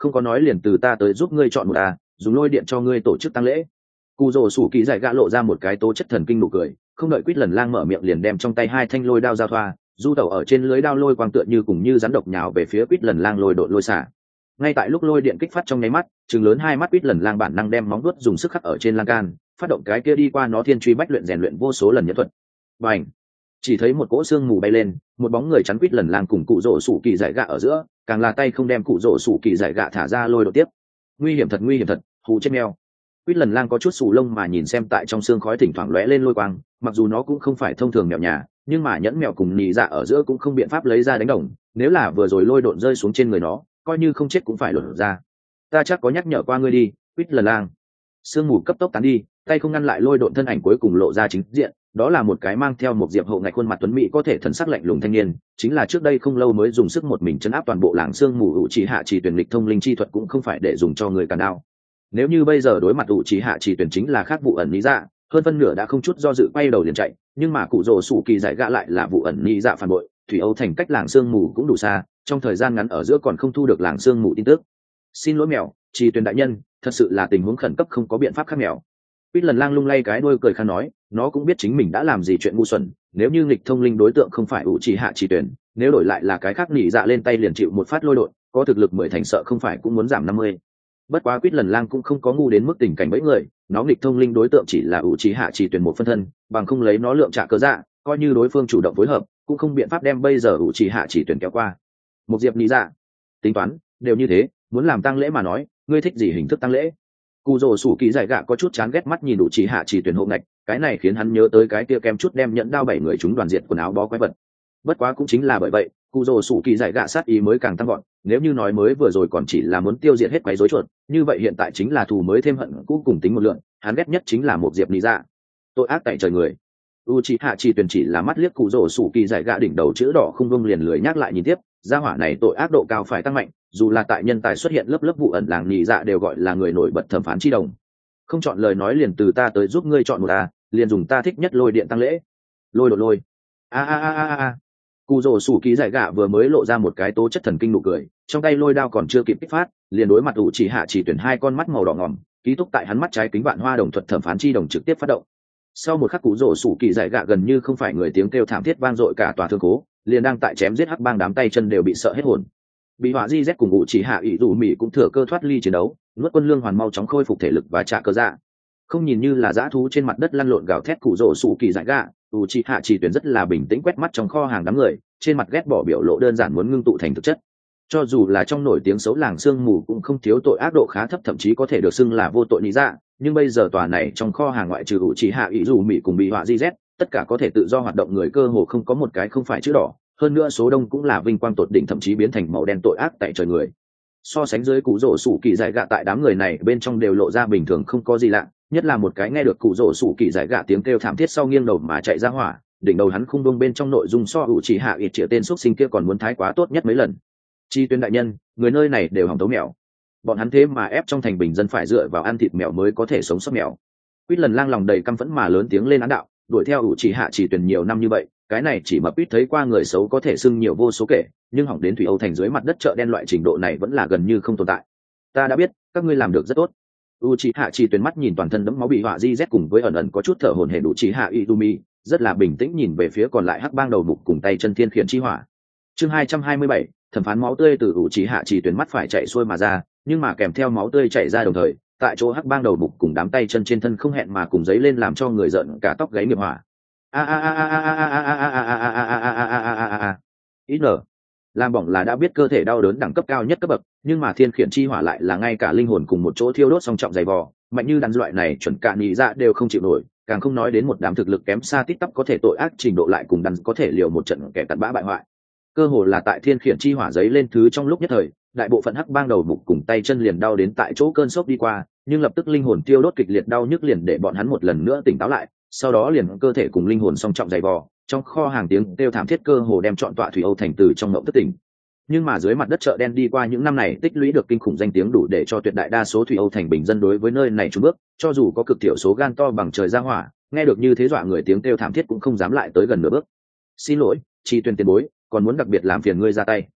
không có nói liền từ ta tới giúp ngươi chọn một à, dùng lôi điện cho ngươi tổ chức tăng lễ. Cụ rồ sủ kỳ giải gạ lộ ra một cái tố chất thần kinh nụ cười, không đợi Quýt Lần Lang mở miệng liền đem trong tay hai thanh lôi đao giao thoa, du tẩu ở trên lưới đao lôi quang tựa như cùng như rắn độc nhào về phía Quýt Lần Lang lôi đột lôi xả. Ngay tại lúc lôi điện kích phát trong nháy mắt, trừng lớn hai mắt Quýt Lần Lang bản năng đem móng vuốt dùng sức khắc ở trên lan can, phát động cái kia đi qua nó thiên truy bách luyện rèn luyện vô số lần nhẫn thuật. Bành! Chỉ thấy một cỗ xương mù bay lên, một bóng người chắn Quýt Lần Lang cùng cụ rồ sủ kỳ giải gạ ở giữa, càng là tay không đem cụ rồ sủ kỳ giải gạ thả ra lôi đột tiếp. Nguy hiểm thật, nguy hiểm thật, hù chết mèo. Quýt Lần Lang có chút sù lông mà nhìn xem tại trong xương khói thỉnh thoảng lóe lên lôi quang, mặc dù nó cũng không phải thông thường mèo nhà, nhưng mà nhẫn mèo cùng nhị dạ ở giữa cũng không biện pháp lấy ra đánh đồng, nếu là vừa rồi lôi độn rơi xuống trên người nó, coi như không chết cũng phải lột ra. Ta chắc có nhắc nhở qua ngươi đi, Quýt Lần Lang. Sương mù cấp tốc tán đi, tay không ngăn lại lôi độn thân ảnh cuối cùng lộ ra chính diện, đó là một cái mang theo một diệp hậu ngạch khuôn mặt tuấn mỹ có thể thần sắc lạnh lùng thanh niên, chính là trước đây không lâu mới dùng sức một mình chấn áp toàn bộ làng sương mù hữu chỉ hạ chỉ tuyển lịch thông linh chi thuật cũng không phải để dùng cho người càn đao. Nếu như bây giờ đối mặt hữu chỉ hạ chỉ tuyển chính là khác vụ ẩn lý dạ, hơn phân nửa đã không chút do dự quay đầu liền chạy, nhưng mà cụ rồ sủ kỳ giải gạ lại là vụ ẩn lý dạ phản bội, thủy âu thành cách làng sương mù cũng đủ xa, trong thời gian ngắn ở giữa còn không thu được làng sương mù tin tức. Xin lỗi mèo, chỉ tuyển đại nhân, thật sự là tình huống khẩn cấp không có biện pháp khác mèo. Quýt Lần Lang lung lay cái đuôi cười khan nói, nó cũng biết chính mình đã làm gì chuyện ngu xuẩn, nếu như nghịch thông linh đối tượng không phải ủ trì hạ chỉ tuyển, nếu đổi lại là cái khác nỉ dạ lên tay liền chịu một phát lôi đột, có thực lực mười thành sợ không phải cũng muốn giảm năm mươi. Bất quá Quýt Lần Lang cũng không có ngu đến mức tình cảnh bẫy người, nó nghịch thông linh đối tượng chỉ là ủ trì hạ chỉ tuyển một phân thân, bằng không lấy nó lượng trả cớ dạ, coi như đối phương chủ động phối hợp, cũng không biện pháp đem bây giờ ủ trì hạ chỉ tuyển kéo qua. Một diệp nỉ dạ, tính toán, đều như thế, muốn làm tang lễ mà nói, ngươi thích gì hình thức tang lễ? Cụ rồ sủ kỳ giải gạ có chút chán ghét mắt nhìn đủ chỉ hạ chỉ tuyển hộ ngạch, cái này khiến hắn nhớ tới cái kia kem chút đem nhẫn đao bảy người chúng đoàn diệt quần áo bó quái vật. Bất quá cũng chính là bởi vậy, cụ rồ sủ kỳ giải gạ sát ý mới càng tăng gọn, nếu như nói mới vừa rồi còn chỉ là muốn tiêu diệt hết quái rối chuột, như vậy hiện tại chính là thù mới thêm hận cũ cùng tính một lượng, hắn ghét nhất chính là một diệp lý dạ. Tội ác tại trời người. Uchiha chỉ tuyển chỉ là mắt liếc cụ rồ sủ kỳ giải gạ đỉnh đầu chữ đỏ không bông liền lười nhắc lại nhìn tiếp, gia hỏa này tội ác độ cao phải tăng mạnh, dù là tại nhân tài xuất hiện lớp lớp vụ ẩn làng nhị dạ đều gọi là người nổi bật thẩm phán chi đồng. Không chọn lời nói liền từ ta tới giúp ngươi chọn một a, liền dùng ta thích nhất lôi điện tăng lễ. Lôi đột lôi. A a a a a. Cụ rồ sủ kỳ giải gạ vừa mới lộ ra một cái tố chất thần kinh nụ cười, trong tay lôi đao còn chưa kịp kích phát, liền đối mặt ủ chỉ hạ chỉ tuyển hai con mắt màu đỏ ngòm, ký túc tại hắn mắt trái kính vạn hoa đồng thuật thẩm phán chi đồng trực tiếp phát động. Sau một khắc cụ rồ sủ kỳ giải gạ gần như không phải người tiếng kêu thảm thiết vang dội cả tòa thương cố, liền đang tại chém giết hắc bang đám tay chân đều bị sợ hết hồn. Bị hỏa di z cùng ngụ chỉ hạ ỷ dù mỹ cũng thừa cơ thoát ly chiến đấu, nuốt quân lương hoàn mau chóng khôi phục thể lực và trả cơ dạ. Không nhìn như là dã thú trên mặt đất lăn lộn gào thét cụ rồ sủ kỳ giải gạ, ủ chỉ hạ chỉ tuyển rất là bình tĩnh quét mắt trong kho hàng đám người, trên mặt ghét bỏ biểu lộ đơn giản muốn ngưng tụ thành thực chất. Cho dù là trong nổi tiếng xấu làng sương mù cũng không thiếu tội ác độ khá thấp, thậm chí có thể được xưng là vô tội lý dạ, nhưng bây giờ tòa này trong kho hàng ngoại trừ ủ chỉ hạ ỷ dù mỹ cùng bị hỏa di z, tất cả có thể tự do hoạt động người cơ hồ không có một cái không phải chữ đỏ, hơn nữa số đông cũng là vinh quang tột đỉnh, thậm chí biến thành màu đen tội ác tại trời người. So sánh dưới cụ rổ sủ kỳ giải gạ tại đám người này bên trong đều lộ ra bình thường không có gì lạ, nhất là một cái nghe được cụ rổ sủ kỳ giải gạ tiếng kêu thảm thiết sau nghiêng đầu mà chạy ra hỏa, đỉnh đầu hắn khung bông bên trong nội dung so ủ chỉ hạ ít triệu tên xuất sinh kia còn muốn thái quá tốt nhất mấy lần. Chi tuyên đại nhân, người nơi này đều hỏng tấu mèo, bọn hắn thế mà ép trong thành bình dân phải dựa vào ăn thịt mèo mới có thể sống sót mèo. Quýt Lần Lang lòng đầy căm phẫn mà lớn tiếng lên án đạo, đuổi theo ủ chỉ hạ chỉ tuyển nhiều năm như vậy, cái này chỉ mà Quýt thấy qua người xấu có thể xưng nhiều vô số kể, nhưng hỏng đến thủy âu thành dưới mặt đất chợ đen loại trình độ này vẫn là gần như không tồn tại. Ta đã biết, các ngươi làm được rất tốt. Uchiha chỉ tuyển mắt nhìn toàn thân đẫm máu bị họa di z cùng với ẩn ẩn có chút thở hổn hển Uchiha Izumi, rất là bình tĩnh nhìn về phía còn lại hắc bang đầu mục cùng tay chân thiên khiển chi hỏa. Chương hai trăm hai mươi bảy, thẩm phán máu tươi từ Uchiha chỉ tuyển mắt phải chạy xuôi mà ra, nhưng mà kèm theo máu tươi chảy ra đồng thời, tại chỗ hắc bang đầu mục cùng đám tay chân trên thân không hẹn mà cùng giấy lên làm cho người giận cả tóc gáy nghiệp hỏa. A a a a a a a a a a a a a a a a a a. Ít nở. Làm bỏng là đã biết cơ thể đau đớn đẳng cấp cao nhất cấp bậc, nhưng mà thiên khiển chi hỏa lại là ngay cả linh hồn cùng một chỗ thiêu đốt song trọng dày vò, mạnh như đàn loại này chuẩn cả nhị dạ đều không chịu nổi, càng không nói đến một đám thực lực kém xa tít tắp có thể tội ác trình độ lại cùng đàn có thể liều một trận kẻ cặn bã bại hoại. Cơ hồ là tại thiên khiển chi hỏa giấy lên thứ trong lúc nhất thời, đại bộ phận hắc bang đầu mục cùng tay chân liền đau đến tại chỗ cơn sốc đi qua, nhưng lập tức linh hồn tiêu đốt kịch liệt đau nhức liền để bọn hắn một lần nữa tỉnh táo lại, sau đó liền cơ thể cùng linh hồn song trọng dày vò, trong kho hàng tiếng kêu thảm thiết cơ hồ đem trọn tọa thủy âu thành từ trong ngộng thất tỉnh. Nhưng mà dưới mặt đất chợ đen đi qua những năm này tích lũy được kinh khủng danh tiếng đủ để cho tuyệt đại đa số thủy âu thành bình dân đối với nơi này trốn bước, cho dù có cực thiểu số gan to bằng trời ra hỏa, nghe được như thế dọa người tiếng kêu thảm thiết cũng không dám lại tới gần nửa bước. Xin lỗi, chi tuyên tiền bối, còn muốn đặc biệt làm phiền ngươi ra tay.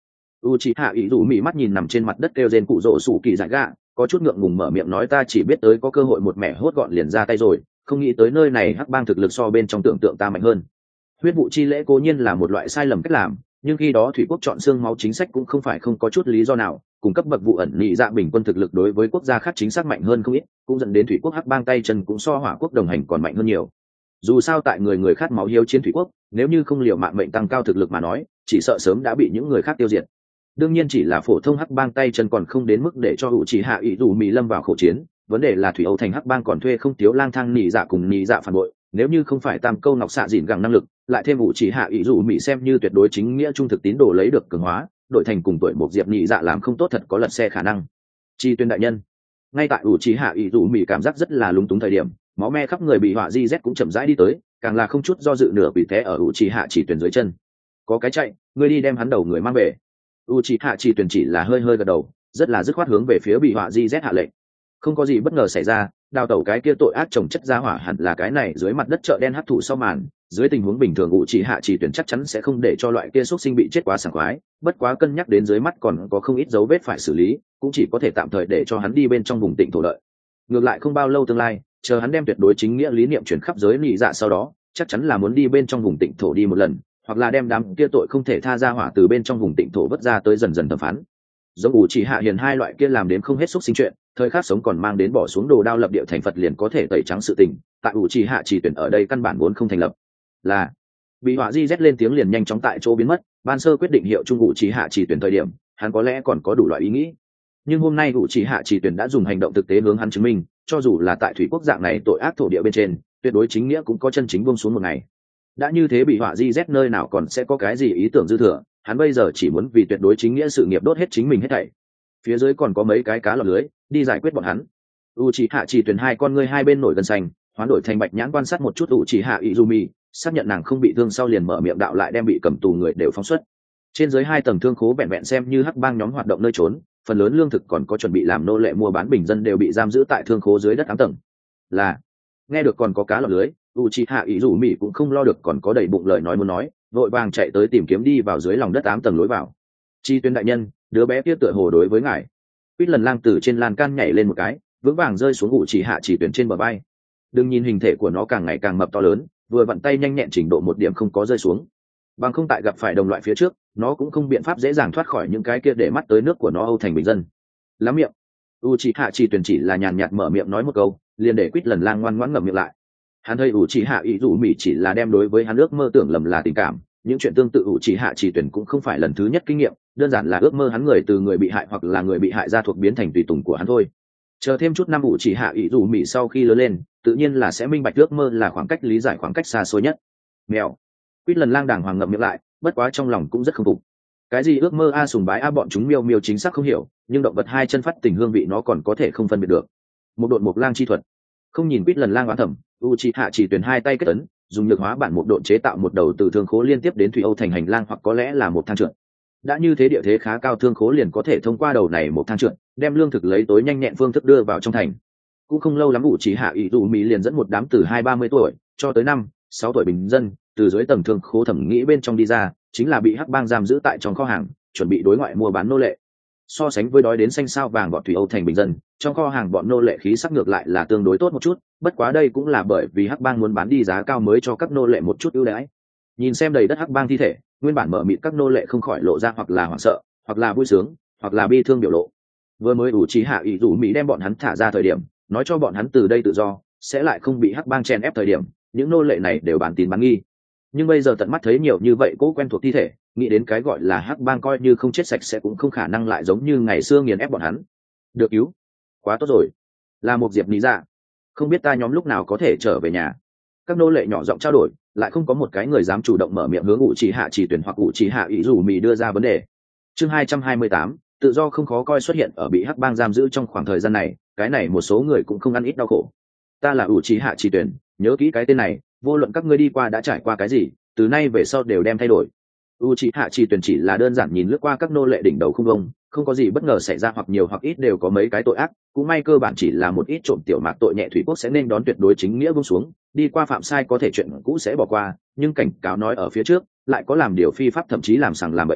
Uchiha Izumi mắt nhìn nằm trên mặt đất kêu rên cụ rỗ sủ kỳ giải gạ, có chút ngượng ngùng mở miệng nói ta chỉ biết tới có cơ hội một mẻ hốt gọn liền ra tay rồi, không nghĩ tới nơi này hắc bang thực lực so bên trong tưởng tượng ta mạnh hơn. Huyết vụ chi lễ cố nhiên là một loại sai lầm cách làm, nhưng khi đó thủy quốc chọn xương máu chính sách cũng không phải không có chút lý do nào, cung cấp bậc vụ ẩn nhị dạ bình quân thực lực đối với quốc gia khác chính xác mạnh hơn không ít, cũng dẫn đến thủy quốc hắc bang tay chân cũng so hỏa quốc đồng hành còn mạnh hơn nhiều. Dù sao tại người người khát máu hiếu chiến thủy quốc, nếu như không liều mạng mệnh tăng cao thực lực mà nói, chỉ sợ sớm đã bị những người khác tiêu diệt. Đương nhiên chỉ là phổ thông hắc bang tay chân còn không đến mức để cho hữu chỉ hạ ý dù mỹ lâm vào khẩu chiến, vấn đề là thủy âu thành hắc bang còn thuê không thiếu lang thang nhị dạ cùng nhị dạ phản bội, nếu như không phải tam câu ngọc xạ dịn gẳng năng lực, lại thêm hữu chỉ hạ ý dù mỹ xem như tuyệt đối chính nghĩa trung thực tín đồ lấy được cường hóa, đội thành cùng tuổi một diệp nhị dạ làm không tốt thật có lật xe khả năng. Chi tuyên đại nhân, ngay tại hữu chỉ hạ ý dù mỹ cảm giác rất là lúng túng thời điểm, máu me khắp người bị họa di z cũng chậm rãi đi tới, càng là không chút do dự nửa bị té ở hữu chỉ hạ chỉ tuyển dưới chân. Có cái chạy, ngươi đi đem hắn đầu người mang về. Uchiha chỉ tuyển chỉ là hơi hơi gật đầu, rất là dứt khoát hướng về phía bị họa di z hạ lệnh. Không có gì bất ngờ xảy ra, đào tẩu cái kia tội ác trồng chất ra hỏa hẳn là cái này dưới mặt đất chợ đen hấp thụ sau màn, dưới tình huống bình thường Uchiha chỉ tuyển chắc chắn sẽ không để cho loại kia xuất sinh bị chết quá sảng khoái, bất quá cân nhắc đến dưới mắt còn có không ít dấu vết phải xử lý, cũng chỉ có thể tạm thời để cho hắn đi bên trong vùng tịnh thổ lợi. Ngược lại không bao lâu tương lai, chờ hắn đem tuyệt đối chính nghĩa lý niệm truyền khắp giới nhị dạ sau đó, chắc chắn là muốn đi bên trong vùng tịnh thổ đi một lần, hoặc là đem đám kia tội không thể tha ra hỏa từ bên trong vùng tịnh thổ vớt ra tới dần dần thẩm phán. Giống ủ chỉ hạ hiền hai loại kia làm đến không hết xúc sinh chuyện, thời khắc sống còn mang đến bỏ xuống đồ đao lập địa thành Phật liền có thể tẩy trắng sự tình, tại ủ chỉ hạ chỉ tuyển ở đây căn bản vốn không thành lập. Là bị họa di z lên tiếng liền nhanh chóng tại chỗ biến mất, ban sơ quyết định hiệu trung ủ chỉ hạ chỉ tuyển thời điểm, hắn có lẽ còn có đủ loại ý nghĩ. Nhưng hôm nay ủ chỉ hạ chỉ tuyển đã dùng hành động thực tế hướng hắn chứng minh, cho dù là tại thủy quốc dạng này tội ác thổ địa bên trên, tuyệt đối chính nghĩa cũng có chân chính buông xuống một ngày. Đã như thế bị họa di z nơi nào còn sẽ có cái gì ý tưởng dư thừa, hắn bây giờ chỉ muốn vì tuyệt đối chính nghĩa sự nghiệp đốt hết chính mình hết thảy. Phía dưới còn có mấy cái cá lọt lưới, đi giải quyết bọn hắn. Uchiha chỉ tuyển hai con ngươi hai bên nổi gân xanh, hoán đổi thành bạch nhãn quan sát một chút Uchiha Izumi, xác nhận nàng không bị thương sau liền mở miệng đạo lại đem bị cầm tù người đều phóng xuất. Trên dưới hai tầng thương khố vẹn vẹn xem như hắc bang nhóm hoạt động nơi trốn, phần lớn lương thực còn có chuẩn bị làm nô lệ mua bán bình dân đều bị giam giữ tại thương khố dưới đất tám tầng. Là nghe được còn có cá lọt lưới, Uchiha Izumi cũng không lo được còn có đầy bụng lời nói muốn nói, vội vàng chạy tới tìm kiếm đi vào dưới lòng đất tám tầng lối vào. Chi tuyên đại nhân, đứa bé kia tựa hồ đối với ngài. Quýt lần lang từ trên lan can nhảy lên một cái, vững vàng rơi xuống Uchiha chỉ tuyển trên bờ vai. Đừng nhìn hình thể của nó càng ngày càng mập to lớn, vừa vặn tay nhanh nhẹn trình độ một điểm không có rơi xuống. Bằng không tại gặp phải đồng loại phía trước, nó cũng không biện pháp dễ dàng thoát khỏi những cái kia để mắt tới nước của nó Âu thành bình dân. Lắm miệng. Uchiha chỉ tuyển chỉ là nhàn nhạt mở miệng nói một câu, liền để Quýt lần lang ngoan ngoãn ngậm miệng lại. Hắn thấy Uchiha Izumi chỉ là đem đối với hắn ước mơ tưởng lầm là tình cảm, những chuyện tương tự Uchiha chỉ tuyển cũng không phải lần thứ nhất kinh nghiệm, đơn giản là ước mơ hắn người từ người bị hại hoặc là người bị hại ra thuộc biến thành tùy tùng của hắn thôi. Chờ thêm chút năm Uchiha Izumi sau khi lớn lên, tự nhiên là sẽ minh bạch ước mơ là khoảng cách lý giải khoảng cách xa xôi nhất. Mèo. Quýt lần lang đàng hoàng ngậm miệng lại, bất quá trong lòng cũng rất không phục. Cái gì ước mơ a sùng bái a bọn chúng miêu miêu chính xác không hiểu, nhưng động vật hai chân phát tình hương vị nó còn có thể không phân biệt được. Một độn mộc lang chi thuật. Không nhìn Quýt lần lang oán thẩm, Uchiha chỉ tuyển hai tay kết ấn, dùng nhược hóa bản một độn chế tạo một đầu từ thương khố liên tiếp đến thủy âu thành hành lang hoặc có lẽ là một thang trượt. Đã như thế địa thế khá cao thương khố liền có thể thông qua đầu này một thang trượt, đem lương thực lấy tối nhanh nhẹn phương thức đưa vào trong thành. Cũng không lâu lắm Uchiha Izumi liền dẫn một đám từ hai ba mươi tuổi cho tới năm, sáu tuổi bình dân, từ dưới tầng thương khố thẩm nghĩ bên trong đi ra, chính là bị hắc bang giam giữ tại trong kho hàng, chuẩn bị đối ngoại mua bán nô lệ. So sánh với đói đến xanh sao vàng bọn thủy âu thành bình dân, trong kho hàng bọn nô lệ khí sắc ngược lại là tương đối tốt một chút, bất quá đây cũng là bởi vì hắc bang muốn bán đi giá cao mới cho các nô lệ một chút ưu đãi. Nhìn xem đầy đất hắc bang thi thể, nguyên bản mở mịt các nô lệ không khỏi lộ ra hoặc là hoảng sợ, hoặc là vui sướng, hoặc là bi thương biểu lộ. Vừa mới Uchiha Izumi đem bọn hắn thả ra thời điểm, nói cho bọn hắn từ đây tự do, sẽ lại không bị hắc bang chen ép thời điểm, những nô lệ này đều bán tín bán nghi. Nhưng bây giờ tận mắt thấy nhiều như vậy cố quen thuộc thi thể, nghĩ đến cái gọi là hắc bang coi như không chết sạch sẽ cũng không khả năng lại giống như ngày xưa nghiền ép bọn hắn. Được cứu, quá tốt rồi, là một diệp lý dạ. Không biết ta nhóm lúc nào có thể trở về nhà. Các nô lệ nhỏ giọng trao đổi, lại không có một cái người dám chủ động mở miệng hướng Uchiha chỉ tuyển hoặc Uchiha Izumi đưa ra vấn đề. Chương hai trăm hai mươi tám, tự do không khó coi xuất hiện ở bị hắc bang giam giữ trong khoảng thời gian này, cái này một số người cũng không ăn ít đau khổ. Ta là Uchiha chỉ tuyển, nhớ kỹ cái tên này, vô luận các ngươi đi qua đã trải qua cái gì, từ nay về sau đều đem thay đổi. Uchiha chỉ tuyển chỉ là đơn giản nhìn lướt qua các nô lệ đỉnh đầu không vông, không có gì bất ngờ xảy ra hoặc nhiều hoặc ít đều có mấy cái tội ác, cũng may cơ bản chỉ là một ít trộm tiểu mạc tội nhẹ thủy quốc sẽ nên đón tuyệt đối chính nghĩa buông xuống, đi qua phạm sai có thể chuyện cũ sẽ bỏ qua, nhưng cảnh cáo nói ở phía trước, lại có làm điều phi pháp thậm chí làm sằng làm bậy người,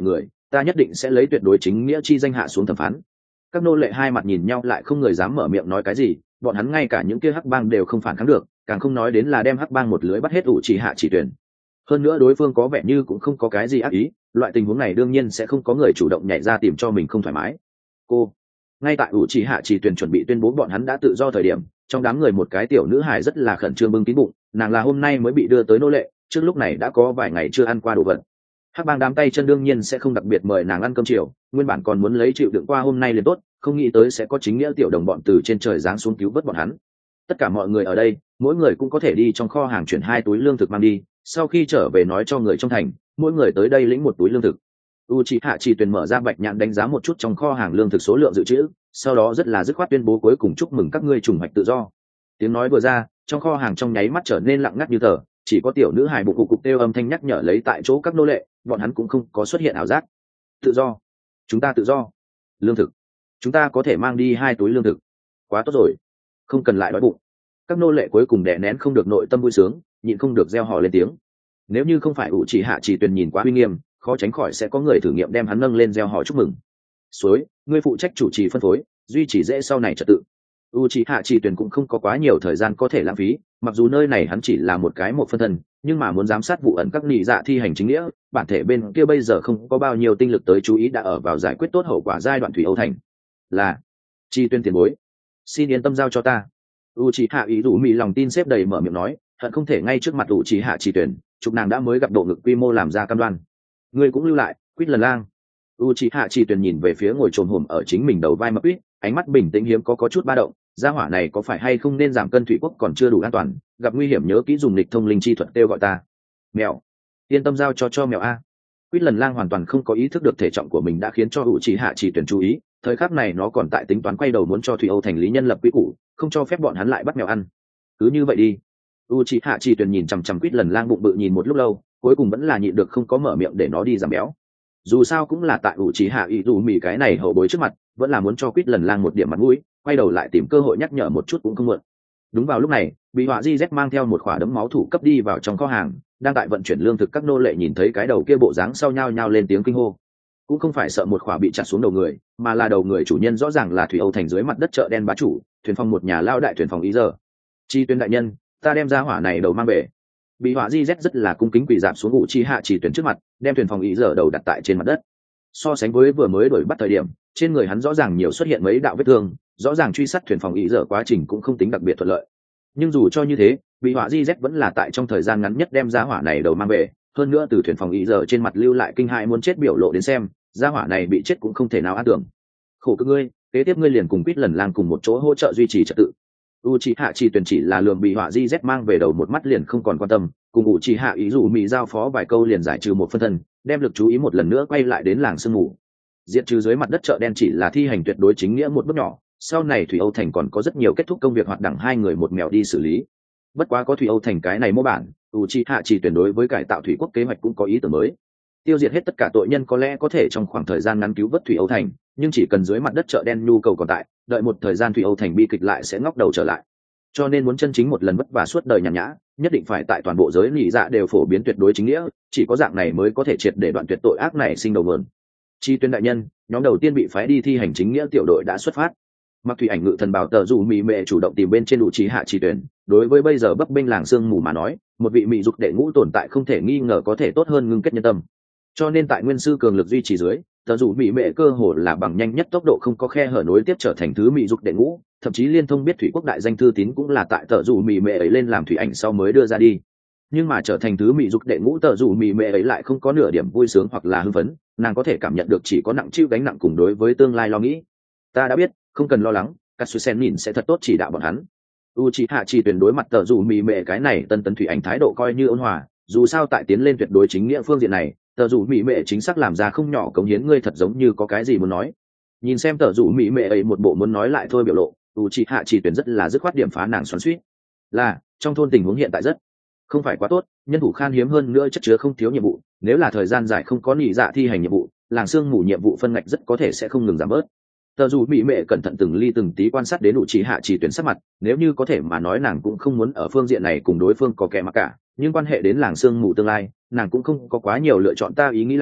ta nhất định sẽ lấy tuyệt đối chính nghĩa chi danh hạ xuống thẩm phán. Các nô lệ hai mặt nhìn nhau lại không người dám mở miệng nói cái gì, bọn hắn ngay cả những kia hắc bang đều không phản kháng được, càng không nói đến là đem hắc bang một lưới bắt hết ủ chỉ hạ chỉ tuyển. Hơn nữa đối phương có vẻ như cũng không có cái gì ác ý, loại tình huống này đương nhiên sẽ không có người chủ động nhảy ra tìm cho mình không thoải mái. Cô, ngay tại ủ chỉ hạ chỉ tuyển chuẩn bị tuyên bố bọn hắn đã tự do thời điểm, trong đám người một cái tiểu nữ hài rất là khẩn trương bưng kín bụng, nàng là hôm nay mới bị đưa tới nô lệ, trước lúc này đã có vài ngày chưa ăn qua đồ vật. Hắc bang đám tay chân đương nhiên sẽ không đặc biệt mời nàng ăn cơm chiều, nguyên bản còn muốn lấy chịu đựng qua hôm nay liền tốt, không nghĩ tới sẽ có chính nghĩa tiểu đồng bọn từ trên trời giáng xuống cứu vớt bọn hắn. Tất cả mọi người ở đây, mỗi người cũng có thể đi trong kho hàng chuyển hai túi lương thực mang đi, sau khi trở về nói cho người trong thành, mỗi người tới đây lĩnh một túi lương thực. Uchiha chỉ tuyển mở ra bạch nhãn đánh giá một chút trong kho hàng lương thực số lượng dự trữ, sau đó rất là dứt khoát tuyên bố cuối cùng chúc mừng các ngươi trùng hoạch tự do. Tiếng nói vừa ra, trong kho hàng trong nháy mắt trở nên lặng ngắt như tờ, chỉ có tiểu nữ hài bụng cục cục kêu âm thanh nhắc nhở lấy tại chỗ các nô lệ, bọn hắn cũng không có xuất hiện ảo giác. Tự do, chúng ta tự do. Lương thực, chúng ta có thể mang đi hai túi lương thực. Quá tốt rồi, không cần lại đói bụng. Các nô lệ cuối cùng đè nén không được nội tâm vui sướng, nhịn không được reo hò lên tiếng. Nếu như không phải Uchiha chỉ tuyển nhìn quá uy nghiêm, khó tránh khỏi sẽ có người thử nghiệm đem hắn nâng lên reo hò chúc mừng. Suối, ngươi phụ trách chủ trì phân phối, duy trì dễ sau này trật tự. Uchiha chỉ tuyển cũng không có quá nhiều thời gian có thể lãng phí, mặc dù nơi này hắn chỉ là một cái một phân thân, nhưng mà muốn giám sát vụ ẩn các nị dạ thi hành chính nghĩa, bản thể bên kia bây giờ không có bao nhiêu tinh lực tới chú ý đã ở vào giải quyết tốt hậu quả giai đoạn thủy âu thành. Là chi tuyên tiền bối, xin yên tâm giao cho ta. Uchiha ý đủ mì lòng tin xếp đầy mở miệng nói, hận không thể ngay trước mặt Uchiha chỉ tuyển, chục nàng đã mới gặp độ ngực quy mô làm ra cam đoan. Ngươi cũng lưu lại, Quýt lần lang. Uchiha chỉ tuyển nhìn về phía ngồi trồm hổm ở chính mình đầu vai mập Quýt, ánh mắt bình tĩnh hiếm có có chút ba động. Gia hỏa này có phải hay không nên giảm cân thủy quốc còn chưa đủ an toàn, gặp nguy hiểm nhớ kỹ dùng lịch thông linh chi thuật kêu gọi ta. Mèo, yên tâm giao cho cho mèo a. Quýt lần lang hoàn toàn không có ý thức được thể trọng của mình đã khiến cho Uchiha chỉ tuyển chú ý, thời khắc này nó còn tại tính toán quay đầu muốn cho Thủy Âu thành lý nhân lập quy củ, không cho phép bọn hắn lại bắt mèo ăn. Cứ như vậy đi. Uchiha chỉ tuyển nhìn chằm chằm Quýt lần lang bụng bự nhìn một lúc lâu, cuối cùng vẫn là nhịn được không có mở miệng để nó đi giảm béo. Dù sao cũng là tại Uchiha Izumi cái này hậu bối trước mặt, vẫn là muốn cho Quýt lần lang một điểm mặt mũi, quay đầu lại tìm cơ hội nhắc nhở một chút cũng không muộn. Đúng vào lúc này, bị họa di z mang theo một khỏa đấm máu thủ cấp đi vào trong kho hàng, đang tại vận chuyển lương thực các nô lệ nhìn thấy cái đầu kia bộ dáng sau nhao nhao lên tiếng kinh hô. Cũng không phải sợ một khỏa bị chặt xuống đầu người, mà là đầu người chủ nhân rõ ràng là Thủy Âu thành dưới mặt đất chợ đen bá chủ, thuyền phòng một nhà lao đại thuyền phòng ý giờ. Chi tuyên đại nhân, ta đem ra hỏa này đầu mang về. Bị họa di z rất là cung kính quỳ dạp xuống ngụ chi hạ chỉ tuyển trước mặt, đem thuyền phòng ý giờ đầu đặt tại trên mặt đất. So sánh với vừa mới đuổi bắt thời điểm, trên người hắn rõ ràng nhiều xuất hiện mấy đạo vết thương, rõ ràng truy sát thuyền phòng ý giờ quá trình cũng không tính đặc biệt thuận lợi. Nhưng dù cho như thế, bị họa di z vẫn là tại trong thời gian ngắn nhất đem ra hỏa này đầu mang về, hơn nữa từ thuyền phòng ý giờ trên mặt lưu lại kinh hãi muốn chết biểu lộ đến xem, ra hỏa này bị chết cũng không thể nào an tưởng. Khổ cực ngươi, kế tiếp ngươi liền cùng Quýt lần lang cùng một chỗ hỗ trợ duy trì trật tự. Uchiha chỉ tuyển chỉ là lường bị họa di z mang về đầu một mắt liền không còn quan tâm, cùng Uchiha ý dù mỹ giao phó vài câu liền giải trừ một phân thân, đem lực chú ý một lần nữa quay lại đến làng sương mù. Diệt trừ dưới mặt đất chợ đen chỉ là thi hành tuyệt đối chính nghĩa một bước nhỏ, sau này Thủy Âu thành còn có rất nhiều kết thúc công việc hoạt đẳng hai người một mèo đi xử lý. Bất quá có Thủy Âu thành cái này mô bản, Uchiha chỉ tuyển đối với cải tạo thủy quốc kế hoạch cũng có ý tưởng mới. Tiêu diệt hết tất cả tội nhân có lẽ có thể trong khoảng thời gian ngắn cứu vớt Thủy Âu thành, nhưng chỉ cần dưới mặt đất chợ đen nhu cầu còn tại, đợi một thời gian Thủy Âu thành bi kịch lại sẽ ngóc đầu trở lại. Cho nên muốn chân chính một lần vất vả suốt đời nhàn nhã, nhất định phải tại toàn bộ giới nhị dạ đều phổ biến tuyệt đối chính nghĩa, chỉ có dạng này mới có thể triệt để đoạn tuyệt tội ác này sinh đầu nguồn. Chi tuyên đại nhân, nhóm đầu tiên bị phái đi thi hành chính nghĩa tiểu đội đã xuất phát. Mặc thủy ảnh ngự thần bảo tờ dù mị mệ chủ động tìm bên trên Uchiha chỉ tuyển, đối với bây giờ bấp bênh làng sương mù mà nói, một vị mị dục đệ ngũ tồn tại không thể nghi ngờ có thể tốt hơn ngưng kết nhân tâm. Cho nên tại nguyên sư cường lực duy trì dưới, tờ dù mị mệ cơ hồ là bằng nhanh nhất tốc độ không có khe hở nối tiếp trở thành thứ mị dục đệ ngũ, thậm chí liên thông biết thủy quốc đại danh thư tín cũng là tại tờ dù mị mệ ấy lên làm thủy ảnh sau mới đưa ra đi. Nhưng mà trở thành thứ mị dục đệ ngũ tờ dù mị mệ ấy lại không có nửa điểm vui sướng hoặc là hưng phấn, nàng có thể cảm nhận được chỉ có nặng chịu gánh nặng cùng đối với tương lai lo nghĩ. Ta đã biết, không cần lo lắng, Katsusen nhìn sẽ thật tốt chỉ đạo bọn hắn. Uchiha chỉ tuyển đối mặt tờ dù mị mệ cái này tân tấn thủy ảnh thái độ coi như ôn hòa, dù sao tại tiến lên tuyệt đối chính nghĩa phương diện này, tờ dù mị mệ chính xác làm ra không nhỏ cống hiến, ngươi thật giống như có cái gì muốn nói. Nhìn xem tờ dù mị mệ ấy một bộ muốn nói lại thôi biểu lộ, Uchiha chỉ tuyển rất là dứt khoát điểm phá nàng xoắn xuýt. Là, trong thôn tình huống hiện tại rất không phải quá tốt, nhân thủ khan hiếm hơn nữa chất chứa không thiếu nhiệm vụ, nếu là thời gian dài không có nhị dạ thi hành nhiệm vụ, làng sương mù nhiệm vụ phân ngạch rất có thể sẽ không ngừng giảm bớt. Tờ dù mỹ mệ cẩn thận từng ly từng tí quan sát đến Uchiha chỉ tuyển sắc mặt, nếu như có thể mà nói nàng cũng không muốn ở phương diện này cùng đối phương có kẻ mà cả, nhưng quan hệ đến làng sương mù tương lai, nàng cũng không có quá nhiều lựa chọn. Ta ý nghĩ là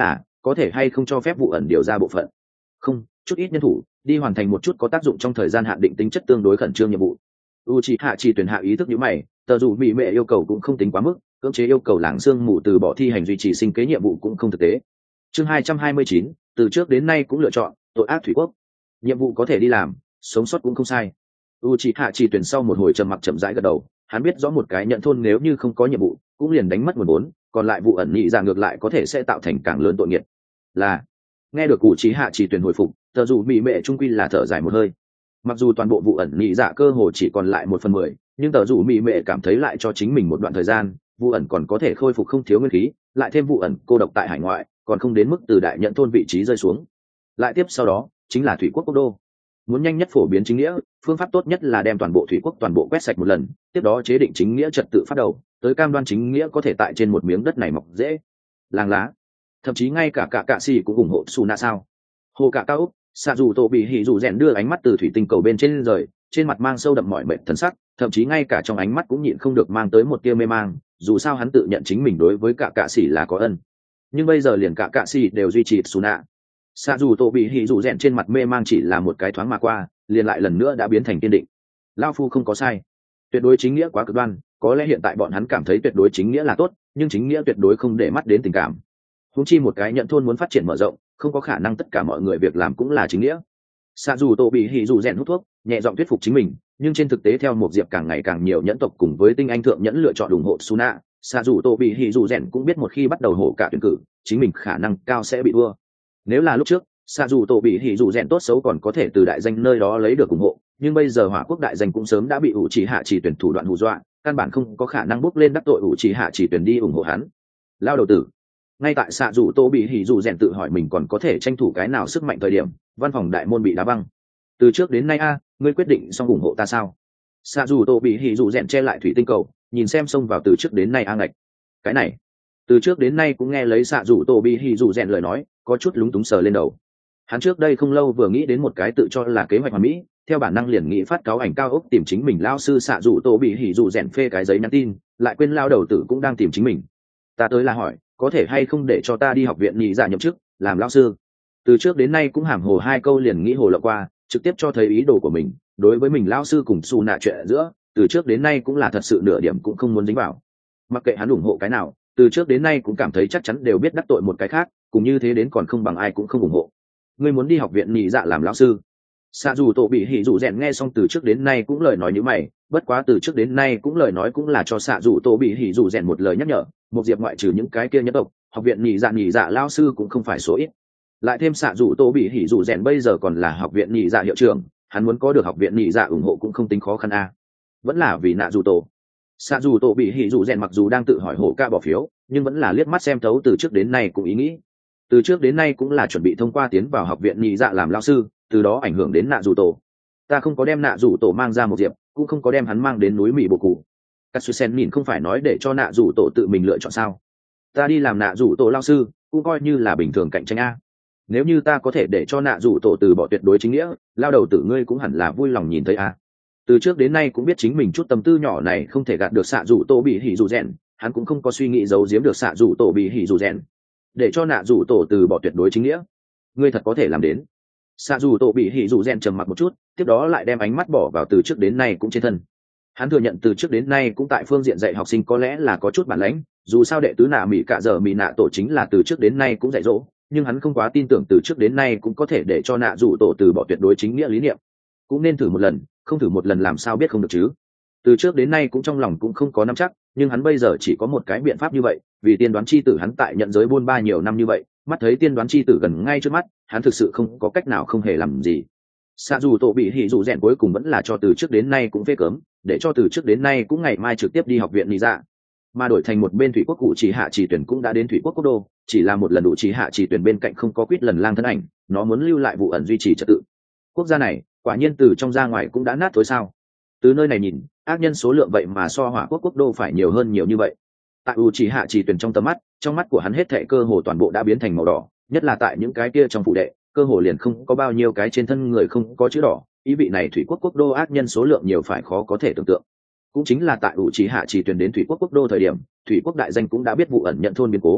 có thể hay không cho phép vụ ẩn điều ra bộ phận không chút ít nhân thủ đi hoàn thành một chút có tác dụng trong thời gian hạn định tính chất tương đối khẩn trương nhiệm vụ. Uchiha chỉ tuyển hạ ý thức như mày, tờ dù bị mẹ yêu cầu cũng không tính quá mức, cưỡng chế yêu cầu làng xương mù từ bỏ thi hành duy trì sinh kế nhiệm vụ cũng không thực tế. Chương hai trăm hai mươi chín, từ trước đến nay cũng lựa chọn tội ác thủy quốc. Nhiệm vụ có thể đi làm, sống sót cũng không sai. Uchiha chỉ tuyển sau một hồi trầm mặc chậm rãi gật đầu, hắn biết rõ một cái nhận thôn nếu như không có nhiệm vụ, cũng liền đánh mất nguồn vốn, còn lại vụ ẩn nhị ra ngược lại có thể sẽ tạo thành càng lớn tội nghiệp. Là nghe được Uchiha chỉ tuyển hồi phục, tờ dù bị mẹ trung quy là thở dài một hơi. Mặc dù toàn bộ vụ ẩn nhị dạ cơ hồ chỉ còn lại một phần mười, nhưng tờ dù mỹ mệ cảm thấy lại cho chính mình một đoạn thời gian, vụ ẩn còn có thể khôi phục không thiếu nguyên khí, lại thêm vụ ẩn cô độc tại hải ngoại, còn không đến mức từ đại nhận thôn vị trí rơi xuống. Lại tiếp sau đó chính là thủy quốc quốc đô. Muốn nhanh nhất phổ biến chính nghĩa, phương pháp tốt nhất là đem toàn bộ thủy quốc toàn bộ quét sạch một lần, tiếp đó chế định chính nghĩa trật tự phát đầu, tới cam đoan chính nghĩa có thể tại trên một miếng đất này mọc dễ. Làng lá, thậm chí ngay cả cả cạ xì cũng ủng hộ Suna sao? Hồ cả cao úc, xạ dù tổ bị hỉ dù rèn đưa ánh mắt từ thủy tinh cầu bên trên rời, trên mặt mang sâu đậm mỏi mệt thần sắc, thậm chí ngay cả trong ánh mắt cũng nhịn không được mang tới một tia mê mang, dù sao hắn tự nhận chính mình đối với cả cạ xì là có ân, nhưng bây giờ liền cả cạ xì đều duy trì Suna. Xạ dù tổ bị hỉ dù rèn trên mặt mê mang chỉ là một cái thoáng mà qua, liền lại lần nữa đã biến thành kiên định. Lao phu không có sai, tuyệt đối chính nghĩa quá cực đoan, có lẽ hiện tại bọn hắn cảm thấy tuyệt đối chính nghĩa là tốt, nhưng chính nghĩa tuyệt đối không để mắt đến tình cảm. Huống chi một cái nhận thôn muốn phát triển mở rộng, không có khả năng tất cả mọi người việc làm cũng là chính nghĩa. Xạ dù tổ bị hỉ dù rèn hút thuốc, nhẹ giọng thuyết phục chính mình, nhưng trên thực tế theo một diệp càng ngày càng nhiều nhẫn tộc cùng với tinh anh thượng nhẫn lựa chọn ủng hộ Suna, xạ dù tổ bị hỉ dù rèn cũng biết một khi bắt đầu hổ cả tuyển cử, chính mình khả năng cao sẽ bị thua. Nếu là lúc trước, xạ dù tổ bị hỉ dù rèn tốt xấu còn có thể từ đại danh nơi đó lấy được ủng hộ, nhưng bây giờ hỏa quốc đại danh cũng sớm đã bị ủ chỉ hạ chỉ tuyển thủ đoạn hù dọa, căn bản không có khả năng bước lên đắc tội ủ chỉ hạ chỉ tuyển đi ủng hộ hắn. Lao đầu tử. Ngay tại xạ dù tô bị hỉ dù rèn tự hỏi mình còn có thể tranh thủ cái nào sức mạnh thời điểm, văn phòng đại môn bị đá văng. Từ trước đến nay a, ngươi quyết định xong ủng hộ ta sao? Xạ dù tô bị hỉ dù rèn che lại thủy tinh cầu, nhìn xem xông vào từ trước đến nay a ngạch. Cái này, từ trước đến nay cũng nghe lấy xạ dù tô bị hỉ dù rèn lời nói, có chút lúng túng sờ lên đầu. Hắn trước đây không lâu vừa nghĩ đến một cái tự cho là kế hoạch hoàn mỹ, theo bản năng liền nghĩ phát cáo ảnh cao ốc tìm chính mình lao sư xạ dù tô bị hỉ dù rèn phê cái giấy nhắn tin, lại quên lao đầu tử cũng đang tìm chính mình. Ta tới là hỏi, có thể hay không để cho ta đi học viện nhị dạ nhậm chức làm lao sư? Từ trước đến nay cũng hàm hồ hai câu liền nghĩ hồ lộng qua, trực tiếp cho thấy ý đồ của mình. Đối với mình lao sư cùng xù nạ chuyện giữa, từ trước đến nay cũng là thật sự nửa điểm cũng không muốn dính vào. Mặc kệ hắn ủng hộ cái nào, từ trước đến nay cũng cảm thấy chắc chắn đều biết đắc tội một cái khác, cũng như thế đến còn không bằng ai cũng không ủng hộ. Ngươi muốn đi học viện nhị dạ làm lao sư? Xạ dù tổ bị hỉ dù rèn nghe xong từ trước đến nay cũng lời nói như mày, bất quá từ trước đến nay cũng lời nói cũng là cho xạ dù tổ bị hỉ dù rèn một lời nhắc nhở. Một diệp ngoại trừ những cái kia nhất tộc, học viện nhị dạ nhị dạ lao sư cũng không phải số ít. Lại thêm xạ dù tổ bị hỉ dù rèn bây giờ còn là học viện nhị dạ hiệu trưởng, hắn muốn có được học viện nhị dạ ủng hộ cũng không tính khó khăn a. Vẫn là vì nạ dù tổ. Xạ dù tổ bị hỉ dù rèn mặc dù đang tự hỏi hổ ca bỏ phiếu, nhưng vẫn là liếc mắt xem thấu từ trước đến nay cũng ý nghĩ. Từ trước đến nay cũng là chuẩn bị thông qua tiến vào học viện nhị dạ làm lao sư, từ đó ảnh hưởng đến nạ dù tổ. Ta không có đem nạ dù tổ mang ra một diệp, cũng không có đem hắn mang đến núi Mỹ Bộ Cụ. Katsusen nhìn không phải nói để cho nạ dù tổ tự mình lựa chọn sao? Ta đi làm nạ dù tổ lao sư, cũng coi như là bình thường cạnh tranh a. Nếu như ta có thể để cho nạ dù tổ từ bỏ tuyệt đối chính nghĩa, lao đầu tử ngươi cũng hẳn là vui lòng nhìn thấy a. Từ trước đến nay cũng biết chính mình chút tâm tư nhỏ này không thể gạt được xạ dù tổ bị hỉ dù rèn, hắn cũng không có suy nghĩ giấu giếm được xạ dù tổ bị hỉ dù rèn. Để cho nạ dù tổ từ bỏ tuyệt đối chính nghĩa, ngươi thật có thể làm đến? Xạ dù tổ bị hỉ dù rèn trầm mặc một chút, tiếp đó lại đem ánh mắt bỏ vào từ trước đến nay cũng trên thân. Hắn thừa nhận từ trước đến nay cũng tại phương diện dạy học sinh có lẽ là có chút bản lãnh, dù sao đệ tứ nạ mỹ cả giờ mỹ nạ tổ chính là từ trước đến nay cũng dạy dỗ, nhưng hắn không quá tin tưởng từ trước đến nay cũng có thể để cho nạ dù tổ từ bỏ tuyệt đối chính nghĩa lý niệm. Cũng nên thử một lần, không thử một lần làm sao biết không được chứ. Từ trước đến nay cũng trong lòng cũng không có nắm chắc, nhưng hắn bây giờ chỉ có một cái biện pháp như vậy, vì tiên đoán chi tử hắn tại nhận giới buôn ba nhiều năm như vậy, mắt thấy tiên đoán chi tử gần ngay trước mắt, hắn thực sự không có cách nào không hề làm gì. Xạ dù tổ bị hỉ dù rèn cuối cùng vẫn là cho từ trước đến nay cũng phê cấm, để cho từ trước đến nay cũng ngày mai trực tiếp đi học viện lý dạ, mà đổi thành một bên thủy quốc cụ chỉ hạ chỉ tuyển cũng đã đến thủy quốc quốc đô, chỉ là một lần đủ chỉ hạ chỉ tuyển bên cạnh không có quýt lần lang thân ảnh, nó muốn lưu lại vụ ẩn duy trì trật tự. Quốc gia này quả nhiên từ trong ra ngoài cũng đã nát tối sao? Từ nơi này nhìn, ác nhân số lượng vậy mà so hỏa quốc quốc đô phải nhiều hơn nhiều như vậy. Tại u chỉ hạ chỉ tuyển trong tầm mắt, trong mắt của hắn hết thảy cơ hồ toàn bộ đã biến thành màu đỏ, nhất là tại những cái kia trong phủ đệ, cơ hồ liền không có bao nhiêu cái trên thân người không có chữ đỏ, ý vị này thủy quốc quốc đô ác nhân số lượng nhiều phải khó có thể tưởng tượng. Cũng chính là tại u chỉ hạ chỉ tuyển đến thủy quốc quốc đô thời điểm, thủy quốc đại danh cũng đã biết vụ ẩn nhận thôn biến cố.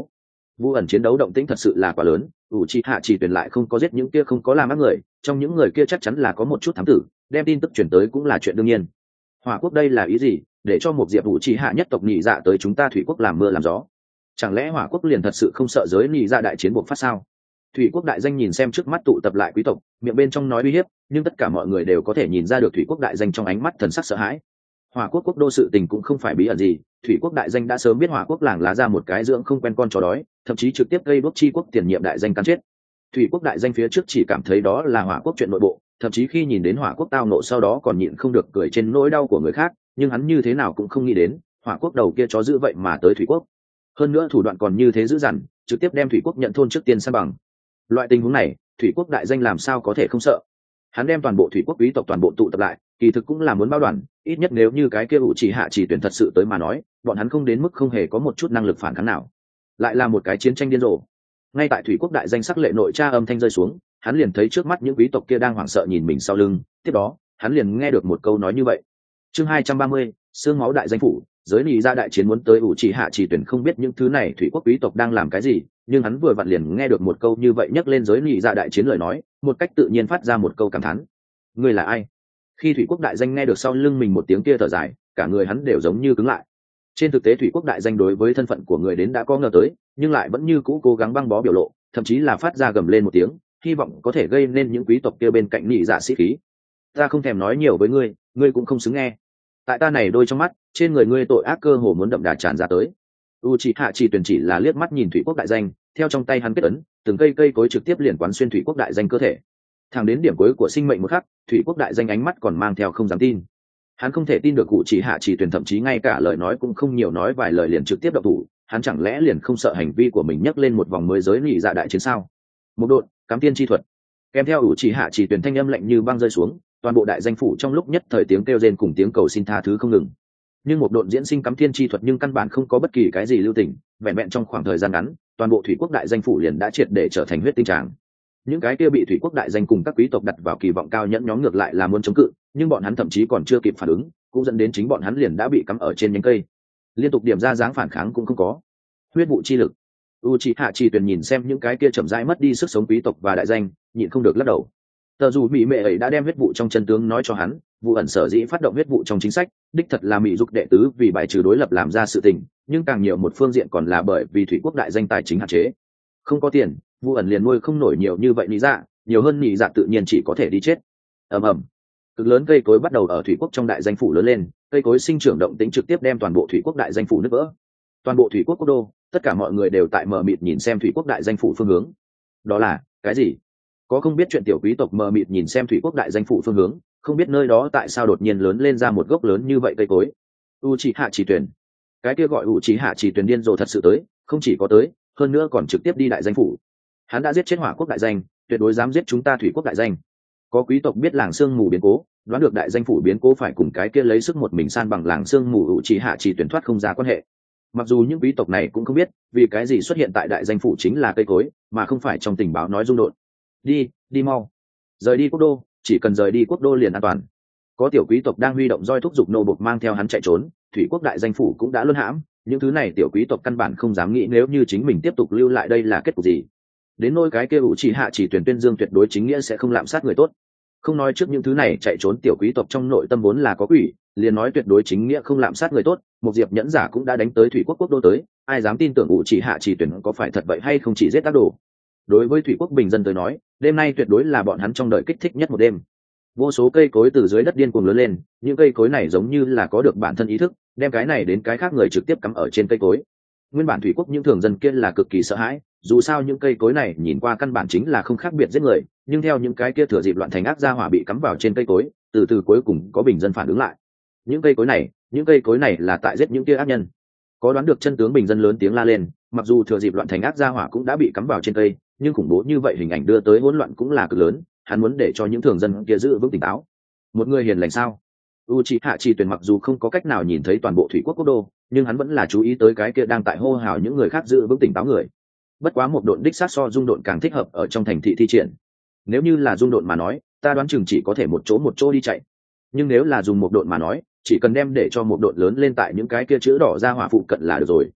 Vu ẩn chiến đấu động tĩnh thật sự là quá lớn, ủ trì hạ chỉ tuyển lại không có giết những kia không có làm ác người, trong những người kia chắc chắn là có một chút thám tử, đem tin tức chuyển tới cũng là chuyện đương nhiên. Hỏa quốc đây là ý gì, để cho một diệp ủ trì hạ nhất tộc nhị dạ tới chúng ta thủy quốc làm mưa làm gió? Chẳng lẽ hỏa quốc liền thật sự không sợ giới nhị dạ đại chiến buộc phát sao? Thủy quốc đại danh nhìn xem trước mắt tụ tập lại quý tộc, miệng bên trong nói uy hiếp, nhưng tất cả mọi người đều có thể nhìn ra được thủy quốc đại danh trong ánh mắt thần sắc sợ hãi. Hỏa quốc quốc đô sự tình cũng không phải bí ẩn gì, thủy quốc đại danh đã sớm biết hỏa quốc làng lá ra một cái dưỡng không quen con chó đói, thậm chí trực tiếp gây đốt chi quốc tiền nhiệm đại danh cắn chết. Thủy quốc đại danh phía trước chỉ cảm thấy đó là hỏa quốc chuyện nội bộ, thậm chí khi nhìn đến hỏa quốc tao nộ sau đó còn nhịn không được cười trên nỗi đau của người khác, nhưng hắn như thế nào cũng không nghĩ đến hỏa quốc đầu kia chó dữ vậy mà tới thủy quốc, hơn nữa thủ đoạn còn như thế dữ dằn, trực tiếp đem thủy quốc nhận thôn trước tiên san bằng. Loại tình huống này thủy quốc đại danh làm sao có thể không sợ? Hắn đem toàn bộ thủy quốc quý tộc toàn bộ tụ tập lại, kỳ thực cũng là muốn bao đoàn, ít nhất nếu như cái kia ủ chỉ hạ chỉ tuyển thật sự tới mà nói, bọn hắn không đến mức không hề có một chút năng lực phản kháng nào. Lại là một cái chiến tranh điên rồ. Ngay tại thủy quốc đại danh sắc lệ nội tra âm thanh rơi xuống, hắn liền thấy trước mắt những quý tộc kia đang hoảng sợ nhìn mình sau lưng, tiếp đó hắn liền nghe được một câu nói như vậy. Chương hai trăm ba mươi, xương máu đại danh phủ, giới lý ra đại chiến muốn tới ủ chỉ hạ chỉ tuyển không biết những thứ này thủy quốc quý tộc đang làm cái gì, nhưng hắn vừa vặn liền nghe được một câu như vậy nhắc lên giới lý ra đại chiến lời nói, một cách tự nhiên phát ra một câu cảm thán. Ngươi là ai? Khi thủy quốc đại danh nghe được sau lưng mình một tiếng kia thở dài, cả người hắn đều giống như cứng lại. Trên thực tế thủy quốc đại danh đối với thân phận của người đến đã có ngờ tới, nhưng lại vẫn như cũ cố gắng băng bó biểu lộ, thậm chí là phát ra gầm lên một tiếng, hy vọng có thể gây nên những quý tộc kia bên cạnh nhị dạ sĩ khí. Ta không thèm nói nhiều với ngươi, ngươi cũng không xứng nghe. Tại ta này đôi trong mắt, trên người ngươi tội ác cơ hồ muốn đậm đà tràn ra tới. Uchiha chỉ tuyển chỉ là liếc mắt nhìn thủy quốc đại danh, theo trong tay hắn kết ấn, từng cây cây cối trực tiếp liền quán xuyên thủy quốc đại danh cơ thể. Thẳng đến điểm cuối của sinh mệnh một khắc, thủy quốc đại danh ánh mắt còn mang theo không dám tin. Hắn không thể tin được cụ chỉ hạ chỉ tuyển thậm chí ngay cả lời nói cũng không nhiều nói vài lời liền trực tiếp động thủ, hắn chẳng lẽ liền không sợ hành vi của mình nhấc lên một vòng mới giới nghị dạ đại chiến sao? Một độn cắm tiên chi thuật, kèm theo ủ chỉ hạ chỉ tuyển thanh âm lạnh như băng rơi xuống, toàn bộ đại danh phủ trong lúc nhất thời tiếng kêu rên cùng tiếng cầu xin tha thứ không ngừng. Nhưng một độn diễn sinh cắm tiên chi thuật nhưng căn bản không có bất kỳ cái gì lưu tình, vẹn vẹn trong khoảng thời gian ngắn, toàn bộ thủy quốc đại danh phủ liền đã triệt để trở thành huyết tinh tràng. Những cái kia bị thủy quốc đại danh cùng các quý tộc đặt vào kỳ vọng cao nhẫn nhóm ngược lại là muốn chống cự, nhưng bọn hắn thậm chí còn chưa kịp phản ứng, cũng dẫn đến chính bọn hắn liền đã bị cắm ở trên nhánh cây, liên tục điểm ra dáng phản kháng cũng không có. Huyết vụ chi lực. Uchiha chỉ tuyển nhìn xem những cái kia chậm rãi mất đi sức sống quý tộc và đại danh, nhịn không được lắc đầu. Tờ dù mỹ mẹ ấy đã đem huyết vụ trong chân tướng nói cho hắn, vụ ẩn sở dĩ phát động huyết vụ trong chính sách, đích thật là mỹ dục đệ tứ vì bài trừ đối lập làm ra sự tình, nhưng càng nhiều một phương diện còn là bởi vì thủy quốc đại danh tài chính hạn chế. Không có tiền, vụ ẩn liền nuôi không nổi nhiều như vậy lý dạ, nhiều hơn lý dạ tự nhiên chỉ có thể đi chết. Ầm ầm. Cực lớn cây cối bắt đầu ở thủy quốc trong đại danh phủ lớn lên, cây cối sinh trưởng động tĩnh trực tiếp đem toàn bộ thủy quốc đại danh phủ nứt vỡ. Toàn bộ thủy quốc quốc đô, tất cả mọi người đều tại mờ mịt nhìn xem thủy quốc đại danh phủ phương hướng. Đó là cái gì? Có không biết chuyện tiểu quý tộc mờ mịt nhìn xem thủy quốc đại danh phủ phương hướng, không biết nơi đó tại sao đột nhiên lớn lên ra một gốc lớn như vậy cây cối. Uchiha chỉ tuyển, cái kia gọi Uchiha chỉ tuyển điên rồ thật sự tới, không chỉ có tới, hơn nữa còn trực tiếp đi đại danh phủ. Hắn đã giết chết hỏa quốc đại danh, tuyệt đối dám giết chúng ta thủy quốc đại danh. Có quý tộc biết làng sương mù biến cố, đoán được đại danh phủ biến cố phải cùng cái kia lấy sức một mình san bằng làng sương mù Uchiha chỉ tuyển thoát không ra quan hệ. Mặc dù những quý tộc này cũng không biết vì cái gì xuất hiện tại đại danh phủ chính là cây cối, mà không phải trong tình báo nói rung đột. Đi, đi mau, rời đi quốc đô, chỉ cần rời đi quốc đô liền an toàn. Có tiểu quý tộc đang huy động roi thúc giục nô bộc mang theo hắn chạy trốn, thủy quốc đại danh phủ cũng đã luân hãm, những thứ này tiểu quý tộc căn bản không dám nghĩ nếu như chính mình tiếp tục lưu lại đây là kết cục gì. Đến nôi cái kia Uchiha chỉ tuyển tuyên dương tuyệt đối chính nghĩa sẽ không lạm sát người tốt. Không nói trước những thứ này chạy trốn tiểu quý tộc trong nội tâm vốn là có quỷ, liền nói tuyệt đối chính nghĩa không lạm sát người tốt, một diệp nhẫn giả cũng đã đánh tới thủy quốc quốc đô tới, ai dám tin tưởng Uchiha chỉ tuyển có phải thật vậy hay không chỉ giết tác đồ. Đối với thủy quốc bình dân tới nói, đêm nay tuyệt đối là bọn hắn trong đời kích thích nhất một đêm. Vô số cây cối từ dưới đất điên cuồng lớn lên, những cây cối này giống như là có được bản thân ý thức, đem cái này đến cái khác người trực tiếp cắm ở trên cây cối. Nguyên bản thủy quốc những thường dân kia là cực kỳ sợ hãi, dù sao những cây cối này nhìn qua căn bản chính là không khác biệt giết người, nhưng theo những cái kia thừa dịp loạn thành ác gia hỏa bị cắm vào trên cây cối, từ từ cuối cùng có bình dân phản ứng lại. Những cây cối này, những cây cối này là tại giết những kia ác nhân. Có đoán được chân tướng bình dân lớn tiếng la lên, mặc dù thừa dịp loạn thành ác gia hỏa cũng đã bị cắm vào trên cây, nhưng khủng bố như vậy hình ảnh đưa tới hỗn loạn cũng là cực lớn, hắn muốn để cho những thường dân kia giữ vững tỉnh táo. Một người hiền lành sao? Uchiha chỉ tuyển mặc dù không có cách nào nhìn thấy toàn bộ thủy quốc quốc đô, nhưng hắn vẫn là chú ý tới cái kia đang tại hô hào những người khác giữ vững tỉnh táo người. Bất quá một độn đích sát so dung độn càng thích hợp ở trong thành thị thi triển. Nếu như là dung độn mà nói, ta đoán chừng chỉ có thể một chỗ một chỗ đi chạy. Nhưng nếu là dùng một độn mà nói, chỉ cần đem để cho một độn lớn lên tại những cái kia chữ đỏ ra hỏa phụ cận là được rồi.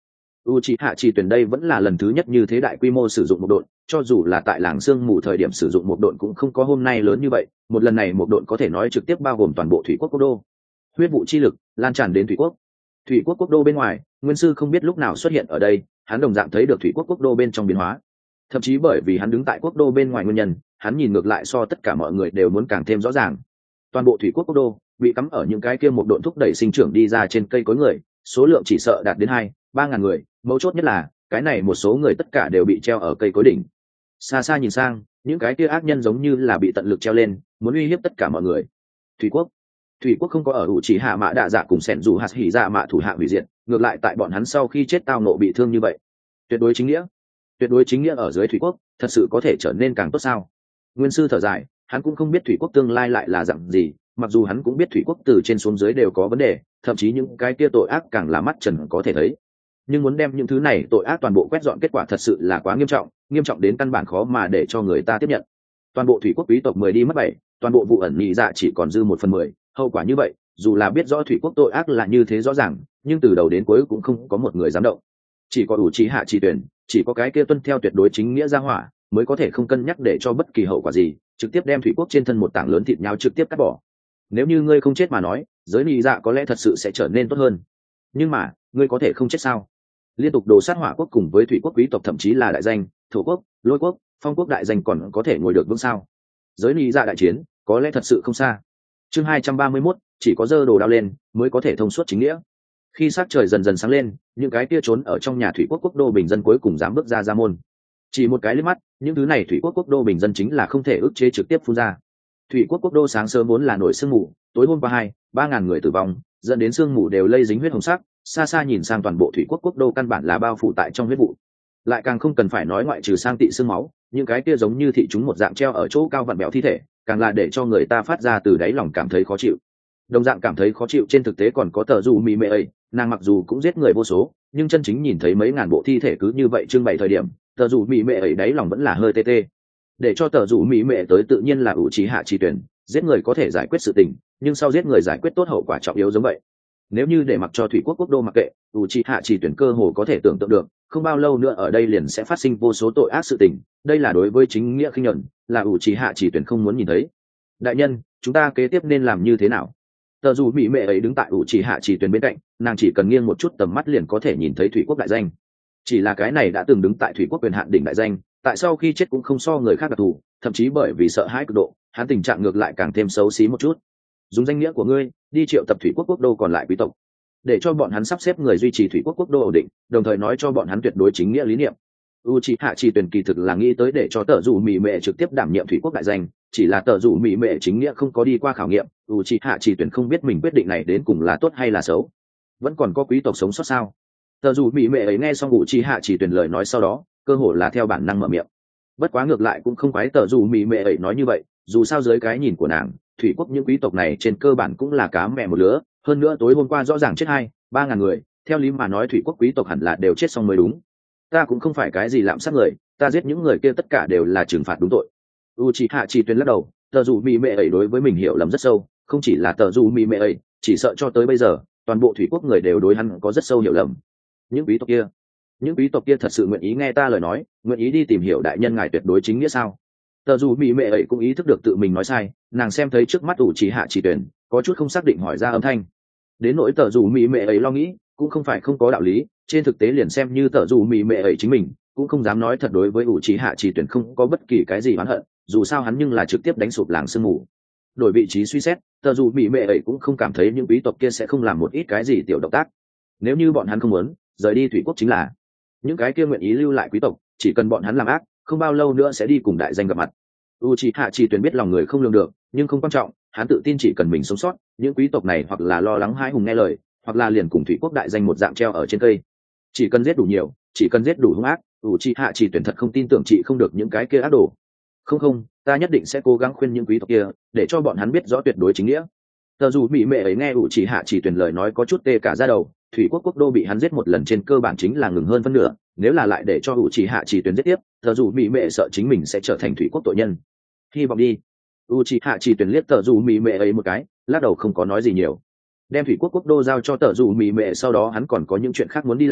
Uchiha Chỉ tuyển đây vẫn là lần thứ nhất như thế đại quy mô sử dụng một độn, cho dù là tại làng sương mù thời điểm sử dụng một độn cũng không có hôm nay lớn như vậy, một lần này một độn có thể nói trực tiếp bao gồm toàn bộ thủy quốc quốc đô. Huyết vụ chi lực lan tràn đến thủy quốc. Thủy quốc quốc đô bên ngoài, Nguyên sư không biết lúc nào xuất hiện ở đây, hắn đồng dạng thấy được thủy quốc quốc đô bên trong biến hóa. Thậm chí bởi vì hắn đứng tại quốc đô bên ngoài nguyên nhân, hắn nhìn ngược lại so tất cả mọi người đều muốn càng thêm rõ ràng. Toàn bộ thủy quốc quốc đô bị cắm ở những cái kia một độn thúc đẩy sinh trưởng đi ra trên cây cối người, số lượng chỉ sợ đạt đến hai ba ngàn người, mấu chốt nhất là cái này một số người tất cả đều bị treo ở cây cối đỉnh. Xa xa nhìn sang, những cái kia ác nhân giống như là bị tận lực treo lên, muốn uy hiếp tất cả mọi người. Thủy quốc thủy quốc không có ở ủ chỉ hạ mã đạ dạ cùng sẻn dù hạt hỉ dạ mạ thủ hạ hủy diệt, ngược lại tại bọn hắn sau khi chết tao nộ bị thương như vậy. Tuyệt đối chính nghĩa tuyệt đối chính nghĩa ở dưới thủy quốc thật sự có thể trở nên càng tốt sao? Nguyên sư thở dài, hắn cũng không biết thủy quốc tương lai lại là dạng gì, mặc dù hắn cũng biết thủy quốc từ trên xuống dưới đều có vấn đề, thậm chí những cái kia tội ác càng là mắt trần có thể thấy, nhưng muốn đem những thứ này tội ác toàn bộ quét dọn kết quả thật sự là quá nghiêm trọng, nghiêm trọng đến căn bản khó mà để cho người ta tiếp nhận. Toàn bộ thủy quốc quý tộc mười đi mất bảy, toàn bộ vụ ẩn nhị dạ chỉ còn dư một phần mười, hậu quả như vậy dù là biết rõ thủy quốc tội ác là như thế rõ ràng, nhưng từ đầu đến cuối cũng không có một người dám động. Chỉ có ủ trí hạ chỉ tuyển, chỉ có cái kia tuân theo tuyệt đối chính nghĩa ra hỏa mới có thể không cân nhắc để cho bất kỳ hậu quả gì, trực tiếp đem thủy quốc trên thân một tảng lớn thịt nhau trực tiếp cắt bỏ. Nếu như ngươi không chết mà nói, giới nhị dạ có lẽ thật sự sẽ trở nên tốt hơn, nhưng mà ngươi có thể không chết sao? Liên tục đồ sát hỏa quốc cùng với thủy quốc quý tộc, thậm chí là đại danh thổ quốc, lôi quốc, phong quốc đại danh còn có thể ngồi được vững sao? Giới nhị dạ đại chiến có lẽ thật sự không xa. Chương hai trăm ba mươi mốt, chỉ có dơ đồ đao lên mới có thể thông suốt chính nghĩa. Khi sát trời dần dần sáng lên, những cái kia trốn ở trong nhà thủy quốc quốc đô bình dân cuối cùng dám bước ra ra môn. Chỉ một cái liếc mắt, những thứ này thủy quốc quốc đô bình dân chính là không thể ức chế trực tiếp phun ra. Thủy quốc quốc đô sáng sớm vốn là nổi sương mù, tối hôm qua hai ba ngàn người tử vong, dẫn đến sương mù đều lây dính huyết hồng sắc, xa xa nhìn sang toàn bộ thủy quốc quốc đô căn bản là bao phủ tại trong huyết vụ. Lại càng không cần phải nói ngoại trừ sang tị sương máu, những cái kia giống như thị chúng một dạng treo ở chỗ cao vặn bẹo thi thể, càng là để cho người ta phát ra từ đáy lòng cảm thấy khó chịu. Đồng dạng cảm thấy khó chịu trên thực tế còn có tờ dù mì mệ ấy, nàng mặc dù cũng giết người vô số, nhưng chân chính nhìn thấy mấy ngàn bộ thi thể cứ như vậy trưng bày thời điểm, tờ dù mì mệ ấy đáy lòng vẫn là hơi tê tê. Để cho tờ dù mì mệ tới tự nhiên là ủ trí hạ chi tuyển, giết người có thể giải quyết sự tình, nhưng sau giết người giải quyết tốt hậu quả trọng yếu giống vậy. Nếu như để mặc cho thủy quốc quốc đô mặc kệ, ủ trí hạ chi tuyển cơ hồ có thể tưởng tượng được, không bao lâu nữa ở đây liền sẽ phát sinh vô số tội ác sự tình, đây là đối với chính nghĩa khinh nhẫn, là ủ trí hạ chi tuyển không muốn nhìn thấy. Đại nhân, chúng ta kế tiếp nên làm như thế nào? Tờ dù mỹ mệ ấy đứng tại ủ chỉ hạ chỉ tuyển bên cạnh, nàng chỉ cần nghiêng một chút tầm mắt liền có thể nhìn thấy thủy quốc đại danh. Chỉ là cái này đã từng đứng tại thủy quốc quyền hạn đỉnh đại danh, tại sau khi chết cũng không so người khác đặc thù, thậm chí bởi vì sợ hãi cực độ, hắn tình trạng ngược lại càng thêm xấu xí một chút. Dùng danh nghĩa của ngươi đi triệu tập thủy quốc quốc đô còn lại quý tộc, để cho bọn hắn sắp xếp người duy trì thủy quốc quốc đô ổn định, đồng thời nói cho bọn hắn tuyệt đối chính nghĩa lý niệm. Uchiha Chỉ tuyển kỳ thực là nghĩ tới để cho tờ dù mỹ mệ trực tiếp đảm nhiệm thủy quốc đại danh, chỉ là tờ dù mỹ mệ chính nghĩa không có đi qua khảo nghiệm, Uchiha Chỉ tuyển không biết mình quyết định này đến cùng là tốt hay là xấu. Vẫn còn có quý tộc sống sót sao? Tờ dù mỹ mệ ấy nghe xong Uchiha Chỉ tuyển lời nói sau đó, cơ hồ là theo bản năng mở miệng. Bất quá ngược lại cũng không quái tờ dù mỹ mệ ấy nói như vậy, dù sao dưới cái nhìn của nàng, thủy quốc những quý tộc này trên cơ bản cũng là cá mẹ một lứa, hơn nữa tối hôm qua rõ ràng chết hai ba ngàn người, theo lý mà nói thủy quốc quý tộc hẳn là đều chết xong mới đúng. Ta cũng không phải cái gì lạm sát người, ta giết những người kia tất cả đều là trừng phạt đúng tội. Uchiha Chỉ tuyển lắc đầu, tờ dù mỹ mệ ấy đối với mình hiểu lầm rất sâu, không chỉ là tờ dù mỹ mệ ấy, chỉ sợ cho tới bây giờ toàn bộ thủy quốc người đều đối hắn có rất sâu hiểu lầm. Những quý tộc kia những quý tộc kia thật sự nguyện ý nghe ta lời nói, nguyện ý đi tìm hiểu đại nhân ngài tuyệt đối chính nghĩa sao? Tờ dù mỹ mệ ấy cũng ý thức được tự mình nói sai, nàng xem thấy trước mắt Uchiha Chỉ tuyển, có chút không xác định hỏi ra âm thanh. Đến nỗi tờ dù mỹ mệ ấy lo nghĩ cũng không phải không có đạo lý, trên thực tế liền xem như tờ dù mỹ mệ ấy chính mình cũng không dám nói thật đối với Uchiha Chỉ tuyển không có bất kỳ cái gì oán hận, dù sao hắn nhưng là trực tiếp đánh sụp làng sương mù. Đổi vị trí suy xét, tờ dù mỹ mệ ấy cũng không cảm thấy những quý tộc kia sẽ không làm một ít cái gì tiểu động tác. Nếu như bọn hắn không muốn rời đi thủy quốc, chính là những cái kia nguyện ý lưu lại quý tộc, chỉ cần bọn hắn làm ác, không bao lâu nữa sẽ đi cùng đại danh gặp mặt. Uchiha Chỉ tuyển biết lòng người không lường được, nhưng không quan trọng, hắn tự tin chỉ cần mình sống sót, những quý tộc này hoặc là lo lắng hãi hùng nghe lời, hoặc là liền cùng thủy quốc đại danh một dạng treo ở trên cây. Chỉ cần giết đủ nhiều, chỉ cần giết đủ hung ác, Uchiha Chỉ tuyển thật không tin tưởng chị không được những cái kia ác đồ. Không không, ta nhất định sẽ cố gắng khuyên những quý tộc kia, để cho bọn hắn biết rõ tuyệt đối chính nghĩa. Tờ dù mỹ mệ ấy nghe Uchiha Chỉ tuyển lời nói có chút tê cả da đầu, thủy quốc quốc đô bị hắn giết một lần trên cơ bản chính là ngừng hơn phân nửa, nếu là lại để cho Uchiha Chỉ tuyển giết tiếp, tờ dù mỹ mệ sợ chính mình sẽ trở thành thủy quốc tội nhân. Hy vọng đi. Uchiha Chỉ tuyển liếc tờ dù mỹ mệ ấy một cái, lắc đầu không có nói gì nhiều. Đem thủy quốc quốc đô giao cho tờ dù mỹ mệ, sau đó hắn còn có những chuyện khác muốn đi làm,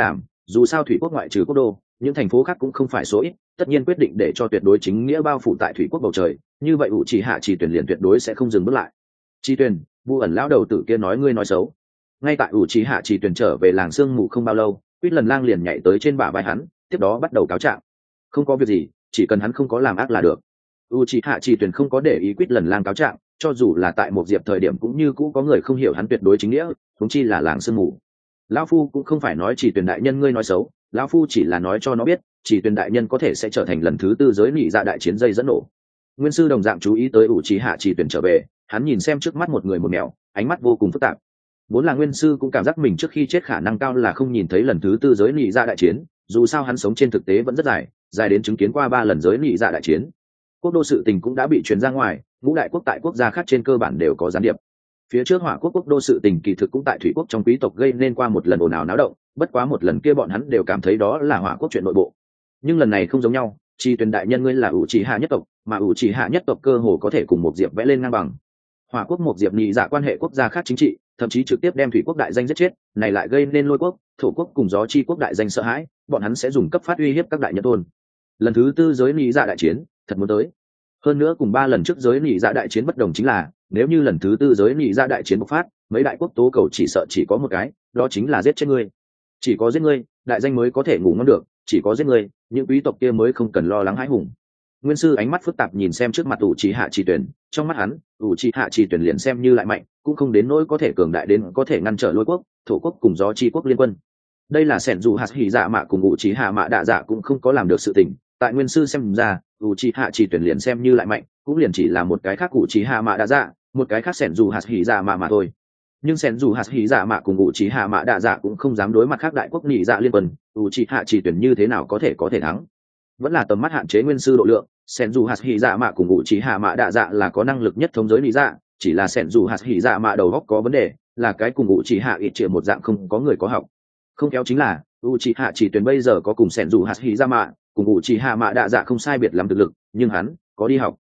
dù sao thủy quốc ngoại trừ quốc đô, những thành phố khác cũng không phải số ít, tất nhiên quyết định để cho tuyệt đối chính nghĩa bao phủ tại thủy quốc bầu trời, như vậy ủ trì hạ chỉ tuyển liền tuyệt đối sẽ không dừng bước lại. Chi tuyển, vu ẩn lão đầu tử kia nói ngươi nói xấu. Ngay tại ủ trì hạ chỉ tuyển trở về làng sương mù không bao lâu, Quýt Lần Lang liền nhảy tới trên bả vai hắn, tiếp đó bắt đầu cáo trạng. Không có việc gì, chỉ cần hắn không có làm ác là được. U Trì Hạ Chỉ Tuyển không có để ý Quýt Lần Lang cáo trạng, cho dù là tại một diệp thời điểm cũng như cũ có người không hiểu hắn tuyệt đối chính nghĩa, huống chi là làng sương mù. Lão phu cũng không phải nói Chỉ Tuyển đại nhân ngươi nói xấu, lão phu chỉ là nói cho nó biết, Chỉ Tuyển đại nhân có thể sẽ trở thành lần thứ tư giới nị dạ đại chiến dây dẫn nổ. Nguyên sư đồng dạng chú ý tới U Trì Hạ Chỉ Tuyển trở về, hắn nhìn xem trước mắt một người một mèo, ánh mắt vô cùng phức tạp. Vốn là nguyên sư cũng cảm giác mình trước khi chết khả năng cao là không nhìn thấy lần thứ tư giới nị dạ đại chiến, dù sao hắn sống trên thực tế vẫn rất dài, dài đến chứng kiến qua ba lần giới nị dạ đại chiến. Quốc đô sự tình cũng đã bị truyền ra ngoài, ngũ đại quốc tại quốc gia khác trên cơ bản đều có gián điệp. Phía trước Hỏa quốc quốc đô sự tình kỳ thực cũng tại thủy quốc trong quý tộc gây nên qua một lần ồn ào náo động, bất quá một lần kia bọn hắn đều cảm thấy đó là Hỏa quốc chuyện nội bộ. Nhưng lần này không giống nhau, Chi Tuyển đại nhân ngươi là ủ trì hạ nhất tộc, mà ủ trì hạ nhất tộc cơ hồ có thể cùng một diệp vẽ lên ngang bằng. Hỏa quốc một diệp nị dạ quan hệ quốc gia khác chính trị, thậm chí trực tiếp đem thủy quốc đại danh giết chết, này lại gây nên lôi quốc, thổ quốc cùng gió chi quốc đại danh sợ hãi, bọn hắn sẽ dùng cấp phát uy hiếp các đại nhân tôn. Lần thứ tư giới nị dạ đại chiến thật muốn tới. Hơn nữa cùng ba lần trước giới nị dạ đại chiến bất đồng chính là, nếu như lần thứ tư giới nị dạ đại chiến bộc phát, mấy đại quốc tố cầu chỉ sợ chỉ có một cái, đó chính là giết chết ngươi. Chỉ có giết ngươi, đại danh mới có thể ngủ ngon được, chỉ có giết ngươi, những quý tộc kia mới không cần lo lắng hãi hùng. Nguyên sư ánh mắt phức tạp nhìn xem trước mặt ủ trì hạ chỉ tuyển, trong mắt hắn ủ trì hạ chỉ tuyển liền xem như lại mạnh cũng không đến nỗi có thể cường đại đến có thể ngăn trở lôi quốc, thổ quốc cùng gió chi quốc liên quân. Đây là sẻn dù hạt hỉ dạ mạ cùng ủ trì hạ mạ đạ dạ cũng không có làm được sự tình. Tại nguyên sư xem ra ủ trì hạ chỉ tuyển liền xem như lại mạnh cũng liền chỉ là một cái khác ủ trì hạ mạ đạ dạ, một cái khác sẻn dù hạt hỉ dạ mạ mà thôi. Nhưng sẻn dù hạt hỉ dạ mạ cùng ủ trì hạ mạ đạ dạ cũng không dám đối mặt khác đại quốc nhị dạ liên quân, ủ trì hạ chỉ tuyển như thế nào có thể có thể thắng. Vẫn là tầm mắt hạn chế nguyên sư độ lượng, sẻn dù hạt hỉ dạ mạ cùng ủ trì hạ mạ đạ dạ là có năng lực nhất thống giới lý dạ, chỉ là sẻn dù hạt hỉ dạ mạ đầu góc có vấn đề, là cái cùng ủ trì hạ ít triệu một dạng không có người có học. Không kéo chính là ủ trì hạ chỉ tuyển bây giờ có cùng sẻn dù hạt hỉ dạ mạ cùng ủ trì hạ mạ đạ dạ không sai biệt lắm thực lực, nhưng hắn có đi học.